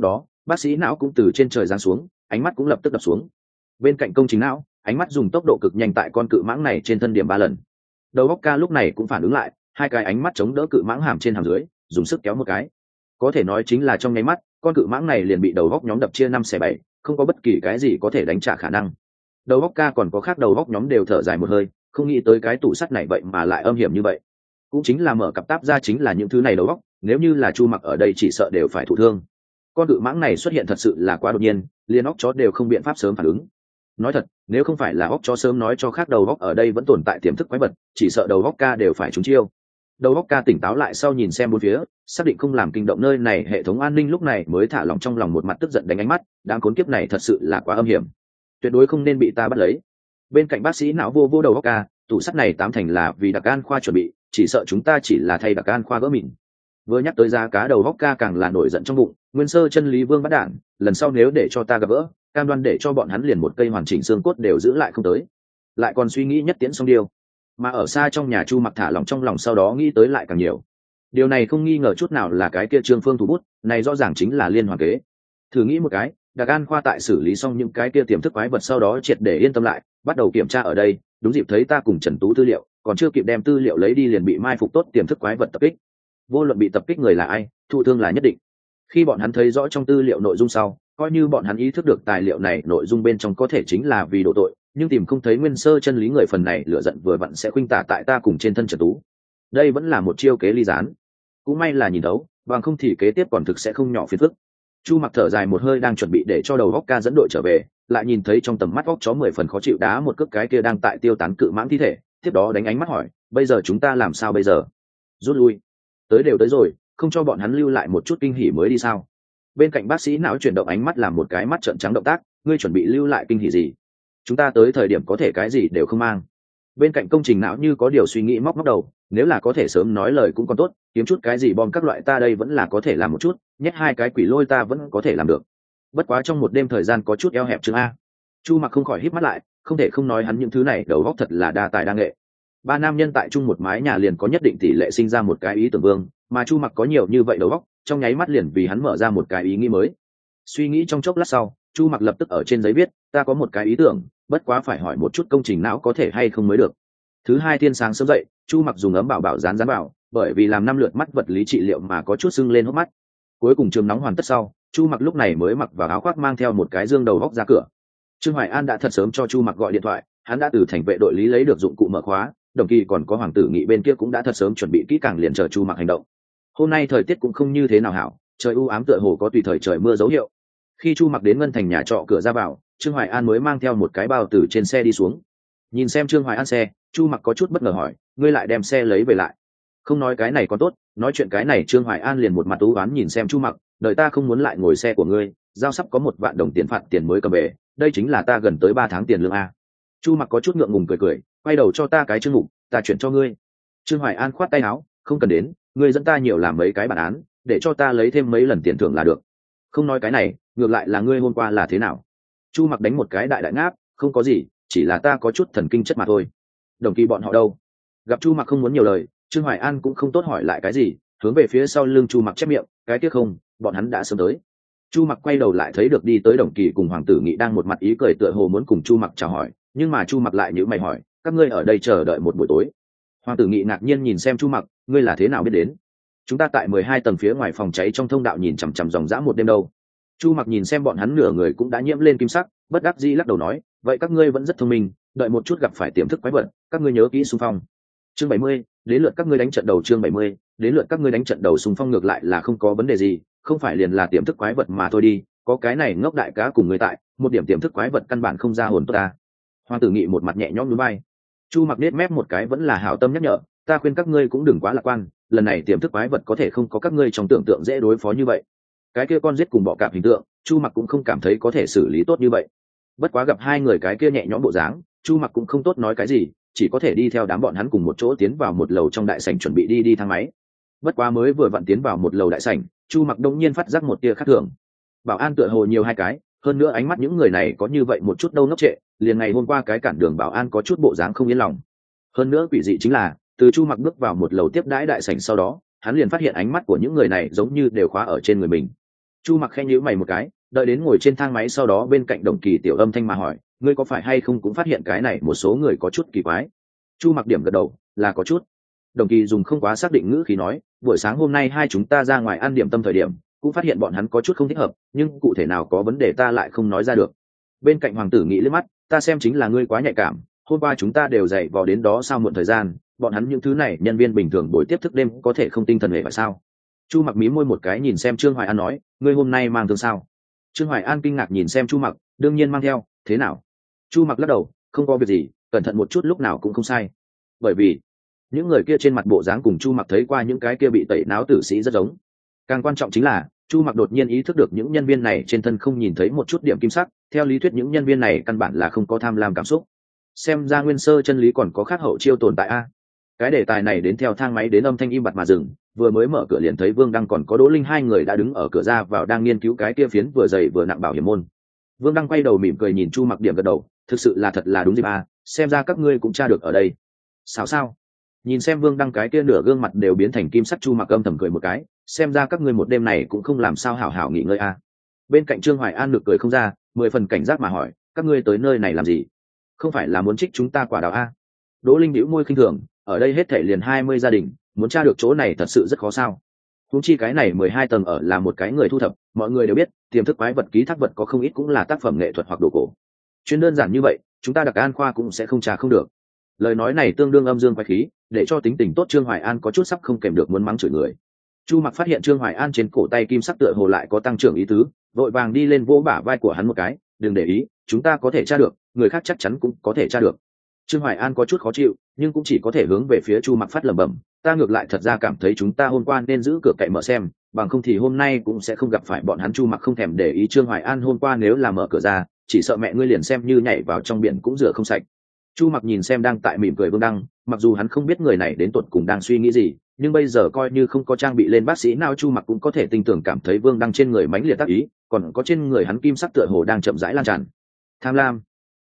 Bác sĩ não cũng từ trên trời giáng xuống, ánh mắt cũng lập tức đập xuống. Bên cạnh công trình não, ánh mắt dùng tốc độ cực nhanh tại con cự mãng này trên thân điểm 3 lần. Đầu óc ca lúc này cũng phản ứng lại, hai cái ánh mắt chống đỡ cự mãng hàm trên hàm dưới, dùng sức kéo một cái. Có thể nói chính là trong nháy mắt, con cự mãng này liền bị đầu óc nhóm đập chia 5/7, không có bất kỳ cái gì có thể đánh trả khả năng. Đầu óc ca còn có khác đầu óc nhóm đều thở dài một hơi, không nghĩ tới cái tủ sắt này vậy mà lại âm hiểm như vậy. Cũng chính là mở cặp táp ra chính là những thứ này đầu óc, nếu như là Chu Mặc ở đây chỉ sợ đều phải thụ thương. Con cự mãng này xuất hiện thật sự là quá đột nhiên, liền óc chó đều không biện pháp sớm phản ứng. Nói thật, nếu không phải là óc chó sớm nói cho khác đầu óc ở đây vẫn tồn tại tiềm thức quái vật, chỉ sợ đầu óc ca đều phải trúng chiêu. Đầu óc ca tỉnh táo lại sau nhìn xem bốn phía, xác định không làm kinh động nơi này, hệ thống an ninh lúc này mới thả lòng trong lòng một mặt tức giận đánh ánh mắt, đám khốn kiếp này thật sự là quá âm hiểm, tuyệt đối không nên bị ta bắt lấy. Bên cạnh bác sĩ não vô vô đầu óc ca, tủ sắt này tám thành là vì đặc an khoa chuẩn bị, chỉ sợ chúng ta chỉ là thay đặc an khoa gỡ mịn. Vừa nhắc tới giá cá, đầu óc ca càng là nổi giận trong bụng, nguyên sơ chân lý vương bắt đản, lần sau nếu để cho ta gặp gỡ, cam đoan để cho bọn hắn liền một cây hoàn chỉnh xương cốt đều giữ lại không tới. Lại còn suy nghĩ nhất tiễn xong điều, mà ở xa trong nhà Chu Mặc thả lòng trong lòng, sau đó nghĩ tới lại càng nhiều. Điều này không nghi ngờ chút nào là cái kia Trương Phương thủ bút, này rõ ràng chính là liên hoàn kế. Thử nghĩ một cái, đặc an khoa tại xử lý xong những cái kia tiềm thức quái vật sau đó triệt để yên tâm lại, bắt đầu kiểm tra ở đây, đúng dịp thấy ta cùng Trần Tú tư liệu, còn chưa kịp đem tư liệu lấy đi liền bị mai phục tốt tiềm thức quái vật tập kích. Vô luận bị tập kích người là ai, thụ thương là nhất định. Khi bọn hắn thấy rõ trong tư liệu nội dung sau, coi như bọn hắn ý thức được tài liệu này nội dung bên trong có thể chính là vì đổ tội, nhưng tìm không thấy nguyên sơ chân lý người, phần này lửa giận vừa vặn sẽ khuynh tả tại ta cùng trên thân Trần Tú. Đây vẫn là một chiêu kế ly gián, cũng may là nhìn đấu, bằng không thì kế tiếp còn thực sẽ không nhỏ phiền phức. Chu Mặc thở dài một hơi, đang chuẩn bị để cho đầu óc ca dẫn đội trở về, lại nhìn thấy trong tầm mắt óc chó 10 phần khó chịu đá một cước cái kia đang tại tiêu tán cự mãng thi thể, tiếp đó đánh ánh mắt hỏi, bây giờ chúng ta làm sao bây giờ? Rút lui. Tới đều tới rồi, không cho bọn hắn lưu lại một chút kinh hỉ mới đi sao? Bên cạnh bác sĩ não chuyển động ánh mắt làm một cái mắt trợn trắng động tác, ngươi chuẩn bị lưu lại kinh hỉ gì? Chúng ta tới thời điểm có thể cái gì đều không mang. Bên cạnh công trình não như có điều suy nghĩ móc đầu, nếu là có thể sớm nói lời cũng còn tốt, kiếm chút cái gì bom các loại ta đây vẫn là có thể làm một chút, nhét hai cái quỷ lôi ta vẫn có thể làm được. Bất quá trong một đêm thời gian có chút eo hẹp chương a. Chu Mặc không khỏi híp mắt lại, không thể không nói hắn những thứ này đầu óc thật là đa tài đa nghệ. Ba nam nhân tại chung một mái nhà liền có nhất định tỷ lệ sinh ra một cái ý tưởng vương, mà Chu Mặc có nhiều như vậy đầu óc, trong nháy mắt liền vì hắn mở ra một cái ý nghĩ mới. Suy nghĩ trong chốc lát sau, Chu Mặc lập tức ở trên giấy viết, ta có một cái ý tưởng, bất quá phải hỏi một chút công trình não có thể hay không mới được. Thứ hai thiên sáng sớm dậy, Chu Mặc dùng ấm bảo bảo dán bảo, bởi vì làm 5 lượt mắt vật lý trị liệu mà có chút sưng lên hốc mắt. Cuối cùng trường nóng hoàn tất sau, Chu Mặc lúc này mới mặc vào áo khoác, mang theo một cái dương đầu góc ra cửa. Trương Hoài An đã thật sớm cho Chu Mặc gọi điện thoại, hắn đã từ thành vệ đội lý lấy được dụng cụ mở khóa, đồng kỳ còn có Hoàng Tử Nghị bên kia cũng đã thật sớm chuẩn bị kỹ càng, liền chờ Chu Mặc hành động. Hôm nay thời tiết cũng không như thế nào hảo, trời u ám tựa hồ có tùy thời trời mưa dấu hiệu. Khi Chu Mặc đến ngân thành nhà trọ cửa ra vào, Trương Hoài An mới mang theo một cái bao từ trên xe đi xuống. Nhìn xem Trương Hoài An xe, Chu Mặc có chút bất ngờ hỏi, ngươi lại đem xe lấy về lại? Không nói cái này còn tốt, nói chuyện cái này Trương Hoài An liền một mặt u oán nhìn xem Chu Mặc, đời ta không muốn lại ngồi xe của ngươi, giao sắp có 1 vạn đồng tiền phạt tiền mới cầm về, đây chính là ta gần tới 3 tháng tiền lương a. Chu Mặc có chút ngượng ngùng cười, quay đầu cho ta cái chương mục, ta chuyển cho ngươi. Trương Hoài An khoát tay áo, không cần đến, ngươi dẫn ta nhiều làm mấy cái bản án, để cho ta lấy thêm mấy lần tiền thưởng là được. Không nói cái này, ngược lại là ngươi hôm qua là thế nào? Chu Mặc đánh một cái đại đại ngáp, không có gì, chỉ là ta có chút thần kinh chất mà thôi. Đồng kỳ bọn họ đâu? Gặp Chu Mặc không muốn nhiều lời, Trương Hoài An cũng không tốt hỏi lại cái gì, hướng về phía sau lưng Chu Mặc chép miệng, cái tiếc không, bọn hắn đã sớm tới. Chu Mặc quay đầu lại thấy được đi tới Đồng Kỳ cùng Hoàng Tử Nghị đang một mặt ý cười tựa hồ muốn cùng Chu Mặc chào hỏi, nhưng mà Chu Mặc lại nhíu mày hỏi, các ngươi ở đây chờ đợi một buổi tối? Hoàng Tử Nghị ngạc nhiên nhìn xem Chu Mặc, ngươi là thế nào biết đến? Chúng ta tại 12 tầng phía ngoài phòng cháy trong thông đạo nhìn chằm chằm dòng dã một đêm đâu. Chu Mặc nhìn xem bọn hắn nửa người cũng đã nhiễm lên kim sắc, bất đắc dĩ lắc đầu nói, vậy các ngươi vẫn rất thông minh, đợi một chút gặp phải tiềm thức quái vật, các ngươi nhớ kỹ xung phong. Chương 70, đến lượt các ngươi đánh trận đầu. Chương 70, đến lượt các ngươi đánh trận đầu. Xung phong ngược lại là không có vấn đề gì, không phải liền là tiềm thức quái vật mà thôi đi, có cái này ngốc đại cá cùng người tại, một điểm tiềm thức quái vật căn bản không ra hồn tốt ta. Hoàng Tử Nghị một mặt nhẹ nhõm nhún vai. Chu Mặc nết mép một cái, vẫn là hảo tâm nhắc nhở, ta khuyên các ngươi cũng đừng quá lạc quan, lần này tiềm thức quái vật có thể không có các ngươi trong tưởng tượng dễ đối phó như vậy. Cái kia con giết cùng bọ cạp hình tượng, Chu Mặc cũng không cảm thấy có thể xử lý tốt như vậy. Bất quá gặp hai người cái kia nhẹ nhõm bộ dáng, Chu Mặc cũng không tốt nói cái gì, chỉ có thể đi theo đám bọn hắn cùng một chỗ tiến vào một lầu trong đại sảnh chuẩn bị đi thang máy. Bất quá mới vừa vặn tiến vào một lầu đại sảnh, Chu Mặc đột nhiên phát giác một tia khác thường. Bảo an tựa hồ nhiều hai cái, hơn nữa ánh mắt những người này có như vậy một chút đâu ngốc trệ, liền ngày hôm qua cái cản đường bảo an có chút bộ dáng không yên lòng. Hơn nữa quỷ dị chính là, từ Chu Mặc bước vào một lầu tiếp đãi đại sảnh sau đó, hắn liền phát hiện ánh mắt của những người này giống như đều khóa ở trên người mình. Chu Mặc khẽ nhíu mày một cái, đợi đến ngồi trên thang máy sau đó bên cạnh Đồng Kỳ tiểu âm thanh mà hỏi, ngươi có phải hay không cũng phát hiện cái này một số người có chút kỳ quái? Chu Mặc điểm gật đầu, là có chút. Đồng Kỳ dùng không quá xác định ngữ khí nói, buổi sáng hôm nay hai chúng ta ra ngoài ăn điểm tâm thời điểm cũng phát hiện bọn hắn có chút không thích hợp, nhưng cụ thể nào có vấn đề ta lại không nói ra được. Bên cạnh hoàng tử nghĩ liếc mắt, ta xem chính là ngươi quá nhạy cảm, hôm qua chúng ta đều dậy vào đến đó sao muộn thời gian, bọn hắn những thứ này nhân viên bình thường buổi tiếp thức đêm có thể không tinh thần hệ phải sao? Chu Mặc mím môi một cái nhìn xem Trương Hoài An nói, ngươi hôm nay mang thương sao? Trương Hoài An kinh ngạc nhìn xem Chu Mặc, đương nhiên mang theo, thế nào? Chu Mặc lắc đầu, không có việc gì, cẩn thận một chút lúc nào cũng không sai. Bởi vì những người kia trên mặt bộ dáng cùng Chu Mặc thấy qua những cái kia bị tẩy não tử sĩ rất giống. Càng quan trọng chính là Chu Mặc đột nhiên ý thức được những nhân viên này trên thân không nhìn thấy một chút điểm kim sắc, theo lý thuyết những nhân viên này căn bản là không có tham lam cảm xúc. Xem ra nguyên sơ chân lý còn có khác hậu chiêu tồn tại a. Cái đề tài này đến theo thang máy đến âm thanh im bặt mà dừng, vừa mới mở cửa liền thấy Vương Đăng còn có Đỗ Linh hai người đã đứng ở cửa ra vào đang nghiên cứu cái kia phiến vừa dày vừa nặng bảo hiểm môn. Vương Đăng quay đầu mỉm cười nhìn Chu Mặc điểm gật đầu, thực sự là thật là đúng dịp a, xem ra các ngươi cũng tra được ở đây. Sao? Nhìn xem Vương Đăng cái kia nửa gương mặt đều biến thành kim sắc, Chu Mặc âm thầm cười một cái, xem ra các ngươi một đêm này cũng không làm sao hảo hảo nghỉ ngơi a. Bên cạnh Trương Hoài An được cười không ra, 10 phần cảnh giác mà hỏi, các ngươi tới nơi này làm gì? Không phải là muốn trích chúng ta quả đào a? Đỗ Linh nhíu môi khinh thường, ở đây hết thảy liền 20 gia đình, muốn tra được chỗ này thật sự rất khó sao? Huống chi cái này 12 tầng ở là một cái người thu thập, mọi người đều biết, tiềm thức quái vật ký thác vật có không ít cũng là tác phẩm nghệ thuật hoặc đồ cổ. Chuyên đơn giản như vậy, chúng ta Đặc An khoa cũng sẽ không tra không được. Lời nói này tương đương âm dương quái khí, để cho tính tình tốt Trương Hoài An có chút sắp không kèm được muốn mắng chửi người. Chu Mặc phát hiện Trương Hoài An trên cổ tay kim sắc tựa hồ lại có tăng trưởng ý tứ, vội vàng đi lên vỗ bả vai của hắn một cái, đừng để ý, chúng ta có thể tra được, người khác chắc chắn cũng có thể tra được. Trương Hoài An có chút khó chịu, nhưng cũng chỉ có thể hướng về phía Chu Mặc phát lẩm bẩm, ta ngược lại thật ra cảm thấy chúng ta hôm qua nên giữ cửa cậy mở xem, bằng không thì hôm nay cũng sẽ không gặp phải bọn hắn. Chu Mặc không thèm để ý Trương Hoài An hôm qua nếu là mở cửa ra, chỉ sợ mẹ ngươi liền xem như nhảy vào trong biển cũng rửa không sạch. Chu Mặc nhìn xem đang tại mỉm cười Vương Đăng, mặc dù hắn không biết người này đến tột cùng đang suy nghĩ gì, nhưng bây giờ coi như không có trang bị lên bác sĩ nào, Chu Mặc cũng có thể tin tưởng cảm thấy Vương Đăng trên người mãnh liệt tác ý, còn có trên người hắn kim sắc tựa hồ đang chậm rãi lan tràn. Tham lam,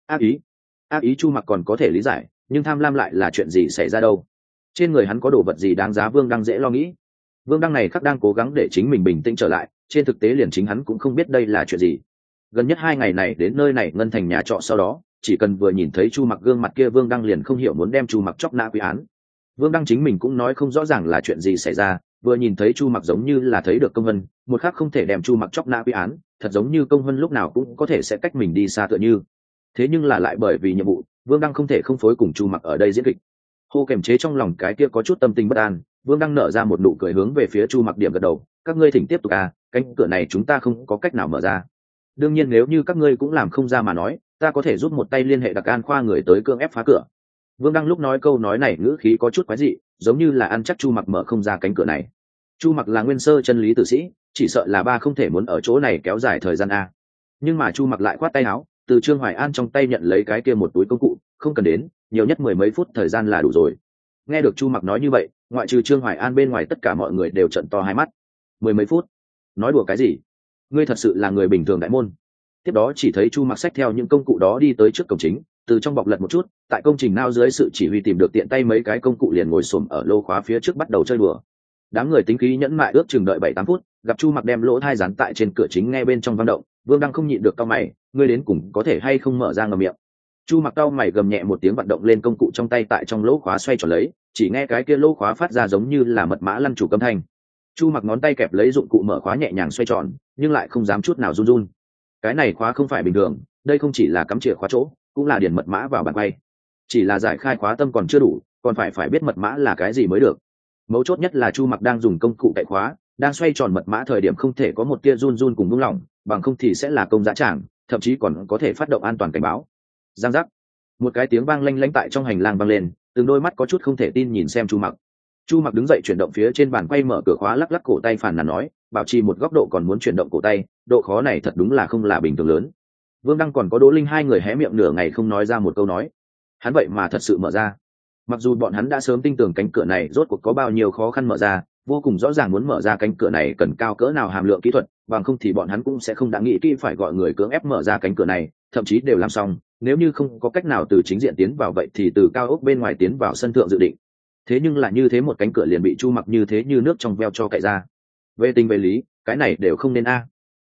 ác ý Chu Mặc còn có thể lý giải, nhưng tham lam lại là chuyện gì xảy ra đâu? Trên người hắn có đồ vật gì đáng giá Vương Đăng dễ lo nghĩ. Vương Đăng này khắc đang cố gắng để chính mình bình tĩnh trở lại, trên thực tế liền chính hắn cũng không biết đây là chuyện gì. Gần nhất 2 ngày này đến nơi này ngân thành nhà trọ sau đó, chỉ cần vừa nhìn thấy Chu Mặc gương mặt kia, Vương Đăng liền không hiểu muốn đem Chu Mặc chóc nã quy án. Vương Đăng chính mình cũng nói không rõ ràng là chuyện gì xảy ra, vừa nhìn thấy Chu Mặc giống như là thấy được công vân, một khắc không thể đem Chu Mặc chóc nã quy án, thật giống như công vân lúc nào cũng có thể sẽ cách mình đi xa tựa như. Thế nhưng là lại bởi vì nhiệm vụ, Vương Đăng không thể không phối cùng Chu Mặc ở đây diễn kịch. Hô kềm chế trong lòng cái kia có chút tâm tình bất an, Vương Đăng nở ra một nụ cười hướng về phía Chu Mặc điểm gật đầu, các ngươi thỉnh tiếp tục à, cánh cửa này chúng ta không có cách nào mở ra. Đương nhiên nếu như các ngươi cũng làm không ra mà nói, ta có thể giúp một tay liên hệ Đặc An khoa người tới cưỡng ép phá cửa. Vương Đăng lúc nói câu nói này ngữ khí có chút quái dị, giống như là ăn chắc Chu Mặc mở không ra cánh cửa này. Chu Mặc là nguyên sơ chân lý tử sĩ, chỉ sợ là ba không thể muốn ở chỗ này kéo dài thời gian a. Nhưng mà Chu Mặc lại khoát tay áo, từ Trương Hoài An trong tay nhận lấy cái kia một túi công cụ, không cần đến, nhiều nhất 10 mấy phút thời gian là đủ rồi. Nghe được Chu Mặc nói như vậy, ngoại trừ Trương Hoài An bên ngoài tất cả mọi người đều trợn to hai mắt. 10 mấy phút? Nói đùa cái gì? Ngươi thật sự là người bình thường đại môn? Tiếp đó chỉ thấy Chu Mặc xách theo những công cụ đó đi tới trước cổng chính, từ trong bọc lật một chút, tại công trình nao dưới sự chỉ huy tìm được tiện tay mấy cái công cụ liền ngồi xổm ở lô khóa phía trước bắt đầu chơi đùa. Đám người tính khí nhẫn mại ước chừng đợi 7-8 phút, gặp Chu Mặc đem lỗ thai dán tại trên cửa chính nghe bên trong vang động, Vương Đăng không nhịn được cau mày, ngươi đến cùng có thể hay không mở ra ngậm miệng. Chu Mặc cau mày gầm nhẹ một tiếng vận động lên công cụ trong tay tại trong lỗ khóa xoay tròn lấy, chỉ nghe cái kia lỗ khóa phát ra giống như là mật mã lăn chủ âm thanh. Chu Mặc ngón tay kẹp lấy dụng cụ mở khóa nhẹ nhàng xoay tròn, nhưng lại không dám chút nào run run. Cái này khóa không phải bình thường, đây không chỉ là cắm chìa khóa chỗ, cũng là điền mật mã vào bàn quay. Chỉ là giải khai khóa tâm còn chưa đủ, còn phải biết mật mã là cái gì mới được. Mấu chốt nhất là Chu Mặc đang dùng công cụ cậy khóa, đang xoay tròn mật mã thời điểm không thể có một tia run run cùng buông lỏng, bằng không thì sẽ là công dã tràng, thậm chí còn có thể phát động an toàn cảnh báo. Giang giác, một cái tiếng vang lanh lảnh tại trong hành lang vang lên, từng đôi mắt có chút không thể tin nhìn xem Chu Mặc. Chu Mặc đứng dậy chuyển động phía trên bàn quay mở cửa khóa, lắc lắc cổ tay phàn nàn nói, bảo trì một góc độ còn muốn chuyển động cổ tay, độ khó này thật đúng là không là bình thường lớn. Vương Đăng còn có Đỗ Linh hai người hé miệng nửa ngày không nói ra một câu nói. Hắn vậy mà thật sự mở ra. Mặc dù bọn hắn đã sớm tin tưởng cánh cửa này rốt cuộc có bao nhiêu khó khăn mở ra, vô cùng rõ ràng muốn mở ra cánh cửa này cần cao cỡ nào hàm lượng kỹ thuật, bằng không thì bọn hắn cũng sẽ không đã nghĩ kỹ phải gọi người cưỡng ép mở ra cánh cửa này, thậm chí đều làm xong, nếu như không có cách nào từ chính diện tiến vào vậy thì từ cao ốc bên ngoài tiến vào sân thượng dự định. Thế nhưng là như thế một cánh cửa liền bị Chu Mặc như thế như nước trong veo cho cậy ra. Về tình về lý, cái này đều không nên a.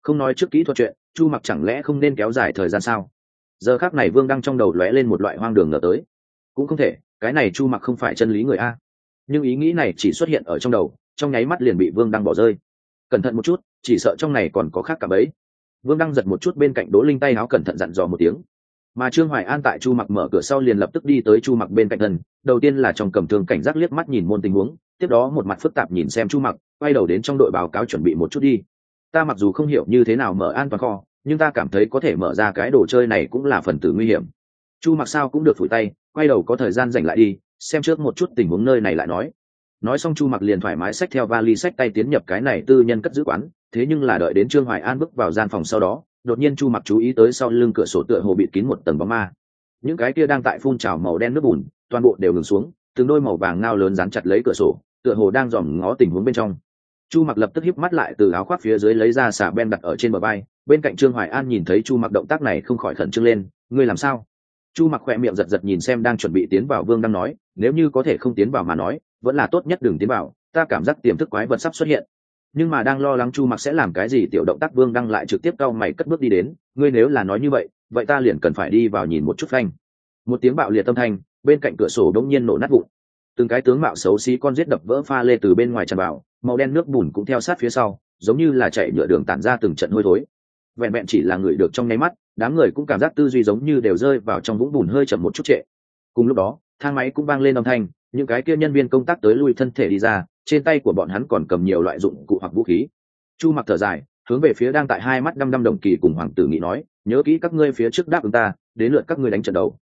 Không nói trước kỹ thuật chuyện, Chu Mặc chẳng lẽ không nên kéo dài thời gian sao? Giờ khắc này Vương Đăng trong đầu lóe lên một loại hoang đường ngờ tới. Cũng không thể, cái này Chu Mặc không phải chân lý người a. Nhưng ý nghĩ này chỉ xuất hiện ở trong đầu, trong nháy mắt liền bị Vương Đăng bỏ rơi. Cẩn thận một chút, chỉ sợ trong này còn có khác cả bấy. Vương Đăng giật một chút bên cạnh Đỗ Linh tay áo cẩn thận dặn dò một tiếng. Mà Trương Hoài An tại Chu Mặc mở cửa sau liền lập tức đi tới Chu Mặc bên cạnh thân, đầu tiên là trong cầm thương cảnh giác liếc mắt nhìn môn tình huống, tiếp đó một mặt phức tạp nhìn xem Chu Mặc, quay đầu đến trong đội báo cáo chuẩn bị một chút đi. Ta mặc dù không hiểu như thế nào mở an toàn kho, nhưng ta cảm thấy có thể mở ra cái đồ chơi này cũng là phần tử nguy hiểm. Chu Mặc sao cũng được phủi tay, quay đầu có thời gian rảnh lại đi, xem trước một chút tình huống nơi này lại nói. Nói xong Chu Mặc liền thoải mái xách theo vali xách tay tiến nhập cái này tư nhân cất giữ quán, thế nhưng là đợi đến Trương Hoài An bước vào gian phòng sau đó, đột nhiên Chu Mặc chú ý tới sau lưng cửa sổ tựa hồ bị kín một tầng bóng ma. Những cái kia đang tại phun trào màu đen nước bùn, toàn bộ đều ngừng xuống, từng đôi màu vàng ngao lớn dán chặt lấy cửa sổ, tựa hồ đang dòm ngó tình huống bên trong. Chu Mặc lập tức híp mắt lại từ áo khoác phía dưới lấy ra xà beng đặt ở trên bờ vai, bên cạnh Trương Hoài An nhìn thấy Chu Mặc động tác này không khỏi khẩn trương lên, ngươi làm sao? Chu Mặc khỏe miệng giật giật nhìn xem đang chuẩn bị tiến vào Vương đang nói, nếu như có thể không tiến vào mà nói, vẫn là tốt nhất đừng tiến vào, ta cảm giác tiềm thức quái vật sắp xuất hiện. Nhưng mà đang lo lắng Chu Mặc sẽ làm cái gì tiểu động tác Vương đang lại trực tiếp cau mày cất bước đi đến, ngươi nếu là nói như vậy, vậy ta liền cần phải đi vào nhìn một chút phanh. Một tiếng bạo liệt tâm thanh, bên cạnh cửa sổ đống nhiên nổ nát vụn. Từng cái tướng mạo xấu xí con giết đập vỡ pha lê từ bên ngoài tràn vào, màu đen nước bùn cũng theo sát phía sau, giống như là chạy nhựa đường tản ra từng trận hôi thối. Vẹn vẹn chỉ là người được trong nháy mắt, đám người cũng cảm giác tư duy giống như đều rơi vào trong vũng bùn hơi chậm một chút trệ. Cùng lúc đó, thang máy cũng vang lên âm thanh, những cái kia nhân viên công tác tới lui thân thể đi ra, trên tay của bọn hắn còn cầm nhiều loại dụng cụ hoặc vũ khí. Chu Mặc thở dài, hướng về phía đang tại hai mắt đăm đăm Đồng Kỳ cùng Hoàng Tử Nghị nói, nhớ kỹ các ngươi phía trước đáp ứng ta, đến lượt các ngươi đánh trận đầu,